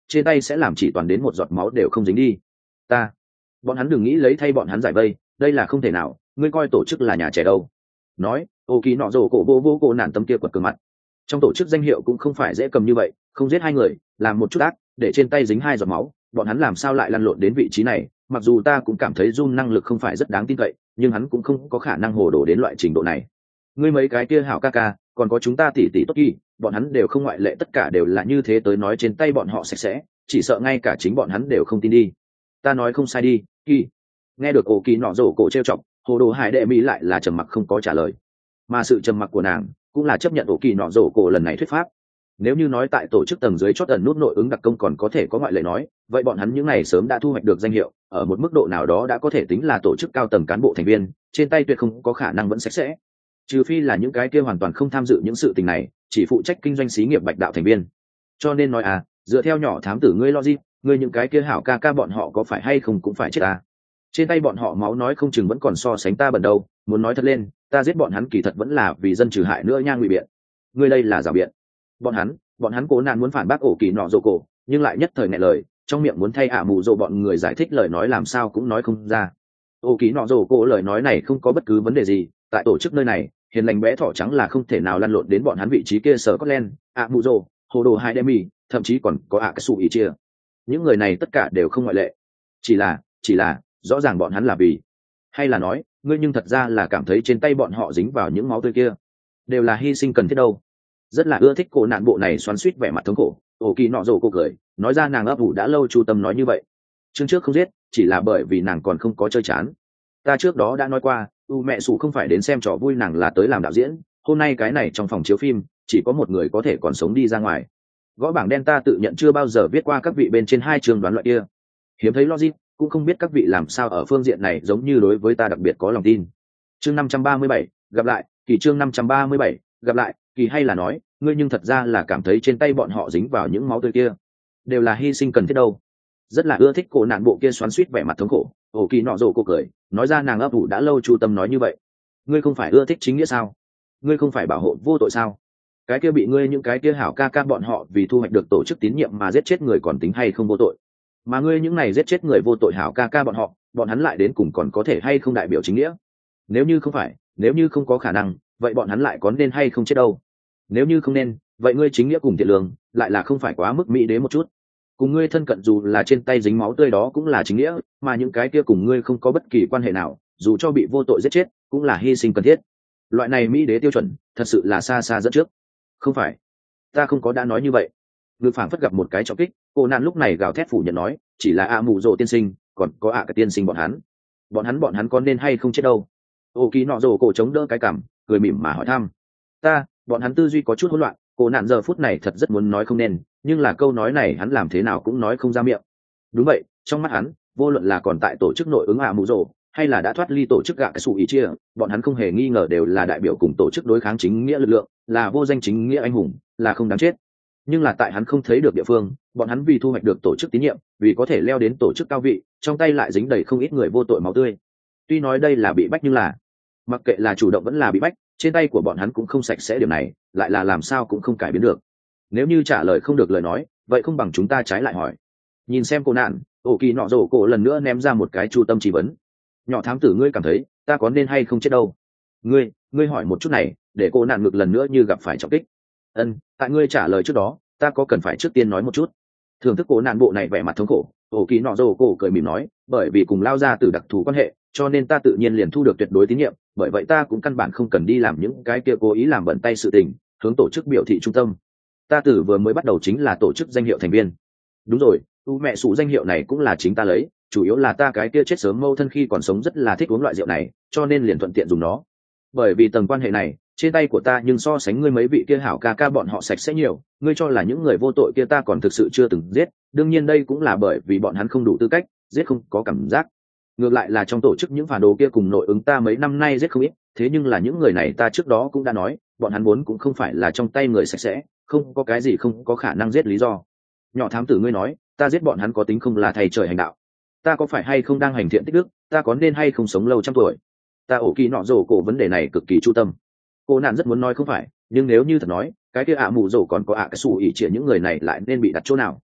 trên tay sẽ làm chỉ toàn đến một giọt máu đều không dính đi. Ta bọn hắn đừng nghĩ lấy thay bọn hắn giải vây, đây là không thể nào, ngươi coi tổ chức là nhà trẻ đâu. Nói ô kỳ nọ rổ cổ vô vô cổ nản tấm kia quật cường mặt. Trong tổ chức danh hiệu cũng không phải dễ cầm như vậy, không giết hai người làm một chút ác để trên tay dính hai giọt máu, bọn hắn làm sao lại lăn lộn đến vị trí này. Mặc dù ta cũng cảm thấy Jun năng lực không phải rất đáng tin cậy, nhưng hắn cũng không có khả năng hồ đồ đến loại trình độ này. Ngươi mấy cái kia hảo ca ca còn có chúng ta tỷ tỷ tốt kỳ, bọn hắn đều không ngoại lệ, tất cả đều là như thế tới nói trên tay bọn họ sạch sẽ, chỉ sợ ngay cả chính bọn hắn đều không tin đi. Ta nói không sai đi kỳ. Nghe được ổ kỳ nọ rổ cổ trêu chọc, hồ đồ hải đệ mỹ lại là trầm mặc không có trả lời, mà sự trầm mặc của nàng cũng là chấp nhận ổ kỳ nọ rổ cổ lần này thuyết pháp. Nếu như nói tại tổ chức tầng dưới chót ẩn nút nội ứng đặc công còn có thể có ngoại lệ nói, vậy bọn hắn những này sớm đã thu hoạch được danh hiệu, ở một mức độ nào đó đã có thể tính là tổ chức cao tầng cán bộ thành viên, trên tay tuyệt không có khả năng vẫn sạch sẽ, trừ phi là những cái kia hoàn toàn không tham dự những sự tình này, chỉ phụ trách kinh doanh xí nghiệp bạch đạo thành viên. Cho nên nói à, dựa theo nhỏ thám tử ngươi logic, ngươi những cái kia hảo ca ca bọn họ có phải hay không cũng phải chết à. Trên tay bọn họ máu nói không chừng vẫn còn so sánh ta bẩn đâu, muốn nói thật lên, ta giết bọn hắn kỳ thật vẫn là vì dân trừ hại nữa nha. Ngụy biện, ngươi đây là rào biện. Bọn hắn, bọn hắn cố nạn muốn phản bác ổ kỳ nọ rồ cổ, nhưng lại nhất thời nghẹn lời, trong miệng muốn thay ả mù rồ bọn người giải thích lời nói làm sao cũng nói không ra. Ổ kỳ nọ rồ cổ lời nói này không có bất cứ vấn đề gì, tại tổ chức nơi này, hiền lành bé thỏ trắng là không thể nào lăn lộn đến bọn hắn vị trí kia. Sở Scotland, ả mù rồ, hồ đồ hai demi, thậm chí còn có ả cái sụ ý chia, những người này tất cả đều không ngoại lệ. Chỉ là, chỉ là rõ ràng bọn hắn là vì, hay là nói ngươi nhưng thật ra là cảm thấy trên tay bọn họ dính vào những máu tươi kia đều là hy sinh cần thiết đâu. Rất là ưa thích cổ nạn bộ này xoắn suýt vẻ mặt thống khổ, ổ kỳ nọ rồ cô cười nói ra nàng ấp ủ đã lâu chu tâm nói như vậy. Chương trước không giết chỉ là bởi vì nàng còn không có chơi chán. Ta trước đó đã nói qua, u mẹ sủ không phải đến xem trò vui, nàng là tới làm đạo diễn. Hôm nay cái này trong phòng chiếu phim chỉ có một người có thể còn sống đi ra ngoài. Gõ bảng đen ta tự nhận chưa bao giờ viết qua các vị bên trên hai trường đoán loại kia, hiếm thấy logic, cũng không biết các vị làm sao ở phương diện này giống như đối với ta đặc biệt có lòng tin. Chương năm trăm ba mươi bảy, gặp lại kỳ. Chương năm trăm ba mươi bảy, gặp lại kỳ. Hay là nói ngươi nhưng thật ra là cảm thấy trên tay bọn họ dính vào những máu tươi kia đều là hy sinh cần thiết đâu. Rất là ưa thích cổ nạn bộ kia xoắn suýt vẻ mặt thống khổ, ổ kỳ nọ rồ cô cười nói ra nàng ấp ủ đã lâu chu tâm nói như vậy. Ngươi không phải ưa thích chính nghĩa sao? Ngươi không phải bảo hộ vô tội sao? Cái kia bị ngươi những cái kia hảo ca ca bọn họ vì thu hoạch được tổ chức tín nhiệm mà giết chết người còn tính hay không vô tội? Mà ngươi những này giết chết người vô tội hảo ca ca bọn họ, bọn hắn lại đến cùng còn có thể hay không đại biểu chính nghĩa? Nếu như không phải, nếu như không có khả năng, vậy bọn hắn lại có nên hay không chết đâu? Nếu như không nên, vậy ngươi chính nghĩa cùng thiện lương lại là không phải quá mức mỹ đế một chút? Cùng ngươi thân cận dù là trên tay dính máu tươi đó cũng là chính nghĩa, mà những cái kia cùng ngươi không có bất kỳ quan hệ nào, dù cho bị vô tội giết chết cũng là hy sinh cần thiết. Loại này mỹ đế tiêu chuẩn thật sự là xa xa dẫn trước. Không phải, ta không có đã nói như vậy. Ngự phảng phất gặp một cái trọng kích, cô nạn lúc này gào thét phủ nhận nói, chỉ là a mù rồ tiên sinh, còn có ạ cái tiên sinh bọn hắn, bọn hắn bọn hắn có nên hay không chết đâu. Ô kỳ nọ rồ cổ chống đỡ cái cảm, cười mỉm mà hỏi thăm. Ta, bọn hắn tư duy có chút hỗn loạn. Cô nạn giờ phút này thật rất muốn nói không nên, nhưng là câu nói này hắn làm thế nào cũng nói không ra miệng. Đúng vậy, trong mắt hắn, vô luận là còn tại tổ chức nội ứng ạ mù rồ, hay là đã thoát ly tổ chức gạ cái sụ ý chia, bọn hắn không hề nghi ngờ đều là đại biểu cùng tổ chức đối kháng chính nghĩa lực lượng, là vô danh chính nghĩa anh hùng, là không đáng chết. Nhưng là tại hắn không thấy được địa phương, bọn hắn vì thu hoạch được tổ chức tín nhiệm, vì có thể leo đến tổ chức cao vị, trong tay lại dính đầy không ít người vô tội máu tươi. Tuy nói đây là bị bách, nhưng là mặc kệ là chủ động vẫn là bị bách, trên tay của bọn hắn cũng không sạch sẽ, điểm này lại là làm sao cũng không cải biến được. Nếu như trả lời không được lời nói, vậy không bằng chúng ta trái lại hỏi. Nhìn xem cô nạn, ổ kỳ nọ rổ cổ lần nữa ném ra một cái chu tâm chỉ vấn. Nhỏ thám tử, ngươi cảm thấy ta có nên hay không chết đâu? Ngươi, ngươi hỏi một chút này, để cô nạn ngực lần nữa như gặp phải trọng kích. Ân, tại ngươi trả lời trước đó, ta có cần phải trước tiên nói một chút. Thưởng thức cô nạn bộ này vẻ mặt thống khổ, ổ kỳ nọ rổ cổ cười mỉm nói, bởi vì cùng lao ra từ đặc thù quan hệ, cho nên ta tự nhiên liền thu được tuyệt đối tín nhiệm, bởi vậy ta cũng căn bản không cần đi làm những cái kia cố ý làm bẩn tay sự tình, hướng tổ chức biểu thị trung tâm. Ta từ vừa mới bắt đầu chính là tổ chức danh hiệu thành viên. Đúng rồi, u mẹ sủ danh hiệu này cũng là chính ta lấy, chủ yếu là ta cái kia chết sớm mâu thân khi còn sống rất là thích uống loại rượu này, cho nên liền thuận tiện dùng nó. Bởi vì tầng quan hệ này, trên tay của ta nhưng so sánh ngươi mấy vị kia hảo ca ca bọn họ sạch sẽ nhiều, ngươi cho là những người vô tội kia ta còn thực sự chưa từng giết, đương nhiên đây cũng là bởi vì bọn hắn không đủ tư cách, giết không có cảm giác. Ngược lại là trong tổ chức những phản đồ kia cùng nội ứng ta mấy năm nay giết không ít, thế nhưng là những người này ta trước đó cũng đã nói, bọn hắn vốn cũng không phải là trong tay người sạch sẽ, không có cái gì không có khả năng giết lý do. Nhỏ thám tử, ngươi nói ta giết bọn hắn có tính không là thầy trời hành đạo? Ta có phải hay không đang hành thiện tích đức? Ta có nên hay không sống lâu trăm tuổi? Ta ổ kỳ nọ rổ cổ vấn đề này cực kỳ chu tâm. Cô nạn rất muốn nói không phải, nhưng nếu như thật nói, cái kia ạ mù rổ còn có ạ cái xù ỉ trịa những người này lại nên bị đặt chỗ nào?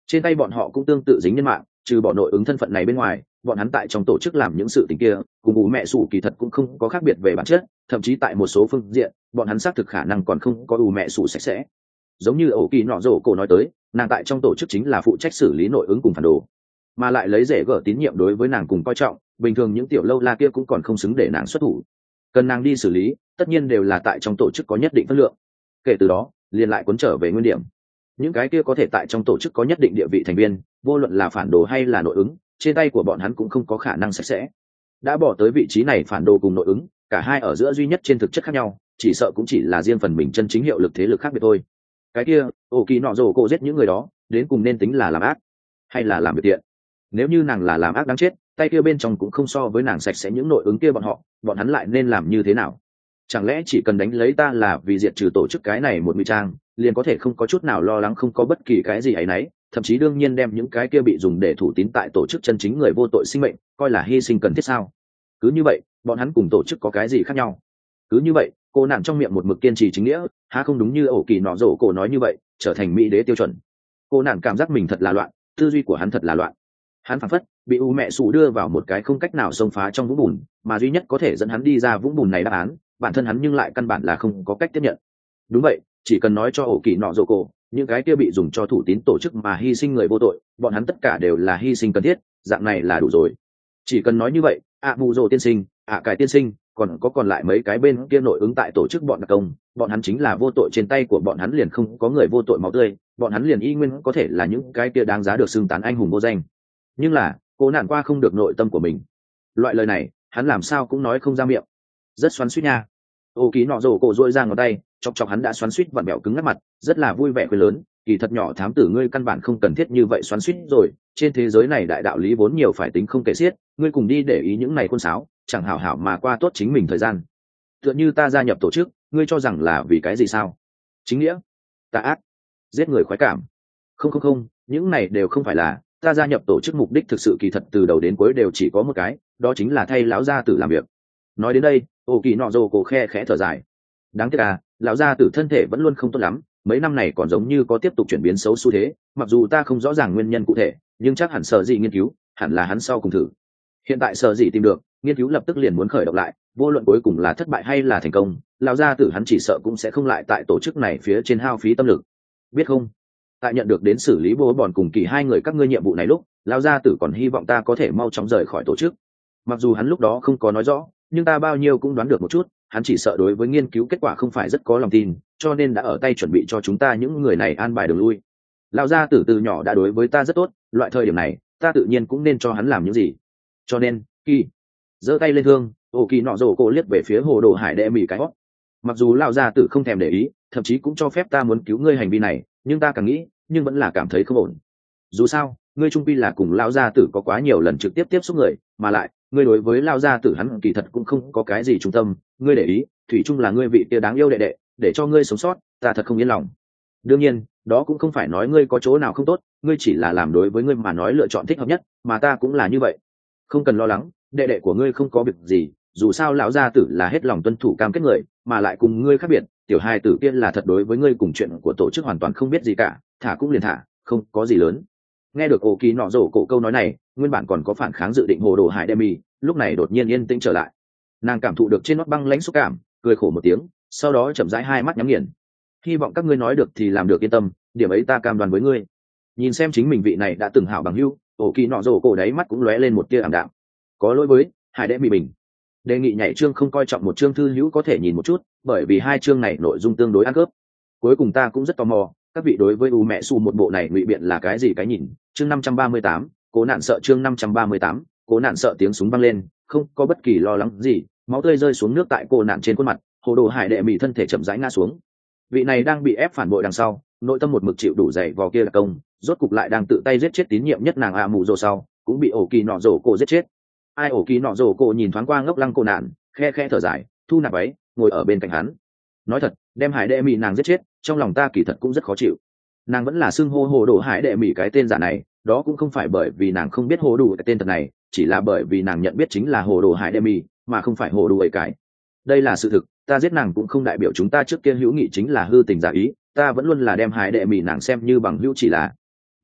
trên tay bọn họ cũng tương tự dính nhân mạng, trừ bọn nội ứng thân phận này bên ngoài, bọn hắn tại trong tổ chức làm những sự tình kia cùng bù mẹ sủ kỳ thật cũng không có khác biệt về bản chất, thậm chí tại một số phương diện bọn hắn xác thực khả năng còn không có bù mẹ sủ sạch sẽ. Giống như ổ kỳ nọ rổ cổ nói tới, nàng tại trong tổ chức chính là phụ trách xử lý nội ứng cùng phản đồ, mà lại lấy rễ gở tín nhiệm đối với nàng cùng coi trọng, bình thường những tiểu lâu la kia cũng còn không xứng để nàng xuất thủ, cần nàng đi xử lý tất nhiên đều là tại trong tổ chức có nhất định phân lượng. Kể từ đó liền lại cuốn trở về nguyên điểm, những cái kia có thể tại trong tổ chức có nhất định địa vị thành viên, vô luận là phản đồ hay là nội ứng, trên tay của bọn hắn cũng không có khả năng sạch sẽ. Đã bỏ tới vị trí này, phản đồ cùng nội ứng cả hai ở giữa duy nhất trên thực chất khác nhau, chỉ sợ cũng chỉ là riêng phần mình chân chính hiệu lực thế lực khác biệt thôi. Cái kia ổ kỳ nọ rổ cổ giết những người đó đến cùng nên tính là làm ác hay là làm việc tiện? Nếu như nàng là làm ác đáng chết, tay kia bên trong cũng không so với nàng sạch sẽ những nội ứng kia bọn họ, bọn hắn lại nên làm như thế nào? Chẳng lẽ chỉ cần đánh lấy ta là vì diệt trừ tổ chức cái này một ngụy trang, liền có thể không có chút nào lo lắng, không có bất kỳ cái gì ấy nấy, thậm chí đương nhiên đem những cái kia bị dùng để thủ tín tại tổ chức chân chính người vô tội sinh mệnh coi là hy sinh cần thiết sao? Cứ như vậy bọn hắn cùng tổ chức có cái gì khác nhau? Cứ như vậy cô nàng trong miệng một mực kiên trì chính nghĩa, há không đúng như ổ kỳ nọ rổ cổ nói như vậy, trở thành mỹ đế tiêu chuẩn? Cô nàng cảm giác mình thật là loạn, tư duy của hắn thật là loạn. Hắn phảng phất bị u mẹ sủ đưa vào một cái không cách nào xông phá trong vũng bùn, mà duy nhất có thể dẫn hắn đi ra vũng bùn này đáp án, bản thân hắn nhưng lại căn bản là không có cách tiếp nhận. Đúng vậy, chỉ cần nói cho ổ kỳ nọ rổ cổ, những cái kia bị dùng cho thủ tín tổ chức mà hy sinh người vô tội, bọn hắn tất cả đều là hy sinh cần thiết, dạng này là đủ rồi. Chỉ cần nói như vậy, ạ mù rồ tiên sinh, ạ cải tiên sinh, còn có còn lại mấy cái bên kia nội ứng tại tổ chức bọn đặc công, bọn hắn chính là vô tội, trên tay của bọn hắn liền không có người vô tội máu tươi, bọn hắn liền y nguyên có thể là những cái kia đáng giá được xưng tán anh hùng vô danh. Nhưng là cô nạn qua không được nội tâm của mình, loại lời này hắn làm sao cũng nói không ra miệng, rất xoắn xuýt nha. Ô ký nọ rổ cổ dội ra ngón tay chọc chọc hắn đã xoắn xuýt vặn bẹo cứng ngắt mặt, rất là vui vẻ cười lớn, kỳ thật nhỏ thám tử ngươi căn bản không cần thiết như vậy xoắn xuýt rồi, trên thế giới này đại đạo lý vốn nhiều phải tính không kể xiết, ngươi cùng đi để ý những này khôn sáo, chẳng hảo hảo mà qua tốt chính mình thời gian. Tựa như ta gia nhập tổ chức, ngươi cho rằng là vì cái gì sao? Chính nghĩa, tà ác, giết người khoái cảm? Không không không, những này đều không phải là. Ta gia nhập tổ chức mục đích thực sự kỳ thật từ đầu đến cuối đều chỉ có một cái, đó chính là thay lão gia tử làm việc. Nói đến đây ô kỳ nọ rồ cổ khe khẽ thở dài. Đáng tiếc à, lão gia tử thân thể vẫn luôn không tốt lắm, mấy năm này còn giống như có tiếp tục chuyển biến xấu xu thế, mặc dù ta không rõ ràng nguyên nhân cụ thể, nhưng chắc hẳn sở gì nghiên cứu hẳn là hắn sau cùng thử. Hiện tại sở gì tìm được, nghiên cứu lập tức liền muốn khởi động lại, vô luận cuối cùng là thất bại hay là thành công, lão gia tử hắn chỉ sợ cũng sẽ không lại tại tổ chức này phía trên hao phí tâm lực, biết không? Tại nhận được đến xử lý bố bòn cùng kỳ hai người các ngươi nhiệm vụ này lúc, lão gia tử còn hy vọng ta có thể mau chóng rời khỏi tổ chức. Mặc dù hắn lúc đó không có nói rõ, nhưng ta bao nhiêu cũng đoán được một chút, hắn chỉ sợ đối với nghiên cứu kết quả không phải rất có lòng tin, cho nên đã ở tay chuẩn bị cho chúng ta những người này an bài đường lui. Lão gia tử từ nhỏ đã đối với ta rất tốt, loại thời điểm này ta tự nhiên cũng nên cho hắn làm những gì. Cho nên kỳ giơ tay lên thương, ô kỳ nọ rổ cổ liếc về phía hồ đồ hải đệ mỉ cái hót. Mặc dù lão gia tử không thèm để ý, thậm chí cũng cho phép ta muốn cứu ngươi hành vi này, nhưng ta càng nghĩ nhưng vẫn là cảm thấy không ổn. Dù sao ngươi trung pi là cùng lão gia tử có quá nhiều lần trực tiếp tiếp xúc người, mà lại ngươi đối với lão gia tử hắn kỳ thật cũng không có cái gì trung tâm, ngươi để ý thủy chung là ngươi vị kia đáng yêu đệ đệ, để cho ngươi sống sót ta thật không yên lòng. Đương nhiên đó cũng không phải nói ngươi có chỗ nào không tốt, ngươi chỉ là làm đối với ngươi mà nói lựa chọn thích hợp nhất, mà ta cũng là như vậy. Không cần lo lắng, đệ đệ của ngươi không có việc gì, dù sao lão gia tử là hết lòng tuân thủ cam kết người, mà lại cùng ngươi khác biệt, tiểu hai tử kia là thật đối với ngươi cùng chuyện của tổ chức hoàn toàn không biết gì cả, thả cũng liền thả, không có gì lớn. Nghe được ổ kỳ nọ rổ cổ câu nói này, nguyên bản còn có phản kháng dự định hồ đồ hải đemi lúc này đột nhiên yên tĩnh trở lại. Nàng cảm thụ được trên nót băng lãnh xúc cảm, cười khổ một tiếng, sau đó chậm rãi hai mắt nhắm nghiền. Hy vọng các ngươi nói được thì làm được, yên tâm, điểm ấy ta cam đoan với ngươi. Nhìn xem chính mình vị này đã từng hảo bằng hữu, ổ kỳ nọ rổ cổ đáy mắt cũng lóe lên một tia ảm đạm. Có lỗi với hải đemi bình, đề nghị nhảy chương không coi trọng một chương thư hữu có thể nhìn một chút, bởi vì hai chương này nội dung tương đối ăn khớp. Cuối cùng ta cũng rất tò mò, các vị đối với u mẹ su một bộ này ngụy biện là cái gì cái nhìn. Chương năm trăm ba mươi tám, cố nạn sợ. Chương năm trăm ba mươi tám, cố nạn sợ. Tiếng súng vang lên, không có bất kỳ lo lắng gì, máu tươi rơi xuống nước tại cô nạn trên khuôn mặt, hồ đồ hải đệ mỹ thân thể chậm rãi ngã xuống. Vị này đang bị ép phản bội đằng sau, nội tâm một mực chịu đủ dày vò kia là công, rốt cục lại đang tự tay giết chết tín nhiệm nhất nàng a mù rồ sau, cũng bị ổ kỳ nọ rổ cổ giết chết. Ai ổ kỳ nọ rổ cổ nhìn thoáng qua ngốc lăng cô nạn, khe khe thở dài, thu nạp ấy, ngồi ở bên cạnh hắn. Nói thật, đem hải đệ mỹ nàng giết chết, trong lòng ta kỳ thật cũng rất khó chịu. Nàng vẫn là xưng hô hồ đồ hải đệ mỹ cái tên giả này, đó cũng không phải bởi vì nàng không biết hồ đồ cái tên thật này, chỉ là bởi vì nàng nhận biết chính là hồ đồ hải đệ mỹ, mà không phải hồ đồ ấy cái. Đây là sự thực, ta giết nàng cũng không đại biểu chúng ta trước kia hữu nghị chính là hư tình giả ý, ta vẫn luôn là đem hải đệ mỹ nàng xem như bằng hữu, chỉ là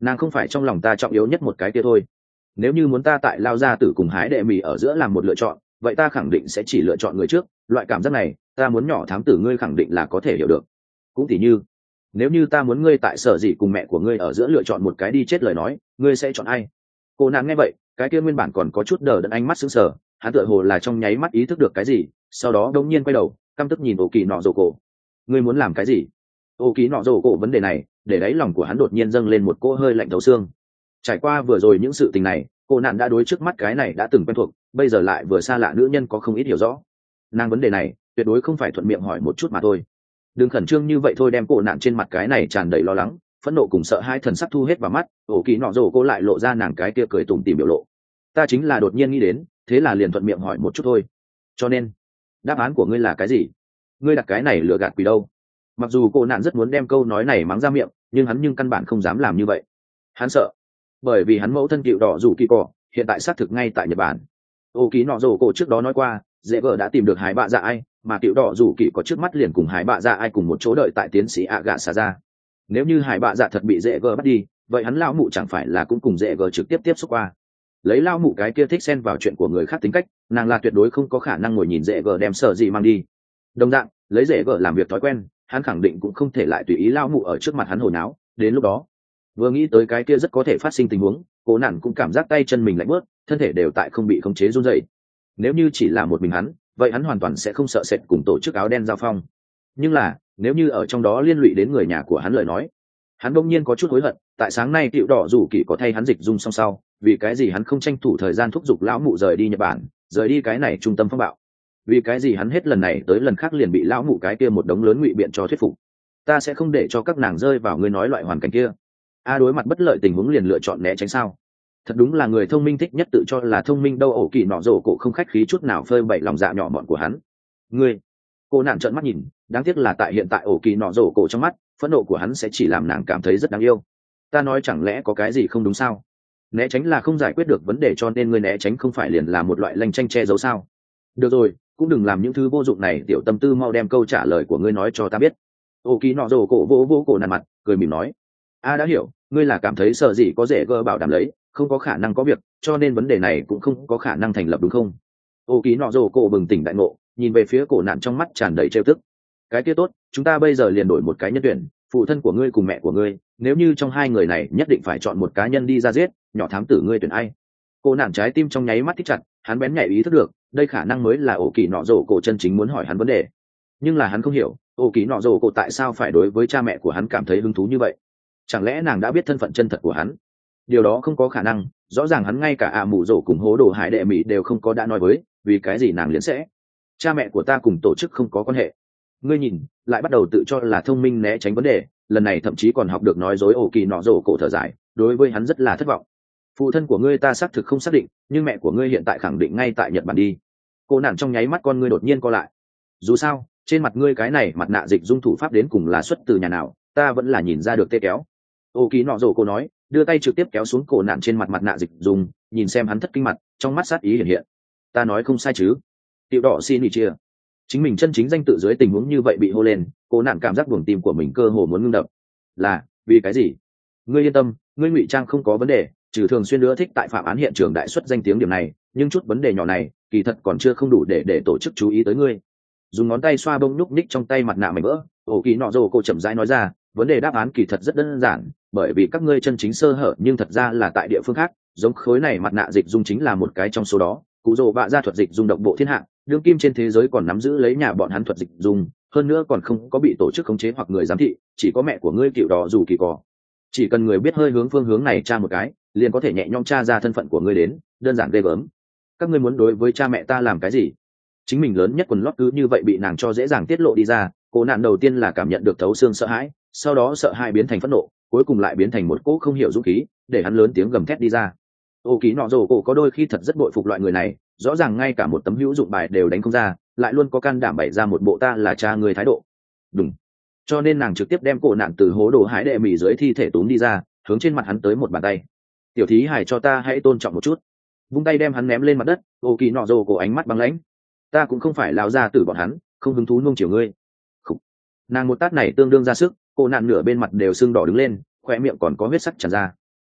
nàng không phải trong lòng ta trọng yếu nhất một cái kia thôi. Nếu như muốn ta tại lao gia tử cùng hái đệ mì ở giữa làm một lựa chọn, vậy ta khẳng định sẽ chỉ lựa chọn người trước. Loại cảm giác này ta muốn nhỏ thám tử ngươi khẳng định là có thể hiểu được. Cũng tỉ như nếu như ta muốn ngươi tại sở gì cùng mẹ của ngươi ở giữa lựa chọn một cái đi chết lời nói, ngươi sẽ chọn ai? Cô nàng nghe vậy, cái kia nguyên bản còn có chút đờ đẫn ánh mắt sững sờ, hắn tựa hồ là trong nháy mắt ý thức được cái gì, sau đó đống nhiên quay đầu căm tức nhìn ổ kỳ nọ rồ cổ. Ngươi muốn làm cái gì? Ổ kỳ nọ rồ cổ vấn đề này để đáy lòng của hắn đột nhiên dâng lên một cỗ hơi lạnh thấu xương. Trải qua vừa rồi những sự tình này, cô nạn đã đối trước mắt cái này đã từng quen thuộc, bây giờ lại vừa xa lạ nữ nhân có không ít hiểu rõ. Nàng vấn đề này tuyệt đối không phải thuận miệng hỏi một chút mà thôi. Đừng khẩn trương như vậy thôi, đem cô nạn trên mặt cái này tràn đầy lo lắng, phẫn nộ cùng sợ hai thần sắc thu hết vào mắt. Ổ kỳ nọ rồ cô lại lộ ra nàng cái kia cười tủm tỉm biểu lộ. Ta chính là đột nhiên nghĩ đến, thế là liền thuận miệng hỏi một chút thôi. Cho nên đáp án của ngươi là cái gì? Ngươi đặt cái này lừa gạt quỷ đâu? Mặc dù cô nạn rất muốn đem câu nói này mắng ra miệng, nhưng hắn nhưng căn bản không dám làm như vậy. Hắn sợ, bởi vì hắn mẫu thân cựu đỏ rủ kỳ cỏ hiện tại xác thực ngay tại Nhật Bản. Ô ký nọ rổ cổ trước đó nói qua, dễ vợ đã tìm được hải bạ dạ ai, mà cựu đỏ rủ kỳ có trước mắt liền cùng hải bạ dạ ai cùng một chỗ đợi tại tiến sĩ ạ gạ xà ra. Nếu như hải bạ dạ thật bị dễ vợ bắt đi, vậy hắn lao mụ chẳng phải là cũng cùng dễ vợ trực tiếp tiếp xúc qua. Lấy lao mụ cái kia thích xen vào chuyện của người khác tính cách, nàng là tuyệt đối không có khả năng ngồi nhìn dễ vợ đem sợ gì mang đi. Đồng dạng, lấy dễ vợ làm việc thói quen, hắn khẳng định cũng không thể lại tùy ý lao mụ ở trước mặt hắn hồi náo. Đến lúc đó, vừa nghĩ tới cái kia rất có thể phát sinh tình huống, cô nản cũng cảm giác tay chân mình lạnh bớt, thân thể đều tại không bị khống chế run rẩy. Nếu như chỉ là một mình hắn, vậy hắn hoàn toàn sẽ không sợ sệt cùng tổ chức áo đen giao phong. Nhưng là nếu như ở trong đó liên lụy đến người nhà của hắn lời nói, hắn đông nhiên có chút hối hận. Tại sáng nay Cựu Đỏ Rủ Kỳ có thay hắn dịch dung song sau, vì cái gì hắn không tranh thủ thời gian thúc giục lão mụ rời đi Nhật Bản, rời đi cái này trung tâm phong bạo? Vì cái gì hắn hết lần này tới lần khác liền bị lão mụ cái kia một đống lớn ngụy biện cho thuyết phục? Ta sẽ không để cho các nàng rơi vào ngươi nói loại hoàn cảnh kia. A đối mặt bất lợi tình huống liền lựa chọn né tránh sao? Thật đúng là người thông minh thích nhất tự cho là thông minh đâu. Ổ kỳ nọ rổ cổ không khách khí chút nào phơi bày lòng dạ nhỏ mọn của hắn. Ngươi, cô nạn trợn mắt nhìn, đáng tiếc là tại hiện tại ổ kỳ nọ rổ cổ trong mắt, phẫn nộ của hắn sẽ chỉ làm nàng cảm thấy rất đáng yêu. Ta nói chẳng lẽ có cái gì không đúng sao? Né tránh là không giải quyết được vấn đề, cho nên ngươi né tránh không phải liền là một loại lanh tranh che giấu sao? Được rồi, cũng đừng làm những thứ vô dụng này, tiểu tâm tư mau đem câu trả lời của ngươi nói cho ta biết. Ổ kỳ nọ rổ cổ vỗ vỗ cổ nạn mặt, cười mỉm nói. A đã hiểu, ngươi là cảm thấy sợ gì có dễ gỡ bảo đảm lấy, không có khả năng có việc, cho nên vấn đề này cũng không có khả năng thành lập đúng không? Ô ký nọ rồ cổ bừng tỉnh đại ngộ, nhìn về phía cổ nạn trong mắt tràn đầy trêu tức. Cái kia tốt, chúng ta bây giờ liền đổi một cái nhân tuyển, phụ thân của ngươi cùng mẹ của ngươi, nếu như trong hai người này nhất định phải chọn một cá nhân đi ra giết, nhỏ thám tử ngươi tuyển ai? Cổ nạn trái tim trong nháy mắt thích chặt, hắn bén nhạy ý thức được, đây khả năng mới là ổ kỳ nọ rồ cổ chân chính muốn hỏi hắn vấn đề. Nhưng là hắn không hiểu, ổ kỳ nọ rồ cổ tại sao phải đối với cha mẹ của hắn cảm thấy hứng thú như vậy? Chẳng lẽ nàng đã biết thân phận chân thật của hắn? Điều đó không có khả năng, rõ ràng hắn ngay cả ạ mụ rổ cùng hố đồ hải đệ mỹ đều không có đã nói với, vì cái gì nàng liền sẽ? Cha mẹ của ta cùng tổ chức không có quan hệ. Ngươi nhìn, lại bắt đầu tự cho là thông minh né tránh vấn đề, lần này thậm chí còn học được nói dối. Ổ kỳ nọ rổ cổ thở dài, đối với hắn rất là thất vọng. Phụ thân của ngươi ta xác thực không xác định, nhưng mẹ của ngươi hiện tại khẳng định ngay tại Nhật Bản đi. Cô nản trong nháy mắt con ngươi đột nhiên co lại. Dù sao, trên mặt ngươi cái này mặt nạ dịch dung thủ pháp đến cùng là xuất từ nhà nào, ta vẫn là nhìn ra được tê kéo. Ô ký nọ rồ cô nói, đưa tay trực tiếp kéo xuống cổ nạn trên mặt mặt nạ dịch dùng, nhìn xem hắn thất kinh mặt, trong mắt sát ý hiện hiện. Ta nói không sai chứ? Tiểu đỏ xin nghỉ chia. Chính mình chân chính danh tự dưới tình huống như vậy bị hô lên, cổ nạn cảm giác buồng tim của mình cơ hồ muốn ngưng đập. Là vì cái gì? Ngươi yên tâm, ngươi ngụy trang không có vấn đề, trừ thường xuyên nữa thích tại phạm án hiện trường đại xuất danh tiếng điểm này, nhưng chút vấn đề nhỏ này, kỳ thật còn chưa không đủ để để tổ chức chú ý tới ngươi. Dùng ngón tay xoa bông nhúc nhích trong tay mặt nạ mảnh vỡ, ổ kỳ nọ rồ cô chậm rãi nói ra, vấn đề đáp án kỳ thật rất đơn giản, bởi vì các ngươi chân chính sơ hở nhưng thật ra là tại địa phương khác, giống khối này mặt nạ dịch dung chính là một cái trong số đó. Cụ rồ bạ ra thuật dịch dung độc bộ thiên hạ, đương kim trên thế giới còn nắm giữ lấy nhà bọn hắn thuật dịch dung, hơn nữa còn không có bị tổ chức khống chế hoặc người giám thị, chỉ có mẹ của ngươi Cựu Đỏ Dù Kỳ cỏ. Chỉ cần người biết hơi hướng phương hướng này tra một cái, liền có thể nhẹ nhõm tra ra thân phận của ngươi đến, đơn giản ghê gớm. Các ngươi muốn đối với cha mẹ ta làm cái gì? Chính mình lớn nhất quần lót cứ như vậy bị nàng cho dễ dàng tiết lộ đi ra, cô nạn đầu tiên là cảm nhận được thấu xương sợ hãi, sau đó sợ hãi biến thành phẫn nộ, cuối cùng lại biến thành một cỗ không hiểu dũng khí, để hắn lớn tiếng gầm thét đi ra. Ô ký nọ rồ cổ có đôi khi thật rất bội phục loại người này, rõ ràng ngay cả một tấm hữu dụng bài đều đánh không ra, lại luôn có can đảm bày ra một bộ ta là cha người thái độ. Đúng. Cho nên nàng trực tiếp đem cổ nạn từ hố đồ hái đệ mỉ dưới thi thể túm đi ra, hướng trên mặt hắn tới một bàn tay. Tiểu thí hài cho ta hãy tôn trọng một chút. Vung tay đem hắn ném lên mặt đất. Ô kỳ nọ rồ cổ ánh mắt băng lãnh. Ta cũng không phải lao ra từ bọn hắn, không hứng thú nuông chiều ngươi. Khủ. Nàng một tát này tương đương ra sức, cô nạn nửa bên mặt đều sưng đỏ đứng lên, khoe miệng còn có huyết sắc tràn ra.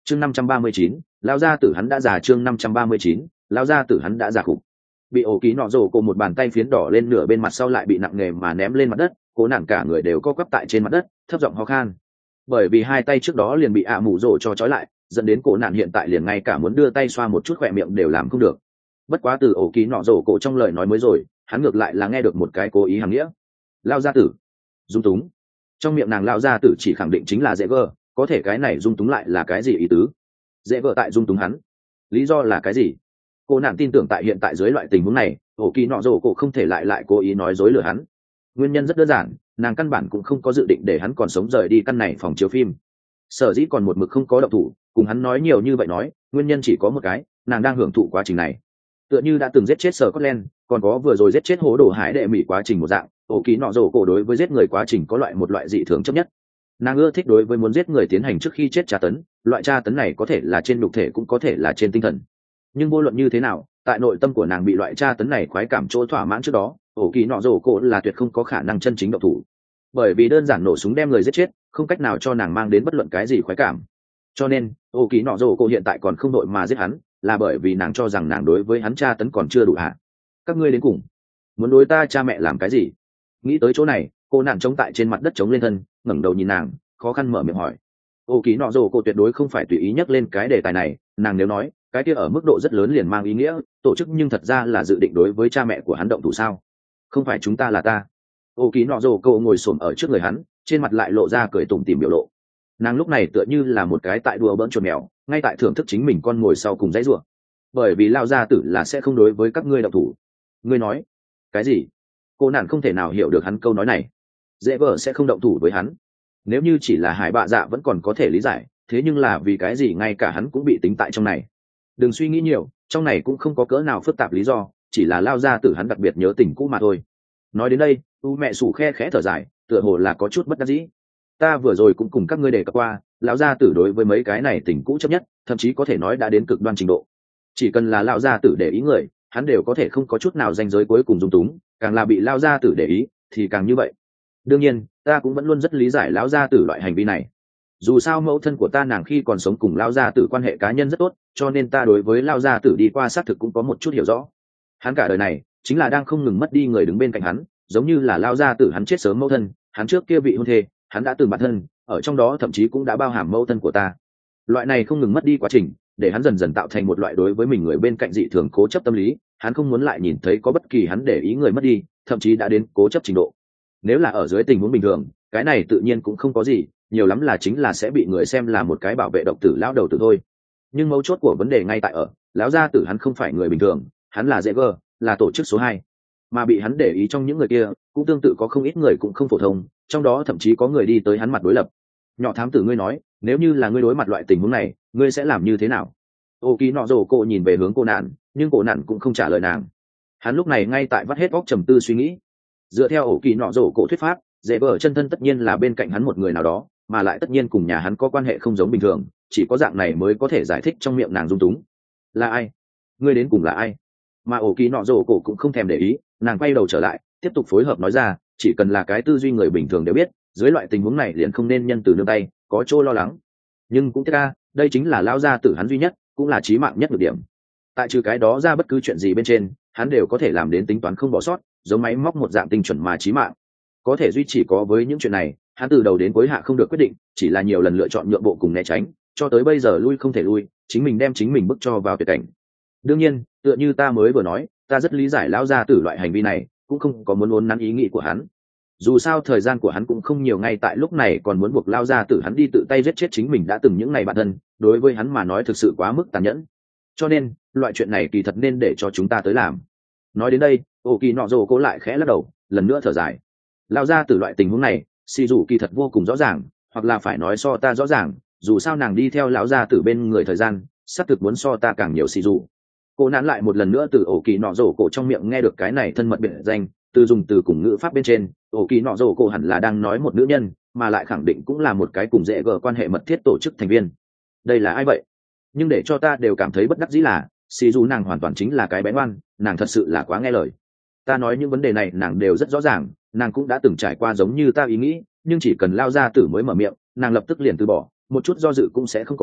chương năm trăm ba mươi chín lao ra tử hắn đã già chương năm trăm ba mươi chín lao ra tử hắn đã già khục. Bị ổ ký nọ rổ cổ một bàn tay phiến đỏ lên nửa bên mặt sau lại bị nặng nề mà ném lên mặt đất, cố nản cả người đều co quắp tại trên mặt đất, thấp giọng ho khan. Bởi vì hai tay trước đó liền bị ạ mù rổ cho trói lại, dẫn đến cổ nạn hiện tại liền ngay cả muốn đưa tay xoa một chút khỏe miệng đều làm không được. Bất quá từ ổ ký nọ rổ cổ trong lời nói mới rồi, hắn ngược lại là nghe được một cái cố ý hàm nghĩa. Lao gia tử, dung túng. Trong miệng nàng lao gia tử chỉ khẳng định chính là dễ gờ, có thể cái này dung túng lại là cái gì ý tứ? Dễ gờ tại dung túng hắn, lý do là cái gì? Cô nạn tin tưởng tại hiện tại dưới loại tình huống này, ổ kỳ nọ rổ cổ không thể lại lại cố ý nói dối lừa hắn. Nguyên nhân rất đơn giản, nàng căn bản cũng không có dự định để hắn còn sống rời đi căn này phòng chiếu phim. Sở dĩ còn một mực không có động thủ, cùng hắn nói nhiều như vậy nói, nguyên nhân chỉ có một cái, nàng đang hưởng thụ quá trình này. Tựa như đã từng giết chết Sở Scotland, còn có vừa rồi giết chết hố đổ hải đệ mỹ quá trình một dạng, ổ kỳ nọ rổ cổ đối với giết người quá trình có loại một loại dị thường chấp nhất. Nàng ưa thích đối với muốn giết người tiến hành trước khi chết tra tấn, loại tra tấn này có thể là trên nhục thể cũng có thể là trên tinh thần. Nhưng vô luận như thế nào, tại nội tâm của nàng bị loại tra tấn này khoái cảm chỗ thỏa mãn trước đó, ổ kỳ nọ rổ cổ là tuyệt không có khả năng chân chính động thủ, bởi vì đơn giản nổ súng đem người giết chết không cách nào cho nàng mang đến bất luận cái gì khoái cảm. Cho nên ổ kỳ nọ rổ cổ hiện tại còn không đội mà giết hắn, là bởi vì nàng cho rằng nàng đối với hắn tra tấn còn chưa đủ hạ. Các ngươi đến cùng muốn đối ta cha mẹ làm cái gì? Nghĩ tới chỗ này, cô nàng chống tại trên mặt đất chống lên thân, ngẩng đầu nhìn nàng, khó khăn mở miệng hỏi. Ổ kỳ nọ rổ cổ tuyệt đối không phải tùy ý nhắc lên cái đề tài này, nàng nếu nói cái kia ở mức độ rất lớn liền mang ý nghĩa tổ chức, nhưng thật ra là dự định đối với cha mẹ của hắn động thủ sao? Không phải chúng ta là ta. Ô ký nọ rồ cậu ngồi xổm ở trước người hắn, trên mặt lại lộ ra cười tủm tỉm biểu lộ. Nàng lúc này tựa như là một cái tại đùa bỡn chuột mèo, ngay tại thưởng thức chính mình con ngồi sau cùng dãy rủa. Bởi vì lao gia tử là sẽ không đối với các ngươi động thủ. Ngươi nói cái gì? Cô nàng không thể nào hiểu được hắn câu nói này. Dễ vợ sẽ không động thủ với hắn. Nếu như chỉ là hải bạ dạ vẫn còn có thể lý giải, thế nhưng là vì cái gì ngay cả hắn cũng bị tính tại trong này? Đừng suy nghĩ nhiều, trong này cũng không có cỡ nào phức tạp lý do, chỉ là lao ra tử hắn đặc biệt nhớ tình cũ mà thôi. Nói đến đây, u mẹ sủ khe khẽ thở dài, tựa hồ là có chút bất đắc dĩ. Ta vừa rồi cũng cùng các ngươi đề cập qua, lão gia tử đối với mấy cái này tình cũ chấp nhất, thậm chí có thể nói đã đến cực đoan trình độ. Chỉ cần là lão gia tử để ý người, hắn đều có thể không có chút nào ranh giới cuối cùng dung túng, càng là bị lão gia tử để ý thì càng như vậy. Đương nhiên, ta cũng vẫn luôn rất lý giải lão gia tử loại hành vi này. Dù sao mẫu thân của ta nàng khi còn sống cùng lão gia tử quan hệ cá nhân rất tốt, cho nên ta đối với lão gia tử đi qua xác thực cũng có một chút hiểu rõ. Hắn cả đời này chính là đang không ngừng mất đi người đứng bên cạnh hắn, giống như là lão gia tử hắn chết sớm mẫu thân, hắn trước kia vị hôn thê, hắn đã từng bản thân, ở trong đó thậm chí cũng đã bao hàm mẫu thân của ta. Loại này không ngừng mất đi quá trình, để hắn dần dần tạo thành một loại đối với mình người bên cạnh dị thường cố chấp tâm lý, hắn không muốn lại nhìn thấy có bất kỳ hắn để ý người mất đi, thậm chí đã đến cố chấp trình độ. Nếu là ở dưới tình huống bình thường, cái này tự nhiên cũng không có gì, nhiều lắm là chính là sẽ bị người xem là một cái bảo vệ độc tử lão đầu tử thôi. Nhưng mấu chốt của vấn đề ngay tại ở, lão gia tử hắn không phải người bình thường, hắn là Jaeger, là tổ chức số hai, mà bị hắn để ý trong những người kia, cũng tương tự có không ít người cũng không phổ thông, trong đó thậm chí có người đi tới hắn mặt đối lập. Nhỏ thám tử ngươi nói, nếu như là ngươi đối mặt loại tình huống này, ngươi sẽ làm như thế nào? Ô Kỳ nọ rồ cô nhìn về hướng cô nạn, nhưng cô nạn cũng không trả lời nàng. Hắn lúc này ngay tại vắt hết óc trầm tư suy nghĩ. Dựa theo ổ kỳ nọ rồ cổ thuyết pháp, dễ vợ chân thân tất nhiên là bên cạnh hắn một người nào đó, mà lại tất nhiên cùng nhà hắn có quan hệ không giống bình thường, chỉ có dạng này mới có thể giải thích trong miệng nàng dung túng. Là ai? Ngươi đến cùng là ai? Mà ổ kỳ nọ rồ cổ cũng không thèm để ý, nàng quay đầu trở lại, tiếp tục phối hợp nói ra, chỉ cần là cái tư duy người bình thường đều biết, dưới loại tình huống này liền không nên nhân từ nương tay, có chỗ lo lắng. Nhưng cũng tiếc ra, đây chính là lão gia tử hắn duy nhất, cũng là chí mạng nhất được điểm. Tại trừ cái đó ra bất cứ chuyện gì bên trên, hắn đều có thể làm đến tính toán không bỏ sót, giống máy móc một dạng tinh chuẩn mà chí mạng. Có thể duy trì có với những chuyện này, hắn từ đầu đến cuối hạ không được quyết định, chỉ là nhiều lần lựa chọn nhượng bộ cùng né tránh, cho tới bây giờ lui không thể lui, chính mình đem chính mình bước cho vào tuyệt cảnh. Đương nhiên, tựa như ta mới vừa nói, ta rất lý giải lão gia tử loại hành vi này, cũng không có muốn uốn nắn ý nghĩ của hắn. Dù sao thời gian của hắn cũng không nhiều, ngay tại lúc này còn muốn buộc lão gia tử hắn đi tự tay giết chết chính mình đã từng những ngày bạn thân, đối với hắn mà nói thực sự quá mức tàn nhẫn. Cho nên, loại chuyện này kỳ thật nên để cho chúng ta tới làm. Nói đến đây, ổ kỳ nọ rồ cố lại khẽ lắc đầu, lần nữa thở dài. Lão gia tử loại tình huống này, xì dù kỳ thật vô cùng rõ ràng, hoặc là phải nói so ta rõ ràng, dù sao nàng đi theo lão gia tử bên người thời gian, xác thực muốn so ta càng nhiều xì dù. Cô nán lại một lần nữa từ ổ kỳ nọ rồ cổ trong miệng nghe được cái này thân mật biệt danh, từ dùng từ cùng ngữ pháp bên trên, ổ kỳ nọ rồ cổ hẳn là đang nói một nữ nhân, mà lại khẳng định cũng là một cái cùng dễ gờ quan hệ mật thiết tổ chức thành viên. Đây là ai vậy? Nhưng để cho ta đều cảm thấy bất đắc dĩ là, xì dù nàng hoàn toàn chính là cái bé ngoan, nàng thật sự là quá nghe lời. Ta nói những vấn đề này nàng đều rất rõ ràng, nàng cũng đã từng trải qua giống như ta ý nghĩ, nhưng chỉ cần lao ra tử mới mở miệng, nàng lập tức liền từ bỏ, một chút do dự cũng sẽ không có,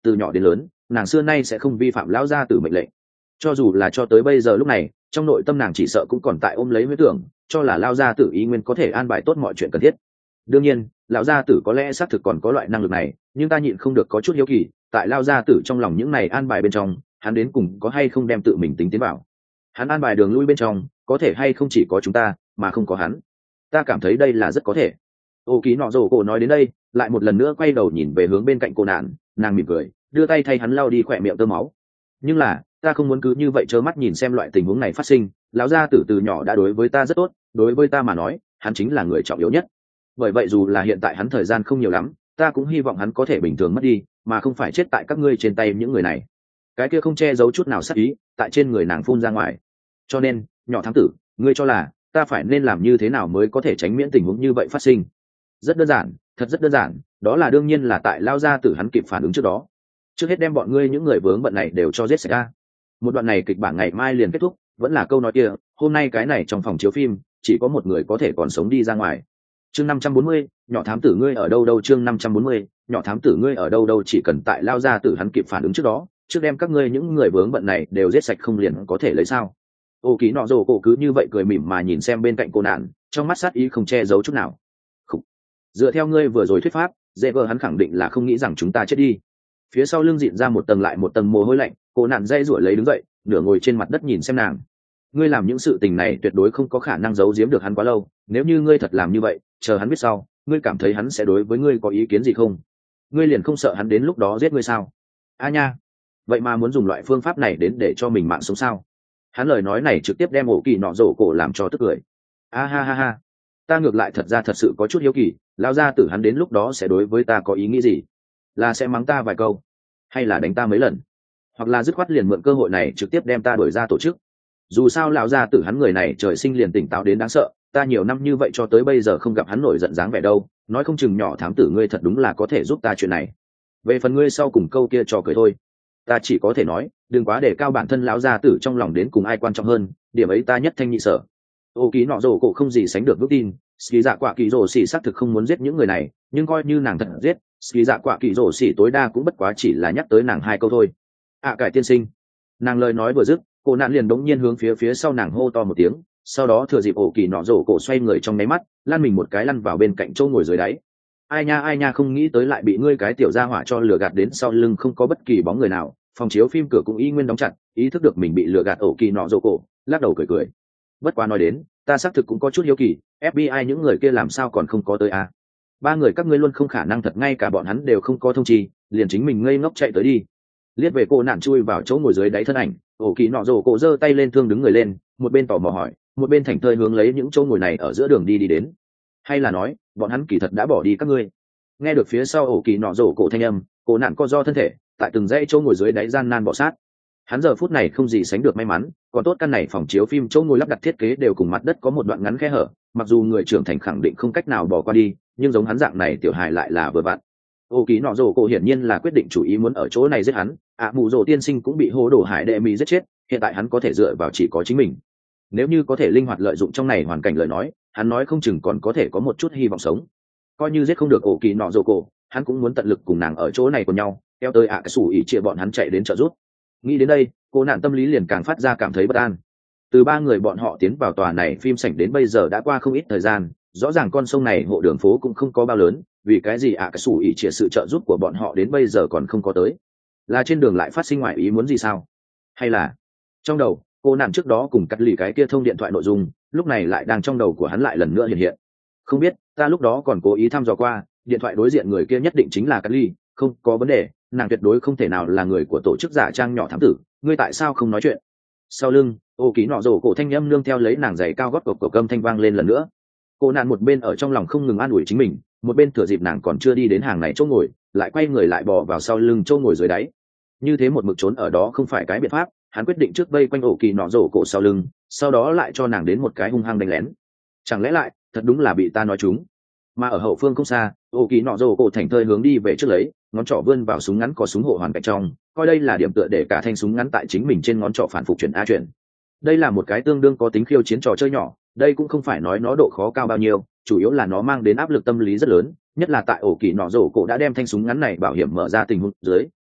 từ nhỏ đến lớn nàng xưa nay sẽ không vi phạm lão gia tử mệnh lệnh. Cho dù là cho tới bây giờ lúc này trong nội tâm nàng chỉ sợ cũng còn tại ôm lấy huyết tưởng cho là lao gia tử ý nguyên có thể an bài tốt mọi chuyện cần thiết. Đương nhiên lão gia tử có lẽ xác thực còn có loại năng lực này, nhưng ta nhịn không được có chút hiếu kỳ, tại lao gia tử trong lòng những này an bài bên trong hắn đến cùng có hay không đem tự mình tính tiến vào. Hắn an bài đường lui bên trong có thể hay không chỉ có chúng ta mà không có hắn. Ta cảm thấy đây là rất có thể. Ô ký nọ rổ cổ nói đến đây lại một lần nữa quay đầu nhìn về hướng bên cạnh cô nạn, nàng mỉm cười đưa tay thay hắn lau đi khỏe miệng tơ máu. Nhưng là ta không muốn cứ như vậy trơ mắt nhìn xem loại tình huống này phát sinh. Lão gia tử từ nhỏ đã đối với ta rất tốt, đối với ta mà nói hắn chính là người trọng yếu nhất. Bởi vậy dù là hiện tại hắn thời gian không nhiều lắm, ta cũng hy vọng hắn có thể bình thường mất đi mà không phải chết tại các ngươi trên tay những người này. Cái kia không che giấu chút nào sát ý tại trên người nàng phun ra ngoài. Cho nên nhỏ thám tử, ngươi cho là ta phải nên làm như thế nào mới có thể tránh miễn tình huống như vậy phát sinh? Rất đơn giản, thật rất đơn giản, đó là đương nhiên là tại lao gia tử hắn kịp phản ứng trước đó. Trước hết đem bọn ngươi những người vướng bận này đều cho giết sạch ra. Một đoạn này kịch bản ngày mai liền kết thúc, vẫn là câu nói kia, hôm nay cái này trong phòng chiếu phim chỉ có một người có thể còn sống đi ra ngoài. Chương năm trăm bốn mươi, nhỏ thám tử ngươi ở đâu đâu chương năm trăm bốn mươi, nhỏ thám tử ngươi ở đâu đâu chỉ cần tại lao gia tử hắn kịp phản ứng trước đó, trước đem các ngươi những người vướng bận này đều giết sạch không liền có thể lấy sao? Ô ký nọ rồ cổ cứ như vậy cười mỉm mà nhìn xem bên cạnh cô nạn, trong mắt sát ý không che giấu chút nào. Khủ. Dựa theo ngươi vừa rồi thuyết pháp, dễ vợ hắn khẳng định là không nghĩ rằng chúng ta chết đi. Phía sau lưng dịn ra một tầng lại một tầng mồ hôi lạnh, cô nạn dây rủa lấy đứng dậy, nửa ngồi trên mặt đất nhìn xem nàng. Ngươi làm những sự tình này tuyệt đối không có khả năng giấu giếm được hắn quá lâu, nếu như ngươi thật làm như vậy, chờ hắn biết sau, ngươi cảm thấy hắn sẽ đối với ngươi có ý kiến gì không? Ngươi liền không sợ hắn đến lúc đó giết ngươi sao? A nha, vậy mà muốn dùng loại phương pháp này đến để cho mình mạng sống sao? Hắn lời nói này trực tiếp đem ổ kỳ nọ rổ cổ làm cho tức cười. A ha ha ha, ta ngược lại thật ra thật sự có chút hiếu kỳ, lao ra tử hắn đến lúc đó sẽ đối với ta có ý nghĩ gì? Là sẽ mắng ta vài câu, hay là đánh ta mấy lần, hoặc là dứt khoát liền mượn cơ hội này trực tiếp đem ta đuổi ra tổ chức? Dù sao lão gia tử hắn người này trời sinh liền tỉnh táo đến đáng sợ, ta nhiều năm như vậy cho tới bây giờ không gặp hắn nổi giận dáng vẻ đâu, nói không chừng nhỏ thám tử ngươi thật đúng là có thể giúp ta chuyện này. Về phần ngươi sau cùng câu kia trò cười thôi, ta chỉ có thể nói đừng quá để cao bản thân lão gia tử trong lòng đến cùng ai quan trọng hơn, điểm ấy ta nhất thanh nhị sở. Ô ký nọ rổ cổ không gì sánh được vững tin, ski dạ quả kỳ rổ xỉ xác thực không muốn giết những người này, nhưng coi như nàng thật giết, ski dạ quả kỳ rổ xỉ tối đa cũng bất quá chỉ là nhắc tới nàng hai câu thôi. À cải tiên sinh, nàng lời nói vừa dứt, cô nạn liền đống nhiên hướng phía phía sau nàng hô to một tiếng, sau đó thừa dịp ổ kỳ nọ rổ cổ xoay người trong nháy mắt, lăn mình một cái lăn vào bên cạnh chỗ ngồi dưới đáy. Ai nha ai nha, không nghĩ tới lại bị ngươi cái tiểu gia hỏa cho lừa gạt đến sau lưng không có bất kỳ bóng người nào, phòng chiếu phim cửa cũng y nguyên đóng chặt, ý thức được mình bị lừa gạt ổ kỳ nọ rổ cổ, lắc đầu cười cười. Bất quá nói đến, ta xác thực cũng có chút hiếu kỳ, ép bê i những người kia làm sao còn không có tới à? Ba người các ngươi luôn không khả năng thật ngay cả bọn hắn đều không có thông chi, liền chính mình ngây ngốc chạy tới đi. Liếc về cô nạn chui vào chỗ ngồi dưới đáy thân ảnh, ổ kỳ nọ rổ cổ giơ tay lên thương đứng người lên, một bên tò mò hỏi, một bên thành thơi hướng lấy những chỗ ngồi này ở giữa đường đi đi đến. Hay là nói bọn hắn kỳ thật đã bỏ đi các ngươi? Nghe được phía sau ổ kỳ nọ rổ cổ thanh âm, cô nạn co do thân thể tại từng dãy chỗ ngồi dưới đáy gian nan bọ sát. Hắn giờ phút này không gì sánh được may mắn, còn tốt căn này phòng chiếu phim chỗ ngồi lắp đặt thiết kế đều cùng mặt đất có một đoạn ngắn khe hở, mặc dù người trưởng thành khẳng định không cách nào bỏ qua đi, nhưng giống hắn dạng này tiểu hài lại là vừa vặn. Ô ký nọ rổ cổ hiển nhiên là quyết định chủ ý muốn ở chỗ này giết hắn, ạ mù rổ tiên sinh cũng bị hố đổ hải đệ mỹ giết chết, hiện tại hắn có thể dựa vào chỉ có chính mình. Nếu như có thể linh hoạt lợi dụng trong này hoàn cảnh lời nói, hắn nói không chừng còn có thể có một chút hy vọng sống. Coi như giết không được ổ kỳ nọ rổ cổ, hắn cũng muốn tận lực cùng nàng ở chỗ này cùng nhau, kéo tới ạ cái sủ ỉ chia bọn hắn chạy đến trợ giúp. Nghĩ đến đây, cô nạn tâm lý liền càng phát ra cảm thấy bất an. Từ ba người bọn họ tiến vào tòa này phim sảnh đến bây giờ đã qua không ít thời gian, rõ ràng con sông này hộ đường phố cũng không có bao lớn, vì cái gì ạ cái sủ ỉ chia sự trợ giúp của bọn họ đến bây giờ còn không có tới? Là trên đường lại phát sinh ngoại ý muốn gì sao? Hay là trong đầu cô nạn trước đó cùng cắt lì cái kia thông điện thoại nội dung lúc này lại đang trong đầu của hắn lại lần nữa hiện hiện? Không biết, ta lúc đó còn cố ý thăm dò qua, điện thoại đối diện người kia nhất định chính là cắt lì, không có vấn đề, nàng tuyệt đối không thể nào là người của tổ chức giả trang nhỏ thám tử, ngươi tại sao không nói chuyện? Sau lưng ô ký nọ rổ cổ thanh âm nương theo lấy nàng giày cao gót cộc cộc câm thanh vang lên lần nữa. Cô nạn một bên ở trong lòng không ngừng an ủi chính mình, một bên thừa dịp nàng còn chưa đi đến hàng này chỗ ngồi, lại quay người lại bò vào sau lưng chỗ ngồi dưới đáy. Như thế một mực trốn ở đó không phải cái biện pháp, hắn quyết định trước vây quanh ổ kỳ nọ rổ cổ sau lưng, sau đó lại cho nàng đến một cái hung hăng đánh lén. Chẳng lẽ lại thật đúng là bị ta nói trúng? Mà ở hậu phương không xa, ổ kỳ nọ rổ cổ thành thơi hướng đi về trước lấy, ngón trỏ vươn vào súng ngắn có súng hộ hoàn cạnh trong, coi đây là điểm tựa để cả thanh súng ngắn tại chính mình trên ngón trỏ phản phục chuyển a chuyển. Đây là một cái tương đương có tính khiêu chiến trò chơi nhỏ, đây cũng không phải nói nó độ khó cao bao nhiêu, chủ yếu là nó mang đến áp lực tâm lý rất lớn, nhất là tại ổ kỳ nọ rổ cổ đã đem thanh súng ngắn này bảo hiểm mở ra tình huống dưới,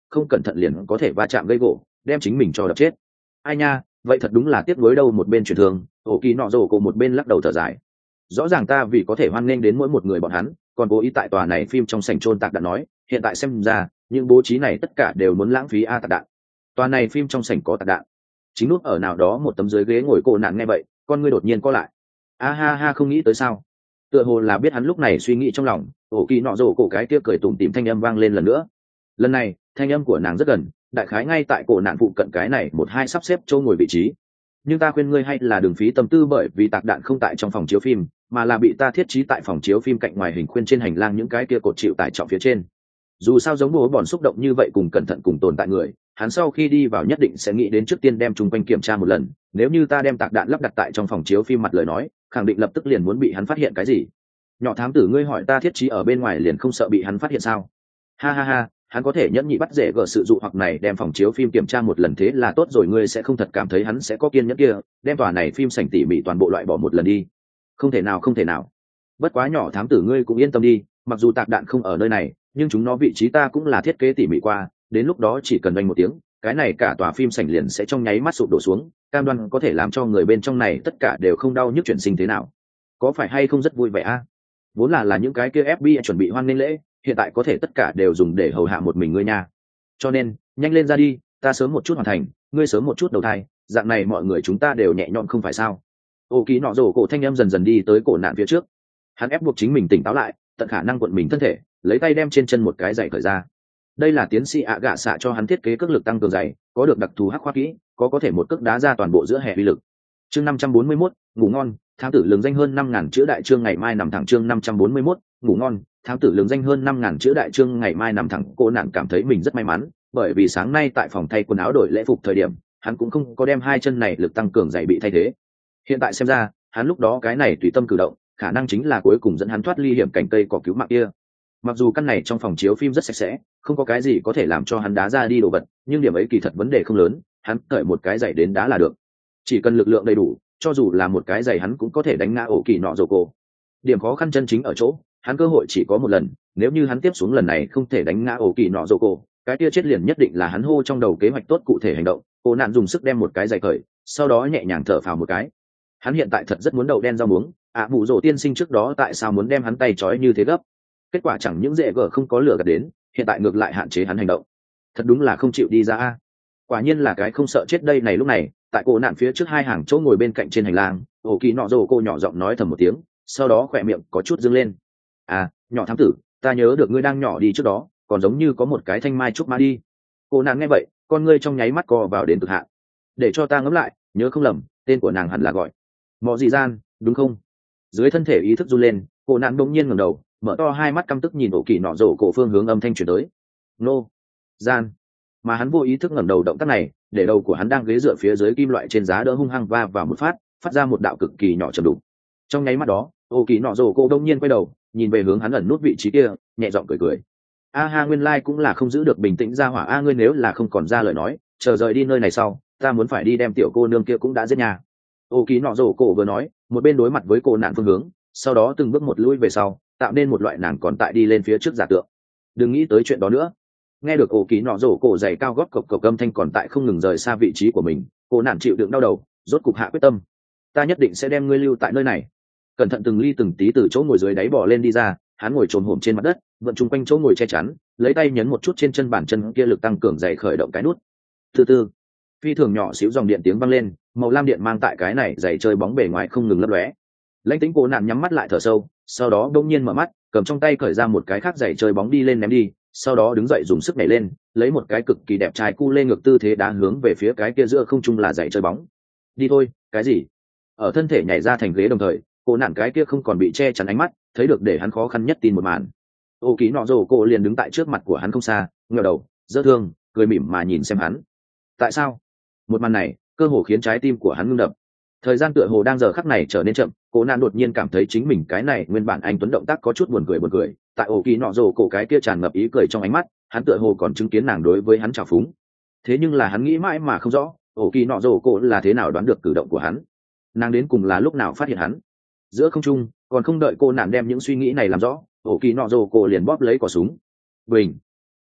không cẩn thận liền có thể va chạm gây gỗ đem chính mình cho đập chết. Ai nha, vậy thật đúng là tiếc nuối đâu. Một bên truyền thường ổ kỳ nọ rổ cổ một bên lắc đầu thở dài. Rõ ràng ta vì có thể hoan nghênh đến mỗi một người bọn hắn còn cố ý tại tòa này phim trong sảnh trôn tạc đạn, nói hiện tại xem ra những bố trí này tất cả đều muốn lãng phí a tạc đạn. Tòa này phim trong sảnh có tạc đạn. Chính lúc ở nào đó một tấm dưới ghế ngồi cổ nạn nghe vậy con ngươi đột nhiên co lại. A ha ha, không nghĩ tới sao. Tựa hồ là biết hắn lúc này suy nghĩ trong lòng, ổ kỳ nọ rổ cổ cái kia cười tủm tỉm thanh âm vang lên lần nữa. Lần này thanh âm của nàng rất gần, đại khái ngay tại cổ nạn phụ cận cái này một hai sắp xếp châu ngồi vị trí. Nhưng ta khuyên ngươi hay là đừng phí tâm tư, bởi vì tạc đạn không tại trong phòng chiếu phim mà là bị ta thiết trí tại phòng chiếu phim cạnh ngoài hình khuyên trên hành lang những cái kia cột chịu tải trọng phía trên. Dù sao giống bố bọn xúc động như vậy cùng cẩn thận cùng tồn tại người, hắn sau khi đi vào nhất định sẽ nghĩ đến trước tiên đem chung quanh kiểm tra một lần. Nếu như ta đem tạc đạn lắp đặt tại trong phòng chiếu phim mặt lời nói, khẳng định lập tức liền muốn bị hắn phát hiện cái gì. Nhỏ thám tử, ngươi hỏi ta thiết trí ở bên ngoài liền không sợ bị hắn phát hiện sao? Ha ha ha, hắn có thể nhẫn nhị bắt dễ gỡ sự dụ hoặc này đem phòng chiếu phim kiểm tra một lần thế là tốt rồi. Ngươi sẽ không thật cảm thấy hắn sẽ có kiên nhẫn kia đem tòa này phim sảnh tỉ mỉ toàn bộ loại bỏ một lần đi? Không thể nào, không thể nào. Bất quá nhỏ thám tử, ngươi cũng yên tâm đi, mặc dù tạc đạn không ở nơi này nhưng chúng nó vị trí ta cũng là thiết kế tỉ mỉ qua, đến lúc đó chỉ cần đánh một tiếng, cái này cả tòa phim sảnh liền sẽ trong nháy mắt sụp đổ xuống, cam đoan có thể làm cho người bên trong này tất cả đều không đau nhức chuyển sinh thế nào. Có phải hay không rất vui vẻ a? Vốn là là những cái kia ép bê i chuẩn bị hoan nghênh lễ, hiện tại có thể tất cả đều dùng để hầu hạ một mình ngươi nha. Cho nên nhanh lên ra đi, ta sớm một chút hoàn thành, ngươi sớm một chút đầu thai, dạng này mọi người chúng ta đều nhẹ nhõm không phải sao? Ô kỳ nọ rổ cổ thanh em dần dần đi tới cổ nạn phía trước, hắn ép buộc chính mình tỉnh táo lại, tận khả năng cuộn mình thân thể, lấy tay đem trên chân một cái giày cởi ra. Đây là tiến sĩ ạ gạ xạ cho hắn thiết kế cước lực tăng cường giày, có được đặc thù hắc khoa kỹ, có có thể một cước đá ra toàn bộ giữa hè uy lực. Chương năm trăm bốn mươi mốt, ngủ ngon, thám tử lường danh hơn năm ngàn chữ đại chương ngày mai nằm thẳng chương năm trăm bốn mươi mốt, ngủ ngon, thám tử lường danh hơn năm ngàn chữ đại chương ngày mai nằm thẳng. Cô nạn cảm thấy mình rất may mắn, bởi vì sáng nay tại phòng thay quần áo đổi lễ phục thời điểm, hắn cũng không có đem hai chân này lực tăng cường giày bị thay thế. Hiện tại xem ra, hắn lúc đó cái này tùy tâm cử động, khả năng chính là cuối cùng dẫn hắn thoát ly hiểm cảnh cây cỏ cứu mạng kia. Mặc dù căn này trong phòng chiếu phim rất sạch sẽ, không có cái gì có thể làm cho hắn đá ra đi đồ vật, nhưng điểm ấy kỳ thật vấn đề không lớn, hắn cởi một cái giày đến đá là được. Chỉ cần lực lượng đầy đủ, cho dù là một cái giày hắn cũng có thể đánh ngã ổ kỳ nọ rổ cổ. Điểm khó khăn chân chính ở chỗ, hắn cơ hội chỉ có một lần, nếu như hắn tiếp xuống lần này không thể đánh ngã ổ kỳ nọ rổ cổ, cái kia chết liền nhất định là hắn hô trong đầu kế hoạch tốt cụ thể hành động. Cô nạn dùng sức đem một cái giày cởi, sau đó nhẹ nhàng thở phào một cái. Hắn hiện tại thật rất muốn đậu đen rau muống, ạ à, mụ rổ tiên sinh trước đó tại sao muốn đem hắn tay trói như thế gấp? Kết quả chẳng những dễ gở không có lửa gạt đến, hiện tại ngược lại hạn chế hắn hành động. Thật đúng là không chịu đi ra a. Quả nhiên là cái không sợ chết đây này. Lúc này tại cổ nạn phía trước hai hàng chỗ ngồi bên cạnh trên hành lang, ổ kỳ nọ rồ cô nhỏ giọng nói thầm một tiếng, sau đó khỏe miệng có chút dâng lên. À, nhỏ thám tử, ta nhớ được ngươi đang nhỏ đi trước đó còn giống như có một cái thanh mai trúc mã đi. Cô nạn nghe vậy, con ngươi trong nháy mắt co vào đến cực hạn. Để cho ta ngẫm lại, nhớ không lầm tên của nàng hẳn là gọi Mọ Dị Gian, đúng không? Dưới thân thể ý thức run lên, cô nạn bỗng nhiên ngẩng đầu, mở to hai mắt căm tức nhìn ổ kỳ nọ rổ cổ phương hướng âm thanh chuyển tới. Nô Gian. Mà hắn vô ý thức ngẩng đầu, động tác này để đầu của hắn đang ghế dựa phía dưới kim loại trên giá đỡ hung hăng va vào một phát, phát ra một đạo cực kỳ nhỏ trầm đục. Trong nháy mắt đó, ổ kỳ nọ rổ cổ đông nhiên quay đầu nhìn về hướng hắn ẩn nút vị trí kia, nhẹ giọng cười cười. A ha, nguyên lai cũng là không giữ được bình tĩnh ra hỏa a. Ngươi nếu là không còn ra lời nói, chờ rời đi nơi này sau, ta muốn phải đi đem tiểu cô nương kia cũng đã giết nhà. Ổ kỳ nọ rổ cổ vừa nói, một bên đối mặt với cô nạn phương hướng, sau đó từng bước một lui về sau, tạo nên một loại nàng còn tại đi lên phía trước giả tượng. Đừng nghĩ tới chuyện đó nữa. Nghe được ổ kỳ nọ rổ cổ giày cao gót cộc cộc âm thanh còn tại không ngừng rời xa vị trí của mình, cô nạn chịu đựng đau đầu, rốt cục hạ quyết tâm. Ta nhất định sẽ đem ngươi lưu tại nơi này. Cẩn thận từng ly từng tí từ chỗ ngồi dưới đáy bò lên đi ra, hắn ngồi trồn hổm trên mặt đất, vận chung quanh chỗ ngồi che chắn, lấy tay nhấn một chút trên chân bàn chân kia lực tăng cường giày khởi động cái nút. Từ từ, phi thường nhỏ xíu dòng điện tiếng vang lên, màu lam điện mang tại cái này giày chơi bóng bề ngoài không ngừng lấp lóe. Lãnh Tĩnh cô nạn nhắm mắt lại thở sâu, sau đó đông nhiên mở mắt, cầm trong tay cởi ra một cái khác giày chơi bóng đi lên ném đi, sau đó đứng dậy dùng sức nhảy lên, lấy một cái cực kỳ đẹp trai cu lê ngược tư thế đá hướng về phía cái kia giữa không trung là giày chơi bóng. Đi thôi. Cái gì? Ở thân thể nhảy ra thành ghế đồng thời, cô nạn cái kia không còn bị che chắn ánh mắt, thấy được để hắn khó khăn nhất tin một màn. Ô Ký Nọ Rồ cô liền đứng tại trước mặt của hắn không xa, ngẩng đầu, dơ thương, cười mỉm mà nhìn xem hắn. Tại sao? Một màn này cơ hồ khiến trái tim của hắn ngưng đập. Thời gian tựa hồ đang giờ khắc này trở nên chậm, cô nạn đột nhiên cảm thấy chính mình cái này nguyên bản anh tuấn động tác có chút buồn cười buồn cười. Tại Ô Ký Nọ Rồ cổ cái kia tràn ngập ý cười trong ánh mắt, hắn tựa hồ còn chứng kiến nàng đối với hắn trào phúng. Thế nhưng là hắn nghĩ mãi mà không rõ, Ô Ký Nọ Rồ cổ là thế nào đoán được cử động của hắn, nàng đến cùng là lúc nào phát hiện hắn. Giữa không trung, còn không đợi cô nạn đem những suy nghĩ này làm rõ, Ô Ký Nọ Rồ cổ liền bóp lấy cò súng. Bình.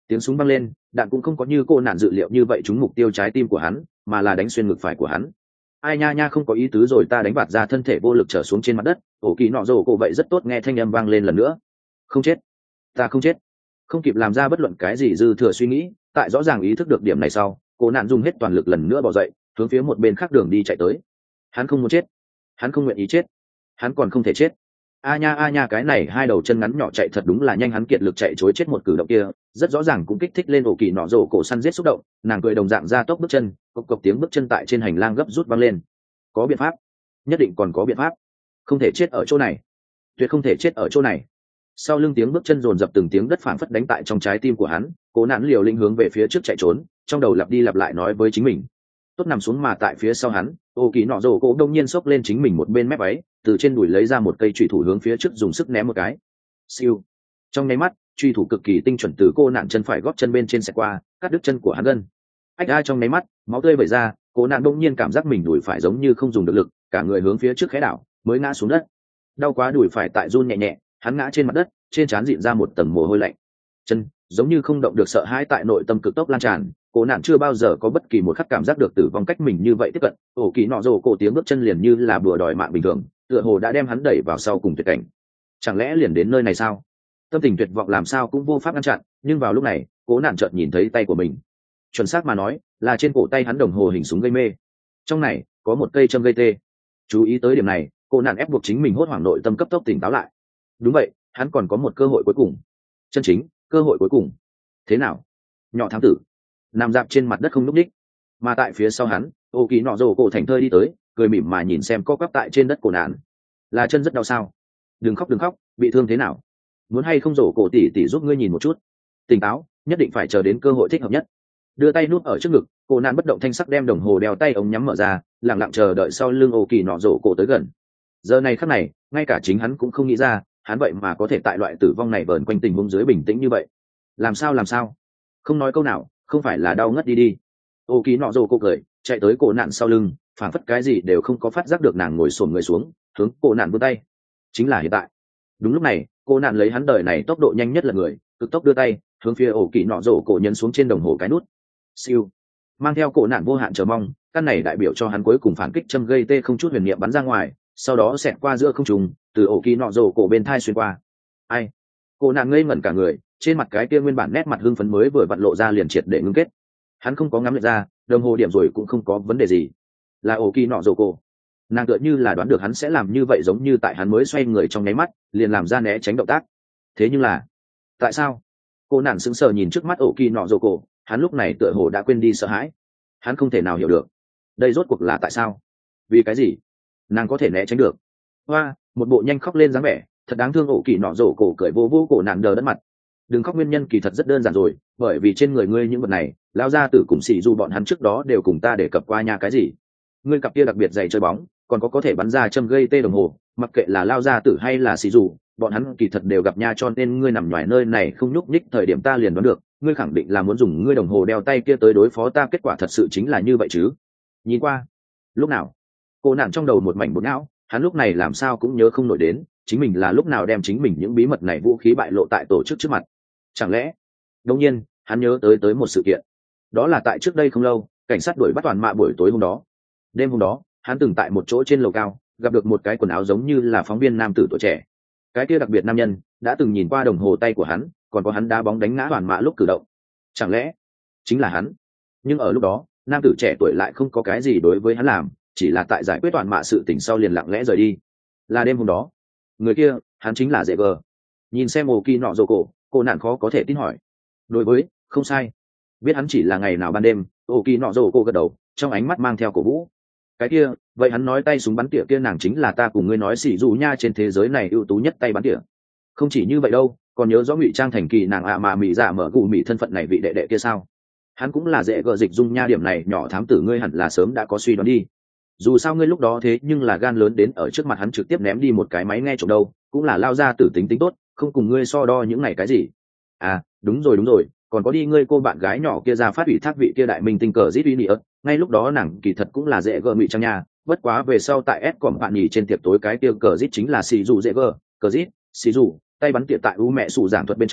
Tiếng súng vang lên, đạn cũng không có như cô nạn dự liệu như vậy trúng mục tiêu trái tim của hắn, mà là đánh xuyên ngực phải của hắn. Ai nha nha, không có ý tứ rồi, ta đánh bạt ra, thân thể vô lực trở xuống trên mặt đất. Ổ kỳ nọ rồ cổ vậy rất tốt, nghe thanh âm vang lên lần nữa. Không chết, ta không chết. Không kịp làm ra bất luận cái gì dư thừa suy nghĩ, tại rõ ràng ý thức được điểm này sau, cô nạn dùng hết toàn lực lần nữa bỏ dậy, hướng phía một bên khác đường đi chạy tới. Hắn không muốn chết, hắn không nguyện ý chết, hắn còn không thể chết. A nha a nha, cái này hai đầu chân ngắn nhỏ chạy thật đúng là nhanh, hắn kiệt lực chạy chối chết một cử động kia rất rõ ràng cũng kích thích lên ổ kỳ nọ rổ cổ săn giết xúc động. Nàng cười đồng dạng ra tốc bước chân, cộc cộc tiếng bước chân tại trên hành lang gấp rút vang lên. Có biện pháp, nhất định còn có biện pháp, không thể chết ở chỗ này, tuyệt không thể chết ở chỗ này. Sau lưng tiếng bước chân dồn dập, từng tiếng đất phảng phất đánh tại trong trái tim của hắn. Cố nản liều lĩnh hướng về phía trước chạy trốn, trong đầu lặp đi lặp lại nói với chính mình tốt nằm xuống, mà tại phía sau hắn ô kỳ nọ rổ cổ đông nhiên xốc lên chính mình một bên mép váy, từ trên đùi lấy ra một cây chùy thủ hướng phía trước dùng sức ném một cái. Siêu, trong nháy mắt chùy thủ cực kỳ tinh chuẩn từ cô nạn chân phải gót chân bên trên xẹt qua, cắt đứt chân của hắn gân. Ách a, trong nháy mắt máu tươi vẩy ra, cô nạn đông nhiên cảm giác mình đùi phải giống như không dùng được lực, cả người hướng phía trước khẽ đảo mới ngã xuống đất. Đau quá, đùi phải tại run nhẹ nhẹ, hắn ngã trên mặt đất, trên trán dịn ra một tầng mồ hôi lạnh. Chân giống như không động được, sợ hãi tại nội tâm cực tốc lan tràn. Cô nạn chưa bao giờ có bất kỳ một khắc cảm giác được tử vong cách mình như vậy tiếp cận. Ổ kỳ nọ rồ cổ tiếng bước chân liền như là bùa đòi mạng bình thường, tựa hồ đã đem hắn đẩy vào sau cùng tuyệt cảnh. Chẳng lẽ liền đến nơi này sao? Tâm tình tuyệt vọng làm sao cũng vô pháp ngăn chặn, nhưng vào lúc này cố nạn chợt nhìn thấy tay của mình. Chuẩn xác mà nói là trên cổ tay hắn đồng hồ hình súng gây mê, trong này có một cây châm gây tê. Chú ý tới điểm này, cô nạn ép buộc chính mình hốt hoảng nội tâm cấp tốc tỉnh táo lại. Đúng vậy, hắn còn có một cơ hội cuối cùng, chân chính cơ hội cuối cùng. Thế nào, nhỏ thám tử? Nằm dạp trên mặt đất không nhúc nhích, mà tại phía sau hắn ô kỳ nọ rồ cổ thành thơi đi tới, cười mỉm mà nhìn xem co quắp tại trên đất cổ nạn. Là chân rất đau sao? Đừng khóc đừng khóc, bị thương thế nào? Muốn hay không rổ cổ tỉ tỉ giúp ngươi nhìn một chút? Tỉnh táo, nhất định phải chờ đến cơ hội thích hợp nhất. Đưa tay nút ở trước ngực, cổ nạn bất động thanh sắc đem đồng hồ đeo tay ống nhắm mở ra, lặng lặng chờ đợi sau lưng ô kỳ nọ rổ cổ tới gần. Giờ này khắc này ngay cả chính hắn cũng không nghĩ ra, hắn vậy mà có thể tại loại tử vong này vờn quanh tình huống dưới bình tĩnh như vậy. Làm sao làm sao? Không nói câu nào, không phải là đau ngất đi đi? Ô kỳ nọ rồ cổ cười, chạy tới cổ nạn sau lưng, phảng phất cái gì đều không có phát giác được nàng ngồi xổm người xuống, hướng cổ nạn vươn tay. Chính là hiện tại. Đúng lúc này cô nạn lấy hắn đời này tốc độ nhanh nhất là người, cực tốc đưa tay hướng phía ổ kỳ nọ rổ cổ nhấn xuống trên đồng hồ cái nút. Siêu, mang theo cổ nạn vô hạn chờ mong, căn này đại biểu cho hắn cuối cùng phản kích châm gây tê không chút huyền niệm bắn ra ngoài, sau đó xẹt qua giữa không trung, từ ổ kỳ nọ rổ cổ bên thai xuyên qua. Ai? Cô nạn ngây ngẩn cả người, trên mặt cái kia nguyên bản nét mặt hưng phấn mới vừa vặn lộ ra liền triệt để ngưng kết. Hắn không có ngắm lệch ra, đồng hồ điểm rồi cũng không có vấn đề gì. Là ổ kỳ nọ rổ cổ. Nàng tựa như là đoán được hắn sẽ làm như vậy, giống như tại hắn mới xoay người trong nháy mắt liền làm ra né tránh động tác. Thế nhưng là tại sao? Cô nạn sững sờ nhìn trước mắt ổ kỳ nọ rồ cổ, hắn lúc này tựa hồ đã quên đi sợ hãi. Hắn không thể nào hiểu được đây rốt cuộc là tại sao, vì cái gì nàng có thể né tránh được. Hoa, một bộ nhanh khóc lên dáng vẻ, thật đáng thương. Ổ kỳ nọ rồ cổ cười vô vô cổ nạn đờ đất mặt. Đừng khóc, nguyên nhân kỳ thật rất đơn giản rồi, bởi vì trên người ngươi những vật này lao ra tử cùng xì dù bọn hắn trước đó đều cùng ta để cập qua nhà. Cái gì? Ngươi cặp kia đặc biệt dày chơi bóng, còn có có thể bắn ra châm gây tê đồng hồ, mặc kệ là lao ra tử hay là xì dù, bọn hắn kỳ thật đều gặp nha, cho nên ngươi nằm ngoài nơi này không nhúc nhích thời điểm ta liền đoán được ngươi khẳng định là muốn dùng ngươi đồng hồ đeo tay kia tới đối phó ta. Kết quả thật sự chính là như vậy chứ? Nhìn qua lúc nào cô nạn trong đầu một mảnh bột não, hắn lúc này làm sao cũng nhớ không nổi đến chính mình là lúc nào đem chính mình những bí mật này vũ khí bại lộ tại tổ chức trước mặt. Chẳng lẽ đột nhiên hắn nhớ tới tới một sự kiện, đó là tại trước đây không lâu cảnh sát đuổi bắt toàn mạ buổi tối hôm đó. Đêm hôm đó hắn từng tại một chỗ trên lầu cao gặp được một cái quần áo giống như là phóng viên nam tử tuổi trẻ. Cái kia đặc biệt nam nhân đã từng nhìn qua đồng hồ tay của hắn, còn có hắn đá bóng đánh ngã toàn mạ lúc cử động. Chẳng lẽ chính là hắn? Nhưng ở lúc đó nam tử trẻ tuổi lại không có cái gì đối với hắn làm, chỉ là tại giải quyết toàn mạ sự tình sau liền lặng lẽ rời đi. Là đêm hôm đó người kia hắn chính là dễ gờ. Nhìn xem ổ kỳ nọ rồ cổ, cô nạn khó có thể tin hỏi. Đối với không sai, biết hắn chỉ là ngày nào ban đêm. Ổ kỳ nọ rồ cổ gật đầu, trong ánh mắt mang theo cổ vũ. Cái kia vậy hắn nói tay súng bắn tỉa kia nàng chính là ta cùng ngươi nói xỉ dù nha trên thế giới này ưu tú nhất tay bắn tỉa. Không chỉ như vậy đâu, còn nhớ rõ ngụy trang thành kỳ nàng ạ à mà mỹ dạ mở gù mỹ thân phận này vị đệ đệ kia sao? Hắn cũng là dễ gờ dịch dung nha, điểm này nhỏ thám tử ngươi hẳn là sớm đã có suy đoán đi. Dù sao ngươi lúc đó thế nhưng là gan lớn đến ở trước mặt hắn trực tiếp ném đi một cái máy nghe trộm đâu, cũng là lao ra tử tính tính tốt, không cùng ngươi so đo những này cái gì. À đúng rồi đúng rồi, còn có đi ngươi cô bạn gái nhỏ kia ra phát ủy thác vị kia đại minh tinh cờ zit uy nị ớt, ngay lúc đó nàng kỳ thật cũng là dễ gờ ngụy trang nha, bất quá về sau tại s còn bạn nhì trên tiệc tối cái kia cờ zit chính là xì dù dễ gờ cờ zit xì dù tay bắn tiệc tại u mẹ sủ giảng thuật bên trong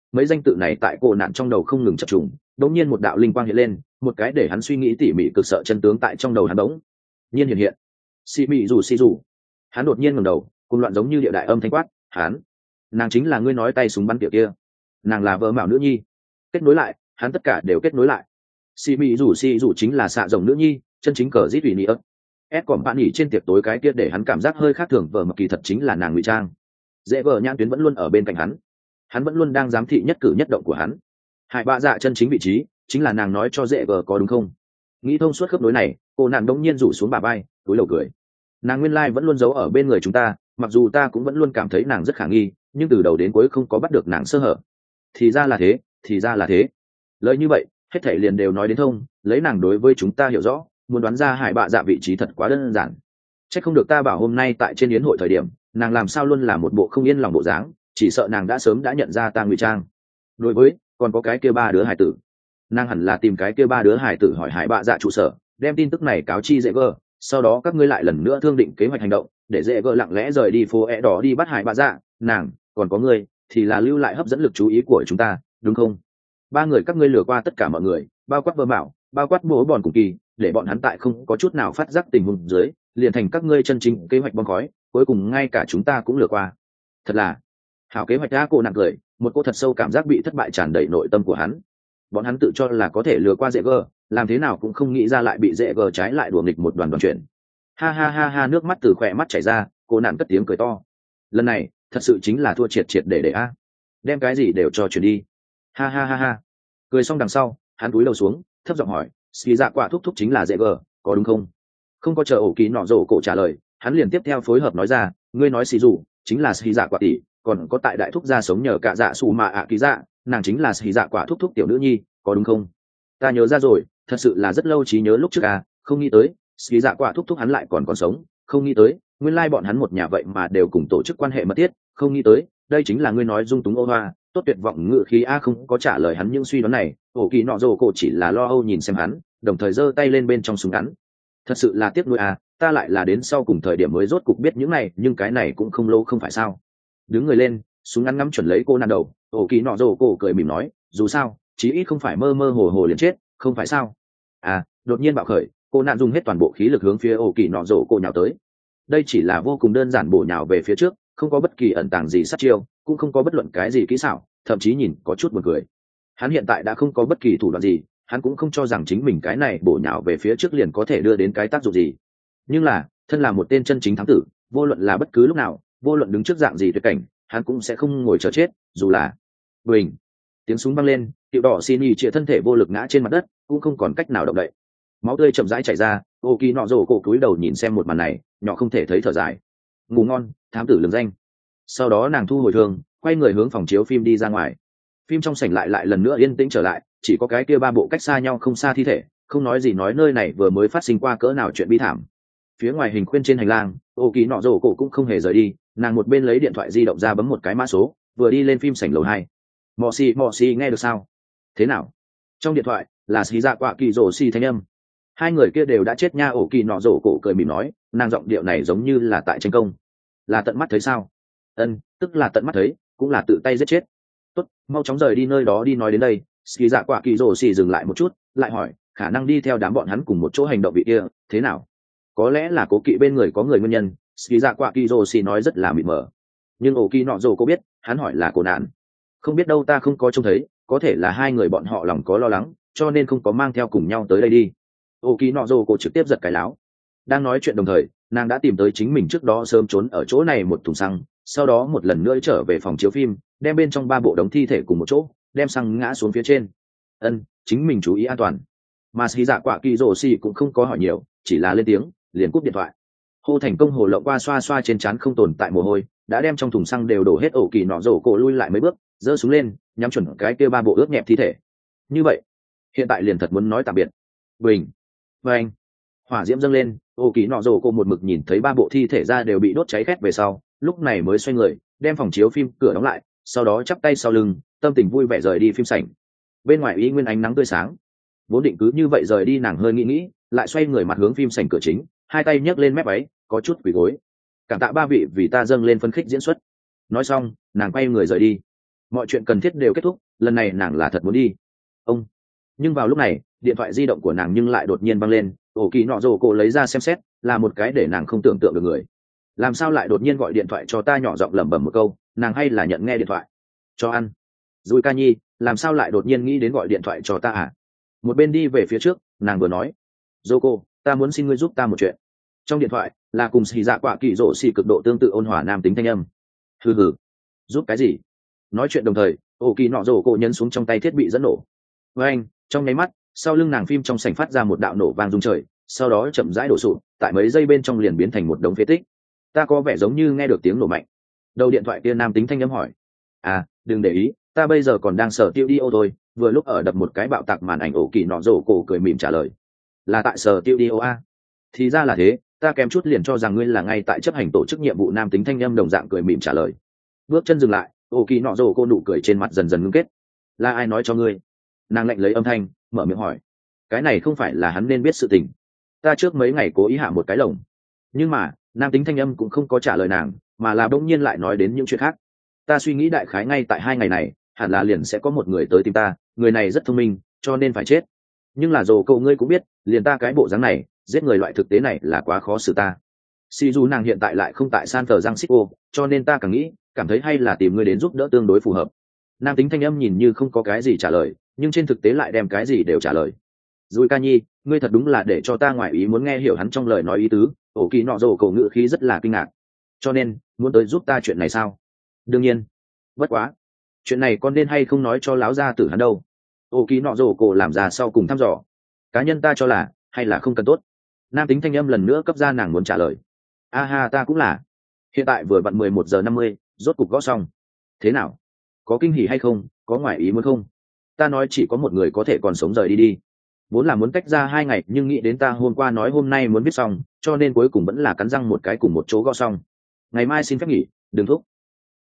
mấy danh tự này tại cô nạn trong đầu không ngừng chập trùng, đống nhiên một đạo linh quang hiện lên, một cái để hắn suy nghĩ tỉ mỉ cực sợ chân tướng tại trong đầu hắn đống nhiên hiện hiện. Xì mị dù xì dù. Hắn đột nhiên ngẩng đầu, cùng loạn giống như địa đại âm thanh quát, hắn, nàng chính là ngươi nói tay súng bắn tiểu kia, nàng là vợ mạo nữ nhi. Kết nối lại, hắn tất cả đều kết nối lại. Xì mị dù xì dù chính là xạ rồng nữ nhi, chân chính cờ giết ủy nị ấp. Ed còn bạn nghỉ trên tiệc tối cái kia để hắn cảm giác hơi khác thường, vợ mà kỳ thật chính là nàng ngụy trang. Dễ vợ nhãn tuyến vẫn luôn ở bên cạnh hắn, hắn vẫn luôn đang giám thị nhất cử nhất động của hắn. Hải bạ dạ chân chính vị trí chính là nàng nói cho dễ vợ có đúng không? Nghĩ thông suốt khớp nối này, cô nàng đống nhiên rủ xuống bà vai, túi lầu cười. Nàng nguyên lai vẫn luôn giấu ở bên người chúng ta, mặc dù ta cũng vẫn luôn cảm thấy nàng rất khả nghi, nhưng từ đầu đến cuối không có bắt được nàng sơ hở. Thì ra là thế, thì ra là thế. Lời như vậy, hết thảy liền đều nói đến thông, lấy nàng đối với chúng ta hiểu rõ, muốn đoán ra hải bạ dạ vị trí thật quá đơn giản. Chắc không được ta bảo hôm nay tại trên yến hội thời điểm, nàng làm sao luôn là một bộ không yên lòng bộ dáng, chỉ sợ nàng đã sớm đã nhận ra ta ngụy trang. Đối với, còn có cái kia ba đứa hải tử, nàng hẳn là tìm cái kia ba đứa hải tử hỏi hải bạ dạ trụ sở, đem tin tức này cáo chi dễ gờ, sau đó các ngươi lại lần nữa thương định kế hoạch hành động, để dễ gờ lặng lẽ rời đi phố é đỏ đi bắt hải bạ dạ. Nàng, còn có ngươi, thì là lưu lại hấp dẫn lực chú ý của chúng ta, đúng không? Ba người các ngươi lừa qua tất cả mọi người, bao quát vơ mạo, bao quát bố bòn cùng kỳ, để bọn hắn tại không có chút nào phát giác tình huống dưới, liền thành các ngươi chân chính kế hoạch bom khói, cuối cùng ngay cả chúng ta cũng lừa qua. Thật là hảo kế hoạch đã. Cô nặng cười, một cô thật sâu cảm giác bị thất bại tràn đầy nội tâm của hắn. Bọn hắn tự cho là có thể lừa qua dễ gờ, làm thế nào cũng không nghĩ ra lại bị dễ gờ trái lại đùa nghịch một đoàn đoàn chuyện. Ha ha ha ha, nước mắt từ khỏe mắt chảy ra, cô nạn cất tiếng cười to. Lần này thật sự chính là thua triệt triệt để để a, đem cái gì đều cho chuyển đi. Ha ha ha ha. Cười xong đằng sau, hắn cúi đầu xuống, thấp giọng hỏi, ski dạ quả thúc thúc chính là dễ gờ, có đúng không? Không có chờ ổ ký nọ rổ cổ trả lời, hắn liền tiếp theo phối hợp nói ra, ngươi nói xì dù chính là xì dạ quả tỷ, còn có tại đại thúc gia sống nhờ cả dạ xù mà ạ ký dạ, nàng chính là xì dạ quả thúc thúc tiểu nữ nhi, có đúng không? Ta nhớ ra rồi, thật sự là rất lâu trí nhớ lúc trước à, không nghĩ tới xì dạ quả thúc thúc hắn lại còn còn sống, không nghĩ tới nguyên lai bọn hắn một nhà vậy mà đều cùng tổ chức quan hệ mật thiết, không nghĩ tới đây chính là ngươi nói dung túng ô hoa tốt tuyệt vọng ngự khí a. Không có trả lời hắn những suy đoán này, ổ kỳ nọ rồ cổ chỉ là lo âu nhìn xem hắn, đồng thời giơ tay lên bên trong súng ngắn. Thật sự là tiếc nuối à, ta lại là đến sau cùng thời điểm mới rốt cục biết những này, nhưng cái này cũng không lâu không phải sao? Đứng người lên, súng ngắn ngắm chuẩn lấy cô nàng đầu, ổ kỳ nọ rồ cổ cười mỉm nói, dù sao chí ít không phải mơ mơ hồ hồ liền chết, không phải sao? À, đột nhiên bạo khởi, cô nạn dùng hết toàn bộ khí lực hướng phía ổ kỳ nọ rồ cổ nhào tới. Đây chỉ là vô cùng đơn giản bổ nhào về phía trước, không có bất kỳ ẩn tàng gì sát chiêu, cũng không có bất luận cái gì kỹ xảo, thậm chí nhìn có chút buồn cười. Hắn hiện tại đã không có bất kỳ thủ đoạn gì, hắn cũng không cho rằng chính mình cái này bổ nhào về phía trước liền có thể đưa đến cái tác dụng gì. Nhưng là, thân là một tên chân chính thám tử, vô luận là bất cứ lúc nào, vô luận đứng trước dạng gì tuyệt cảnh, hắn cũng sẽ không ngồi chờ chết, dù là bình. Tiếng súng vang lên, tiểu đỏ xin y chĩa thân thể vô lực ngã trên mặt đất, cũng không còn cách nào động đậy. Máu tươi chậm rãi chảy ra, ô kỳ nọ rồ cổ cúi đầu nhìn xem một màn này, nhỏ không thể thấy thở dài. Ngủ ngon, thám tử lừng danh. Sau đó nàng thu hồi thương, quay người hướng phòng chiếu phim đi ra ngoài. Phim trong sảnh lại lại lần nữa yên tĩnh trở lại, chỉ có cái kia ba bộ cách xa nhau không xa thi thể, không nói gì nói nơi này vừa mới phát sinh qua cỡ nào chuyện bi thảm. Phía ngoài hình khuyên trên hành lang, ô kỳ nọ rồ cổ cũng không hề rời đi, nàng một bên lấy điện thoại di động ra bấm một cái mã số, vừa đi lên phim sảnh lầu hai. Mọ xì mọ xì, nghe được sao? Thế nào? Trong điện thoại là xì dạ quạ kỳ rồ xì thanh âm. Hai người kia đều đã chết nha. Ổ kỳ nọ rồ cổ cười mỉm nói, nàng giọng điệu này giống như là tại tranh công. Là tận mắt thấy sao? Ân, tức là tận mắt thấy, cũng là tự tay giết chết. Tốt, mau chóng rời đi nơi đó đi. Nói đến đây, xì dạ quạ kỳ rồ xì dừng lại một chút, lại hỏi, khả năng đi theo đám bọn hắn cùng một chỗ hành động vị kia, thế nào? Có lẽ là cố kỵ bên người có người nguyên nhân. Xì dạ quạ kỳ rồ xì nói rất là mịt mờ. Nhưng ổ kỳ nọ rồ cổ biết, hắn hỏi là cổ nạn. Không biết đâu, ta không có trông thấy, có thể là hai người bọn họ lòng có lo lắng, cho nên không có mang theo cùng nhau tới đây đi. Ô kỳ nọ rồ cổ trực tiếp giật cái láo. Đang nói chuyện đồng thời, nàng đã tìm tới chính mình trước đó sớm trốn ở chỗ này một thùng xăng, sau đó một lần nữa trở về phòng chiếu phim, đem bên trong ba bộ đống thi thể cùng một chỗ, đem xăng ngã xuống phía trên. Ân, chính mình chú ý an toàn. Mà xì dạ quả kỳ rồ xì cũng không có hỏi nhiều, chỉ là lên tiếng, liền cúp điện thoại. Hô thành công hồ lộng qua xoa xoa trên trán không tồn tại mồ hôi, đã đem trong thùng xăng đều đổ hết. Ổ kỳ nọ rồ cổ lui lại mấy bước, giơ súng lên, nhắm chuẩn cái kia ba bộ ướt nhẹp thi thể. Như vậy, hiện tại liền thật muốn nói tạm biệt. Bình. Và anh, hỏa diễm dâng lên, ô kỳ nọ rồ cô một mực nhìn thấy ba bộ thi thể ra đều bị đốt cháy khét về sau, lúc này mới xoay người, đem phòng chiếu phim cửa đóng lại, sau đó chắp tay sau lưng, tâm tình vui vẻ rời đi phim sảnh. Bên ngoài y nguyên ánh nắng tươi sáng, vốn định cứ như vậy rời đi, nàng hơi nghĩ nghĩ, lại xoay người mặt hướng phim sảnh cửa chính, hai tay nhấc lên mép váy, có chút quỳ gối. Cảm tạ ba vị vì ta dâng lên phân khích diễn xuất. Nói xong, nàng quay người rời đi. mọi chuyện cần thiết đều kết thúc, lần này nàng là thật muốn đi. Ông. Nhưng vào lúc này điện thoại di động của nàng nhưng lại đột nhiên văng lên. Ổ kỳ nọ rồ cổ lấy ra xem xét, là một cái để nàng không tưởng tượng được người. Làm sao lại đột nhiên gọi điện thoại cho ta, nhỏ giọng lẩm bẩm một câu, nàng hay là nhận nghe điện thoại cho ăn. Rồi ca nhi, làm sao lại đột nhiên nghĩ đến gọi điện thoại cho ta à? Một bên đi về phía trước, nàng vừa nói, dô cô, ta muốn xin ngươi giúp ta một chuyện. Trong điện thoại là cùng xì dạ quả kỳ rỗ xì cực độ tương tự ôn hòa nam tính thanh âm. Hừ hừ, giúp cái gì? Nói chuyện đồng thời, ổ kỳ nọ rồ cổ nhấn xuống trong tay thiết bị dẫn nổ. Với anh, trong nháy mắt, sau lưng nàng phim trong sảnh phát ra một đạo nổ vang rung trời, sau đó chậm rãi đổ sụp, tại mấy giây bên trong liền biến thành một đống phế tích. Ta có vẻ giống như nghe được tiếng nổ mạnh. Đầu điện thoại kia nam tính thanh âm hỏi, à, đừng để ý, ta bây giờ còn đang sở tiêu đi ô thôi, vừa lúc ở đập một cái bạo tạc màn ảnh. Ổ kỳ nọ rồ cổ cười mỉm trả lời, là tại sở tiêu đi ô a? Thì ra là thế, ta kém chút liền cho rằng ngươi là ngay tại chấp hành tổ chức nhiệm vụ. Nam tính thanh âm đồng dạng cười mỉm trả lời. Bước chân dừng lại, ổ kỳ nọ rồ cô nụ cười trên mặt dần dần ngưng kết. Là ai nói cho ngươi? Nàng lạnh lấy âm thanh mở miệng hỏi. Cái này không phải là hắn nên biết sự tình. Ta trước mấy ngày cố ý hạ một cái lồng. Nhưng mà nam tính thanh âm cũng không có trả lời nàng, mà là đông nhiên lại nói đến những chuyện khác. Ta suy nghĩ đại khái ngay tại hai ngày này hẳn là liền sẽ có một người tới tìm ta, người này rất thông minh cho nên phải chết. Nhưng là dồ cậu ngươi cũng biết, liền ta cái bộ dáng này giết người loại thực tế này là quá khó xử ta. Si dù nàng hiện tại lại không tại San Francisco, cho nên ta càng nghĩ cảm thấy hay là tìm ngươi đến giúp đỡ tương đối phù hợp. Nam tính thanh âm nhìn như không có cái gì trả lời, nhưng trên thực tế lại đem cái gì đều trả lời. Rồi ca nhi, ngươi thật đúng là để cho ta ngoài ý muốn nghe hiểu hắn trong lời nói ý tứ. Ổ kỳ nọ rồ cổ ngữ khí rất là kinh ngạc. Cho nên muốn tới giúp ta chuyện này sao? Đương nhiên. Bất quá, chuyện này con nên hay không nói cho láo gia tử hắn đâu? Ổ kỳ nọ rồ cổ làm ra sau cùng thăm dò. Cá nhân ta cho là hay là không cần tốt. Nam tính thanh âm lần nữa cấp ra nàng muốn trả lời. A ha, ta cũng là. Hiện tại vừa vặn mười một giờ năm mươi, rốt cục gõ xong. Thế nào? Có kinh hỉ hay không? Có ngoại ý muốn không? Ta nói chỉ có một người có thể còn sống rời đi đi. Vốn là muốn cách ra hai ngày, nhưng nghĩ đến ta hôm qua nói hôm nay muốn viết xong, cho nên cuối cùng vẫn là cắn răng một cái cùng một chỗ gõ xong. Ngày mai xin phép nghỉ, đừng thúc.